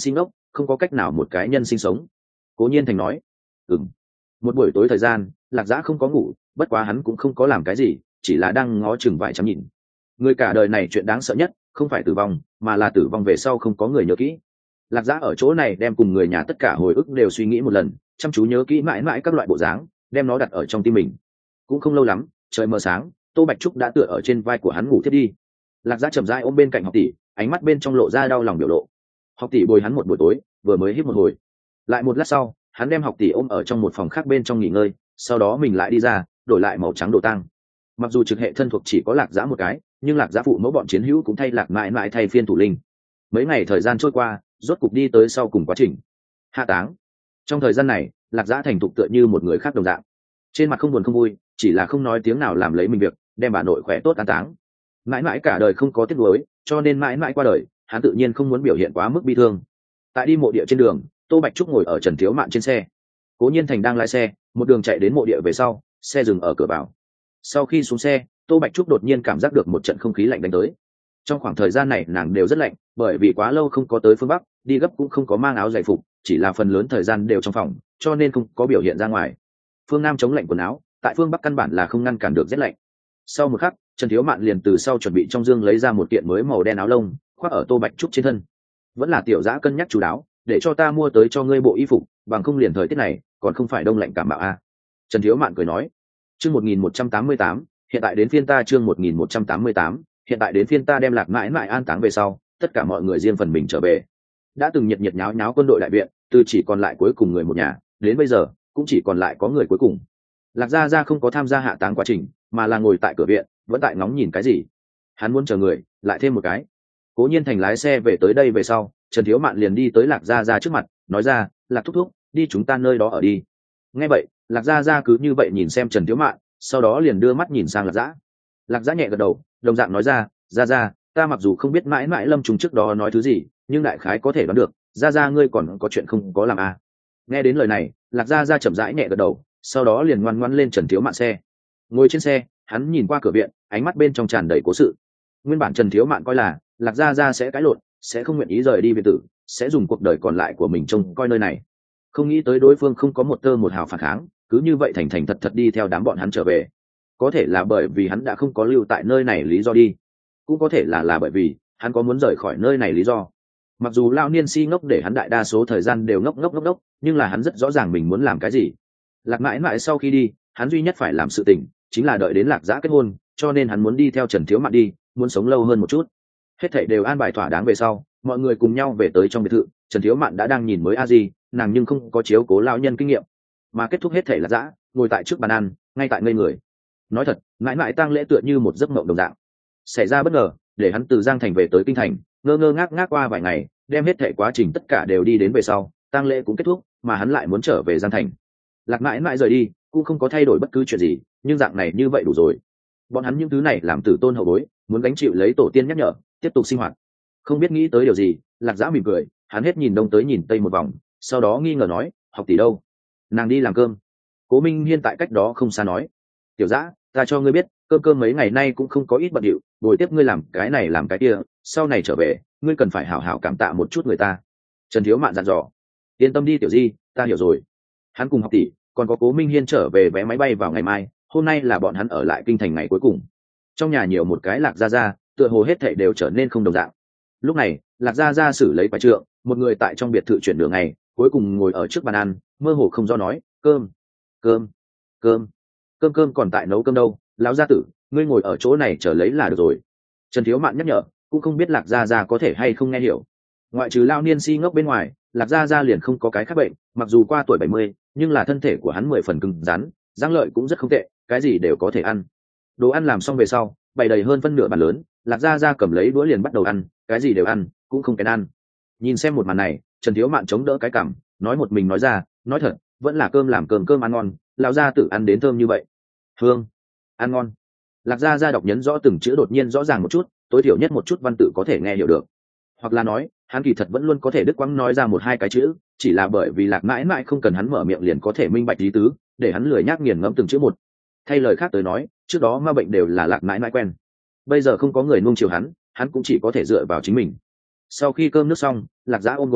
không có cách nào một cái nhân sinh sống. Cố Nhiên Thành nói. Ừm. Một buổi tối thời gian, Lạc Dã không có ngủ, bất quá hắn cũng không có làm cái gì, chỉ là đang ngó chừng vài chăm nhìn. Người cả đời này chuyện đáng sợ nhất không phải tử vong, mà là tử vong về sau không có người nhớ kỹ. Lạc Dã ở chỗ này đem cùng người nhà tất cả hồi ức đều suy nghĩ một lần, chăm chú nhớ kỹ mãi mãi các loại bộ dáng, đem nó đặt ở trong tim mình. Cũng không lâu lắm, trời mờ sáng, Tô Bạch Trúc đã tựa ở trên vai của hắn ngủ thiếp đi. Lạc Dã chậm rãi ôm bên cạnh Học tỷ, ánh mắt bên trong lộ ra đau lòng biểu lộ. Học tỷ bồi hắn một buổi tối, vừa mới hít một hồi. Lại một lát sau, hắn đem Học tỷ ôm ở trong một phòng khác bên trong nghỉ ngơi, sau đó mình lại đi ra, đổi lại màu trắng đồ tang. Mặc dù trực hệ thân thuộc chỉ có Lạc Dã một cái, nhưng Lạc Dã phụ mẫu bọn chiến hữu cũng thay Lạc mãi mãi thay phiên thủ linh. Mấy ngày thời gian trôi qua, rốt cục đi tới sau cùng quá trình hạ táng. Trong thời gian này, Lạc Dã thành thục tựa như một người khác đồng dạng, trên mặt không buồn không vui, chỉ là không nói tiếng nào làm lấy mình việc, đem bà nội khỏe tốt an táng. Mãi mãi cả đời không có tiếc nuối, cho nên mãi mãi qua đời, hắn tự nhiên không muốn biểu hiện quá mức bi thương. Tại đi mộ địa trên đường, Tô Bạch Trúc ngồi ở Trần Thiếu Mạn trên xe, Cố Nhiên Thành đang lái xe, một đường chạy đến mộ địa về sau, xe dừng ở cửa vào. Sau khi xuống xe, Tô Bạch Trúc đột nhiên cảm giác được một trận không khí lạnh đánh tới. Trong khoảng thời gian này nàng đều rất lạnh, bởi vì quá lâu không có tới phương Bắc, đi gấp cũng không có mang áo dày phục, chỉ là phần lớn thời gian đều trong phòng, cho nên không có biểu hiện ra ngoài. Phương Nam chống lạnh quần áo, tại phương Bắc căn bản là không ngăn cản được rét lạnh. Sau một khắc, Trần Thiếu Mạn liền từ sau chuẩn bị trong dương lấy ra một kiện mới màu đen áo lông, khoác ở Tô Bạch Trúc trên thân. Vẫn là tiểu dã cân nhắc chú đáo, để cho ta mua tới cho ngươi bộ y phục, bằng không liền thời tiết này, còn không phải đông lạnh cảm mạo a. À. Trần Thiếu Mạn cười nói. Chương một nghìn một trăm tám mươi tám, hiện tại đến phiên ta chương một nghìn một trăm tám mươi tám, hiện tại đến phiên ta đem Lạc mãi mãi an táng về sau, tất cả mọi người riêng phần mình trở về. Đã từng nhiệt nhiệt nháo nháo quân đội đại viện, từ chỉ còn lại cuối cùng người một nhà, đến bây giờ cũng chỉ còn lại có người cuối cùng. Lạc Gia Gia không có tham gia hạ táng quá trình, mà là ngồi tại cửa viện, vẫn tại ngóng nhìn cái gì. Hắn muốn chờ người, lại thêm một cái. Cố Nhiên Thành lái xe về tới đây về sau, Trần Thiếu Mạn liền đi tới Lạc Gia Gia trước mặt, nói ra, Lạc thúc thúc, đi chúng ta nơi đó ở đi. Nghe vậy, Lạc Gia Gia cứ như vậy nhìn xem Trần Thiếu Mạn, sau đó liền đưa mắt nhìn sang Lạc Dã. Lạc Dã nhẹ gật đầu, đồng dạng nói ra, Gia Gia, ta mặc dù không biết mãi mãi Lâm Trùng trước đó nói thứ gì, nhưng đại khái có thể đoán được, Gia Gia ngươi còn có chuyện không có làm à. Nghe đến lời này, Lạc Gia Gia chậm rãi nhẹ gật đầu, sau đó liền ngoan ngoãn lên Trần Thiếu Mạn xe. Ngồi trên xe, hắn nhìn qua cửa viện, ánh mắt bên trong tràn đầy cố sự. Nguyên bản Trần Thiếu Mạn coi là Lạc Gia Gia sẽ cãi lộn, sẽ không nguyện ý rời đi biệt tử, sẽ dùng cuộc đời còn lại của mình trông coi nơi này. Không nghĩ tới đối phương không có một tơ một hào phản kháng, cứ như vậy thành thành thật thật đi theo đám bọn hắn trở về. Có thể là bởi vì hắn đã không có lưu tại nơi này lý do đi, cũng có thể là là bởi vì hắn có muốn rời khỏi nơi này lý do. Mặc dù lão niên si ngốc để hắn đại đa số thời gian đều ngốc ngốc ngốc ngốc, nhưng là hắn rất rõ ràng mình muốn làm cái gì. Lạc mãi mãi sau khi đi, hắn duy nhất phải làm sự tình chính là đợi đến Lạc Dã kết hôn, cho nên hắn muốn đi theo Trần Thiếu Mạn đi, muốn sống lâu hơn một chút. Hết thảy đều an bài thỏa đáng về sau, mọi người cùng nhau về tới trong biệt thự. Trần Thiếu Mạn đã đang nhìn mới a di, nàng nhưng không có chiếu cố lão nhân kinh nghiệm, mà kết thúc hết thảy Lạc Dã ngồi tại trước bàn ăn, ngay tại ngây người. Nói thật, mãi mãi tang lễ tựa như một giấc mộng đồng dạng, xảy ra bất ngờ để hắn từ Giang Thành về tới kinh thành, ngơ ngơ ngác ngác qua vài ngày, đem hết thảy quá trình tất cả đều đi đến về sau, tang lễ cũng kết thúc, mà hắn lại muốn trở về Giang Thành. Lạc mãi mãi rời đi, cũng không có thay đổi bất cứ chuyện gì, nhưng dạng này như vậy đủ rồi. Bọn hắn những thứ này làm tử tôn hậu bối, muốn gánh chịu lấy tổ tiên nhắc nhở, tiếp tục sinh hoạt. Không biết nghĩ tới điều gì, Lạc Dã mỉm cười, hắn hết nhìn đông tới nhìn tây một vòng, sau đó nghi ngờ nói, học tỷ đâu? Nàng đi làm cơm. Cố Minh Hiên tại cách đó không xa nói, tiểu Dã, ta cho ngươi biết, cơm cơm mấy ngày nay cũng không có ít bận điệu, bồi tiếp ngươi làm cái này làm cái kia, sau này trở về, ngươi cần phải hảo hảo cảm tạ một chút người ta. Trần Thiếu Mạn dặn dò. Yên tâm đi tiểu di, ta hiểu rồi. Hắn cùng học tỷ, còn có Cố Minh Hiên trở về vé máy bay vào ngày mai, hôm nay là bọn hắn ở lại kinh thành ngày cuối cùng. Trong nhà nhiều một cái Lạc Gia Gia, tựa hồ hết thảy đều trở nên không đồng dạng. Lúc này, Lạc Gia Gia xử lấy quái trượng, một người tại trong biệt thự chuyển đường ngày, cuối cùng ngồi ở trước bàn ăn, mơ hồ không do nói, cơm, cơm, cơm, cơm cơm còn tại nấu cơm đâu, lão gia tử, ngươi ngồi ở chỗ này chờ lấy là được rồi. Trần Thiếu Mạn nhắc nhở, cũng không biết Lạc Gia Gia có thể hay không nghe hiểu. Ngoại trừ lao niên si ngốc bên ngoài, Lạc Gia Gia liền không có cái khác bệnh, mặc dù qua tuổi bảy mươi, nhưng là thân thể của hắn mười phần cứng rắn, răng lợi cũng rất không tệ, cái gì đều có thể ăn. Đồ ăn làm xong về sau, bày đầy hơn phân nửa bàn lớn, Lạc Gia Gia cầm lấy đũa liền bắt đầu ăn, cái gì đều ăn, cũng không kén ăn. Nhìn xem một màn này, Trần Thiếu Mạn chống đỡ cái cằm, nói một mình nói ra, nói thật, vẫn là cơm làm cơm cơm ăn ngon, lão gia tử ăn đến thơm như vậy. Hương, ăn ngon. Lạc Gia Gia đọc nhấn rõ từng chữ đột nhiên rõ ràng một chút, tối thiểu nhất một chút văn tự có thể nghe hiểu được. Hoặc là nói, hắn kỳ thật vẫn luôn có thể đứt quãng nói ra một hai cái chữ, chỉ là bởi vì Lạc mãi mãi không cần hắn mở miệng liền có thể minh bạch ý tứ, để hắn lười nhác nghiền ngẫm từng chữ một. Thay lời khác tới nói, trước đó ma bệnh đều là Lạc mãi mãi quen, bây giờ không có người nuông chiều hắn, hắn cũng chỉ có thể dựa vào chính mình. Sau khi cơm nước xong, Lạc Dã ôm gối đầu,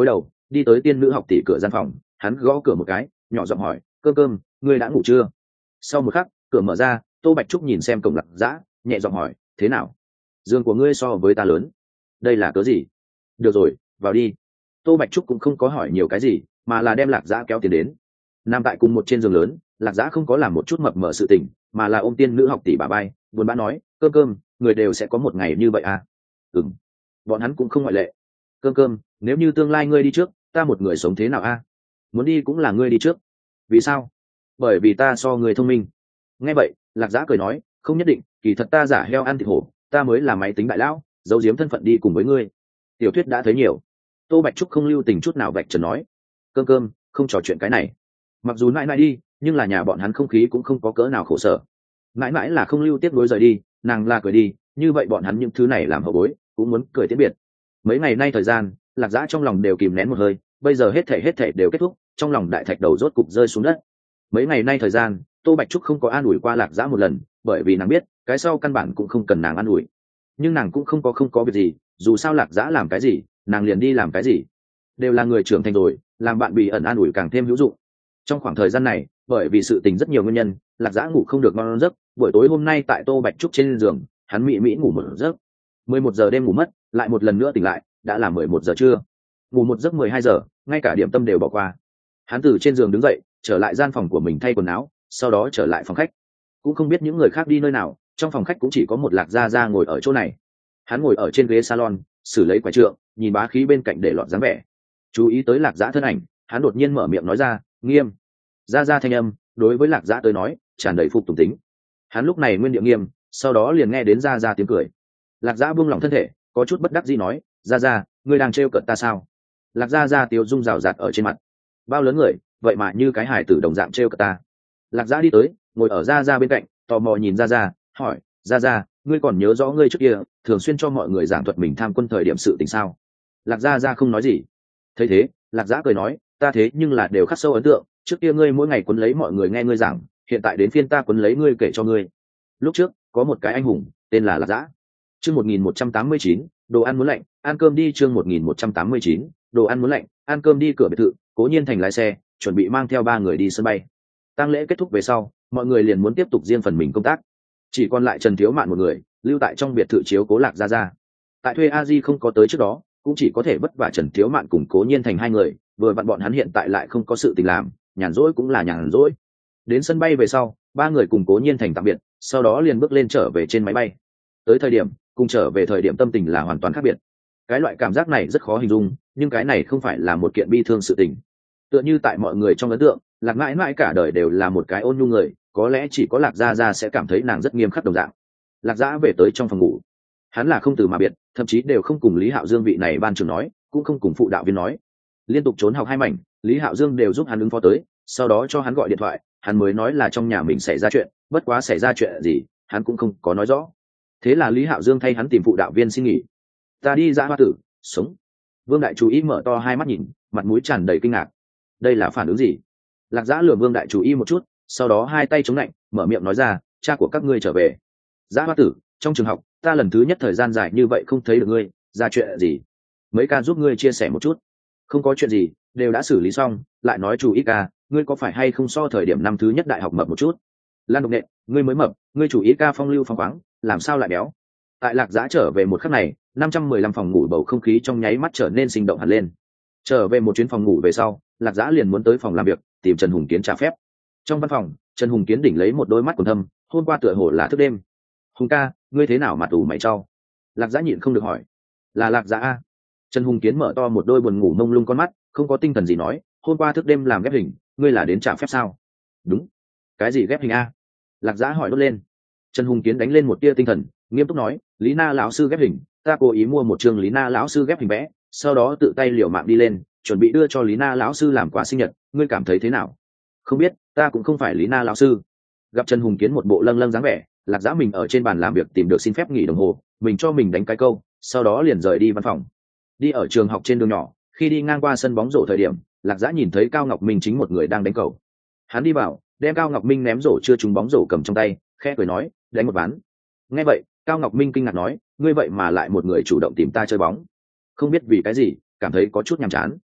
đi tới tiên nữ học tỷ cửa gian phòng, hắn gõ cửa một cái, nhỏ giọng hỏi, cơm cơm ngươi đã ngủ chưa? Sau một khắc cửa mở ra, Tô Bạch Trúc nhìn xem cổng Lạc Dã, nhẹ giọng hỏi, thế nào, giường của ngươi so với ta lớn, đây là cớ gì? Được rồi, vào đi. Tô Bạch Trúc cũng không có hỏi nhiều cái gì, mà là đem Lạc Dã kéo tiền đến. Nằm tại cùng một trên giường lớn, Lạc Dã không có làm một chút mập mờ sự tình, mà là ôm tiên nữ học tỷ bà bay, buồn bã nói, cơm cơm người đều sẽ có một ngày như vậy à? Ừm, bọn hắn cũng không ngoại lệ. Cơm cơm nếu như tương lai ngươi đi trước, ta một người sống thế nào a? Muốn đi cũng là ngươi đi trước. Vì sao? Bởi vì ta so người thông minh. Nghe vậy Lạc Dã cười nói, không nhất định, kỳ thật ta giả heo ăn thịt hổ, ta mới là máy tính đại lão, giấu giếm thân phận đi cùng với ngươi. Tiểu thuyết đã thấy nhiều. Tô Bạch Trúc không lưu tình chút nào vạch trần nói, cơm cơm không trò chuyện cái này. Mặc dù nãi nãi đi, nhưng là nhà bọn hắn không khí cũng không có cỡ nào khổ sở. Nãi nãi là không lưu tiếp nối rời đi, nàng là cười đi, như vậy bọn hắn những thứ này làm hậu bối cũng muốn cười tiễn biệt. Mấy ngày nay thời gian, Lạc Dã trong lòng đều kìm nén một hơi, bây giờ hết thảy hết thảy đều kết thúc, trong lòng đại thạch đầu rốt cục rơi xuống đất. Mấy ngày nay thời gian, Tô Bạch Trúc không có an ủi qua Lạc Dã một lần, bởi vì nàng biết cái sau căn bản cũng không cần nàng an ủi. Nhưng nàng cũng không có không có việc gì, dù sao Lạc Dã làm cái gì nàng liền đi làm cái gì, đều là người trưởng thành rồi, làm bạn bị ẩn an ủi càng thêm hữu dụng. Trong khoảng thời gian này, bởi vì sự tình rất nhiều nguyên nhân, Lạc Dã ngủ không được ngon giấc, buổi tối hôm nay tại Tô Bạch Trúc trên giường, hắn mị mị ngủ một giấc. mười một giờ đêm ngủ mất, lại một lần nữa tỉnh lại, đã là mười một giờ trưa. Ngủ một giấc mười hai giờ, ngay cả điểm tâm đều bỏ qua. Hắn từ trên giường đứng dậy, trở lại gian phòng của mình thay quần áo, sau đó trở lại phòng khách. Cũng không biết những người khác đi nơi nào, trong phòng khách cũng chỉ có một Lạc Gia Gia ngồi ở chỗ này. Hắn ngồi ở trên ghế salon, xử lấy quải trượng, nhìn bá khí bên cạnh để lọt dáng vẻ. Chú ý tới Lạc Dã thân ảnh, hắn đột nhiên mở miệng nói ra, nghiêm. Gia Gia thanh âm, đối với Lạc Dã tới nói, tràn đầy phục tùng tính. Hắn lúc này nguyên địa nghiêm, sau đó liền nghe đến Gia Gia tiếng cười. Lạc Dã buông lỏng thân thể, có chút bất đắc dĩ nói, Gia Gia, ngươi đang trêu cợt ta sao? Lạc Gia Gia tiêu dung rào rạt ở trên mặt. Bao lớn người, vậy mà như cái hài tử đồng dạng trêu cợt ta. Lạc Dã đi tới, ngồi ở Gia Gia bên cạnh, tò mò nhìn Gia Gia, hỏi, Gia Gia, ngươi còn nhớ rõ ngươi trước kia thường xuyên cho mọi người giảng thuật mình tham quân thời điểm sự tình sao? Lạc Gia Gia không nói gì. Thấy thế, Lạc Dã cười nói, ta thế nhưng là đều khắc sâu ấn tượng, trước kia ngươi mỗi ngày quấn lấy mọi người nghe ngươi giảng, hiện tại đến phiên ta quấn lấy ngươi kể cho ngươi. Lúc trước có một cái anh hùng tên là Lạc Dã. Chương một nghìn một trăm tám mươi chín, đồ ăn muốn lạnh, ăn cơm đi. Chương một nghìn một trăm tám mươi chín, đồ ăn muốn lạnh, ăn cơm đi. Cửa biệt thự, Cố Nhiên Thành lái xe chuẩn bị mang theo ba người đi sân bay. Tang lễ kết thúc về sau, mọi người liền muốn tiếp tục riêng phần mình công tác, chỉ còn lại Trần Thiếu Mạn một người lưu tại trong biệt thự chiếu cố Lạc Gia Gia. Tại thuê a di không có tới trước đó, cũng chỉ có thể vất vả Trần Thiếu Mạn cùng Cố Nhiên Thành hai người, vừa vặn bọn hắn hiện tại lại không có sự tình làm, nhàn rỗi cũng là nhàn rỗi. Đến sân bay về sau, ba người cùng Cố Nhiên Thành tạm biệt, sau đó liền bước lên trở về trên máy bay. Tới thời điểm cùng trở về thời điểm tâm tình là hoàn toàn khác biệt. Cái loại cảm giác này rất khó hình dung, nhưng cái này không phải là một kiện bi thương sự tình. Tựa như tại mọi người trong ấn tượng, Lạc mãi mãi cả đời đều là một cái ôn nhu người, có lẽ chỉ có Lạc Gia Gia sẽ cảm thấy nàng rất nghiêm khắc đồng dạng. Lạc Dã về tới trong phòng ngủ, hắn là không từ mà biệt, thậm chí đều không cùng Lý Hạo Dương vị này ban trưởng nói, cũng không cùng phụ đạo viên nói, liên tục trốn học hai mảnh. Lý Hạo Dương đều giúp hắn ứng phó tới, sau đó cho hắn gọi điện thoại, hắn mới nói là trong nhà mình xảy ra chuyện, bất quá xảy ra chuyện gì hắn cũng không có nói rõ. Thế là Lý Hạo Dương thay hắn tìm phụ đạo viên xin nghỉ. Ta đi Dã Hoa tử sống. Vương Đại Chú Ý mở to hai mắt nhìn, mặt mũi tràn đầy kinh ngạc. Đây là phản ứng gì? Lạc Dã lườm Vương Đại Chú Ý một chút, sau đó hai tay chống lạnh, mở miệng nói ra, cha của các ngươi trở về. Dã Hoa tử, trong trường học ta lần thứ nhất thời gian dài như vậy không thấy được ngươi, ra chuyện gì? Mấy ca giúp ngươi chia sẻ một chút. Không có chuyện gì, đều đã xử lý xong. Lại nói Chú Ý ca, ngươi có phải hay không so thời điểm năm thứ nhất đại học mập một chút? Lan Độc Nện, ngươi mới mập, ngươi Chú Ý ca phong lưu phong khoáng, làm sao lại béo? Tại Lạc Dã trở về một khắc này, năm trăm mười lăm phòng ngủ bầu không khí trong nháy mắt trở nên sinh động hẳn lên. Trở về một chuyến phòng ngủ về sau, Lạc Dã liền muốn tới phòng làm việc tìm Trần Hùng Kiến trả phép. Trong văn phòng, Trần Hùng Kiến đỉnh lấy một đôi mắt quần thâm, hôm qua tựa hồ là thức đêm. Hùng ca, ngươi thế nào mà tù mày trao? Lạc Dã nhịn không được hỏi. Là Lạc Dã a. Trần Hùng Kiến mở to một đôi buồn ngủ mông lung con mắt, không có tinh thần gì nói, hôm qua thức đêm làm ghép hình, ngươi là đến trả phép sao? Đúng. Cái gì ghép hình a? Lạc Dã hỏi đốt lên. Trần Hùng Kiến đánh lên một tia tinh thần, nghiêm túc nói, Lý Na lão sư ghép hình, ta cố ý mua một trường Lý Na lão sư ghép hình vẽ, sau đó tự tay liều mạng đi lên, chuẩn bị đưa cho Lý Na lão sư làm quà sinh nhật, ngươi cảm thấy thế nào? Không biết, ta cũng không phải Lý Na lão sư. Gặp Trần Hùng Kiến một bộ lâng lâng dáng vẻ, Lạc Dã mình ở trên bàn làm việc tìm được xin phép nghỉ đồng hồ, mình cho mình đánh cái câu, sau đó liền rời đi văn phòng. Đi ở trường học trên đường nhỏ, khi đi ngang qua sân bóng rổ thời điểm, Lạc Dã nhìn thấy Cao Ngọc Minh chính một người đang đánh cầu. Hắn đi vào, đem Cao Ngọc Minh ném rổ chưa trúng bóng rổ cầm trong tay, khẽ cười nói, đánh một ván. Nghe vậy, Cao Ngọc Minh kinh ngạc nói, ngươi vậy mà lại một người chủ động tìm ta chơi bóng, không biết vì cái gì, cảm thấy có chút nhàm chán.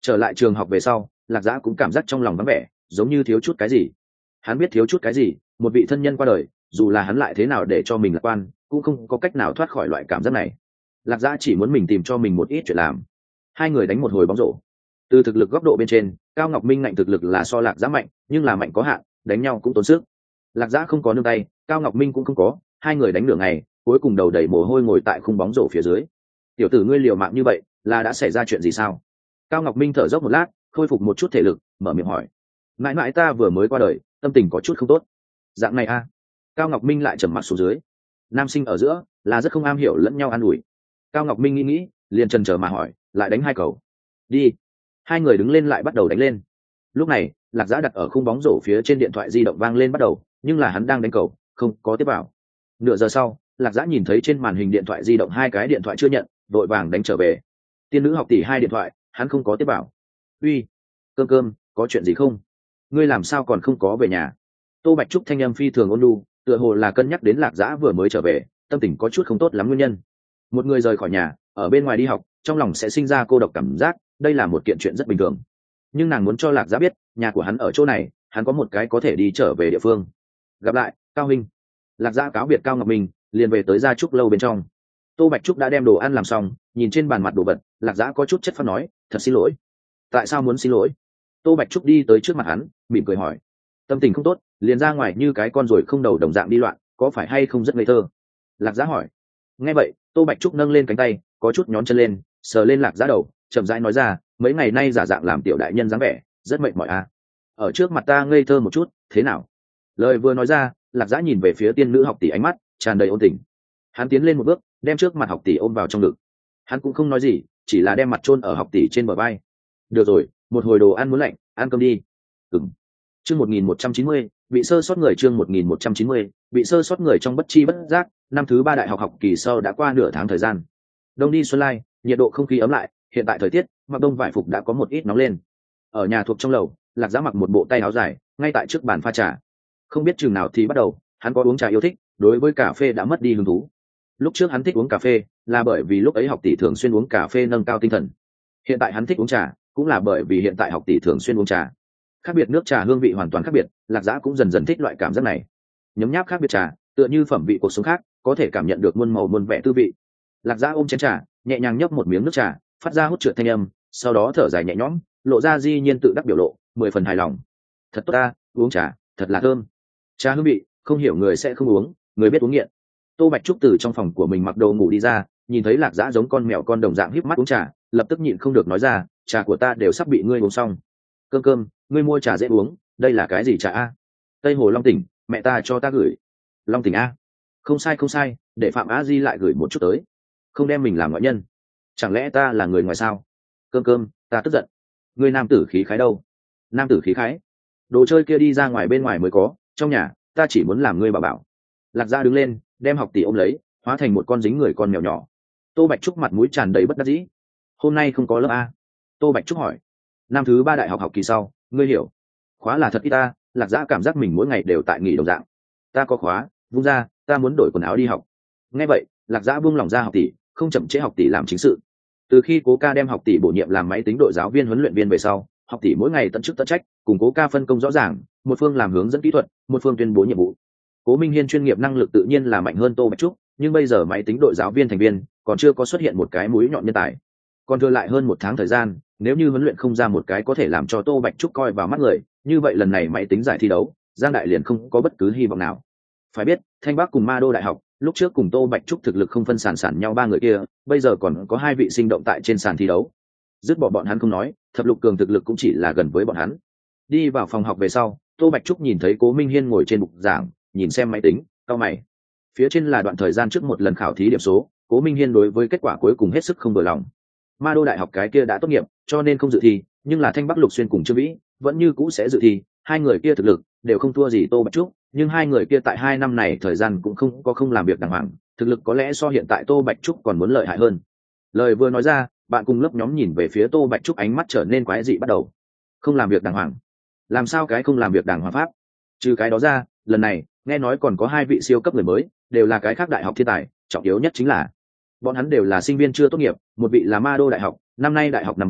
Trở lại trường học về sau, Lạc Dã cũng cảm giác trong lòng vắng vẻ, giống như thiếu chút cái gì. Hắn biết thiếu chút cái gì, một vị thân nhân qua đời, dù là hắn lại thế nào để cho mình lạc quan, cũng không có cách nào thoát khỏi loại cảm giác này. Lạc Dã chỉ muốn mình tìm cho mình một ít chuyện làm. Hai người đánh một hồi bóng rổ. Từ thực lực góc độ bên trên, Cao Ngọc Minh ngạnh thực lực là so Lạc Dã mạnh, nhưng là mạnh có hạn, đánh nhau cũng tốn sức. Lạc Dã không có nương tay, Cao Ngọc Minh cũng không có, hai người đánh nửa ngày, cuối cùng đầu đầy mồ hôi ngồi tại khung bóng rổ phía dưới. Tiểu tử ngươi liều mạng như vậy, là đã xảy ra chuyện gì sao? Cao Ngọc Minh thở dốc một lát, khôi phục một chút thể lực, mở miệng hỏi. Mãi mãi ta vừa mới qua đời, tâm tình có chút không tốt. Dạng này a? À? Cao Ngọc Minh lại trầm mặt xuống dưới. Nam sinh ở giữa là rất không am hiểu lẫn nhau an ủi. Cao Ngọc Minh nghĩ nghĩ, liền chần chờ mà hỏi, lại đánh hai cầu. Đi. Hai người đứng lên lại bắt đầu đánh lên. Lúc này, Lạc Dã đặt ở khung bóng rổ phía trên điện thoại di động vang lên bắt đầu, nhưng là hắn đang đánh cầu, không có tiếp vào. Nửa giờ sau, Lạc Dã nhìn thấy trên màn hình điện thoại di động hai cái điện thoại chưa nhận, vội vàng đánh trở về. Tiên nữ học tỷ hai điện thoại, hắn không có tiếp vào. Uy, cơm cơm, có chuyện gì không? Ngươi làm sao còn không có về nhà? Tô Bạch Trúc thanh âm phi thường ôn nhu, tựa hồ là cân nhắc đến Lạc Dã vừa mới trở về, tâm tình có chút không tốt lắm nguyên nhân. Một người rời khỏi nhà, ở bên ngoài đi học, trong lòng sẽ sinh ra cô độc cảm giác, đây là một kiện chuyện rất bình thường. Nhưng nàng muốn cho Lạc Dã biết, nhà của hắn ở chỗ này, hắn có một cái có thể đi trở về địa phương. Gặp lại, Cao huynh. Lạc Dã cáo biệt Cao Ngọc Minh, liền về tới gia trúc lâu bên trong. Tô Bạch Trúc đã đem đồ ăn làm xong, nhìn trên bàn mặt đồ vật, Lạc Dã có chút chất phát nói, thật xin lỗi. Tại sao muốn xin lỗi? Tô Bạch Trúc đi tới trước mặt hắn, mỉm cười hỏi. Tâm tình không tốt, liền ra ngoài như cái con ruồi không đầu đồng dạng đi loạn, có phải hay không rất ngây thơ? Lạc Dã hỏi. Nghe vậy, Tô Bạch Trúc nâng lên cánh tay, có chút nhón chân lên, sờ lên Lạc Dã đầu, chậm rãi nói ra, mấy ngày nay giả dạng làm tiểu đại nhân dáng vẻ, rất mệt mỏi à? Ở trước mặt ta ngây thơ một chút, thế nào? Lời vừa nói ra, Lạc Dã nhìn về phía tiên nữ học tỷ, ánh mắt tràn đầy ôn tình. Hắn tiến lên một bước, đem trước mặt học tỷ ôm vào trong ngực. Hắn cũng không nói gì, chỉ là đem mặt chôn ở học tỷ trên bờ vai. Được rồi, một hồi đồ ăn muốn lạnh, ăn cơm đi. Ừm. Chương một nghìn một trăm chín mươi, bị sơ sót người chương một nghìn một trăm chín mươi, bị sơ sót người trong bất chi bất giác, năm thứ ba đại học học kỳ sau đã qua nửa tháng thời gian. Đông đi xuân lai, nhiệt độ không khí ấm lại, hiện tại thời tiết, mặc đông vải phục đã có một ít nóng lên. Ở nhà thuộc trong lầu, Lạc Dã mặc một bộ tay áo dài, ngay tại trước bàn pha trà. Không biết chừng nào thì bắt đầu, hắn có uống trà yêu thích, đối với cà phê đã mất đi hứng thú. Lúc trước hắn thích uống cà phê, là bởi vì lúc ấy học tỷ thường xuyên uống cà phê nâng cao tinh thần. Hiện tại hắn thích uống trà, cũng là bởi vì hiện tại học tỷ thường xuyên uống trà. Khác biệt nước trà hương vị hoàn toàn khác biệt, Lạc Dã cũng dần dần thích loại cảm giác này. Nhấm nháp khác biệt trà, tựa như phẩm vị cuộc sống khác, có thể cảm nhận được muôn màu muôn vẻ tư vị. Lạc Dã ôm chén trà, nhẹ nhàng nhấp một miếng nước trà, phát ra hút trượt thanh âm, sau đó thở dài nhẹ nhõm, lộ ra di nhiên tự đắc biểu lộ, mười phần hài lòng. Thật tốt ta, uống trà, thật là thơm. Trà hương vị, không hiểu người sẽ không uống, người biết uống nghiện. Tô Bạch Trúc từ trong phòng của mình mặc đồ ngủ đi ra, nhìn thấy Lạc Dã giống con mèo con đồng dạng híp mắt uống trà, lập tức nhịn không được nói ra, trà của ta đều sắp bị ngươi uống xong. Cơm cơm, ngươi mua trà dễ uống, đây là cái gì trà a? Tây Hồ Long Tỉnh, mẹ ta cho ta gửi. Long Tỉnh a? Không sai không sai, để Phạm Á Di lại gửi một chút tới. Không đem mình làm ngoại nhân, chẳng lẽ ta là người ngoài sao? Cơm cơm, ta tức giận. Ngươi nam tử khí khái đâu? Nam tử khí khái? Đồ chơi kia đi ra ngoài bên ngoài mới có, trong nhà ta chỉ muốn làm ngươi bảo bảo. Lạc Dã đứng lên, đem học tỷ ôm lấy, hóa thành một con dính người con mèo nhỏ. Tô Bạch Trúc mặt mũi tràn đầy bất đắc dĩ. Hôm nay không có lớp a? Tô Bạch Trúc hỏi. Năm thứ ba đại học học kỳ sau, ngươi hiểu. Khóa là thật ít ta. Lạc Dã cảm giác mình mỗi ngày đều tại nghỉ đồng dạng. Ta có khóa, vung ra, ta muốn đổi quần áo đi học. Nghe vậy, Lạc Dã buông lòng ra học tỷ, không chậm trễ học tỷ làm chính sự. Từ khi Cố Ca đem học tỷ bổ nhiệm làm máy tính đội giáo viên huấn luyện viên về sau, học tỷ mỗi ngày tận chức tận trách, cùng Cố Ca phân công rõ ràng, một phương làm hướng dẫn kỹ thuật, một phương tuyên bố nhiệm vụ. Cố Minh Hiên chuyên nghiệp năng lực tự nhiên là mạnh hơn Tô Bạch Trúc, nhưng bây giờ máy tính đội giáo viên thành viên còn chưa có xuất hiện một cái mũi nhọn nhân tài. Còn thừa lại hơn một tháng thời gian, nếu như huấn luyện không ra một cái có thể làm cho Tô Bạch Trúc coi vào mắt người, như vậy lần này máy tính giải thi đấu, Giang Đại liền không có bất cứ hy vọng nào. Phải biết, Thanh Bắc cùng Ma Đô đại học, lúc trước cùng Tô Bạch Trúc thực lực không phân sản sản nhau ba người kia, bây giờ còn có hai vị sinh động tại trên sàn thi đấu. Dứt bỏ bọn hắn không nói, Thập Lục Cường thực lực cũng chỉ là gần với bọn hắn. Đi vào phòng học về sau, Tô Bạch Trúc nhìn thấy Cố Minh Hiên ngồi trên bục giảng, nhìn xem máy tính, cau mày. Phía trên là đoạn thời gian trước một lần khảo thí điểm số, Cố Minh Hiên đối với kết quả cuối cùng hết sức không vừa lòng. Ma Đô đại học cái kia đã tốt nghiệp, cho nên không dự thi, nhưng là Thanh Bắc Lục Xuyên cùng Trương Vĩ vẫn như cũ sẽ dự thi, hai người kia thực lực đều không thua gì Tô Bạch Trúc, nhưng hai người kia tại hai năm này thời gian cũng không có không làm việc đàng hoàng, thực lực có lẽ so hiện tại Tô Bạch Trúc còn muốn lợi hại hơn. Lời vừa nói ra, bạn cùng lớp nhóm nhìn về phía Tô Bạch Trúc, ánh mắt trở nên quái dị bắt đầu. Không làm việc đàng hoàng? Làm sao cái không làm việc đàng hoàng pháp? Trừ cái đó ra, lần này nghe nói còn có hai vị siêu cấp người mới, đều là cái khác đại học thiên tài, trọng yếu nhất chính là bọn hắn đều là sinh viên chưa tốt nghiệp, một vị là Ma Đô đại học, năm nay đại học năm bốn,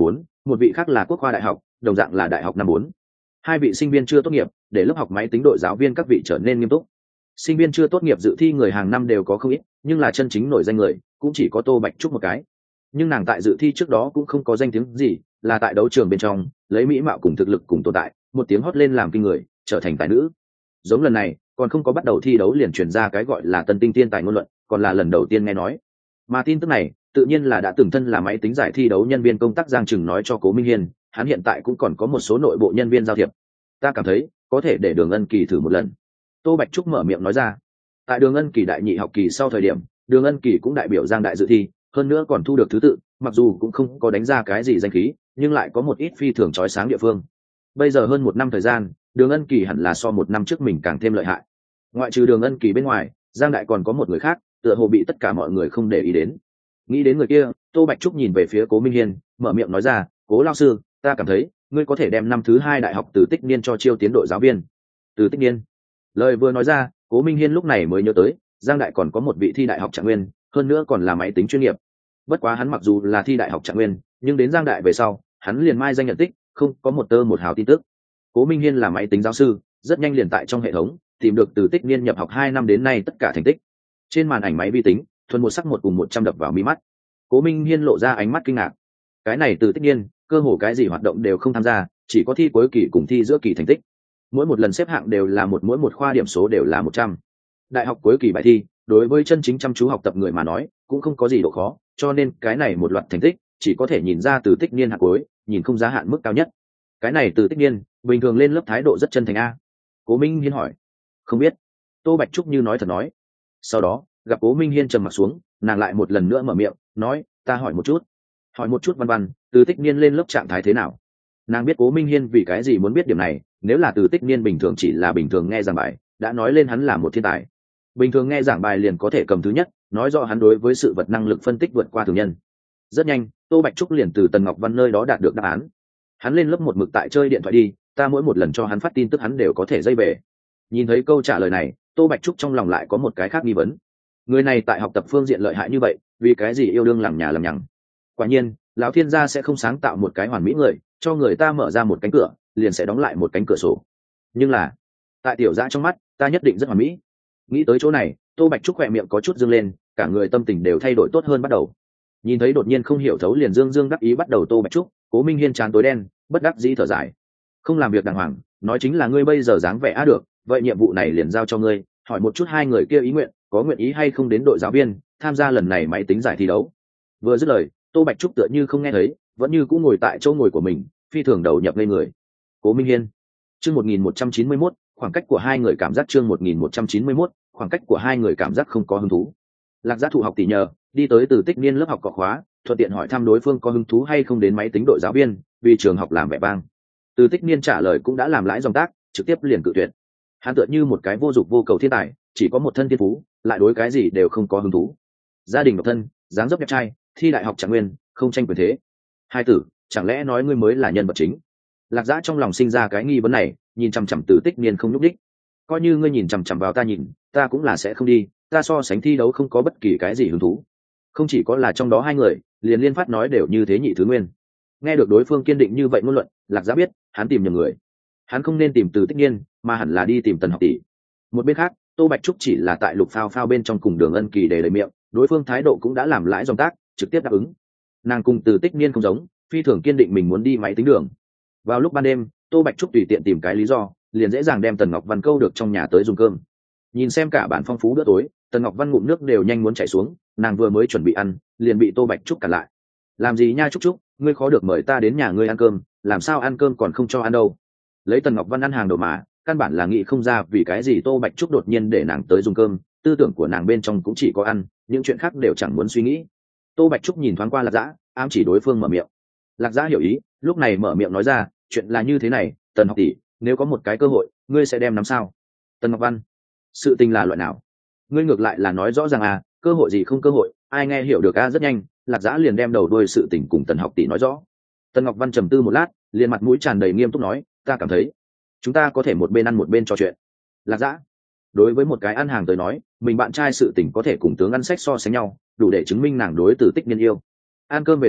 một vị khác là Quốc khoa đại học, đồng dạng là đại học năm bốn. Hai vị sinh viên chưa tốt nghiệp, để lớp học máy tính đội giáo viên các vị trở nên nghiêm túc. Sinh viên chưa tốt nghiệp dự thi người hàng năm đều có không ít, nhưng là chân chính nổi danh người cũng chỉ có Tô Bạch Trúc một cái. Nhưng nàng tại dự thi trước đó cũng không có danh tiếng gì, là tại đấu trường bên trong lấy mỹ mạo cùng thực lực cùng tồn tại, một tiếng hót lên làm kinh người, trở thành tài nữ. Giống lần này còn không có bắt đầu thi đấu liền truyền ra cái gọi là tân tinh tiên tài ngôn luận, còn là lần đầu tiên nghe nói. Mà tin tức này tự nhiên là đã từng thân là máy tính giải thi đấu nhân viên công tác Giang Trừng nói cho Cố Minh Hiên, hắn hiện tại cũng còn có một số nội bộ nhân viên giao thiệp. Ta cảm thấy có thể để Đường Ân Kỳ thử một lần. Tô Bạch Trúc mở miệng nói ra. Tại Đường Ân Kỳ đại nhị học kỳ sau thời điểm, Đường Ân Kỳ cũng đại biểu Giang đại dự thi, hơn nữa còn thu được thứ tự, mặc dù cũng không có đánh ra cái gì danh khí, nhưng lại có một ít phi thường chói sáng địa phương. Bây giờ hơn một năm thời gian, Đường Ân Kỳ hẳn là so một năm trước mình càng thêm lợi hại. Ngoại trừ Đường Ân Kỳ bên ngoài, Giang đại còn có một người khác, tựa hồ bị tất cả mọi người không để ý đến. Nghĩ đến người kia, Tô Bạch Trúc nhìn về phía Cố Minh Hiên, mở miệng nói ra, Cố lão sư, ta cảm thấy ngươi có thể đem năm thứ hai đại học Từ Tích Niên cho chiêu tiến đội giáo viên. Từ Tích Niên. Lời vừa nói ra, Cố Minh Hiên lúc này mới nhớ tới, Giang đại còn có một vị thi đại học Trạng Nguyên, hơn nữa còn là máy tính chuyên nghiệp. Bất quá hắn mặc dù là thi đại học Trạng Nguyên, nhưng đến Giang đại về sau, hắn liền mai danh nhận tích, không có một tơ một hào tin tức. Cố Minh Hiên là máy tính giáo sư, rất nhanh liền tại trong hệ thống tìm được Từ Tích Niên nhập học hai năm đến nay tất cả thành tích. Trên màn ảnh máy vi tính, thuần một sắc một cùng một trăm đập vào mi mắt. Cố Minh Hiên lộ ra ánh mắt kinh ngạc. Cái này Từ Tích Niên, cơ hồ cái gì hoạt động đều không tham gia, chỉ có thi cuối kỳ cùng thi giữa kỳ thành tích. Mỗi một lần xếp hạng đều là một mỗi một khoa điểm số đều là một trăm. Đại học cuối kỳ bài thi, đối với chân chính chăm chú học tập người mà nói, cũng không có gì độ khó, cho nên cái này một loạt thành tích, chỉ có thể nhìn ra Từ Tích Niên hạng cuối, nhìn không giá hạn mức cao nhất. Cái này Từ Tích Niên, bình thường lên lớp thái độ rất chân thành a. Cố Minh Hiên hỏi. Không biết. Tô Bạch Trúc như nói thật nói. Sau đó, gặp Cố Minh Hiên trầm mặt xuống, nàng lại một lần nữa mở miệng, nói, ta hỏi một chút. Hỏi một chút văn văn, Từ Tích Niên lên lớp trạng thái thế nào? Nàng biết Cố Minh Hiên vì cái gì muốn biết điểm này, nếu là Từ Tích Niên bình thường chỉ là bình thường nghe giảng bài, đã nói lên hắn là một thiên tài. Bình thường nghe giảng bài liền có thể cầm thứ nhất, nói rõ hắn đối với sự vật năng lực phân tích vượt qua thường nhân. Rất nhanh, Tô Bạch Trúc liền từ Tần Ngọc Văn nơi đó đạt được đáp án. Hắn lên lớp một mực tại chơi điện thoại đi, ta mỗi một lần cho hắn phát tin tức hắn đều có thể dây về. Nhìn thấy câu trả lời này, Tô Bạch Trúc trong lòng lại có một cái khác nghi vấn. Người này tại học tập phương diện lợi hại như vậy, vì cái gì yêu đương lằng nhà lằng nhằng? Quả nhiên, lão thiên gia sẽ không sáng tạo một cái hoàn mỹ người, cho người ta mở ra một cánh cửa, liền sẽ đóng lại một cánh cửa sổ. Nhưng là, tại tiểu dã trong mắt, ta nhất định rất hoàn mỹ. Nghĩ tới chỗ này, Tô Bạch Trúc khỏe miệng có chút dương lên, cả người tâm tình đều thay đổi tốt hơn bắt đầu. Nhìn thấy đột nhiên không hiểu thấu liền dương dương đắc ý bắt đầu Tô Bạch Trúc, Cố Minh Hiên trán tối đen, bất đắc dĩ thở dài. Không làm việc đàng hoàng, nói chính là ngươi bây giờ dáng vẻ á được, vậy nhiệm vụ này liền giao cho ngươi, hỏi một chút hai người kia ý nguyện, có nguyện ý hay không đến đội giáo viên, tham gia lần này máy tính giải thi đấu. Vừa dứt lời, Tô Bạch Trúc tựa như không nghe thấy, vẫn như cũng ngồi tại chỗ ngồi của mình, phi thường đầu nhập lên người. Cố Minh Hiên. Chương một nghìn một trăm chín mươi mốt, khoảng cách của hai người cảm giác chương một nghìn một trăm chín mươi mốt, khoảng cách của hai người cảm giác không có hứng thú. Lạc Giác thụ học tỷ nhờ, đi tới Từ Tích Niên lớp học cọ khóa, thuận tiện hỏi thăm đối phương có hứng thú hay không đến máy tính đội giáo viên, vì trường học làm vẻ vang. Từ Tích Niên trả lời cũng đã làm lãi dòng tác, trực tiếp liền cự tuyệt. Hắn tựa như một cái vô dụng vô cầu thiên tài, chỉ có một thân thiên phú, lại đối cái gì đều không có hứng thú. Gia đình độc thân, dáng dấp đẹp trai, thi đại học Trạng Nguyên, không tranh quyền thế. Hai tử, chẳng lẽ nói ngươi mới là nhân vật chính? Lạc Dã trong lòng sinh ra cái nghi vấn này, nhìn chằm chằm Từ Tích Niên không nhúc đích. Coi như ngươi nhìn chằm chằm vào ta nhìn, ta cũng là sẽ không đi, ta so sánh thi đấu không có bất kỳ cái gì hứng thú. Không chỉ có là trong đó hai người, liền liên phát nói đều như thế nhị thứ nguyên. Nghe được đối phương kiên định như vậy ngôn luận, Lạc Dã biết, hắn tìm nhầm người. Hắn không nên tìm Từ Tích Niên, mà hẳn là đi tìm Tần học tỷ. Một bên khác, Tô Bạch Trúc chỉ là tại Lục Phao Phao bên trong cùng Đường Ân Kỳ để lời miệng, đối phương thái độ cũng đã làm lãi dòng tác, trực tiếp đáp ứng. Nàng cùng Từ Tích Niên không giống, phi thường kiên định mình muốn đi máy tính đường. Vào lúc ban đêm, Tô Bạch Trúc tùy tiện tìm cái lý do, liền dễ dàng đem Tần Ngọc Văn câu được trong nhà tới dùng cơm. Nhìn xem cả bản phong phú bữa tối, Tần Ngọc Văn ngụm nước đều nhanh muốn chảy xuống, nàng vừa mới chuẩn bị ăn, liền bị Tô Bạch Trúc cản lại. Làm gì nha Trúc Trúc, ngươi khó được mời ta đến nhà ngươi ăn cơm, làm sao ăn cơm còn không cho ăn đâu? Lấy Tần Ngọc Văn ăn hàng đầu mà, căn bản là nghĩ không ra vì cái gì Tô Bạch Trúc đột nhiên để nàng tới dùng cơm, tư tưởng của nàng bên trong cũng chỉ có ăn, những chuyện khác đều chẳng muốn suy nghĩ. Tô Bạch Trúc nhìn thoáng qua Lạc Dã, ám chỉ đối phương mở miệng. Lạc Dã hiểu ý, lúc này mở miệng nói ra, chuyện là như thế này, Tần học tỷ, nếu có một cái cơ hội, ngươi sẽ đem nắm sao? Tần Ngọc Văn, sự tình là loại nào? Ngươi ngược lại là nói rõ ràng à, cơ hội gì không cơ hội, ai nghe hiểu được a? Rất nhanh, Lạc Dã liền đem đầu đuôi sự tình cùng Tần học tỷ nói rõ. Tần Ngọc Văn trầm tư một lát, liền mặt mũi tràn đầy nghiêm túc nói, ta cảm thấy chúng ta có thể một bên ăn một bên trò chuyện. Lạc Dã, đối với một cái ăn hàng tới nói, mình bạn trai sự tình có thể cùng tướng ăn sách so sánh nhau, đủ để chứng minh nàng đối Từ Tích Niên yêu. Ăn cơm về sau,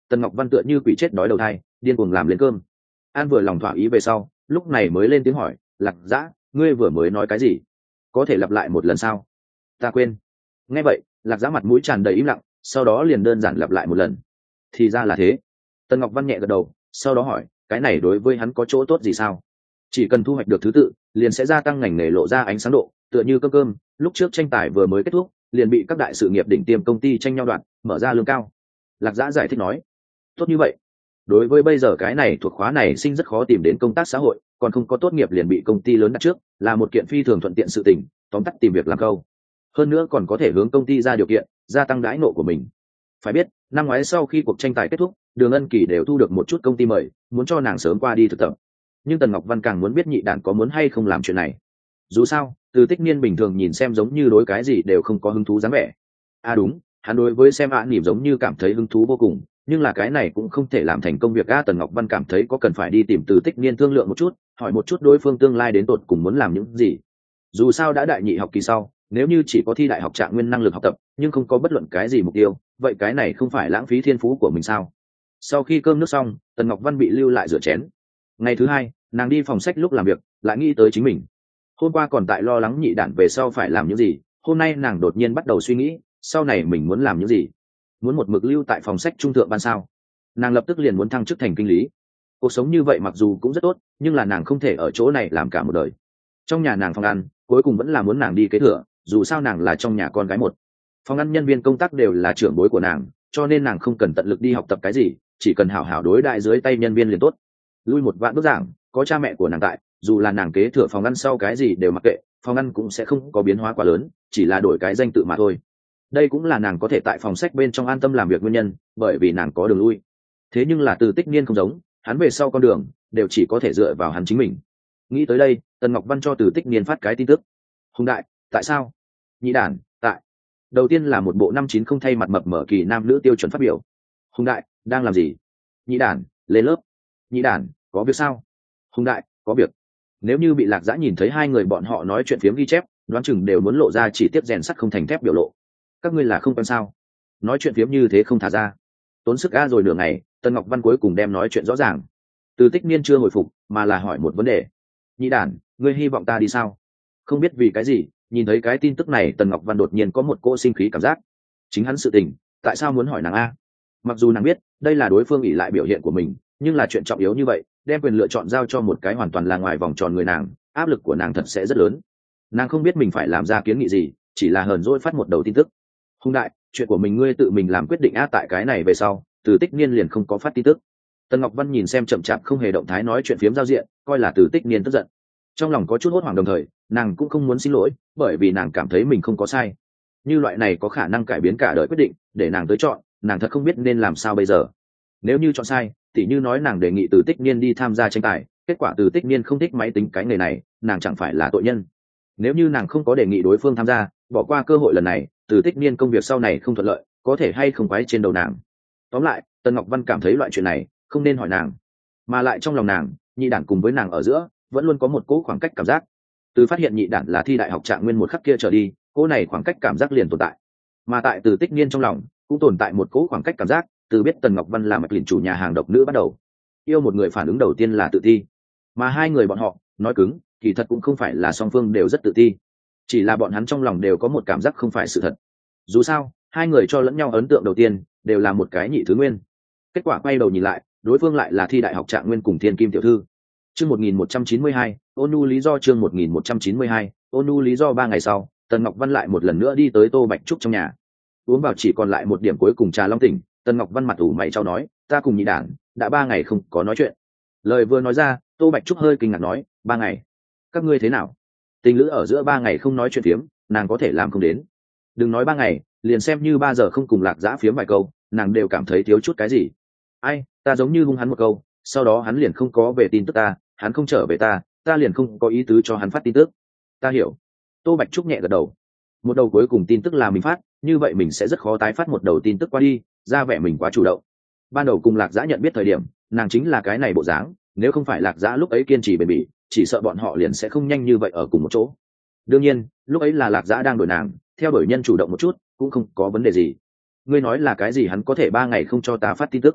Tần Ngọc Văn tựa như quỷ chết đói đầu thai, điên cuồng làm lên cơm. An vừa lòng thỏa ý về sau, lúc này mới lên tiếng hỏi, Lạc Dã, ngươi vừa mới nói cái gì? Có thể lặp lại một lần sao? Ta quên. Nghe vậy, Lạc Dã mặt mũi tràn đầy im lặng, sau đó liền đơn giản lặp lại một lần. Thì ra là thế. Tần Ngọc Văn nhẹ gật đầu, sau đó hỏi, cái này đối với hắn có chỗ tốt gì sao? Chỉ cần thu hoạch được thứ tự, liền sẽ gia tăng ngành nghề lộ ra ánh sáng độ, tựa như cơm cơm, lúc trước tranh tài vừa mới kết thúc, liền bị các đại sự nghiệp đỉnh tiêm công ty tranh nhau đoạt, mở ra lương cao. Lạc Dã giải thích nói, tốt như vậy. Đối với bây giờ cái này thuộc khóa này sinh rất khó tìm đến công tác xã hội, còn không có tốt nghiệp liền bị công ty lớn đặt trước, là một kiện phi thường thuận tiện sự tình, tóm tắt tìm việc làm câu. Hơn nữa còn có thể hướng công ty ra điều kiện, gia tăng đãi ngộ của mình. Phải biết, năm ngoái sau khi cuộc tranh tài kết thúc, Đường Ân Kỳ đều thu được một chút công ty mời, muốn cho nàng sớm qua đi thực tập. Nhưng Tần Ngọc Văn càng muốn biết Nhị Đản có muốn hay không làm chuyện này. Dù sao, Từ Tích Niên bình thường nhìn xem giống như đối cái gì đều không có hứng thú dáng vẻ. À đúng, hắn đối với xem ạ nỉm giống như cảm thấy hứng thú vô cùng, nhưng là cái này cũng không thể làm thành công việc. A Tần Ngọc Văn cảm thấy có cần phải đi tìm Từ Tích Niên thương lượng một chút, hỏi một chút đối phương tương lai đến tột cùng muốn làm những gì. Dù sao đã đại nhị học kỳ sau, nếu như chỉ có thi đại học trạng nguyên năng lực học tập, nhưng không có bất luận cái gì mục tiêu, vậy cái này không phải lãng phí thiên phú của mình sao? Sau khi cơm nước xong, Tần Ngọc Văn bị lưu lại rửa chén. Ngày thứ hai, nàng đi phòng sách lúc làm việc, lại nghĩ tới chính mình. Hôm qua còn tại lo lắng Nhị Đản về sau phải làm những gì, hôm nay nàng đột nhiên bắt đầu suy nghĩ, sau này mình muốn làm những gì. Muốn một mực lưu tại phòng sách trung thượng ban sao? Nàng lập tức liền muốn thăng chức thành kinh lý. Cuộc sống như vậy mặc dù cũng rất tốt, nhưng là nàng không thể ở chỗ này làm cả một đời. Trong nhà nàng phòng ăn, cuối cùng vẫn là muốn nàng đi kế thừa, dù sao nàng là trong nhà con gái một. Phòng ăn nhân viên công tác đều là trưởng bối của nàng, cho nên nàng không cần tận lực đi học tập cái gì, chỉ cần hảo hảo đối đại dưới tay nhân viên liền tốt. Lui một vạn bước giảng, có cha mẹ của nàng tại, dù là nàng kế thừa phòng ăn sau cái gì đều mặc kệ, phòng ăn cũng sẽ không có biến hóa quá lớn, chỉ là đổi cái danh tự mà thôi. Đây cũng là nàng có thể tại phòng sách bên trong an tâm làm việc nguyên nhân, bởi vì nàng có đường lui. Thế nhưng là Từ Tích Niên không giống, hắn về sau con đường đều chỉ có thể dựa vào hắn chính mình. Nghĩ tới đây, Tần Ngọc Văn cho Từ Tích Niên phát cái tin tức. Hùng đại, tại sao? Nhị Đản, tại. Đầu tiên là một bộ năm chín không thay mặt mập mở kỳ nam nữ tiêu chuẩn phát biểu. Hùng đại, đang làm gì? Nhị Đản, lên lớp. Nhị Đản, có việc sao? Hùng đại, có việc. Nếu như bị Lạc Dã nhìn thấy hai người bọn họ nói chuyện phiếm ghi chép, đoán chừng đều muốn lộ ra chỉ tiết rèn sắt không thành thép biểu lộ. Các ngươi là không quen sao? Nói chuyện phiếm như thế không thả ra. Tốn sức a rồi nửa ngày, Tần Ngọc Văn cuối cùng đem nói chuyện rõ ràng. Từ Tích Niên chưa hồi phục, mà là hỏi một vấn đề. Nhị Đản, ngươi hy vọng ta đi sao? Không biết vì cái gì, nhìn thấy cái tin tức này Tần Ngọc Văn đột nhiên có một cỗ sinh khí cảm giác. Chính hắn sự tình, tại sao muốn hỏi nàng a? Mặc dù nàng biết đây là đối phương ỷ lại biểu hiện của mình, nhưng là chuyện trọng yếu như vậy, đem quyền lựa chọn giao cho một cái hoàn toàn là ngoài vòng tròn người nàng, áp lực của nàng thật sẽ rất lớn. Nàng không biết mình phải làm ra kiến nghị gì, chỉ là hờn dỗi phát một đầu tin tức. Hùng đại, chuyện của mình ngươi tự mình làm quyết định a. Tại cái này về sau, Từ Tích Niên liền không có phát tin tức. Tần Ngọc Văn nhìn xem chậm chạp không hề động thái nói chuyện phiếm giao diện, coi là Từ Tích Niên tức giận. Trong lòng có chút hốt hoảng, đồng thời nàng cũng không muốn xin lỗi, bởi vì nàng cảm thấy mình không có sai. Như loại này có khả năng cải biến cả đời quyết định, để nàng tới chọn, nàng thật không biết nên làm sao bây giờ. Nếu như chọn sai, tỉ như nói nàng đề nghị Từ Tích Niên đi tham gia tranh tài, kết quả Từ Tích Niên không thích máy tính cái nghề này, nàng chẳng phải là tội nhân. Nếu như nàng không có đề nghị đối phương tham gia, bỏ qua cơ hội lần này, Từ Tích Niên công việc sau này không thuận lợi, có thể hay không quái trên đầu nàng. Tóm lại, Tần Ngọc Văn cảm thấy loại chuyện này không nên hỏi nàng, mà lại trong lòng nàng, Nhị Đản cùng với nàng ở giữa vẫn luôn có một cỗ khoảng cách cảm giác. Từ phát hiện Nhị Đản là thi đại học trạng nguyên một khắc kia trở đi, cỗ này khoảng cách cảm giác liền tồn tại. Mà tại Từ Tích Niên trong lòng cũng tồn tại một cỗ khoảng cách cảm giác, từ biết Tần Ngọc Văn là mạch lìn chủ nhà hàng độc nữ bắt đầu. Yêu một người phản ứng đầu tiên là tự ti, mà hai người bọn họ nói cứng kỳ thật cũng không phải là song phương đều rất tự ti, chỉ là bọn hắn trong lòng đều có một cảm giác không phải sự thật. Dù sao hai người cho lẫn nhau ấn tượng đầu tiên đều là một cái nhị thứ nguyên, kết quả quay đầu nhìn lại đối phương lại là thi đại học trạng nguyên cùng thiên kim tiểu thư. Chương một nghìn một trăm chín mươi hai, ôn nhu lý do. Chương một nghìn một trăm chín mươi hai, ôn nhu lý do. Ba ngày sau, Tần Ngọc Văn lại một lần nữa đi tới Tô Bạch Trúc trong nhà. Uống vào chỉ còn lại một điểm cuối cùng trà long tỉnh, Tần Ngọc Văn mặt ủ mày trao nói, ta cùng Nhị Đản đã ba ngày không có nói chuyện. Lời vừa nói ra, Tô Bạch Trúc hơi kinh ngạc nói, ba ngày? Các ngươi thế nào? Tình lữ ở giữa ba ngày không nói chuyện phiếm, nàng có thể làm không đến. Đừng nói ba ngày, liền xem như ba giờ không cùng Lạc Dã phiếm vài câu, nàng đều cảm thấy thiếu chút cái gì. Ai, ta giống như hung hắn một câu, sau đó hắn liền không có về tin tức ta, hắn không trở về ta, ta liền không có ý tứ cho hắn phát tin tức. Ta hiểu. Tô Bạch Trúc nhẹ gật đầu. Một đầu cuối cùng tin tức là mình phát, như vậy mình sẽ rất khó tái phát một đầu tin tức qua đi, ra vẻ mình quá chủ động. Ban đầu cùng Lạc Dã nhận biết thời điểm, nàng chính là cái này bộ dáng, nếu không phải Lạc Dã lúc ấy kiên trì bền bỉ, chỉ sợ bọn họ liền sẽ không nhanh như vậy ở cùng một chỗ. Đương nhiên, lúc ấy là Lạc Dã đang đuổi nàng, theo đuổi nhân chủ động một chút, cũng không có vấn đề gì. Ngươi nói là cái gì hắn có thể ba ngày không cho ta phát tin tức?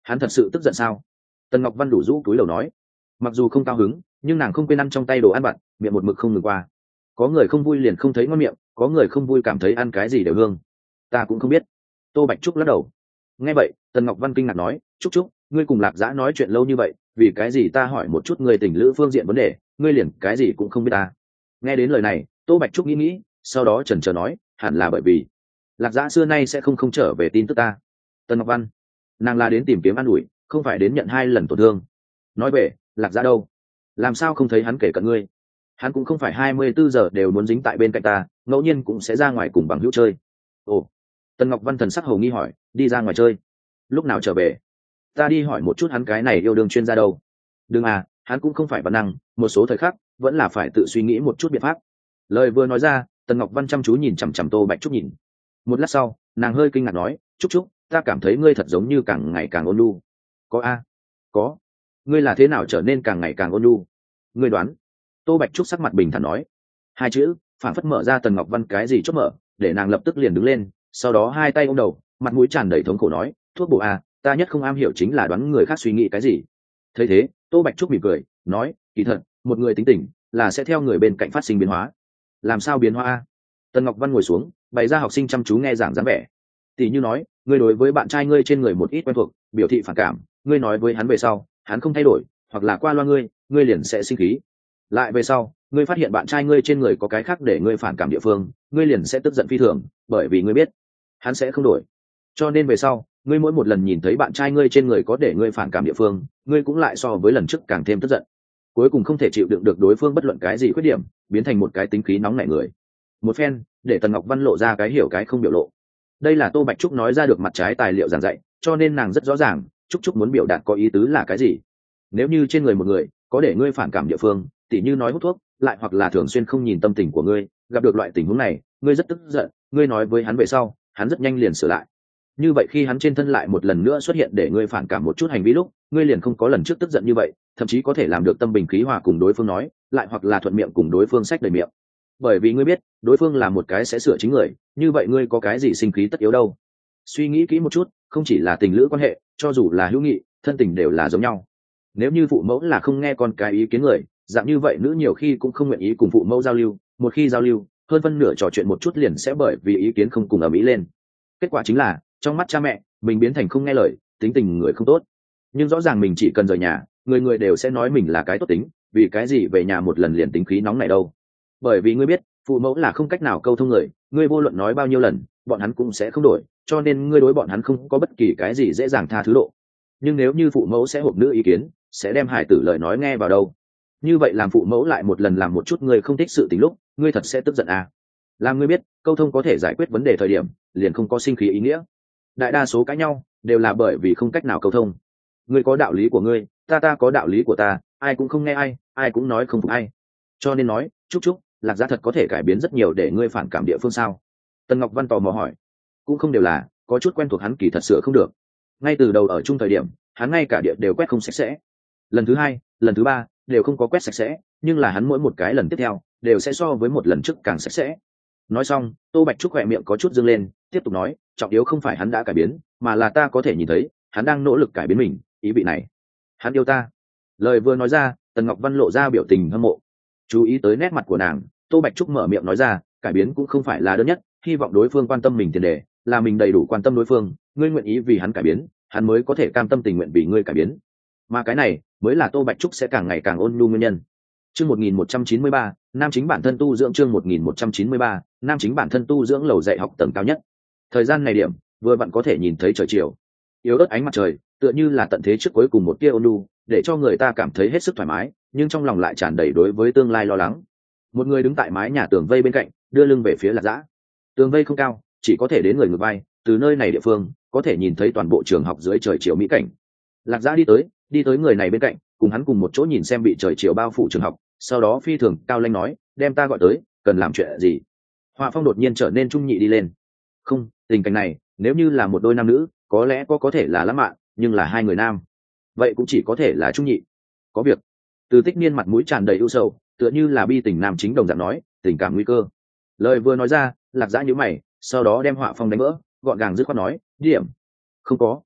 Hắn thật sự tức giận sao? Tần Ngọc Văn đủ rũ túi đầu nói. Mặc dù không cao hứng, nhưng nàng không quên ăn trong tay đồ ăn vặt, miệng một mực không ngừng qua. Có người không vui liền không thấy ngon miệng, có người không vui cảm thấy ăn cái gì đều hương. Ta cũng không biết. Tô Bạch Trúc lắc đầu. Nghe vậy, Tần Ngọc Văn kinh ngạc nói, Trúc Trúc, ngươi cùng Lạc Dã nói chuyện lâu như vậy, vì cái gì ta hỏi một chút người tình lữ phương diện vấn đề, ngươi liền cái gì cũng không biết ta. Nghe đến lời này, Tô Bạch Trúc nghĩ nghĩ, sau đó chần chờ nói, hẳn là bởi vì Lạc Dã xưa nay sẽ không không trở về tin tức ta. Tần Ngọc Văn, nàng là đến tìm kiếm an ủi, không phải đến nhận hai lần tổn thương. Nói về Lạc Dã đâu, làm sao không thấy hắn kể cận ngươi? Hắn cũng không phải hai mươi bốn giờ đều muốn dính tại bên cạnh ta, ngẫu nhiên cũng sẽ ra ngoài cùng bằng hữu chơi. Ồ. Tần Ngọc Văn thần sắc hầu nghi hỏi, đi ra ngoài chơi, lúc nào trở về? Ta đi hỏi một chút hắn cái này yêu đương chuyên gia đâu. Đừng à, hắn cũng không phải văn năng, một số thời khắc vẫn là phải tự suy nghĩ một chút biện pháp. Lời vừa nói ra, Tần Ngọc Văn chăm chú nhìn chằm chằm Tô Bạch Trúc nhìn. Một lát sau, nàng hơi kinh ngạc nói, Trúc Trúc, ta cảm thấy ngươi thật giống như càng ngày càng ôn nhu. Có a? Có. Ngươi là thế nào trở nên càng ngày càng ôn nhu? Ngươi đoán. Tô Bạch Trúc sắc mặt bình thản nói. Hai chữ phản phất mở ra Tần Ngọc Văn cái gì chốt mở, để nàng lập tức liền đứng lên, sau đó hai tay ôm đầu, mặt mũi tràn đầy thống khổ nói, thuốc bổ a, ta nhất không am hiểu chính là đoán người khác suy nghĩ cái gì. Thấy thế, Tô Bạch Trúc mỉm cười nói, kỳ thật một người tính tình là sẽ theo người bên cạnh phát sinh biến hóa. Làm sao biến hóa a? Tần Ngọc Văn ngồi xuống, bày ra học sinh chăm chú nghe giảng dáng vẻ. Tỷ như nói, ngươi đối với bạn trai ngươi trên người một ít quen thuộc, biểu thị phản cảm, ngươi nói với hắn về sau, hắn không thay đổi, hoặc là qua loa ngươi, ngươi liền sẽ sinh khí. Lại về sau, ngươi phát hiện bạn trai ngươi trên người có cái khác để ngươi phản cảm địa phương, ngươi liền sẽ tức giận phi thường, bởi vì ngươi biết hắn sẽ không đổi. Cho nên về sau, ngươi mỗi một lần nhìn thấy bạn trai ngươi trên người có để ngươi phản cảm địa phương, ngươi cũng lại so với lần trước càng thêm tức giận. Cuối cùng không thể chịu đựng được đối phương bất luận cái gì khuyết điểm, biến thành một cái tính khí nóng nảy người. Một phen, để Tần Ngọc Văn lộ ra cái hiểu cái không biểu lộ. Đây là Tô Bạch Trúc nói ra được mặt trái tài liệu giảng dạy, cho nên nàng rất rõ ràng, Trúc Trúc muốn biểu đạt có ý tứ là cái gì. Nếu như trên người một người có để ngươi phản cảm địa phương, tỉ như nói hút thuốc, lại hoặc là thường xuyên không nhìn tâm tình của ngươi, gặp được loại tình huống này, ngươi rất tức giận, ngươi nói với hắn về sau, hắn rất nhanh liền sửa lại. Như vậy khi hắn trên thân lại một lần nữa xuất hiện để ngươi phản cảm một chút hành vi lúc, ngươi liền không có lần trước tức giận như vậy, thậm chí có thể làm được tâm bình khí hòa cùng đối phương nói, lại hoặc là thuận miệng cùng đối phương sách đầy miệng. Bởi vì ngươi biết, đối phương là một cái sẽ sửa chính người, như vậy ngươi có cái gì sinh khí tất yếu đâu. Suy nghĩ kỹ một chút, không chỉ là tình lữ quan hệ, cho dù là hữu nghị, thân tình đều là giống nhau. Nếu như phụ mẫu là không nghe con cái ý kiến người, dạng như vậy nữ nhiều khi cũng không nguyện ý cùng phụ mẫu giao lưu, một khi giao lưu, hơn phân nửa trò chuyện một chút liền sẽ bởi vì ý kiến không cùng ở mỹ lên. Kết quả chính là, trong mắt cha mẹ, mình biến thành không nghe lời, tính tình người không tốt. Nhưng rõ ràng mình chỉ cần rời nhà, người người đều sẽ nói mình là cái tốt tính, vì cái gì về nhà một lần liền tính khí nóng này đâu. Bởi vì ngươi biết, phụ mẫu là không cách nào câu thông người, ngươi vô luận nói bao nhiêu lần, bọn hắn cũng sẽ không đổi, cho nên ngươi đối bọn hắn không có bất kỳ cái gì dễ dàng tha thứ độ. Nhưng nếu như phụ mẫu sẽ hộp nữ ý kiến, sẽ đem hài tử lời nói nghe vào đâu, như vậy làm phụ mẫu lại một lần làm một chút ngươi không thích sự tình lúc, ngươi thật sẽ tức giận à. Làm ngươi biết, câu thông có thể giải quyết vấn đề thời điểm, liền không có sinh khí ý nghĩa. Đại đa số cãi nhau đều là bởi vì không cách nào câu thông. Ngươi có đạo lý của ngươi, ta ta có đạo lý của ta, ai cũng không nghe ai, ai cũng nói không phục ai. Cho nên nói, chúc chúc, Lạc Gia thật có thể cải biến rất nhiều để ngươi phản cảm địa phương sao? Tần Ngọc Văn tò mò hỏi. Cũng không đều là, có chút quen thuộc hắn kỳ thật sửa không được. Ngay từ đầu ở chung thời điểm, hắn ngay cả địa đều quét không sạch sẽ. Lần thứ hai, lần thứ ba đều không có quét sạch sẽ, nhưng là hắn mỗi một cái lần tiếp theo đều sẽ so với một lần trước càng sạch sẽ. Nói xong, Tô Bạch Trúc khỏe miệng có chút dương lên, tiếp tục nói, trọng yếu không phải hắn đã cải biến, mà là ta có thể nhìn thấy hắn đang nỗ lực cải biến mình, ý vị này hắn yêu ta. Lời vừa nói ra, Tần Ngọc Văn lộ ra biểu tình hâm mộ. Chú ý tới nét mặt của nàng, Tô Bạch Trúc mở miệng nói ra, cải biến cũng không phải là đơn nhất, hy vọng đối phương quan tâm mình tiền đề là mình đầy đủ quan tâm đối phương, ngươi nguyện ý vì hắn cải biến, hắn mới có thể cam tâm tình nguyện vì ngươi cải biến, mà cái này mới là Tô Bạch Trúc sẽ càng ngày càng ôn nhu nguyên nhân. Chương một nghìn một trăm chín mươi ba, nam chính bản thân tu dưỡng. Chương một nghìn một trăm chín mươi ba, nam chính bản thân tu dưỡng lầu dạy học tầng cao nhất. Thời gian này điểm vừa vặn có thể nhìn thấy trời chiều, yếu ớt ánh mặt trời tựa như là tận thế trước cuối cùng một tia ôn nhu, để cho người ta cảm thấy hết sức thoải mái, nhưng trong lòng lại tràn đầy đối với tương lai lo lắng. Một người đứng tại mái nhà tường vây bên cạnh, đưa lưng về phía Lạc Dã. Tường vây không cao, chỉ có thể đến người ngược vai, từ nơi này địa phương có thể nhìn thấy toàn bộ trường học dưới trời chiều mỹ cảnh. Lạc Dã đi tới, đi tới người này bên cạnh, cùng hắn cùng một chỗ nhìn xem bị trời chiều bao phủ trường học, sau đó phi thường cao lanh nói, đem ta gọi tới, cần làm chuyện gì? Họa phong đột nhiên trở nên trung nhị đi lên. Không, tình cảnh này nếu như là một đôi nam nữ có lẽ có có thể là lãng mạn, nhưng là hai người nam vậy cũng chỉ có thể là trung nhị. Có việc. Từ Tích Niên mặt mũi tràn đầy ưu sầu, tựa như là bi tình nam chính đồng dạng nói, tình cảm nguy cơ. Lời vừa nói ra, Lạc Dã nhíu mày, sau đó đem họa phong đánh vỡ, gọn gàng dứt khoát nói, điểm không có.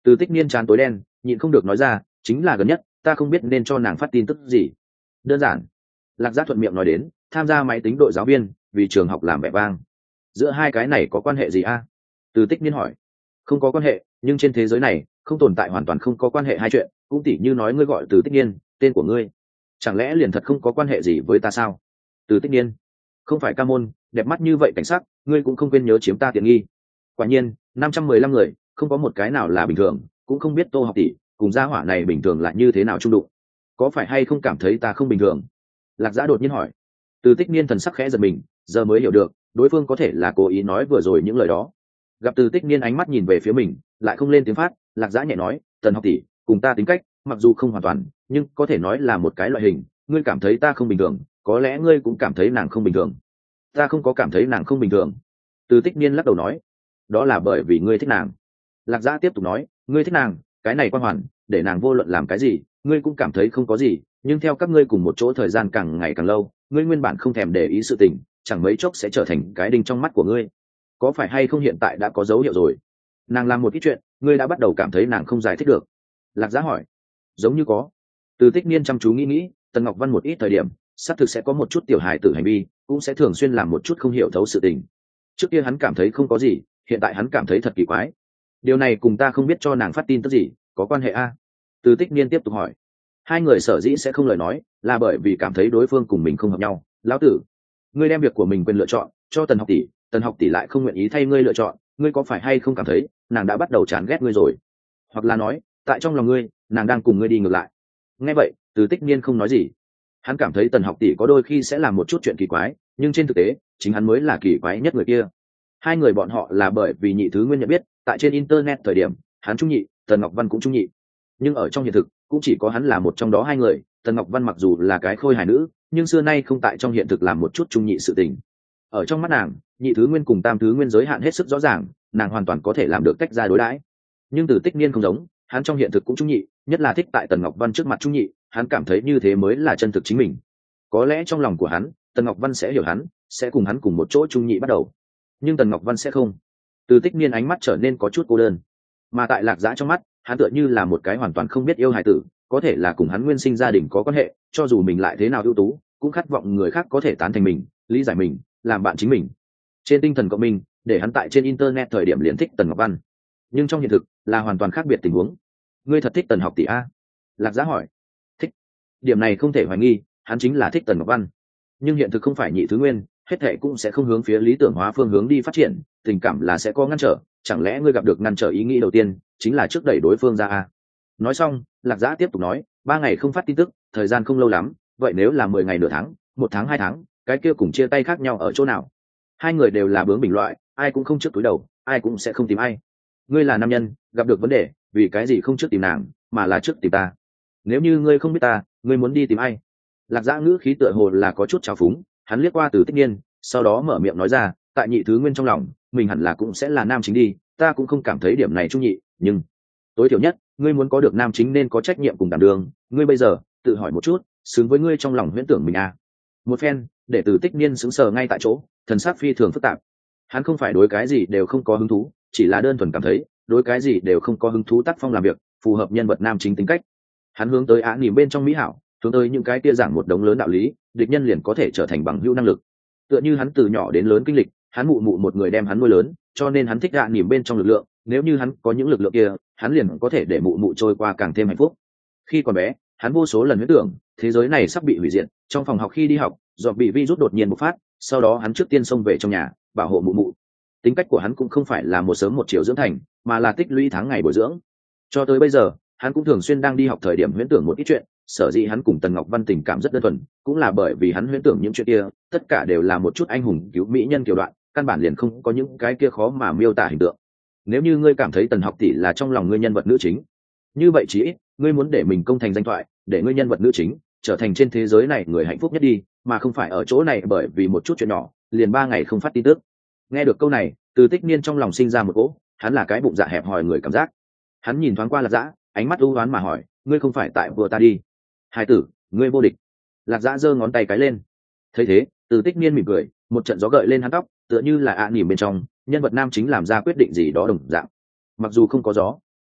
Từ Tích Niên trán tối đen, nhịn không được nói ra, chính là gần nhất ta không biết nên cho nàng phát tin tức gì. Đơn giản. Lạc Giác thuận miệng nói đến, tham gia máy tính đội giáo viên, vì trường học làm vẻ vang. Giữa hai cái này có quan hệ gì a? Từ Tích Niên hỏi. Không có quan hệ, nhưng trên thế giới này không tồn tại hoàn toàn không có quan hệ hai chuyện, cũng tỉ như nói ngươi gọi Từ Tích Niên, tên của ngươi chẳng lẽ liền thật không có quan hệ gì với ta sao? Từ Tích Niên, không phải ca môn, đẹp mắt như vậy cảnh sắc, ngươi cũng không quên nhớ chiếm ta tiện nghi. Quả nhiên, năm trăm mười lăm người, không có một cái nào là bình thường, cũng không biết Tô học tỷ cùng gia hỏa này bình thường là như thế nào trung đụng. Có phải hay không cảm thấy ta không bình thường? Lạc Giã đột nhiên hỏi. Từ Tích Niên thần sắc khẽ giật mình, giờ mới hiểu được, đối phương có thể là cố ý nói vừa rồi những lời đó. Gặp Từ Tích Niên ánh mắt nhìn về phía mình, lại không lên tiếng phát, Lạc Giã nhẹ nói, Tần học tỷ cùng ta tính cách mặc dù không hoàn toàn, nhưng có thể nói là một cái loại hình, ngươi cảm thấy ta không bình thường, có lẽ ngươi cũng cảm thấy nàng không bình thường. Ta không có cảm thấy nàng không bình thường. Từ Tích Niên lắc đầu nói, đó là bởi vì ngươi thích nàng. Lạc Giã tiếp tục nói, ngươi thích nàng, cái này quan hoàn, để nàng vô luận làm cái gì, ngươi cũng cảm thấy không có gì, nhưng theo các ngươi cùng một chỗ thời gian càng ngày càng lâu, ngươi nguyên bản không thèm để ý sự tình, chẳng mấy chốc sẽ trở thành cái đinh trong mắt của ngươi. Có phải hay không hiện tại đã có dấu hiệu rồi? Nàng làm một ít chuyện, ngươi đã bắt đầu cảm thấy nàng không giải thích được. Lạc Giã hỏi. Giống như có. Từ Tích Niên chăm chú nghĩ nghĩ, Tần Ngọc Văn một ít thời điểm xác thực sẽ có một chút tiểu hài tử hành vi, cũng sẽ thường xuyên làm một chút không hiểu thấu sự tình. Trước kia hắn cảm thấy không có gì, hiện tại hắn cảm thấy thật kỳ quái. Điều này cùng ta không biết cho nàng phát tin tức gì có quan hệ a? Từ Tích Niên tiếp tục hỏi. Hai người sở dĩ sẽ không lời nói, là bởi vì cảm thấy đối phương cùng mình không hợp nhau. Lão tử, ngươi đem việc của mình quyền lựa chọn cho Tần học tỷ, Tần học tỷ lại không nguyện ý thay ngươi lựa chọn, ngươi có phải hay không cảm thấy nàng đã bắt đầu chán ghét ngươi rồi? Hoặc là nói, tại trong lòng ngươi, nàng đang cùng ngươi đi ngược lại? Nghe vậy, Từ Tích Niên không nói gì. Hắn cảm thấy Tần học tỷ có đôi khi sẽ làm một chút chuyện kỳ quái, nhưng trên thực tế chính hắn mới là kỳ quái nhất người kia. Hai người bọn họ là bởi vì nhị thứ nguyên nhận biết, tại trên internet thời điểm hắn trung nhị, Tần Ngọc Văn cũng trung nhị, nhưng ở trong hiện thực cũng chỉ có hắn là một trong đó hai người. Tần Ngọc Văn mặc dù là cái khôi hài nữ, nhưng xưa nay không tại trong hiện thực làm một chút trung nhị sự tình. Ở trong mắt nàng, nhị thứ nguyên cùng tam thứ nguyên giới hạn hết sức rõ ràng, nàng hoàn toàn có thể làm được tách ra đối đãi. Nhưng Từ Tích Niên không giống, hắn trong hiện thực cũng trung nhị, nhất là thích tại Tần Ngọc Văn trước mặt trung nhị, hắn cảm thấy như thế mới là chân thực chính mình. Có lẽ trong lòng của hắn, Tần Ngọc Văn sẽ hiểu hắn, sẽ cùng hắn cùng một chỗ trung nhị bắt đầu, nhưng Tần Ngọc Văn sẽ không. Từ Tích Niên ánh mắt trở nên có chút cô đơn, mà tại Lạc Giã trong mắt, hắn tựa như là một cái hoàn toàn không biết yêu hài tử, có thể là cùng hắn nguyên sinh gia đình có quan hệ, cho dù mình lại thế nào ưu tú, cũng khát vọng người khác có thể tán thành mình, lý giải mình, làm bạn chính mình. Trên tinh thần cộng minh, để hắn tại trên internet thời điểm liền thích Tần Ngọc Văn, nhưng trong hiện thực là hoàn toàn khác biệt tình huống. Ngươi thật thích Tần học tỷ a? Lạc Giã hỏi. Thích. Điểm này không thể hoài nghi, hắn chính là thích Tần Ngọc Văn. Nhưng hiện thực không phải nhị thứ nguyên, hết thệ cũng sẽ không hướng phía lý tưởng hóa phương hướng đi phát triển, tình cảm là sẽ có ngăn trở. Chẳng lẽ ngươi gặp được ngăn trở ý nghĩ đầu tiên chính là trước đẩy đối phương ra a? Nói xong, Lạc Giã tiếp tục nói, ba ngày không phát tin tức, thời gian không lâu lắm, vậy nếu là mười ngày nửa tháng, một tháng hai tháng, cái kia cùng chia tay khác nhau ở chỗ nào? Hai người đều là bướng bỉnh loại, ai cũng không trước túi đầu, ai cũng sẽ không tìm ai. Ngươi là nam nhân, gặp được vấn đề, vì cái gì không trước tìm nàng, mà là trước tìm ta? Nếu như ngươi không biết ta, ngươi muốn đi tìm ai? Lạc Giã ngữ khí tựa hồ là có chút trào phúng, hắn liếc qua Từ Tích Niên, sau đó mở miệng nói ra, tại nhị thứ nguyên trong lòng, mình hẳn là cũng sẽ là nam chính đi, ta cũng không cảm thấy điểm này trung nhị, nhưng tối thiểu nhất, ngươi muốn có được nam chính nên có trách nhiệm cùng đảm đương, ngươi bây giờ tự hỏi một chút, xứng với ngươi trong lòng huyễn tưởng mình à? Một phen, để Từ Tích Niên sững sờ ngay tại chỗ, thần sắc phi thường phức tạp. Hắn không phải đối cái gì đều không có hứng thú, chỉ là đơn thuần cảm thấy đối cái gì đều không có hứng thú tác phong làm việc phù hợp nhân vật nam chính tính cách. Hắn hướng tới á nỉm bên trong mỹ hảo, hướng tới những cái kia giảng một đống lớn đạo lý, địch nhân liền có thể trở thành bằng hữu năng lực. Tựa như hắn từ nhỏ đến lớn kinh lịch, hắn mụ mụ một người đem hắn nuôi lớn, cho nên hắn thích á nỉm bên trong lực lượng, nếu như hắn có những lực lượng kia, hắn liền có thể để mụ mụ trôi qua càng thêm hạnh phúc. Khi còn bé, hắn vô số lần huyễn tưởng thế giới này sắp bị hủy diệt. Trong phòng học khi đi học, do bị virus đột nhiên bộc phát, sau đó hắn trước tiên xông về trong nhà bảo hộ mụ mụ. Tính cách của hắn cũng không phải là một sớm một chiều dưỡng thành, mà là tích lũy tháng ngày bồi dưỡng. Cho tới bây giờ, hắn cũng thường xuyên đang đi học thời điểm huyễn tưởng một ít chuyện. Sở dĩ hắn cùng Tần Ngọc Văn tình cảm rất đơn thuần, cũng là bởi vì hắn huyễn tưởng những chuyện kia tất cả đều là một chút anh hùng cứu mỹ nhân kiểu đoạn, căn bản liền không có những cái kia khó mà miêu tả hình tượng. Nếu như ngươi cảm thấy Tần học tỷ là trong lòng ngươi nhân vật nữ chính, như vậy chí ít ngươi muốn để mình công thành danh thoại, để ngươi nhân vật nữ chính trở thành trên thế giới này người hạnh phúc nhất đi, mà không phải ở chỗ này bởi vì một chút chuyện nhỏ liền ba ngày không phát tin tức. Nghe được câu này, Từ Tích Niên trong lòng sinh ra một cỗ, hắn là cái bụng dạ hẹp hòi người cảm giác. Hắn nhìn thoáng qua Lạc Giã, ánh mắt u oán mà hỏi, ngươi không phải tại vừa ta đi? Hai tử, ngươi vô địch. Lạc Giã giơ ngón tay cái lên. Thấy thế, Từ Tích Niên mỉm cười, một trận gió gợi lên hắn tóc, tựa như là ạ à nỉm bên trong nhân vật nam chính làm ra quyết định gì đó đồng dạng. Mặc dù không có gió,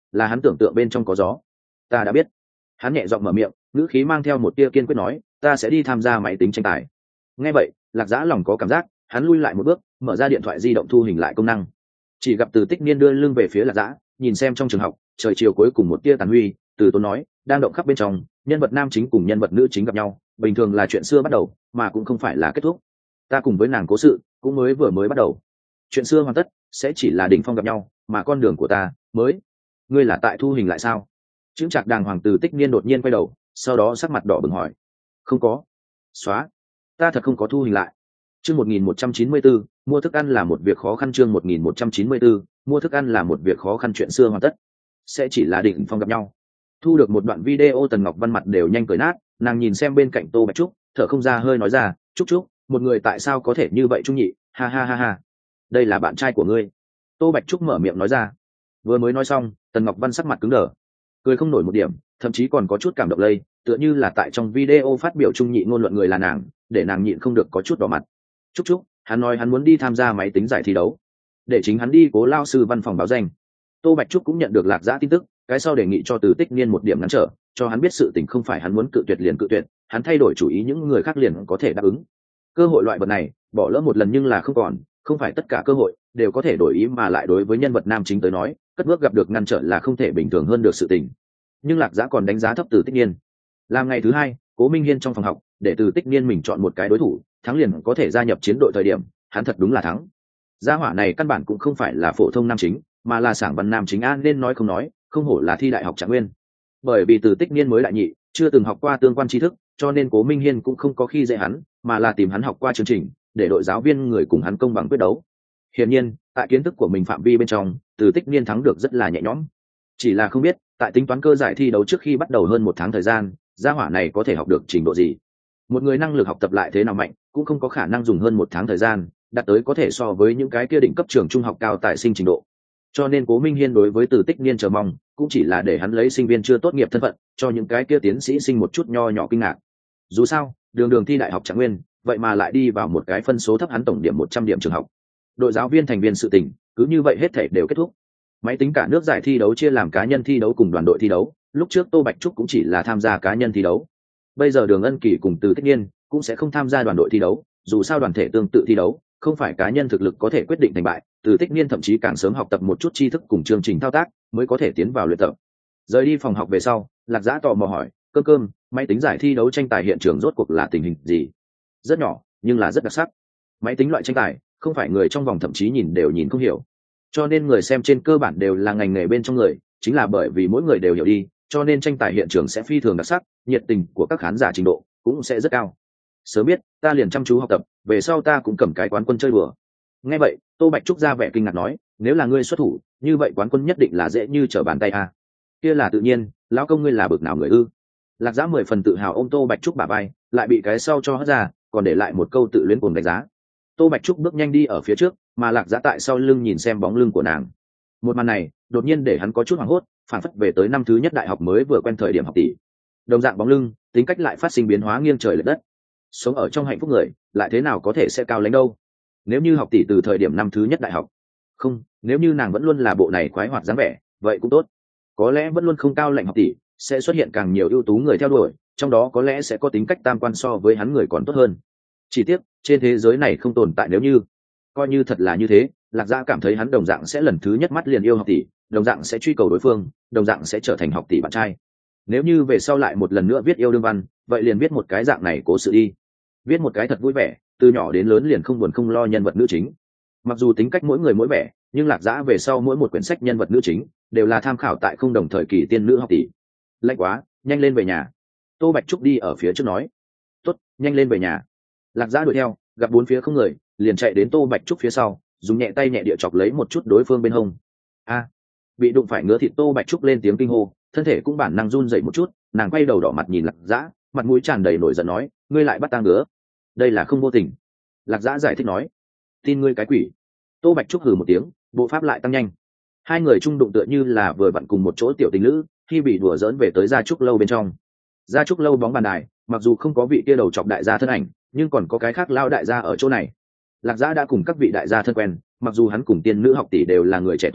là hắn tưởng tượng bên trong có gió. Ta đã biết. Hắn nhẹ giọng mở miệng, ngữ khí mang theo một tia kiên quyết nói, ta sẽ đi tham gia máy tính tranh tài. Nghe vậy, Lạc Dã lòng có cảm giác, hắn lui lại một bước, mở ra điện thoại di động thu hình lại công năng. Chỉ gặp Từ Tích Niên đưa lưng về phía Lạc Dã, nhìn xem trong trường học, trời chiều cuối cùng một tia tàn huy, Từ Tốn nói, đang động khắp bên trong, nhân vật nam chính cùng nhân vật nữ chính gặp nhau, bình thường là chuyện xưa bắt đầu, mà cũng không phải là kết thúc. Ta cùng với nàng cố sự, cũng mới vừa mới bắt đầu. Chuyện xưa hoàn tất, sẽ chỉ là đỉnh phong gặp nhau, mà con đường của ta mới. Ngươi là tại thu hình lại sao? Chững chạc đàng hoàng Từ Tích Niên đột nhiên quay đầu, sau đó sắc mặt đỏ bừng hỏi, không có. Xóa. Ta thật không có thu hình lại. Chương một nghìn một trăm chín mươi bốn, mua thức ăn là một việc khó khăn. Chương một nghìn một trăm chín mươi bốn, mua thức ăn là một việc khó khăn. Chuyện xưa hoàn tất, sẽ chỉ là đỉnh phong gặp nhau. Thu được một đoạn video, Tần Ngọc Văn mặt đều nhanh cười nát, nàng nhìn xem bên cạnh Tô Bạch Trúc, thở không ra hơi nói ra, Trúc Trúc, một người tại sao có thể như vậy trung nhị, ha ha ha ha. Đây là bạn trai của ngươi. Tô Bạch Trúc mở miệng nói ra. Vừa mới nói xong, Tần Ngọc Văn sắc mặt cứng đờ, cười không nổi một điểm, thậm chí còn có chút cảm động lây, tựa như là tại trong video phát biểu trung nhị ngôn luận người là nàng, để nàng nhịn không được có chút đỏ mặt. Chúc chúc, hắn nói hắn muốn đi tham gia máy tính giải thi đấu, để chính hắn đi Cố lao sư văn phòng báo danh. Tô Bạch Trúc cũng nhận được Lạc Dã tin tức, cái sau đề nghị cho Từ Tích Niên một điểm ngăn trở, cho hắn biết sự tình không phải hắn muốn cự tuyệt liền cự tuyệt, hắn thay đổi chủ ý những người khác liền có thể đáp ứng. Cơ hội loại vật này, bỏ lỡ một lần nhưng là không còn, không phải tất cả cơ hội đều có thể đổi ý, mà lại đối với nhân vật nam chính tới nói, cất bước gặp được ngăn trở là không thể bình thường hơn được sự tình. Nhưng Lạc Dã còn đánh giá thấp Từ Tích Niên. Làm ngày thứ hai, Cố Minh Hiên trong phòng học, để Từ Tích Niên mình chọn một cái đối thủ, thắng liền có thể gia nhập chiến đội thời điểm, hắn thật đúng là thắng. Gia hỏa này căn bản cũng không phải là phổ thông nam chính, mà là sảng văn nam chính an, nên nói không nói, không hổ là thi đại học Trạng Nguyên. Bởi vì Từ Tích Niên mới đại nhị, chưa từng học qua tương quan tri thức, cho nên Cố Minh Hiên cũng không có khi dạy hắn, mà là tìm hắn học qua chương trình, để đội giáo viên người cùng hắn công bằng quyết đấu. Hiển nhiên, tại kiến thức của mình phạm vi bên trong, Từ Tích Niên thắng được rất là nhẹ nhõm. Chỉ là không biết, tại tính toán cơ giải thi đấu trước khi bắt đầu hơn một tháng thời gian, gia hỏa này có thể học được trình độ gì. Một người năng lực học tập lại thế nào mạnh, cũng không có khả năng dùng hơn một tháng thời gian đạt tới có thể so với những cái kia đỉnh cấp trường trung học cao tại sinh trình độ. Cho nên Cố Minh Hiên đối với Từ Tích Niên chờ mong cũng chỉ là để hắn lấy sinh viên chưa tốt nghiệp thân phận cho những cái kia tiến sĩ sinh một chút nho nhỏ kinh ngạc. Dù sao, đường đường thi đại học Trạng Nguyên, vậy mà lại đi vào một cái phân số thấp hắn tổng điểm một trăm điểm trường học. Đội giáo viên thành viên sự tình, cứ như vậy hết thể đều kết thúc. Máy tính cả nước giải thi đấu chia làm cá nhân thi đấu cùng đoàn đội thi đấu, lúc trước Tô Bạch Trúc cũng chỉ là tham gia cá nhân thi đấu. Bây giờ Đường Ân Kỳ cùng Từ Tích Niên cũng sẽ không tham gia đoàn đội thi đấu, dù sao đoàn thể tương tự thi đấu, không phải cá nhân thực lực có thể quyết định thành bại. Từ Tích Niên thậm chí càng sớm học tập một chút tri thức cùng chương trình thao tác, mới có thể tiến vào luyện tập. Rời đi phòng học về sau, Lạc Dã tò mò hỏi, cơm cơm, máy tính giải thi đấu tranh tài hiện trường rốt cuộc là tình hình gì? Rất nhỏ, nhưng là rất đặc sắc. Máy tính loại tranh tài, không phải người trong vòng thậm chí nhìn đều nhìn không hiểu, cho nên người xem trên cơ bản đều là ngành nghề bên trong người, chính là bởi vì mỗi người đều hiểu đi, cho nên tranh tài hiện trường sẽ phi thường đặc sắc, nhiệt tình của các khán giả trình độ cũng sẽ rất cao. Sớm biết, ta liền chăm chú học tập, về sau ta cũng cầm cái quán quân chơi bừa. Nghe vậy, Tô Bạch Trúc ra vẻ kinh ngạc nói, nếu là ngươi xuất thủ, như vậy quán quân nhất định là dễ như trở bàn tay à? Kia là tự nhiên, lão công ngươi là bực nào người ư? Lạc Dã mười phần tự hào ôm Tô Bạch Trúc bả vai, lại bị cái sau cho hất ra, còn để lại một câu tự luyến cuồng đánh giá. Tô Bạch Trúc bước nhanh đi ở phía trước, mà Lạc Dã tại sau lưng nhìn xem bóng lưng của nàng. Một màn này đột nhiên để hắn có chút hoảng hốt, phản phất về tới năm thứ nhất đại học mới vừa quen thời điểm học tỷ. Đồng dạng bóng lưng, tính cách lại phát sinh biến hóa nghiêng trời lệch đất. Sống ở trong hạnh phúc người, lại thế nào có thể sẽ cao lãnh đâu? Nếu như học tỷ từ thời điểm năm thứ nhất đại học, không, nếu như nàng vẫn luôn là bộ này khoái hoạt dáng vẻ, vậy cũng tốt. Có lẽ vẫn luôn không cao lãnh học tỷ, sẽ xuất hiện càng nhiều ưu tú người theo đuổi, trong đó có lẽ sẽ có tính cách tam quan so với hắn người còn tốt hơn. Chỉ tiếc, trên thế giới này không tồn tại nếu như. Coi như thật là như thế, Lạc Dã cảm thấy hắn đồng dạng sẽ lần thứ nhất mắt liền yêu học tỷ, đồng dạng sẽ truy cầu đối phương, đồng dạng sẽ trở thành học tỷ bạn trai. Nếu như về sau lại một lần nữa viết yêu đương văn, vậy liền viết một cái dạng này cố sự đi. Viết một cái thật vui vẻ, từ nhỏ đến lớn liền không buồn không lo nhân vật nữ chính. Mặc dù tính cách mỗi người mỗi vẻ, nhưng Lạc Dã về sau mỗi một quyển sách nhân vật nữ chính đều là tham khảo tại không đồng thời kỳ tiên nữ học tỷ. Lạnh quá, nhanh lên về nhà. Tô Bạch Trúc đi ở phía trước nói. Tốt, nhanh lên về nhà. Lạc Dã đuổi theo, gặp bốn phía không người, liền chạy đến Tô Bạch Trúc phía sau, dùng nhẹ tay nhẹ địa chọc lấy một chút đối phương bên hông. A, bị đụng phải ngứa thịt, Tô Bạch Trúc lên tiếng kinh hô, thân thể cũng bản năng run dậy một chút, nàng quay đầu đỏ mặt nhìn Lạc Dã, mặt mũi tràn đầy nổi giận nói, ngươi lại bắt ta ngứa, đây là không vô tình. Lạc Dã giải thích nói, tin ngươi cái quỷ. Tô Bạch Trúc hừ một tiếng, bộ pháp lại tăng nhanh. Hai người chung đụng tựa như là vừa vặn cùng một chỗ tiểu tình lữ, khi bị đùa giỡn về tới Gia Trúc lâu bên trong. Gia Trúc lâu bóng bàn đài, mặc dù không có vị kia đầu chọc đại gia thân ảnh, nhưng còn có cái khác lao đại gia ở chỗ này. Lạc Dã đã cùng các vị đại gia thân quen, mặc dù hắn cùng tiên nữ học tỷ đều là người trẻ tuổi,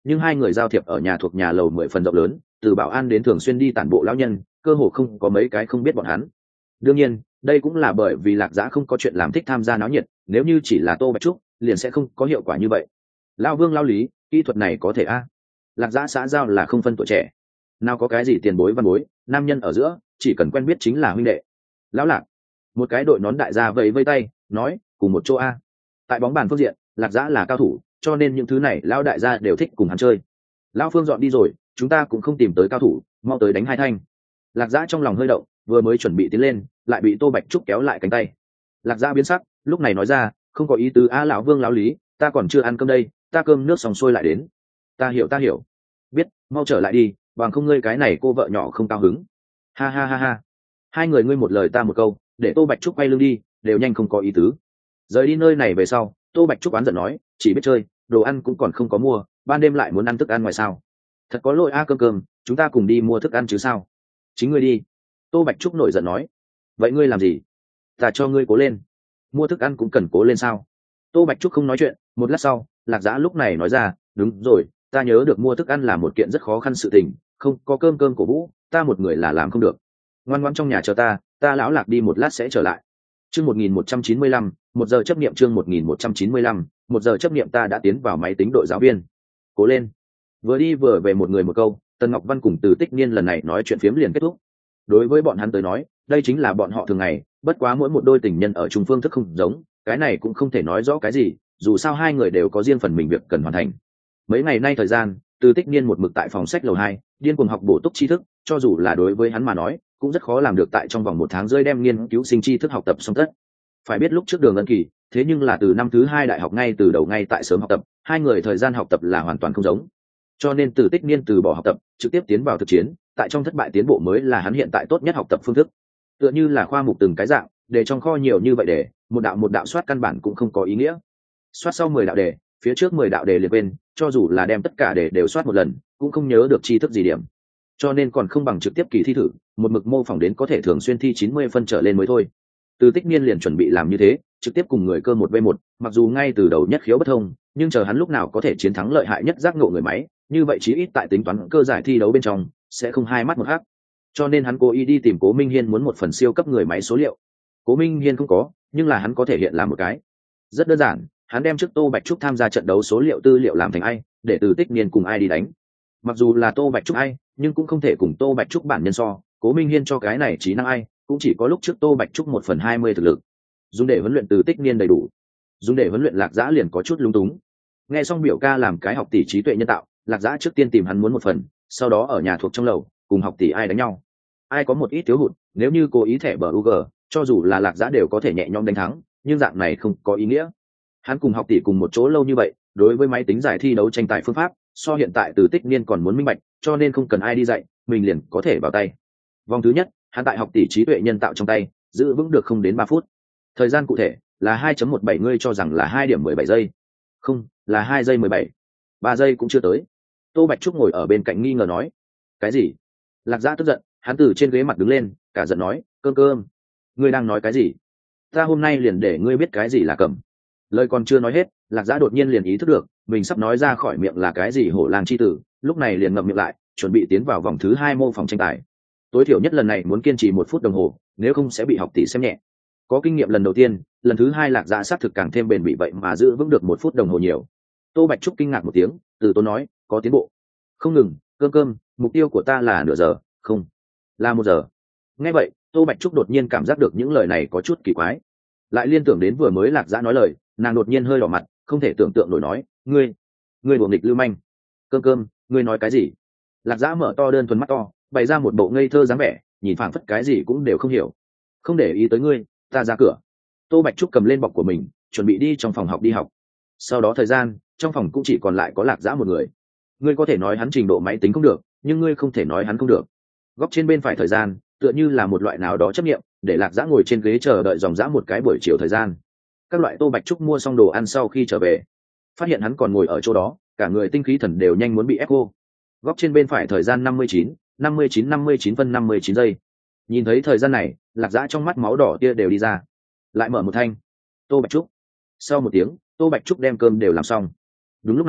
nhưng hai người giao thiệp ở nhà thuộc nhà lầu mười phần rộng lớn, từ bảo an đến thường xuyên đi tản bộ lão nhân, cơ hồ không có mấy cái không biết bọn hắn. Đương nhiên đây cũng là bởi vì Lạc Dã không có chuyện làm thích tham gia náo nhiệt, nếu như chỉ là Tô Bạch Trúc liền sẽ không có hiệu quả như vậy. Lão Vương lão Lý, kỹ thuật này có thể a? Lạc Dã xã giao là không phân tuổi trẻ, nào có cái gì tiền bối văn bối, nam nhân ở giữa chỉ cần quen biết chính là huynh đệ. Lão Lạc, một cái đội nón đại gia vẫy vây tay nói cùng một chỗ a. Tại bóng bàn phương diện Lạc Dã là cao thủ, cho nên những thứ này lão đại gia đều thích cùng hắn chơi. Lão Phương dọn đi rồi, chúng ta cũng không tìm tới cao thủ, mau tới đánh hai thanh. Lạc Dã trong lòng hơi động, vừa mới chuẩn bị tiến lên lại bị Tô Bạch Trúc kéo lại cánh tay. Lạc Dã biến sắc, lúc này nói ra không có ý tứ a lão Vương lão Lý, ta còn chưa ăn cơm đây, ta cơm nước xong xuôi lại đến. Ta hiểu ta hiểu, biết, mau trở lại đi, bằng không ngươi cái này cô vợ nhỏ không cao hứng. Ha ha ha ha, hai người ngươi một lời ta một câu, để Tô Bạch Trúc quay lưng đi, đều nhanh không có ý tứ. Rời đi nơi này về sau, Tô Bạch Trúc oán giận nói chỉ biết chơi, đồ ăn cũng còn không có mua, ban đêm lại muốn ăn thức ăn ngoài sao? Thật có lỗi a cơm cơm, chúng ta cùng đi mua thức ăn chứ sao? Chính ngươi đi. Tô Bạch Trúc nổi giận nói. Vậy ngươi làm gì? Ta cho ngươi cố lên. Mua thức ăn cũng cần cố lên sao? Tô Bạch Trúc không nói chuyện, một lát sau Lạc Dã lúc này nói ra đúng rồi, ta nhớ được mua thức ăn là một kiện rất khó khăn sự tình, không có cơm cơm cổ vũ, ta một người là làm không được. Ngoan ngoãn trong nhà chờ ta, ta lão Lạc đi một lát sẽ trở lại. Chương một nghìn một trăm chín mươi lăm, một giờ chấp niệm chương một nghìn một trăm chín mươi lăm, một giờ chấp niệm ta đã tiến vào máy tính đội giáo viên. Cố lên. Vừa đi vừa về một người một câu, Tần Ngọc Văn cùng Từ Tích Niên lần này nói chuyện phiếm liền kết thúc. Đối với bọn hắn tới nói, đây chính là bọn họ thường ngày, bất quá mỗi một đôi tình nhân ở chung phương thức không giống, cái này cũng không thể nói rõ cái gì, dù sao hai người đều có riêng phần mình việc cần hoàn thành. Mấy ngày nay thời gian, Từ Tích Niên một mực tại phòng sách lầu hai, điên cuồng học bổ túc tri thức, cho dù là đối với hắn mà nói, cũng rất khó làm được tại trong vòng một tháng rơi đem nghiên cứu sinh tri thức học tập xong tất. Phải biết lúc trước Đường Ân Kỳ, thế nhưng là từ năm thứ hai đại học ngay từ đầu ngay tại sớm học tập, hai người thời gian học tập là hoàn toàn không giống. Cho nên Từ Tích Niên từ bỏ học tập, trực tiếp tiến vào thực chiến, tại trong thất bại tiến bộ mới là hắn hiện tại tốt nhất học tập phương thức. Tựa như là khoa mục từng cái dạng, để trong kho nhiều như vậy để, một đạo một đạo soát căn bản cũng không có ý nghĩa. Soát sau mười đạo đề, phía trước mười đạo đề liền quên, cho dù là đem tất cả đề đều soát một lần, cũng không nhớ được tri thức gì điểm. Cho nên còn không bằng trực tiếp kỳ thi thử, một mực mô phỏng đến có thể thường xuyên thi chín mươi phân trở lên mới thôi. Từ Tích Niên liền chuẩn bị làm như thế, trực tiếp cùng người cơ một v một, mặc dù ngay từ đầu nhất khiếu bất thông, nhưng chờ hắn lúc nào có thể chiến thắng lợi hại nhất giác ngộ người máy, như vậy chí ít tại tính toán cơ giải thi đấu bên trong sẽ không hai mắt một hắc. Cho nên hắn cố ý đi tìm Cố Minh Hiên muốn một phần siêu cấp người máy số liệu. Cố Minh Hiên không có, nhưng là hắn có thể hiện làm một cái. Rất đơn giản, hắn đem trước Tô Bạch Trúc tham gia trận đấu số liệu tư liệu làm thành ai, để Từ Tích Niên cùng ai đi đánh. Mặc dù là Tô Bạch Trúc ai, nhưng cũng không thể cùng Tô Bạch Trúc bản nhân so, Cố Minh Hiên cho cái này trí năng ai, cũng chỉ có lúc trước Tô Bạch Trúc một phần hai mươi thực lực. Dùng để huấn luyện Từ Tích Niên đầy đủ, dùng để huấn luyện Lạc Dã liền có chút lung túng. Nghe xong biểu ca làm cái học tỷ trí tuệ nhân tạo, Lạc Dã trước tiên tìm hắn muốn một phần, sau đó ở nhà thuộc trong lầu cùng học tỷ ai đánh nhau. Ai có một ít thiếu hụt, nếu như cố ý thẻ bờ u giê, cho dù là Lạc Dã đều có thể nhẹ nhõm đánh thắng, nhưng dạng này không có ý nghĩa. Hắn cùng học tỷ cùng một chỗ lâu như vậy, đối với máy tính giải thi đấu tranh tài phương pháp, so hiện tại Từ Tích Niên còn muốn minh bạch, cho nên không cần ai đi dạy, mình liền có thể vào tay. Vòng thứ nhất, hắn tại học tỷ trí tuệ nhân tạo trong tay, giữ vững được không đến ba phút. Thời gian cụ thể là hai phẩy một bảy, ngươi cho rằng là hai điểm mười bảy giây. Không, là hai giây mười bảy. ba giây cũng chưa tới. Tô Bạch Trúc ngồi ở bên cạnh nghi ngờ nói. Cái gì? Lạc Dã tức giận, hắn từ trên ghế mặt đứng lên, cả giận nói, cơm cơm, ngươi đang nói cái gì? Ta hôm nay liền để ngươi biết cái gì là cầm. Lời còn chưa nói hết, Lạc Dã đột nhiên liền ý thức được, mình sắp nói ra khỏi miệng là cái gì hổ lang chi tử, lúc này liền ngậm miệng lại, chuẩn bị tiến vào vòng thứ hai mô phỏng tranh tài. Tối thiểu nhất lần này muốn kiên trì một phút đồng hồ, nếu không sẽ bị học tỷ xem nhẹ. Có kinh nghiệm lần đầu tiên, lần thứ hai Lạc Dã xác thực càng thêm bền bỉ vậy mà giữ vững được một phút đồng hồ nhiều. Tô Bạch Trúc kinh ngạc một tiếng, từ tốn nói, có tiến bộ. Không ngừng, cơm cơm, mục tiêu của ta là nửa giờ, không, là một giờ. Nghe vậy, Tô Bạch Trúc đột nhiên cảm giác được những lời này có chút kỳ quái. Lại liên tưởng đến vừa mới Lạc Dã nói lời, nàng đột nhiên hơi đỏ mặt, không thể tưởng tượng nổi nói, ngươi, ngươi đùa nghịch lưu manh. Cơm cơm, ngươi nói cái gì? Lạc Dã mở to đơn thuần mắt to, bày ra một bộ ngây thơ dáng vẻ, nhìn phảng phất cái gì cũng đều không hiểu. Không để ý tới ngươi, ta ra cửa. Tô Bạch Trúc cầm lên bọc của mình, chuẩn bị đi trong phòng học đi học. Sau đó thời gian, trong phòng cũng chỉ còn lại có Lạc Dã một người. Ngươi có thể nói hắn trình độ máy tính không được, nhưng ngươi không thể nói hắn không được. Góc trên bên phải thời gian, tựa như là một loại nào đó chấp nghiệm, để Lạc Dã ngồi trên ghế chờ đợi dòng dã một cái buổi chiều thời gian. Các loại Tô Bạch Trúc mua xong đồ ăn sau khi trở về, phát hiện hắn còn ngồi ở chỗ đó, cả người tinh khí thần đều nhanh muốn bị ép cô. Góc trên bên phải thời gian năm mươi chín, năm mươi chín năm mươi chín phân năm mươi chín giây. Nhìn thấy thời gian này, Lạc Dã trong mắt máu đỏ kia đều đi ra. Lại mở một thanh. Tô Bạch Trúc. Sau một tiếng, Tô Bạch Trúc đem cơm đều làm xong. Đúng lúc này,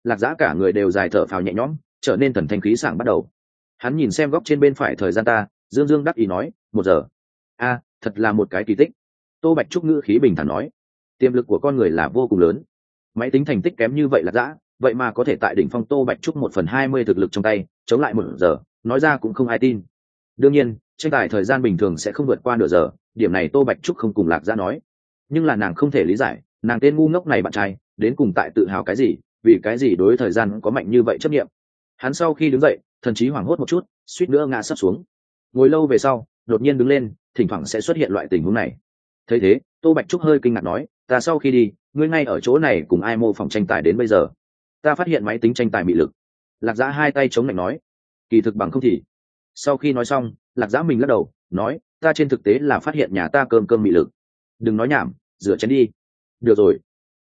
Lạc Dã cả người đều dài thở phào nhẹ nhõm, trở nên thần thanh khí sảng bắt đầu. Hắn nhìn xem góc trên bên phải thời gian ta, dương dương đắc ý nói, một giờ. A, thật là một cái kỳ tích. Tô Bạch Trúc ngữ khí bình thản nói, tiềm lực của con người là vô cùng lớn. Máy tính thành tích kém như vậy Lạc Dã, vậy mà có thể tại đỉnh phong Tô Bạch Trúc một phần hai mươi thực lực trong tay chống lại một giờ, nói ra cũng không ai tin. Đương nhiên tranh tài thời gian bình thường sẽ không vượt qua nửa giờ, điểm này Tô Bạch Trúc không cùng Lạc Dã nói, nhưng là nàng không thể lý giải, nàng tên ngu ngốc này bạn trai đến cùng tại tự hào cái gì, vì cái gì đối thời gian có mạnh như vậy chấp nghiệm. Hắn sau khi đứng dậy thần trí hoảng hốt một chút, suýt nữa ngã sắp xuống. Ngồi lâu về sau đột nhiên đứng lên, thỉnh thoảng sẽ xuất hiện loại tình huống này. Thấy thế Tô Bạch Trúc hơi kinh ngạc nói, ta sau khi đi ngươi ngay ở chỗ này cùng ai mô phỏng tranh tài đến bây giờ? Ta phát hiện máy tính tranh tài bị lực. Lạc Dã hai tay chống lạnh nói, kỳ thực bằng không thì. Sau khi nói xong Lạc Dã mình lắc đầu nói, ta trên thực tế là phát hiện nhà ta cơm cơm bị lực. Đừng nói nhảm, rửa chén đi. Được rồi,